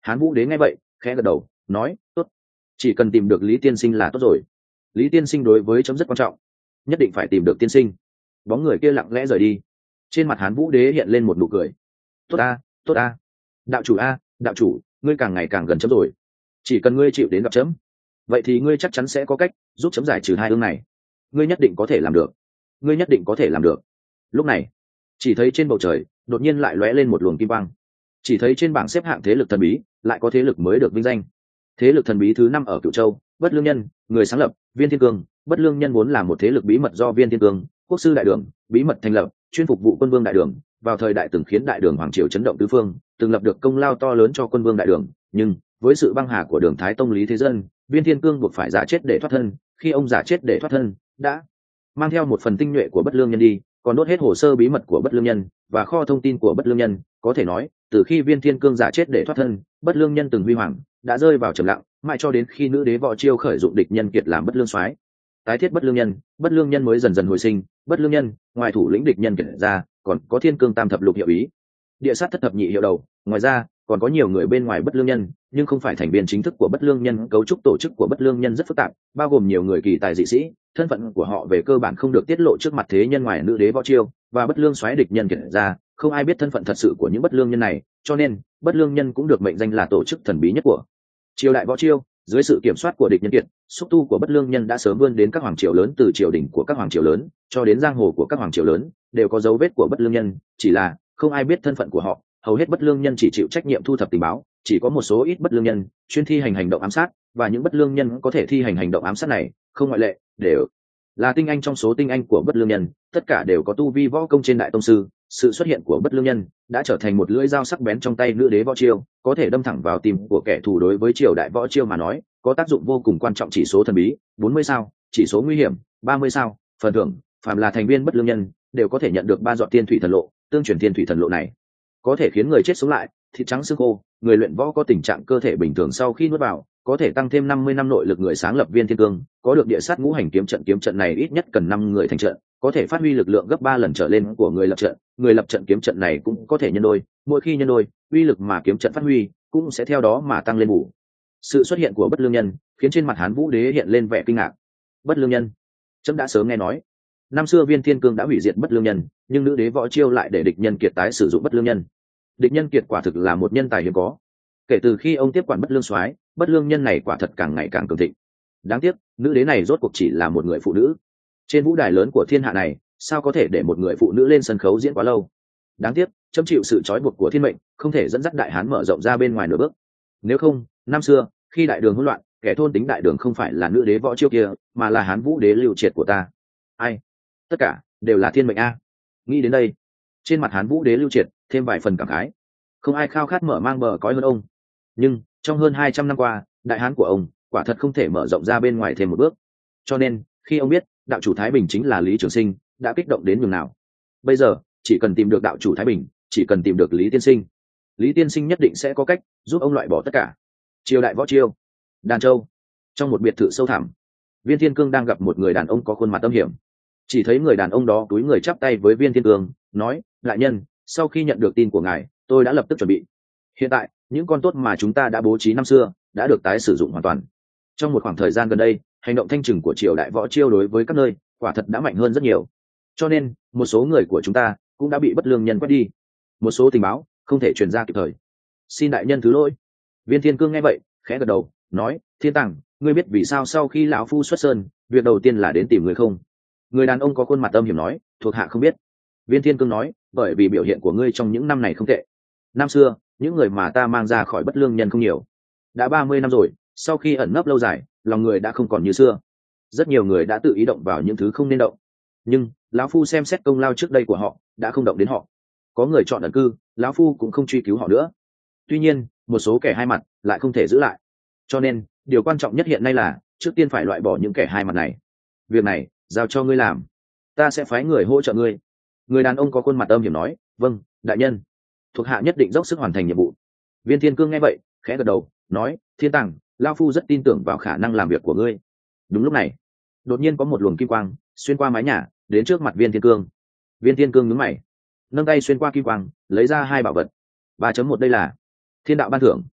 [SPEAKER 1] Hán Vũ Đế nghe vậy khẽ gật đầu nói tốt, chỉ cần tìm được Lý tiên sinh là tốt rồi. Lý tiên sinh đối với chấm rất quan trọng, nhất định phải tìm được tiên sinh. Bóng người kia lặng lẽ rời đi. Trên mặt Hán Vũ Đế hiện lên một nụ cười. Tốt a, tốt a, đạo chủ a, đạo chủ, ngươi càng ngày càng gần chấm rồi. Chỉ cần ngươi chịu đến gặp chấm, vậy thì ngươi chắc chắn sẽ có cách giúp chấm giải trừ hai ương này. Ngươi nhất định có thể làm được, ngươi nhất định có thể làm được. Lúc này, chỉ thấy trên bầu trời đột nhiên lại lóe lên một luồng kim quang. Chỉ thấy trên bảng xếp hạng thế lực thần bí lại có thế lực mới được vinh danh. Thế lực thần bí thứ năm ở Cửu Châu, Bất Lương Nhân, người sáng lập Viên Thiên Cương. Bất Lương Nhân vốn là một thế lực bí mật do Viên Thiên Cương, quốc sư đại đường, bí mật thành lập, chuyên phục vụ quân vương đại đường. Vào thời đại từng khiến đại đường hoàng triều chấn động tứ phương, từng lập được công lao to lớn cho quân vương đại đường. Nhưng với sự băng hà của đường Thái Tông Lý Thế Dân, Viên Thiên Cương buộc phải giả chết để thoát thân. Khi ông giả chết để thoát thân, đã mang theo một phần tinh nhuệ của Bất Lương Nhân đi, còn đốt hết hồ sơ bí mật của Bất Lương Nhân và kho thông tin của Bất Lương Nhân. Có thể nói, từ khi Viên Thiên Cương giả chết để thoát thân, Bất Lương Nhân từng huy hoàng đã rơi vào trầm lặng, mãi cho đến khi nữ đế Võ Chiêu khởi dụng địch nhân kiệt làm Bất Lương soái, tái thiết Bất Lương Nhân, Bất Lương Nhân mới dần dần hồi sinh. Bất Lương Nhân ngoài thủ lĩnh địch nhân kiệt ra, còn có Thiên Cương Tam Thập Lục hiệu ý, địa sát thất thập nhị hiệu đầu. Ngoài ra còn có nhiều người bên ngoài Bất Lương Nhân, nhưng không phải thành viên chính thức của Bất Lương Nhân. Cấu trúc tổ chức của Bất Lương Nhân rất phức tạp, bao gồm nhiều người kỳ tài dị sĩ, thân phận của họ về cơ bản không được tiết lộ trước mặt thế nhân. Ngoài nữ đế Võ Chiêu và Bất Lương soái địch nhân kiệt ra, không ai biết thân phận thật sự của những Bất Lương Nhân này, cho nên Bất Lương Nhân cũng được mệnh danh là tổ chức thần bí nhất của triều đại Võ Chiêu. Dưới sự kiểm soát của địch nhân kiệt, xúc tu của Bất Lương Nhân đã sớm vươn đến các hoàng triều lớn, từ triều đình của các hoàng triều lớn cho đến giang hồ của các hoàng triều lớn đều có dấu vết của Bất Lương Nhân, chỉ là không ai biết thân phận của họ. Hầu hết Bất Lương Nhân chỉ chịu trách nhiệm thu thập tình báo, chỉ có một số ít Bất Lương Nhân chuyên thi hành hành động ám sát, và những Bất Lương Nhân có thể thi hành hành động ám sát này không ngoại lệ đều là tinh anh trong số tinh anh của Bất Lương Nhân, tất cả đều có tu vi võ công trên đại tông sư. Sự xuất hiện của Bất Lương Nhân đã trở thành một lưỡi dao sắc bén trong tay nữ đế Võ Chiêu, có thể đâm thẳng vào tim của kẻ thù. Đối với triều đại Võ Chiêu mà nói, có tác dụng vô cùng quan trọng. Chỉ số thần bí bốn mươi sao, chỉ số nguy hiểm ba mươi sao, phần thưởng phàm là thành viên Bất Lương Nhân đều có thể nhận được ba giọt thiên thủy thần lộ. Tương truyền thiên thủy thần lộ này có thể khiến người chết sống lại, thịt trắng xương khô. Người luyện võ có tình trạng cơ thể bình thường sau khi nuốt vào, có thể tăng thêm năm mươi năm nội lực. Người sáng lập Viên Thiên Cương có được địa sát ngũ hành kiếm trận, kiếm trận này ít nhất cần năm người thành trận, có thể phát huy lực lượng gấp ba lần trở lên của người lập trận. Người lập trận kiếm trận này cũng có thể nhân đôi, mỗi khi nhân đôi, uy lực mà kiếm trận phát huy cũng sẽ theo đó mà tăng lên bù. Sự xuất hiện của Bất Lương Nhân khiến trên mặt Hán Vũ Đế hiện lên vẻ kinh ngạc. Bất Lương Nhân, trẫm đã sớm nghe nói. Năm xưa Viên Thiên Cương đã hủy diệt Bất Lương Nhân, nhưng nữ đế Võ Chiêu lại để địch nhân kiệt tái sử dụng Bất Lương Nhân. Địch nhân kiệt quả thực là một nhân tài hiếm có. Kể từ khi ông tiếp quản Bất Lương soái, Bất Lương Nhân này quả thật càng ngày càng cường thịnh. Đáng tiếc, nữ đế này rốt cuộc chỉ là một người phụ nữ. Trên vũ đài lớn của thiên hạ này, sao có thể để một người phụ nữ lên sân khấu diễn quá lâu. Đáng tiếc, chấm chịu sự trói buộc của thiên mệnh, không thể dẫn dắt đại hán mở rộng ra bên ngoài nửa bước. Nếu không, năm xưa khi đại đường hỗn loạn, kẻ thôn tính đại đường không phải là nữ đế Võ Chiêu kia, mà là Hán Vũ Đế Lưu Triệt của ta. Ai? Tất cả đều là thiên mệnh a. Nghĩ đến đây, trên mặt Hán Vũ Đế Lưu Triệt thêm vài phần cảm khái. Không ai khao khát mở mang bờ cõi hơn ông, nhưng trong hơn hai trăm năm qua, đại hán của ông quả thật không thể mở rộng ra bên ngoài thêm một bước. Cho nên khi ông biết đạo chủ Thái Bình chính là Lý Trường Sinh, đã kích động đến nhường nào. Bây giờ chỉ cần tìm được đạo chủ Thái Bình, chỉ cần tìm được Lý tiên sinh, Lý tiên sinh nhất định sẽ có cách giúp ông loại bỏ tất cả. Triều đại Võ Chiêu, Đàn Châu, trong một biệt thự sâu thẳm, Viên Thiên Cương đang gặp một người đàn ông có khuôn mặt âm hiểm. Chỉ thấy người đàn ông đó cúi người chắp tay với Viên Thiên Cương, nói: đại nhân, sau khi nhận được tin của ngài, tôi đã lập tức chuẩn bị. Hiện tại những con tốt mà chúng ta đã bố trí năm xưa đã được tái sử dụng hoàn toàn. Trong một khoảng thời gian gần đây, hành động thanh trừng của triều đại Võ Chiêu đối với các nơi quả thật đã mạnh hơn rất nhiều, cho nên một số người của chúng ta cũng đã bị Bất Lương Nhân quét đi. Một số tình báo không thể truyền ra kịp thời, xin đại nhân thứ lỗi. Viên Thiên Cương nghe vậy khẽ gật đầu, nói: Thiên Tằng, ngươi biết vì sao sau khi lão phu xuất sơn, việc đầu tiên là đến tìm người không? Người đàn ông có khuôn mặt âm hiểm nói: thuộc hạ không biết. Viên Thiên Cương nói: bởi vì biểu hiện của ngươi trong những năm này không tệ. Năm xưa những người mà ta mang ra khỏi Bất Lương Nhân không nhiều, đã ba mươi năm rồi. Sau khi ẩn nấp lâu dài, lòng người đã không còn như xưa. Rất nhiều người đã tự ý động vào những thứ không nên động, nhưng lão phu xem xét công lao trước đây của họ, đã không động đến họ. Có người chọn ẩn cư, lão phu cũng không truy cứu họ nữa. Tuy nhiên một số kẻ hai mặt lại không thể giữ lại, cho nên điều quan trọng nhất hiện nay là trước tiên phải loại bỏ những kẻ hai mặt này. Việc này giao cho ngươi làm, ta sẽ phái người hỗ trợ ngươi. Người đàn ông có khuôn mặt âm hiểm nói: vâng, đại nhân, thuộc hạ nhất định dốc sức hoàn thành nhiệm vụ. Viên Thiên Cương nghe vậy khẽ gật đầu, nói: Thiên Tằng, lão phu rất tin tưởng vào khả năng làm việc của ngươi. Đúng lúc này, đột nhiên có một luồng kim quang xuyên qua mái nhà đến trước mặt Viên Thiên Cương. Viên Thiên Cương nhướng mày, nâng tay xuyên qua kim quang lấy ra hai bảo vật. ba chấm một đây là thiên đạo ban thưởng.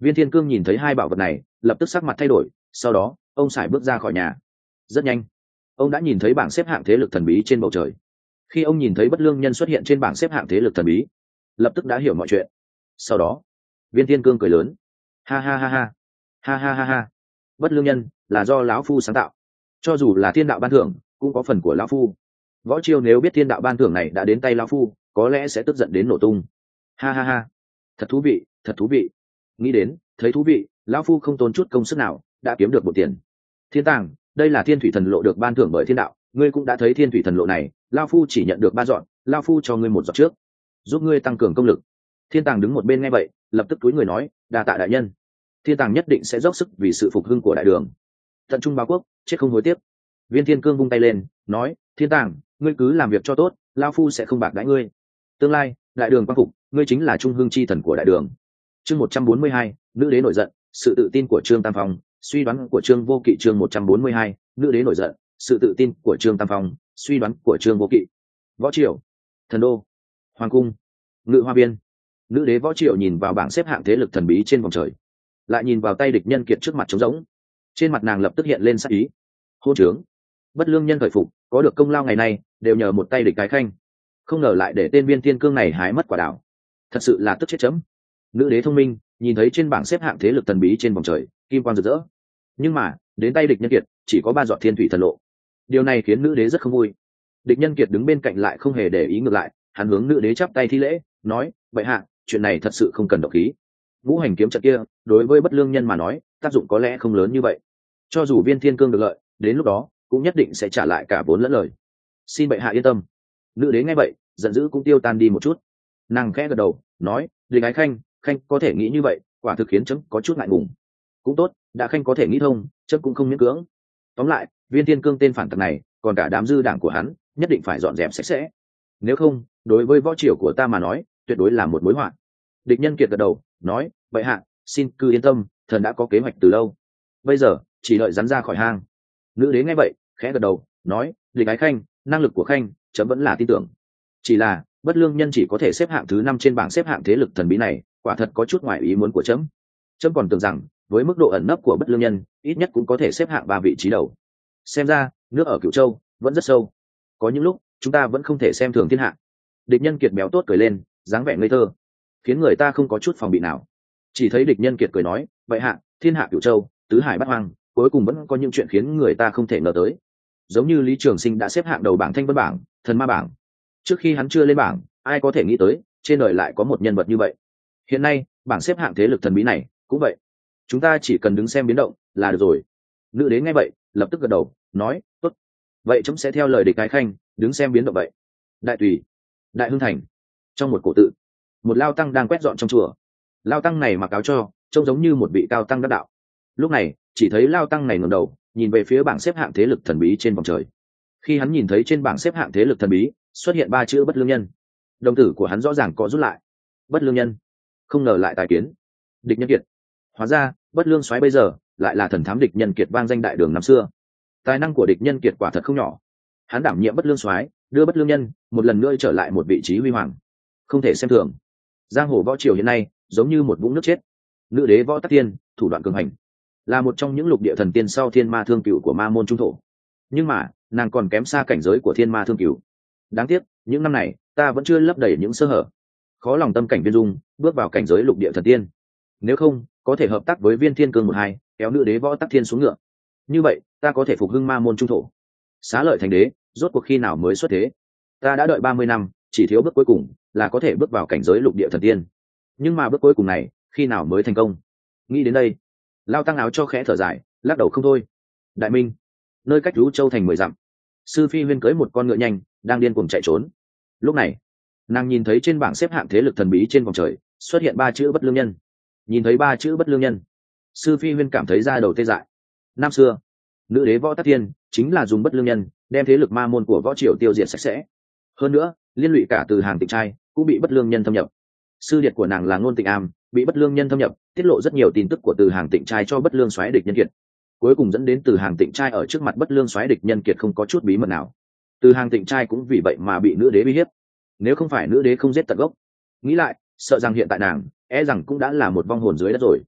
[SPEAKER 1] Viên Thiên Cương nhìn thấy hai bảo vật này lập tức sắc mặt thay đổi, sau đó ông sải bước ra khỏi nhà. Rất nhanh ông đã nhìn thấy bảng xếp hạng thế lực thần bí trên bầu trời. Khi ông nhìn thấy Bất Lương Nhân xuất hiện trên bảng xếp hạng thế lực thần bí, lập tức đã hiểu mọi chuyện. Sau đó Viên Thiên Cương cười lớn, ha ha ha ha ha ha ha ha, Bất Lương Nhân là do lão phu sáng tạo, cho dù là thiên đạo ban thưởng cũng có phần của lão phu. Võ Chiêu nếu biết thiên đạo ban thưởng này đã đến tay lão phu, có lẽ sẽ tức giận đến nổ tung. Ha ha ha, thật thú vị, thật thú vị. Nghĩ đến thấy thú vị, lão phu không tốn chút công sức nào đã kiếm được một tiền. Thiên tàng, đây là thiên thủy thần lộ được ban thưởng bởi thiên đạo, ngươi cũng đã thấy thiên thủy thần lộ này, lão phu chỉ nhận được ba dọn, lão phu cho ngươi một giọt trước, giúp ngươi tăng cường công lực. Thiên tàng đứng một bên nghe vậy lập tức túi người nói, đa tạ đại nhân. Thiên tàng nhất định sẽ dốc sức vì sự phục hưng của đại đường, tận trung báo quốc, chết không hối tiếc. Viên Thiên Cương vung tay lên nói, thiên tàng, ngươi cứ làm việc cho tốt, lão phu sẽ không bạc đãi ngươi. Tương lai đại đường quang phục, ngươi chính là trung hưng chi thần của đại đường. Chương một trăm bốn mươi hai, nữ đế nổi giận, sự tự tin của Trương Tam Phong, suy đoán của Trương Vô Kỵ. Chương một trăm bốn mươi hai, nữ đế nổi giận, sự tự tin của Trương Tam Phong, suy đoán của Trương Vô Kỵ. Võ Triều, thần đô, hoàng cung, ngự hoa viên. Nữ đế Võ Triều nhìn vào bảng xếp hạng thế lực thần bí trên vòng trời, lại nhìn vào tay địch nhân kiệt trước mặt trống rỗng, trên mặt nàng lập tức hiện lên sắc ý. Hôn trướng, Bất Lương Nhân khởi phục, có được công lao ngày nay đều nhờ một tay địch cái khanh, không ngờ lại để tên Viên Thiên Cương này hái mất quả đảo, thật sự là tức chết chấm. Nữ đế thông minh, nhìn thấy trên bảng xếp hạng thế lực thần bí trên vòng trời kim quang rực rỡ, nhưng mà đến tay địch nhân kiệt chỉ có ba giọt thiên thủy thần lộ. Điều này khiến nữ đế rất không vui. Địch nhân kiệt đứng bên cạnh lại không hề để ý, ngược lại hắn hướng nữ đế chắp tay thi lễ nói, bệ hạ, chuyện này thật sự không cần động khí. Ngũ hành kiếm trận kia đối với Bất Lương Nhân mà nói tác dụng có lẽ không lớn như vậy, cho dù Viên Thiên Cương được lợi, đến lúc đó cũng nhất định sẽ trả lại cả vốn lẫn lời. Xin bệ hạ yên tâm. Nữ đế nghe vậy giận dữ cũng tiêu tan đi một chút, nàng khẽ gật đầu nói, địch ái khanh, khanh có thể nghĩ như vậy quả thực khiến chấm có chút ngại ngùng. Cũng tốt, đã khanh có thể nghĩ thông, chấm cũng không miễn cưỡng. Tóm lại Viên Thiên Cương tên phản tặc này còn cả đám dư đảng của hắn nhất định phải dọn dẹp sạch sẽ, nếu không đối với võ triều của ta mà nói tuyệt đối là một mối họa. Địch nhân kiệt gật đầu nói, bệ hạ xin cứ yên tâm, thần đã có kế hoạch từ lâu, bây giờ chỉ đợi rắn ra khỏi hang. Nữ đế nghe vậy khẽ gật đầu nói, địch ái khanh, năng lực của khanh chấm vẫn là tin tưởng, chỉ là Bất Lương Nhân chỉ có thể xếp hạng thứ năm trên bảng xếp hạng thế lực thần bí này, quả thật có chút ngoài ý muốn của chấm. Chấm còn tưởng rằng với mức độ ẩn nấp của Bất Lương Nhân ít nhất cũng có thể xếp hạng ba vị trí đầu. Xem ra nước ở Cửu Châu vẫn rất sâu, có những lúc chúng ta vẫn không thể xem thường thiên hạ. Địch nhân kiệt béo tốt cười lên, dáng vẻ ngây thơ khiến người ta không có chút phòng bị nào. Chỉ thấy địch nhân kiệt cười nói, vậy hạ, thiên hạ Cửu Châu, tứ hải bát hoang, cuối cùng vẫn có những chuyện khiến người ta không thể ngờ tới. Giống như Lý Trường Sinh đã xếp hạng đầu bảng Thanh Vân bảng, Thần Ma bảng, trước khi hắn chưa lên bảng, ai có thể nghĩ tới trên đời lại có một nhân vật như vậy. Hiện nay bảng xếp hạng thế lực thần bí này cũng vậy, chúng ta chỉ cần đứng xem biến động là được rồi. Nữ đế nghe vậy lập tức gật đầu nói, tốt, vậy chấm sẽ theo lời địch cái khanh đứng xem biến động vậy. Đại tùy, Đại Hưng Thành, trong một cổ tự, một lao tăng đang quét dọn trong chùa. Lao tăng này mặc áo cho, trông giống như một vị cao tăng đắc đạo. Lúc này chỉ thấy lao tăng này ngẩng đầu nhìn về phía bảng xếp hạng thế lực thần bí trên vòng trời. Khi hắn nhìn thấy trên bảng xếp hạng thế lực thần bí xuất hiện ba chữ Bất Lương Nhân, đồng tử của hắn rõ ràng có rút lại. Bất Lương Nhân, không ngờ lại tài kiến địch nhân kiệt. Hóa ra Bất Lương soái bây giờ lại là thần thám địch nhân kiệt vang danh đại đường năm xưa. Tài năng của địch nhân kiệt quả thật không nhỏ, hắn đảm nhiệm Bất Lương soái, đưa Bất Lương Nhân một lần nữa trở lại một vị trí huy hoàng, không thể xem thường. Giang hồ võ triều hiện nay giống như một vũng nước chết. Nữ đế Võ Tắc Thiên thủ đoạn cường hành, là một trong những lục địa thần tiên sau Thiên Ma Thương Cửu của Ma môn trung thổ, nhưng mà nàng còn kém xa cảnh giới của Thiên Ma Thương Cửu. Đáng tiếc những năm này ta vẫn chưa lấp đầy những sơ hở, khó lòng tâm cảnh Viên Dung bước vào cảnh giới lục địa thần tiên. Nếu không có thể hợp tác với Viên Thiên Cương một hai, kéo nữ đế Võ Tắc Thiên xuống ngựa, như vậy ta có thể phục hưng Ma môn trung thổ, xá lợi thành đế. Rốt cuộc khi nào mới xuất thế? Ta đã đợi ba mươi năm, chỉ thiếu bước cuối cùng là có thể bước vào cảnh giới lục địa thần tiên, nhưng mà bước cuối cùng này khi nào mới thành công? Nghĩ đến đây, lao tăng áo cho khẽ thở dài, lắc đầu không thôi. Đại Minh, nơi cách Lũ Châu thành mười dặm, Sư Phi Huyên cưỡi một con ngựa nhanh đang điên cuồng chạy trốn. Lúc này nàng nhìn thấy trên bảng xếp hạng thế lực thần bí trên vòng trời xuất hiện ba chữ Bất Lương Nhân. Nhìn thấy ba chữ Bất Lương Nhân, Sư Phi Huyên cảm thấy da đầu tê dại. Năm xưa nữ đế Võ Tắc Thiên chính là dùng Bất Lương Nhân đem thế lực ma môn của võ triều tiêu diệt sạch sẽ. Hơn nữa liên lụy cả Từ Hàng Tịnh Trai cũng bị Bất Lương Nhân thâm nhập. Sư điệt của nàng là Ngôn Tịnh Am bị Bất Lương Nhân thâm nhập, tiết lộ rất nhiều tin tức của Từ Hàng Tịnh Trai cho Bất Lương soái địch nhân kiệt, cuối cùng dẫn đến Từ Hàng Tịnh Trai ở trước mặt Bất Lương soái địch nhân kiệt không có chút bí mật nào. Từ Hàng Tịnh Trai cũng vì vậy mà bị nữ đế uy hiếp. Nếu không phải nữ đế không giết tận gốc, nghĩ lại sợ rằng hiện tại nàng e rằng cũng đã là một vong hồn dưới đất rồi.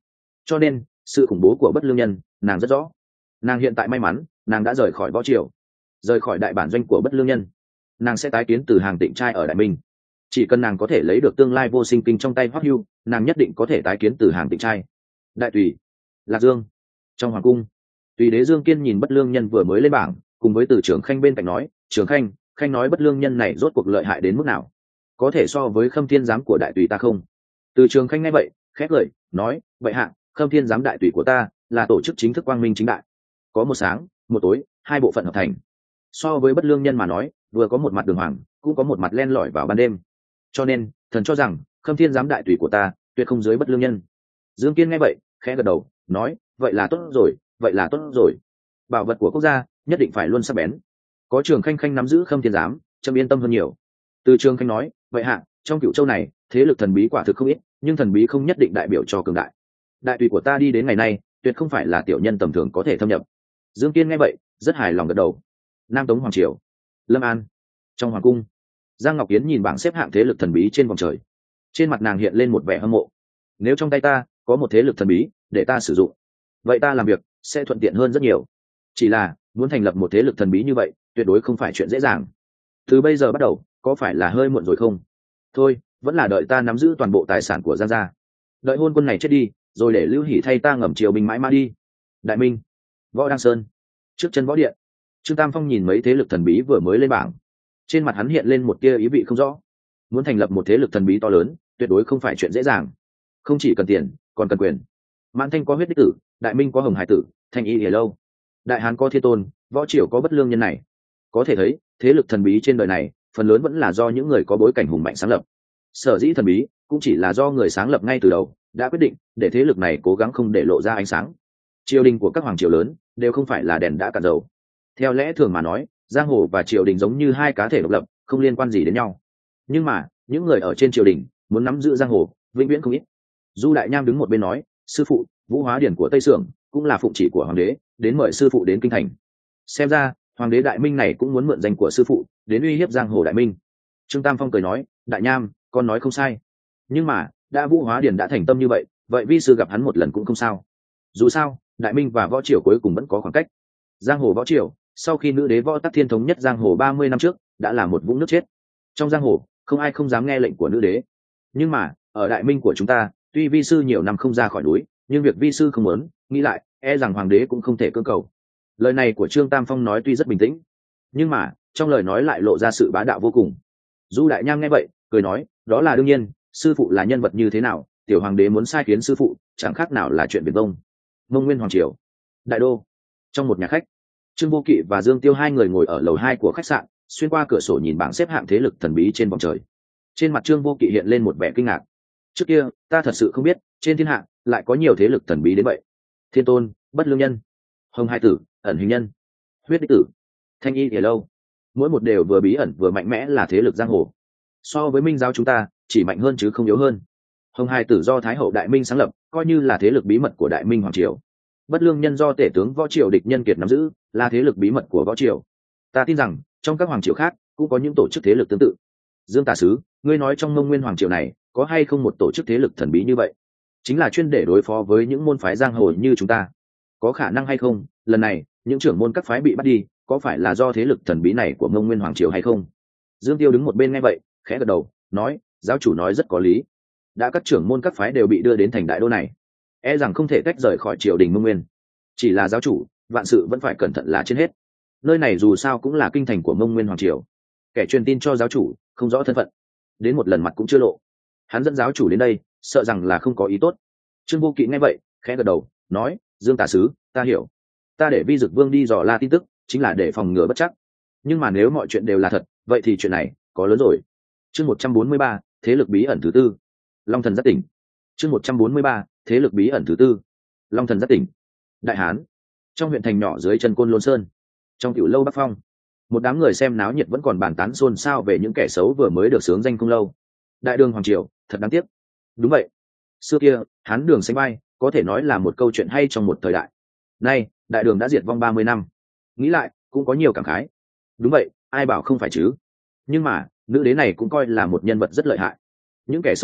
[SPEAKER 1] cho nên sự khủng bố của bất lương nhân nàng rất rõ. Nàng hiện tại may mắn nàng đã rời khỏi võ triều, rời khỏi đại bản doanh của bất lương nhân, nàng sẽ tái kiến từ hàng tịnh trai ở đại minh. Chỉ cần nàng có thể lấy được tương lai vô sinh kinh trong tay hoắc hưu, nàng nhất định có thể tái kiến từ hàng tịnh trai. Đại tùy Lạc Dương, trong hoàng cung, tùy đế Dương Kiên nhìn bất lương nhân vừa mới lên bảng, cùng với từ trưởng khanh bên cạnh nói, trưởng khanh, khanh nói bất lương nhân này rốt cuộc lợi hại đến mức nào, có thể so với khâm thiên giám của đại tùy ta không? Từ trường khanh nghe vậy khét lời nói, vậy hạ, khâm thiên giám đại tùy của ta là tổ chức chính thức quang minh chính đại, có một sáng một tối, hai bộ phận hợp thành. So với bất lương nhân mà nói, vừa có một mặt đường hoàng, cũng có một mặt len lỏi vào ban đêm. Cho nên thần cho rằng khâm thiên giám đại tùy của ta tuyệt không dưới bất lương nhân. Dương Kiên nghe vậy khẽ gật đầu nói, vậy là tốt rồi, vậy là tốt rồi. Bảo vật của quốc gia nhất định phải luôn sắc bén, có trường khanh khanh nắm giữ khâm thiên giám, trâm yên tâm hơn nhiều. Từ trường khanh nói, vậy hạ, trong cửu châu này thế lực thần bí quả thực không ít, nhưng thần bí không nhất định đại biểu cho cường đại. Đại tùy của ta đi đến ngày nay tuyệt không phải là tiểu nhân tầm thường có thể thâm nhập. Dương Kiên nghe vậy rất hài lòng gật đầu. Nam Tống hoàng triều, Lâm An, trong hoàng cung, Giang Ngọc Yến nhìn bảng xếp hạng thế lực thần bí trên vòng trời, trên mặt nàng hiện lên một vẻ hâm mộ. Nếu trong tay ta có một thế lực thần bí để ta sử dụng, vậy ta làm việc sẽ thuận tiện hơn rất nhiều. Chỉ là muốn thành lập một thế lực thần bí như vậy tuyệt đối không phải chuyện dễ dàng. Từ bây giờ bắt đầu có phải là hơi muộn rồi không? Thôi, vẫn là đợi ta nắm giữ toàn bộ tài sản của Giang gia, đợi hôn quân này chết đi rồi để Lưu Hỷ thay ta ngầm triều binh mãi mã đi. Đại Minh, Võ Đăng Sơn, trước chân võ điện, Trương Tam Phong nhìn mấy thế lực thần bí vừa mới lên bảng, trên mặt hắn hiện lên một tia ý vị không rõ. Muốn thành lập một thế lực thần bí to lớn tuyệt đối không phải chuyện dễ dàng, không chỉ cần tiền còn cần quyền. Mãn Thanh có huyết đích tử, Đại Minh có hồng hải tử, Thanh Y Hề Lâu, Đại Hán có thiên tôn, võ triều có bất lương nhân này. Có thể thấy thế lực thần bí trên đời này phần lớn vẫn là do những người có bối cảnh hùng mạnh sáng lập. Sở dĩ thần bí cũng chỉ là do người sáng lập ngay từ đầu đã quyết định để thế lực này cố gắng không để lộ ra ánh sáng. Triều đình của các hoàng triều lớn đều không phải là đèn đã cạn dầu. Theo lẽ thường mà nói, giang hồ và triều đình giống như hai cá thể độc lập, không liên quan gì đến nhau. Nhưng mà những người ở trên triều đình muốn nắm giữ giang hồ vĩnh viễn không ít. Du Đại Nham đứng một bên nói, sư phụ, Vũ Hóa Điển của Tây Sưởng cũng là phụng chỉ của hoàng đế, đến mời sư phụ đến kinh thành. Xem ra hoàng đế Đại Minh này cũng muốn mượn danh của sư phụ đến uy hiếp giang hồ Đại Minh. Trương Tam Phong cười nói, Đại Nham, con nói không sai. Nhưng mà đã Vũ Hóa Điển đã thành tâm như vậy, vậy vi sư gặp hắn một lần cũng không sao. Dù sao Đại Minh và võ triều cuối cùng vẫn có khoảng cách. Giang hồ võ triều sau khi nữ đế Võ Tắc Thiên thống nhất giang hồ ba mươi năm trước đã là một vũng nước chết. Trong giang hồ không ai không dám nghe lệnh của nữ đế. Nhưng mà ở Đại Minh của chúng ta, tuy vi sư nhiều năm không ra khỏi núi, nhưng việc vi sư không muốn nghĩ lại, e rằng hoàng đế cũng không thể cưỡng cầu. Lời này của Trương Tam Phong nói tuy rất bình tĩnh, nhưng mà trong lời nói lại lộ ra sự bá đạo vô cùng. Du Đại Nham nghe vậy cười nói, đó là đương nhiên, sư phụ là nhân vật như thế nào, tiểu hoàng đế muốn sai khiến sư phụ chẳng khác nào là chuyện biển đông. Mông Nguyên hoàng triều, đại đô, trong một nhà khách, Trương Vô Kỵ và Dương Tiêu hai người ngồi ở lầu hai của khách sạn, xuyên qua cửa sổ nhìn bảng xếp hạng thế lực thần bí trên vòng trời. Trên mặt Trương Vô Kỵ hiện lên một vẻ kinh ngạc. Trước kia ta thật sự không biết trên thiên hạ lại có nhiều thế lực thần bí đến vậy. Thiên tôn, bất lương nhân, hồng hai tử, ẩn hình nhân, huyết đích tử, Thanh Y Hề Lâu, mỗi một đều vừa bí ẩn vừa mạnh mẽ là thế lực giang hồ. So với Minh giáo chúng ta chỉ mạnh hơn chứ không yếu hơn. Hồng hai tử do Thái hậu Đại Minh sáng lập, coi như là thế lực bí mật của Đại Minh hoàng triều. Bất lương nhân do tể tướng võ triều Địch Nhân Kiệt nắm giữ, là thế lực bí mật của võ triều. Ta tin rằng trong các hoàng triều khác cũng có những tổ chức thế lực tương tự. Dương Tả Sứ, ngươi nói trong Mông Nguyên hoàng triều này có hay không một tổ chức thế lực thần bí như vậy, chính là chuyên để đối phó với những môn phái giang hồ như chúng ta? Có khả năng hay không lần này những trưởng môn các phái bị bắt đi có phải là do thế lực thần bí này của Mông Nguyên hoàng triều hay không? Dương Tiêu đứng một bên nghe vậy khẽ gật đầu nói, giáo chủ nói rất có lý. Đã các trưởng môn các phái đều bị đưa đến thành đại đô này, e rằng không thể tách rời khỏi triều đình Mông Nguyên. Chỉ là giáo chủ, vạn sự vẫn phải cẩn thận là trên hết. Nơi này dù sao cũng là kinh thành của Mông Nguyên hoàng triều, kẻ truyền tin cho giáo chủ không rõ thân phận, đến một lần mặt cũng chưa lộ, hắn dẫn giáo chủ đến đây sợ rằng là không có ý tốt. Trương Vô Kỵ nghe vậy khẽ gật đầu nói, Dương Tả Sứ, ta hiểu. Ta để Vi Dực Vương đi dò la tin tức chính là để phòng ngừa bất chắc, nhưng mà nếu mọi chuyện đều là thật, vậy thì chuyện này có lớn rồi. Chương một trăm bốn mươi ba, thế lực bí ẩn thứ tư, Long Thần Giác Tỉnh. Chương một trăm bốn mươi ba, thế lực bí ẩn thứ tư, Long Thần Giác Tỉnh. Đại Hán, trong huyện thành nhỏ dưới chân Côn Lôn Sơn, trong tiểu lâu Bắc Phong, một đám người xem náo nhiệt vẫn còn bàn tán xôn xao về những kẻ xấu vừa mới được sướng danh không lâu. Đại đường hoàng triều thật đáng tiếc. Đúng vậy, xưa kia Hán đường xanh bay có thể nói là một câu chuyện hay trong một thời đại. Nay đại đường đã diệt vong ba mươi năm, nghĩ lại cũng có nhiều cảm khái. Đúng vậy, ai bảo không phải chứ. Nhưng mà nữ đế này cũng coi là một nhân vật rất lợi hại. Những kẻ xấu này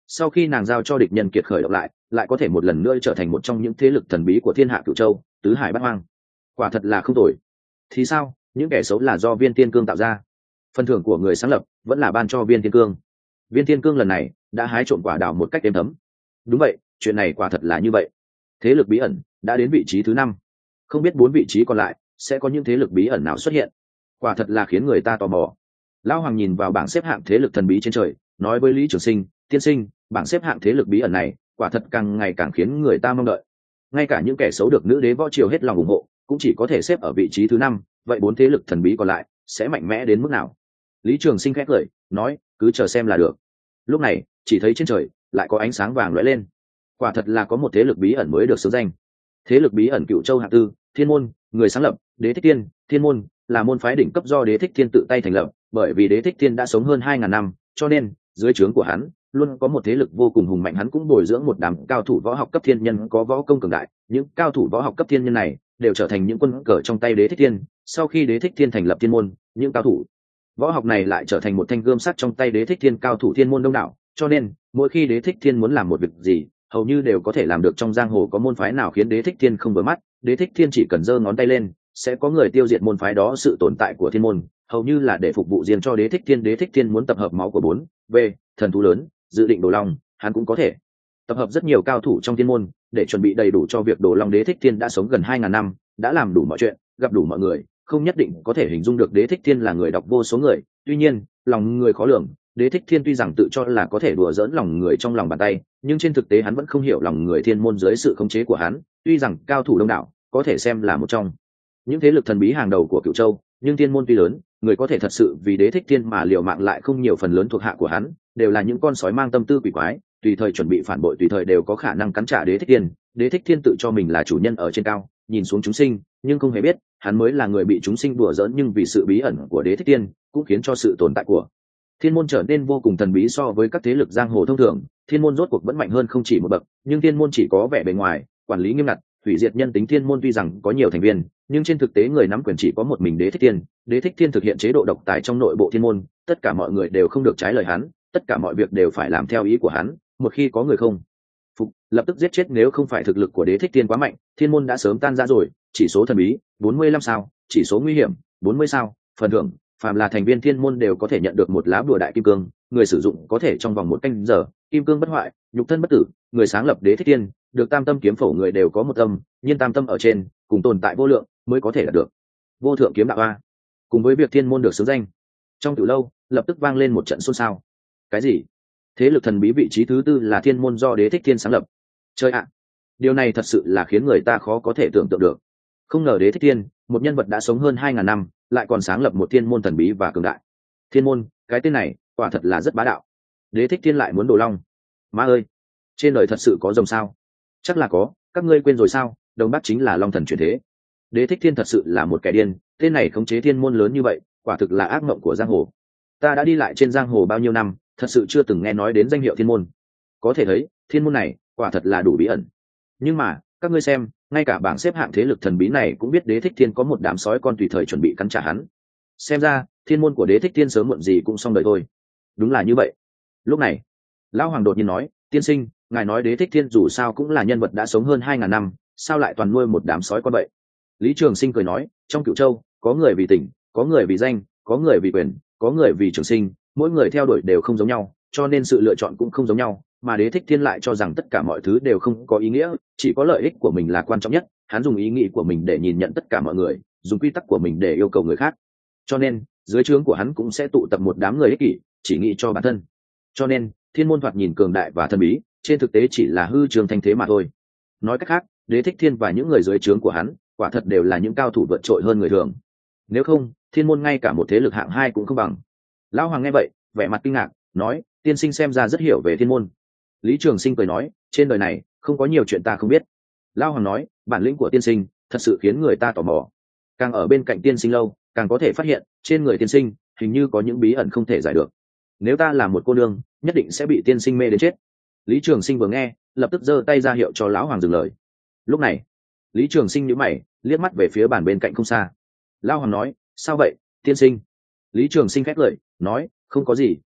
[SPEAKER 1] sau khi nàng giao cho địch nhân kiệt khởi động lại lại có thể một lần nữa trở thành một trong những thế lực thần bí của thiên hạ cửu châu tứ hải bát hoang. Quả thật là không tồi. Thì sao, những kẻ xấu là do viên tiên cương tạo ra, phần thưởng của người sáng lập vẫn là ban cho viên tiên cương. Viên tiên cương lần này đã hái trộm quả đào một cách êm thấm. Đúng vậy, chuyện này quả thật là như vậy. Thế lực bí ẩn đã đến vị trí thứ năm, không biết bốn vị trí còn lại sẽ có những thế lực bí ẩn nào xuất hiện. Quả thật là khiến người ta tò mò. Lão Hoàng nhìn vào bảng xếp hạng thế lực thần bí trên trời, nói với Lý Trường Sinh, tiên sinh, bảng xếp hạng thế lực bí ẩn này quả thật càng ngày càng khiến người ta mong đợi. Ngay cả những kẻ xấu được nữ đế võ triều hết lòng ủng hộ cũng chỉ có thể xếp ở vị trí thứ năm, vậy bốn thế lực thần bí còn lại sẽ mạnh mẽ đến mức nào? Lý Trường Sinh khẽ cười nói, cứ chờ xem là được. Lúc này chỉ thấy trên trời lại có ánh sáng vàng lóe lên, quả thật là có một thế lực bí ẩn mới được xướng danh. Thế lực bí ẩn Cựu Châu hạng tư, Thiên môn, người sáng lập Đế Thích Thiên. Thiên môn là môn phái đỉnh cấp do Đế Thích Thiên tự tay thành lập, bởi vì Đế Thích Thiên đã sống hơn hai ngàn năm, cho nên dưới trướng của hắn luôn có một thế lực vô cùng hùng mạnh. Hắn cũng bồi dưỡng một đám cao thủ võ học cấp thiên nhân có võ công cường đại, những cao thủ võ học cấp thiên nhân này đều trở thành những quân cờ trong tay Đế Thích Thiên. Sau khi Đế Thích Thiên thành lập Thiên môn, những cao thủ võ học này lại trở thành một thanh gươm sắt trong tay Đế Thích Thiên. Cao thủ Thiên môn đông đảo, cho nên mỗi khi Đế Thích Thiên muốn làm một việc gì, hầu như đều có thể làm được. Trong giang hồ có môn phái nào khiến Đế Thích Thiên không vừa mắt, Đế Thích Thiên chỉ cần giơ ngón tay lên sẽ có người tiêu diệt môn phái đó. Sự tồn tại của Thiên môn hầu như là để phục vụ riêng cho Đế Thích Thiên. Đế Thích Thiên muốn tập hợp máu của bốn v thần thú lớn, dự định đồ long, hắn cũng có thể tập hợp rất nhiều cao thủ trong Thiên môn để chuẩn bị đầy đủ cho việc đồ long. Đế Thích Thiên đã sống gần hai ngàn năm, đã làm đủ mọi chuyện, gặp đủ mọi người, không nhất định có thể hình dung được Đế Thích Thiên là người đọc vô số người. Tuy nhiên lòng người khó lường, Đế Thích Thiên tuy rằng tự cho là có thể đùa dỡn lòng người trong lòng bàn tay, nhưng trên thực tế hắn vẫn không hiểu lòng người Thiên môn dưới sự khống chế của hắn. Tuy rằng cao thủ đông đảo, có thể xem là một trong những thế lực thần bí hàng đầu của Cửu Châu, nhưng Thiên môn tuy lớn, người có thể thật sự vì Đế Thích Thiên mà liều mạng lại không nhiều. Phần lớn thuộc hạ của hắn đều là những con sói mang tâm tư quỷ quái, tùy thời chuẩn bị phản bội, tùy thời đều có khả năng cắn trả Đế Thích Thiên. Đế Thích Thiên tự cho mình là chủ nhân ở trên cao, nhìn xuống chúng sinh, nhưng không hề biết hắn mới là người bị chúng sinh đùa giỡn. Nhưng vì sự bí ẩn của Đế Thích Thiên cũng khiến cho sự tồn tại của Thiên môn trở nên vô cùng thần bí. So với các thế lực giang hồ thông thường, Thiên môn rốt cuộc vẫn mạnh hơn không chỉ một bậc. Nhưng Thiên môn chỉ có vẻ bề ngoài quản lý nghiêm ngặt, hủy diệt nhân tính. Thiên môn tuy rằng có nhiều thành viên, nhưng trên thực tế người nắm quyền chỉ có một mình Đế Thích Thiên. Đế Thích Thiên thực hiện chế độ độc tài trong nội bộ Thiên môn, tất cả mọi người đều không được trái lời hắn, tất cả mọi việc đều phải làm theo ý của hắn. Một khi có người không phục, lập tức giết chết. Nếu không phải thực lực của Đế Thích Thiên quá mạnh, Thiên môn đã sớm tan ra rồi. Chỉ số thần bí bốn mươi lăm sao, chỉ số nguy hiểm bốn mươi sao, phần thưởng phàm là thành viên Thiên môn đều có thể nhận được một lá bùa đại kim cương, người sử dụng có thể trong vòng một canh giờ kim cương bất hoại, nhục thân bất tử. Người sáng lập Đế Thích Thiên được tam tâm kiếm phổ, người đều có một tâm, nhưng tam tâm ở trên cùng tồn tại vô lượng mới có thể đạt được vô thượng kiếm đạo a. Cùng với việc Thiên môn được xướng danh, trong Tử lâu lập tức vang lên một trận xôn xao. Cái gì? Thế lực thần bí vị trí thứ tư là Thiên môn do Đế Thích Thiên sáng lập? Chơi ạ, điều này thật sự là khiến người ta khó có thể tưởng tượng được. Không ngờ Đế Thích Thiên, một nhân vật đã sống hơn hai ngàn năm, lại còn sáng lập một thiên môn thần bí và cường đại. Thiên môn, cái tên này quả thật là rất bá đạo. Đế Thích Thiên lại muốn đồ long. Má ơi, trên đời thật sự có rồng sao? Chắc là có, các ngươi quên rồi sao? Đông Bắc chính là long thần chuyển thế. Đế Thích Thiên thật sự là một kẻ điên, tên này khống chế thiên môn lớn như vậy, quả thực là ác mộng của giang hồ. Ta đã đi lại trên giang hồ bao nhiêu năm, thật sự chưa từng nghe nói đến danh hiệu thiên môn. Có thể thấy thiên môn này quả thật là đủ bí ẩn. Nhưng mà các ngươi xem, ngay cả bảng xếp hạng thế lực thần bí này cũng biết Đế Thích Thiên có một đám sói con tùy thời chuẩn bị cắn trả hắn. Xem ra thiên môn của Đế Thích Thiên sớm muộn gì cũng xong đời thôi. Đúng là như vậy. Lúc này Lão Hoàng đột nhiên nói, tiên sinh, ngài nói Đế Thích Thiên dù sao cũng là nhân vật đã sống hơn hai ngàn năm, sao lại toàn nuôi một đám sói con vậy? Lý Trường Sinh cười nói, trong Cửu Châu có người vì tình, có người vì danh, có người vì quyền, có người vì trường sinh, mỗi người theo đuổi đều không giống nhau, cho nên sự lựa chọn cũng không giống nhau. Mà Đế Thích Thiên lại cho rằng tất cả mọi thứ đều không có ý nghĩa, chỉ có lợi ích của mình là quan trọng nhất. Hắn dùng ý nghĩ của mình để nhìn nhận tất cả mọi người, dùng quy tắc của mình để yêu cầu người khác, cho nên dưới trướng của hắn cũng sẽ tụ tập một đám người ích kỷ, chỉ nghĩ cho bản thân. Cho nên thiên môn thoạt nhìn cường đại và thần bí, trên thực tế chỉ là hư trường thanh thế mà thôi. Nói cách khác, Đế Thích Thiên và những người dưới trướng của hắn quả thật đều là những cao thủ vượt trội hơn người thường. Nếu không, thiên môn ngay cả một thế lực hạng hai cũng không bằng. Lão Hoàng nghe vậy, vẻ mặt kinh ngạc, nói, tiên sinh xem ra rất hiểu về thiên môn. Lý Trường Sinh cười nói, trên đời này không có nhiều chuyện ta không biết. Lão Hoàng nói, bản lĩnh của tiên sinh thật sự khiến người ta tò mò. Càng ở bên cạnh tiên sinh lâu, càng có thể phát hiện trên người tiên sinh hình như có những bí ẩn không thể giải được. Nếu ta là một cô nương, nhất định sẽ bị tiên sinh mê đến chết. Lý Trường Sinh vừa nghe, lập tức giơ tay ra hiệu cho Lão Hoàng dừng lời. Lúc này Lý Trường Sinh nhíu mày, liếc mắt về phía bàn bên cạnh không xa. Lão Hoàng nói, sao vậy tiên sinh? Lý Trường Sinh khét lời nói, không có gì,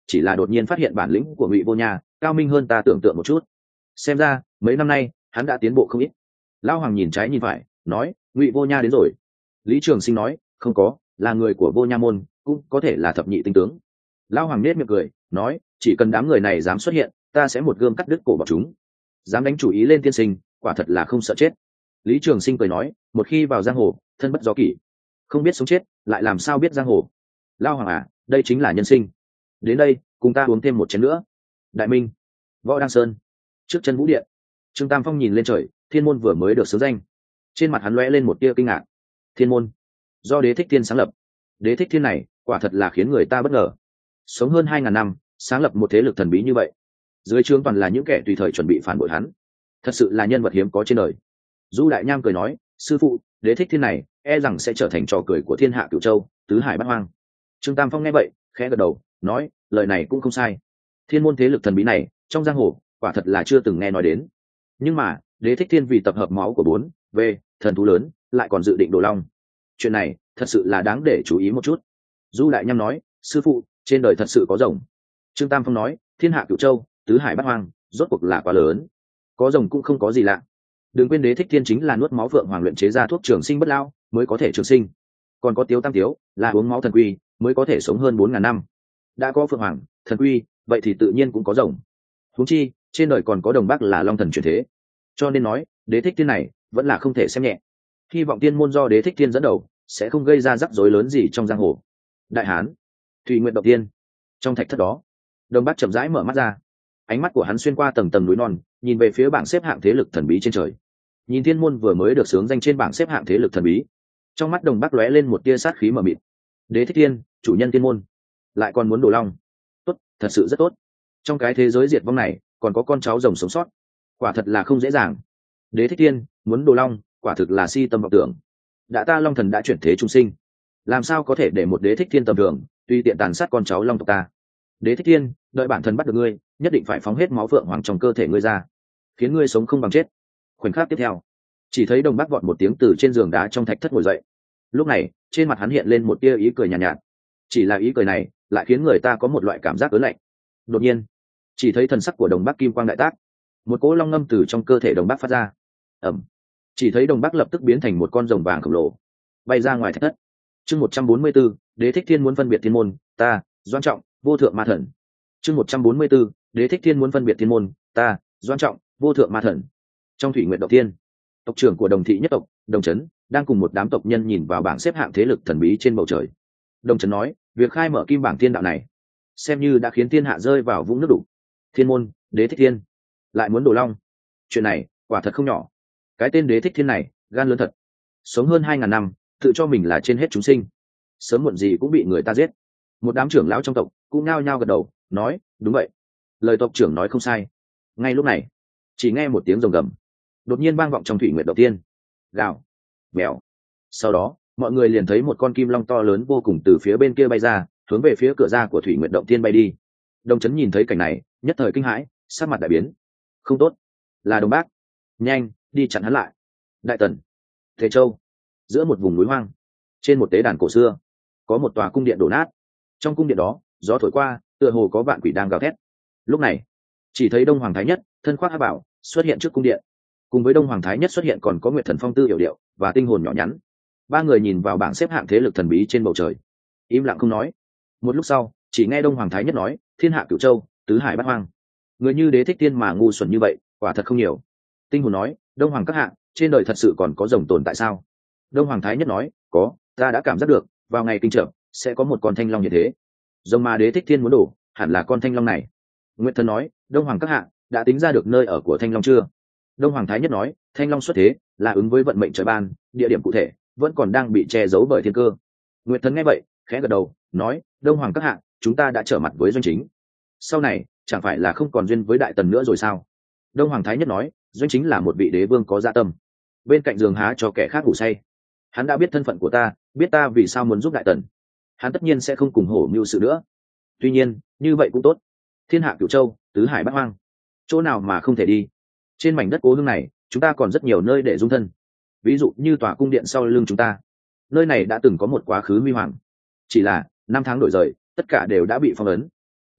[SPEAKER 1] chỉ là đột nhiên phát hiện bản lĩnh của Ngụy Vô Nha cao minh hơn ta tưởng tượng một chút. Xem ra mấy năm nay hắn đã tiến bộ không ít. Lão Hoàng nhìn trái nhìn phải, nói: Ngụy Vô Nha đến rồi. Lý Trường Sinh nói: không có, là người của Vô Nha môn, cũng có thể là thập nhị tinh tướng. Lão Hoàng nết miệng cười, nói: chỉ cần đám người này dám xuất hiện, ta sẽ một gươm cắt đứt cổ bọn chúng. Dám đánh chủ ý lên tiên sinh, quả thật là không sợ chết. Lý Trường Sinh cười nói: một khi vào giang hồ, thân bất do kỷ, không biết sống chết, lại làm sao biết giang hồ. Lão Hoàng à, đây chính là nhân sinh. Đến đây, cùng ta uống thêm một chén nữa. Đại Minh, Võ Đăng Sơn, trước chân Vũ Điện. Trương Tam Phong nhìn lên trời, Thiên môn vừa mới được xướng danh. Trên mặt hắn lóe lên một tia kinh ngạc. Thiên môn do Đế Thích Thiên sáng lập. Đế Thích Thiên này quả thật là khiến người ta bất ngờ. Sống hơn hai ngàn năm, sáng lập một thế lực thần bí như vậy, dưới trướng toàn là những kẻ tùy thời chuẩn bị phản bội hắn, thật sự là nhân vật hiếm có trên đời. Du Đại Nham cười nói: sư phụ, Đế Thích Thiên này e rằng sẽ trở thành trò cười của thiên hạ cửu châu, tứ hải bát hoang. Trương Tam Phong nghe vậy khẽ gật đầu, nói: lời này cũng không sai. Thiên môn thế lực thần bí này trong giang hồ quả thật là chưa từng nghe nói đến. Nhưng mà Đế Thích Thiên vì tập hợp máu của bốn v thần thú lớn, lại còn dự định đồ long. Chuyện này thật sự là đáng để chú ý một chút. Du Đại Nham nói: sư phụ, trên đời thật sự có rồng. Trương Tam Phong nói: thiên hạ cửu châu, tứ hải bát hoang, rốt cuộc là quá lớn, có rồng cũng không có gì lạ. Đừng quên Đế Thích Thiên chính là nuốt máu phượng hoàng luyện chế ra thuốc trường sinh bất lao mới có thể trường sinh, còn có Tiếu Tam Tiếu là uống máu thần quy mới có thể sống hơn bốn ngàn năm. Đã có phượng hoàng, thần quy, vậy thì tự nhiên cũng có rồng. Huống chi trên đời còn có Đồng Bắc là long thần chuyển thế. Cho nên nói Đế Thích Thiên này vẫn là không thể xem nhẹ. Hy vọng tiên môn do Đế Thích Thiên dẫn đầu sẽ không gây ra rắc rối lớn gì trong giang hồ. Đại Hán, Thủy Nguyện Động Tiên. Trong thạch thất đó, Đồng Bắc chậm rãi mở mắt ra. Ánh mắt của hắn xuyên qua tầng tầng núi non, nhìn về phía bảng xếp hạng thế lực thần bí trên trời. Nhìn thiên môn vừa mới được xướng danh trên bảng xếp hạng thế lực thần bí, trong mắt Đồng Bắc lóe lên một tia sát khí mờ mịt. Đế Thích Thiên, chủ nhân thiên môn, lại còn muốn đổ long. Tốt, thật sự rất tốt. Trong cái thế giới diệt vong này còn có con cháu rồng sống sót, quả thật là không dễ dàng. Đế Thích Thiên muốn đồ long, quả thực là si tâm vọng tưởng. Đã ta long thần đã chuyển thế trung sinh, làm sao có thể để một Đế Thích Thiên tầm thường tùy tiện tàn sát con cháu long tộc ta. Đế Thích Thiên, đợi bản thân bắt được ngươi, nhất định phải phóng hết máu phượng hoàng trong cơ thể ngươi ra, khiến ngươi sống không bằng chết. Khoảnh khắc tiếp theo, chỉ thấy Đồng Bắc vọt một tiếng từ trên giường đá trong thạch thất ngồi dậy. Lúc này trên mặt hắn hiện lên một tia ý cười nhàn nhạt, nhạt chỉ là ý cười này lại khiến người ta có một loại cảm giác ớn lạnh. Đột nhiên chỉ thấy thần sắc của Đồng Bắc kim quang đại tác, một cỗ long ngâm từ trong cơ thể Đồng Bắc phát ra. Ẩm, chỉ thấy Đồng Bắc lập tức biến thành một con rồng vàng khổng lồ, bay ra ngoài thạch thất. Chương một trăm bốn mươi 144, Đế Thích Thiên muốn phân biệt thiên môn, ta, Doan Trọng, Vô Thượng Ma Thần. Chương một trăm bốn mươi 144, Đế Thích Thiên muốn phân biệt thiên môn, ta, Doan Trọng, Vô Thượng Ma Thần. Trong Thủy Nguyện Động Thiên, tộc trưởng của Đồng thị nhất tộc, Đồng Chấn, đang cùng một đám tộc nhân nhìn vào bảng xếp hạng thế lực thần bí trên bầu trời. Đồng Chấn nói: việc khai mở kim bảng thiên đạo này, xem như đã khiến thiên hạ rơi vào vũng nước đục. Thiên môn, Đế Thích Thiên lại muốn đổ long, chuyện này quả thật không nhỏ. Cái tên Đế Thích Thiên này gan lớn thật, sống hơn hai ngàn năm, tự cho mình là trên hết chúng sinh, sớm muộn gì cũng bị người ta giết. Một đám trưởng lão trong tộc cũng nhao nhao gật đầu, nói: đúng vậy, lời tộc trưởng nói không sai. Ngay lúc này chỉ nghe một tiếng rồng gầm đột nhiên vang vọng trong Thủy Nguyện Động Thiên. Gào, mèo. Sau đó mọi người liền thấy một con kim long to lớn vô cùng từ phía bên kia bay ra, hướng về phía cửa ra của Thủy Nguyện Động Thiên bay đi. Đồng Chấn nhìn thấy cảnh này nhất thời kinh hãi, sắc mặt đại biến. Không tốt, là Đồng Bác, nhanh đi chặn hắn lại. Đại Tần, Thế Châu, giữa một vùng núi hoang, trên một tế đàn cổ xưa, có một tòa cung điện đổ nát. Trong cung điện đó gió thổi qua, tựa hồ có vạn quỷ đang gào thét. Lúc này chỉ thấy Đông Hoàng Thái Nhất thân khoác hắc bảo xuất hiện trước cung điện, cùng với Đông Hoàng Thái Nhất xuất hiện còn có Nguyệt Thần Phong Tư Yểu Điệu và Tinh Hồn nhỏ nhắn. Ba người nhìn vào bảng xếp hạng thế lực thần bí trên bầu trời, im lặng không nói. Một lúc sau chỉ nghe Đông Hoàng Thái Nhất nói: thiên hạ cửu châu, tứ hải bát hoang, người như Đế Thích Thiên mà ngu xuẩn như vậy quả thật không nhiều. Tinh Hồn nói: Đông Hoàng các hạ, trên đời thật sự còn có rồng tồn tại sao? Đông Hoàng Thái Nhất nói: có, ta đã cảm giác được, vào ngày kinh trợ sẽ có một con thanh long như thế. Rồng mà Đế Thích Thiên muốn đổ hẳn là con thanh long này. Nguyệt Thần nói: Đông Hoàng các hạ đã tính ra được nơi ở của thanh long chưa? Đông Hoàng Thái Nhất nói: thanh long xuất thế là ứng với vận mệnh trời ban, địa điểm cụ thể vẫn còn đang bị che giấu bởi thiên cơ. Nguyệt Thần nghe vậy khẽ gật đầu, nói: Đông Hoàng các hạ, chúng ta đã trở mặt với Doanh Chính, sau này chẳng phải là không còn duyên với Đại Tần nữa rồi sao? Đông Hoàng Thái Nhất nói: Doanh Chính là một vị đế vương có dạ tâm, bên cạnh giường há cho kẻ khác ngủ say. Hắn đã biết thân phận của ta, biết ta vì sao muốn giúp Đại Tần, hắn tất nhiên sẽ không cùng hổ mưu sự nữa. Tuy nhiên như vậy cũng tốt, thiên hạ cửu châu, tứ hải bát hoang, chỗ nào mà không thể đi. Trên mảnh đất cố hương này chúng ta còn rất nhiều nơi để dung thân, ví dụ như tòa cung điện sau lưng chúng ta, nơi này đã từng có một quá khứ huy hoàng, chỉ là năm tháng đổi rời, tất cả đều đã bị phong ấn.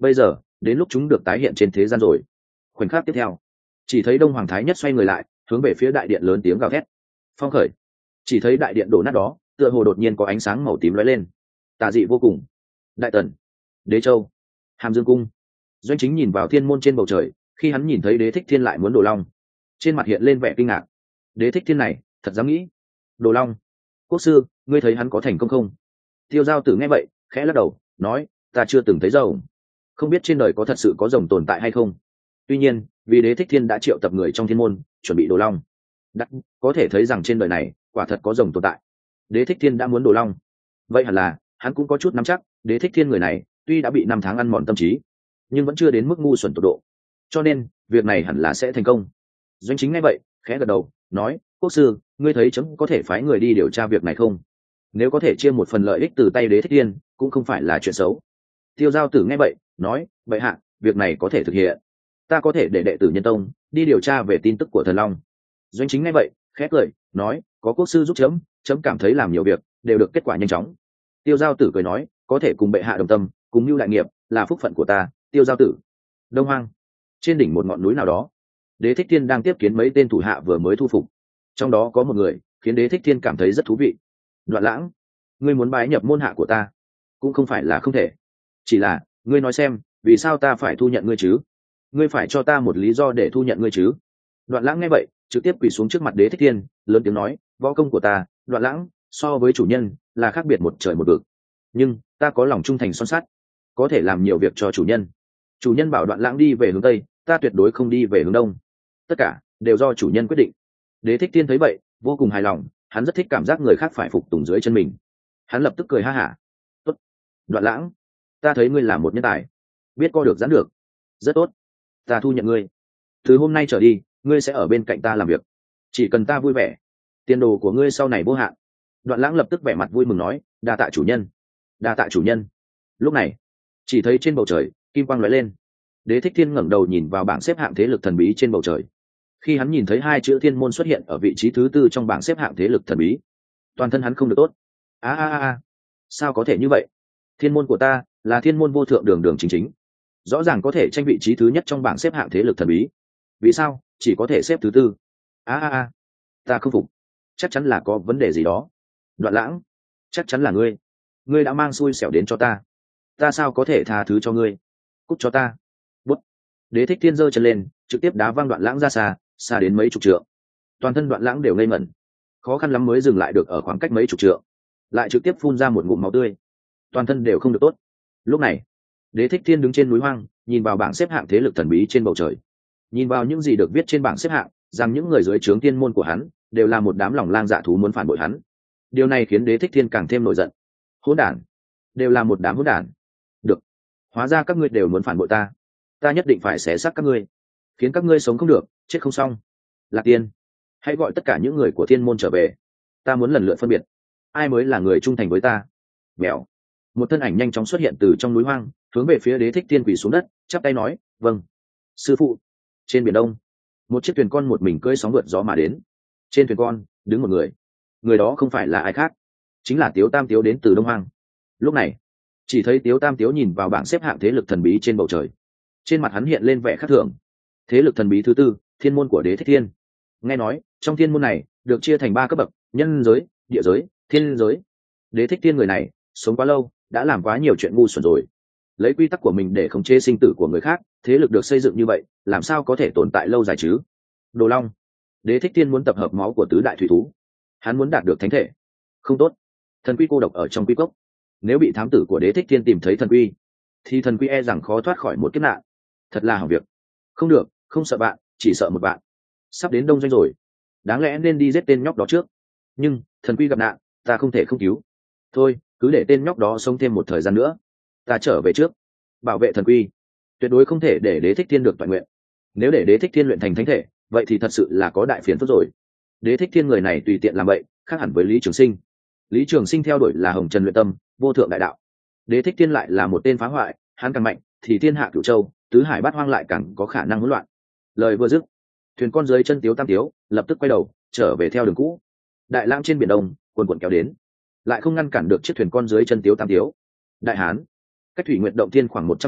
[SPEAKER 1] bây giờ đến lúc chúng được tái hiện trên thế gian rồi. Khoảnh khắc tiếp theo, chỉ thấy Đông Hoàng Thái Nhất xoay người lại, hướng về phía đại điện lớn tiếng gào thét. Phong khởi. Chỉ thấy đại điện đổ nát đó, tựa hồ đột nhiên có ánh sáng màu tím lóe lên, tà dị vô cùng. Đại Tần, Đế Châu, Hàm Dương cung. Doanh Chính nhìn vào thiên môn trên bầu trời, khi hắn nhìn thấy Đế Thích Thiên lại muốn Đồ Long, trên mặt hiện lên vẻ kinh ngạc. Đế Thích Thiên này thật dám nghĩ. Đồ Long, quốc sư, ngươi thấy hắn có thành công không? Tiêu Giao Tử nghe vậy khẽ lắc đầu, nói, ta chưa từng thấy rồng, không biết trên đời có thật sự có rồng tồn tại hay không. Tuy nhiên vì Đế Thích Thiên đã triệu tập người trong thiên môn chuẩn bị Đồ Long, đắc có thể thấy rằng trên đời này quả thật có rồng tồn tại. Đế Thích Thiên đã muốn Đồ Long, vậy hẳn là hắn cũng có chút nắm chắc. Đế Thích Thiên người này tuy đã bị năm tháng ăn mòn tâm trí, nhưng vẫn chưa đến mức ngu xuẩn tột độ, cho nên việc này hẳn là sẽ thành công. Doanh Chính nghe vậy khẽ gật đầu, nói, quốc sư, ngươi thấy chấm có thể phái người đi điều tra việc này không? Nếu có thể chia một phần lợi ích từ tay Đế Thích Thiên cũng không phải là chuyện xấu. Tiêu Giao Tử nghe vậy nói, bệ hạ, việc này có thể thực hiện, ta có thể để đệ tử Nhân Tông đi điều tra về tin tức của Thần Long. Doanh Chính nghe vậy khẽ cười, nói, có quốc sư giúp chấm, chấm cảm thấy làm nhiều việc đều được kết quả nhanh chóng. Tiêu Giao Tử cười nói, có thể cùng bệ hạ đồng tâm, cùng mưu đại nghiệp là phúc phận của ta. Tiêu Giao Tử. Đông Hoang, trên đỉnh một ngọn núi nào đó, Đế Thích Thiên đang tiếp kiến mấy tên thủ hạ vừa mới thu phục. Trong đó có một người khiến Đế Thích Thiên cảm thấy rất thú vị. Đoạn Lãng, ngươi muốn bái nhập môn hạ của ta cũng không phải là không thể, chỉ là ngươi nói xem, vì sao ta phải thu nhận ngươi chứ? Ngươi phải cho ta một lý do để thu nhận ngươi chứ? Đoạn Lãng nghe vậy trực tiếp quỳ xuống trước mặt Đế Thích Thiên, lớn tiếng nói, võ công của ta, Đoạn Lãng, so với chủ nhân là khác biệt một trời một vực, nhưng ta có lòng trung thành son sắt, có thể làm nhiều việc cho chủ nhân. Chủ nhân bảo Đoạn Lãng đi về hướng tây, ta tuyệt đối không đi về hướng đông, tất cả đều do chủ nhân quyết định. Đế Thích Thiên thấy vậy vô cùng hài lòng, hắn rất thích cảm giác người khác phải phục tùng dưới chân mình. Hắn lập tức cười ha hả. Tốt, Đoạn Lãng, ta thấy ngươi là một nhân tài, biết co được giãn được, rất tốt, ta thu nhận ngươi. Từ hôm nay trở đi, ngươi sẽ ở bên cạnh ta làm việc, chỉ cần ta vui vẻ, tiền đồ của ngươi sau này vô hạn. Đoạn Lãng lập tức vẻ mặt vui mừng nói, đa tạ chủ nhân, đa tạ chủ nhân. Lúc này chỉ thấy trên bầu trời kim quang lóe lên. Đế Thích Thiên ngẩng đầu nhìn vào bảng xếp hạng thế lực thần bí trên bầu trời. Khi hắn nhìn thấy hai chữ Thiên môn xuất hiện ở vị trí thứ tư trong bảng xếp hạng thế lực thần bí, toàn thân hắn không được tốt. A a a, sao có thể như vậy? Thiên môn của ta là thiên môn vô thượng đường đường chính chính, rõ ràng có thể tranh vị trí thứ nhất trong bảng xếp hạng thế lực thần bí, vì sao chỉ có thể xếp thứ tư? A a a, ta không phục, chắc chắn là có vấn đề gì đó. Đoạn Lãng, chắc chắn là ngươi, ngươi đã mang xui xẻo đến cho ta, ta sao có thể tha thứ cho ngươi? Cút cho ta. Bút. Đế Thích Thiên giơ chân lên, trực tiếp đá văng Đoạn Lãng ra xa, xa đến mấy chục trượng. Toàn thân Đoạn Lãng đều ngây ngẩn, khó khăn lắm mới dừng lại được ở khoảng cách mấy chục trượng, lại trực tiếp phun ra một ngụm máu tươi, toàn thân đều không được tốt. Lúc này Đế Thích Thiên đứng trên núi hoang, nhìn vào bảng xếp hạng thế lực thần bí trên bầu trời, nhìn vào những gì được viết trên bảng xếp hạng, rằng những người dưới trướng thiên môn của hắn đều là một đám lòng lang dạ thú muốn phản bội hắn. Điều này khiến Đế Thích Thiên càng thêm nổi giận. Hỗn đản, đều là một đám hỗn đản. Được, hóa ra các ngươi đều muốn phản bội ta, ta nhất định phải xé xác các ngươi, khiến các ngươi sống không được, chết không xong. Lạc Tiên, hãy gọi tất cả những người của thiên môn trở về, ta muốn lần lượt phân biệt ai mới là người trung thành với ta. Mèo. Một thân ảnh nhanh chóng xuất hiện từ trong núi hoang, hướng về phía Đế Thích Thiên quỳ xuống đất, chắp tay nói, vâng sư phụ. Trên biển đông, một chiếc thuyền con một mình cưỡi sóng vượt gió mà đến. Trên thuyền con đứng một người, người đó không phải là ai khác, chính là Tiếu Tam Tiếu đến từ Đông Hoang. Lúc này chỉ thấy Tiếu Tam Tiếu nhìn vào bảng xếp hạng thế lực thần bí trên bầu trời, trên mặt hắn hiện lên vẻ khác thường. Thế lực thần bí thứ tư, thiên môn của Đế Thích Thiên. Nghe nói trong thiên môn này được chia thành ba cấp bậc: nhân giới, địa giới, thiên giới. Đế Thích Thiên người này sống quá lâu, đã làm quá nhiều chuyện ngu xuẩn rồi, lấy quy tắc của mình để khống chế sinh tử của người khác. Thế lực được xây dựng như vậy làm sao có thể tồn tại lâu dài chứ? Đồ Long. Đế Thích Thiên muốn tập hợp máu của tứ đại thủy thú, hắn muốn đạt được thánh thể. Không tốt, thần quy cô độc ở trong quy cốc, nếu bị thám tử của Đế Thích Thiên tìm thấy thần quy, thì thần quy e rằng khó thoát khỏi một kiếp nạn. Thật là hỏng việc. Không được, không sợ bạn, chỉ sợ một bạn. Sắp đến đông doanh rồi, đáng lẽ nên đi giết tên nhóc đó trước, nhưng thần quy gặp nạn, ta không thể không cứu. Thôi, cứ để tên nhóc đó sống thêm một thời gian nữa, ta trở về trước, bảo vệ thần quy. Tuyệt đối không thể để Đế Thích Thiên được toàn nguyện. Nếu để Đế Thích Thiên luyện thành thánh thể, vậy thì thật sự là có đại phiền phức rồi. Đế Thích Thiên người này tùy tiện làm vậy, khác hẳn với Lý Trường Sinh. Lý Trường Sinh theo đuổi là hồng trần luyện tâm, vô thượng đại đạo. Đế Thích Thiên lại là một tên phá hoại, hắn càng mạnh thì thiên hạ cửu châu, tứ hải bát hoang lại càng có khả năng hỗn loạn. Lời vừa dứt, thuyền con dưới chân Tiếu Tam Tiếu lập tức quay đầu trở về theo đường cũ. Đại lãng trên biển đông cuồn cuộn kéo đến, lại không ngăn cản được chiếc thuyền con dưới chân Tiếu Tam Tiếu. Đại Hán, cách Thủy Nguyệt động thiên khoảng một trăm dặm,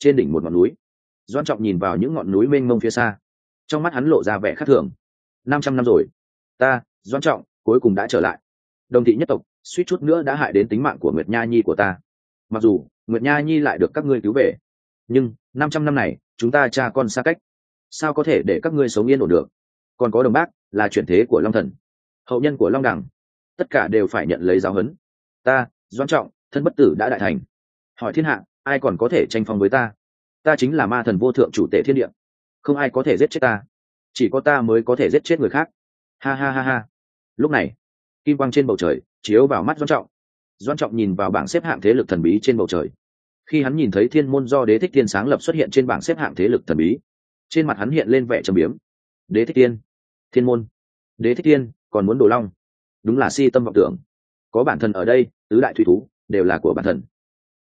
[SPEAKER 1] trên đỉnh một ngọn núi. Doãn Trọng nhìn vào những ngọn núi mênh mông phía xa, trong mắt hắn lộ ra vẻ khác thường. năm trăm năm rồi, ta Doãn Trọng cuối cùng đã trở lại. Đồng thị nhất tộc suýt chút nữa đã hại đến tính mạng của Nguyệt Nha Nhi của ta, mặc dù Nguyệt Nha Nhi lại được các ngươi cứu về, nhưng năm trăm năm này chúng ta cha con xa cách, sao có thể để các ngươi sống yên ổn được? Còn có đồng bác là chuyển thế của Long Thần, hậu nhân của Long Đằng, tất cả đều phải nhận lấy giáo huấn. Ta Doãn Trọng thân bất tử đã đại thành, hỏi thiên hạ ai còn có thể tranh phong với ta? Ta chính là ma thần vô thượng chủ tể thiên địa, không ai có thể giết chết ta, chỉ có ta mới có thể giết chết người khác. Ha ha ha ha. Lúc này kim quang trên bầu trời chiếu vào mắt Doãn Trọng. Doãn Trọng nhìn vào bảng xếp hạng thế lực thần bí trên bầu trời. Khi hắn nhìn thấy thiên môn do Đế Thích Tiên sáng lập xuất hiện trên bảng xếp hạng thế lực thần bí, trên mặt hắn hiện lên vẻ trầm biếm. Đế Thích Tiên, thiên môn, Đế Thích Tiên còn muốn đồ long, đúng là si tâm vọng tưởng. Có bản thần ở đây, tứ đại thủy thú đều là của bản thần.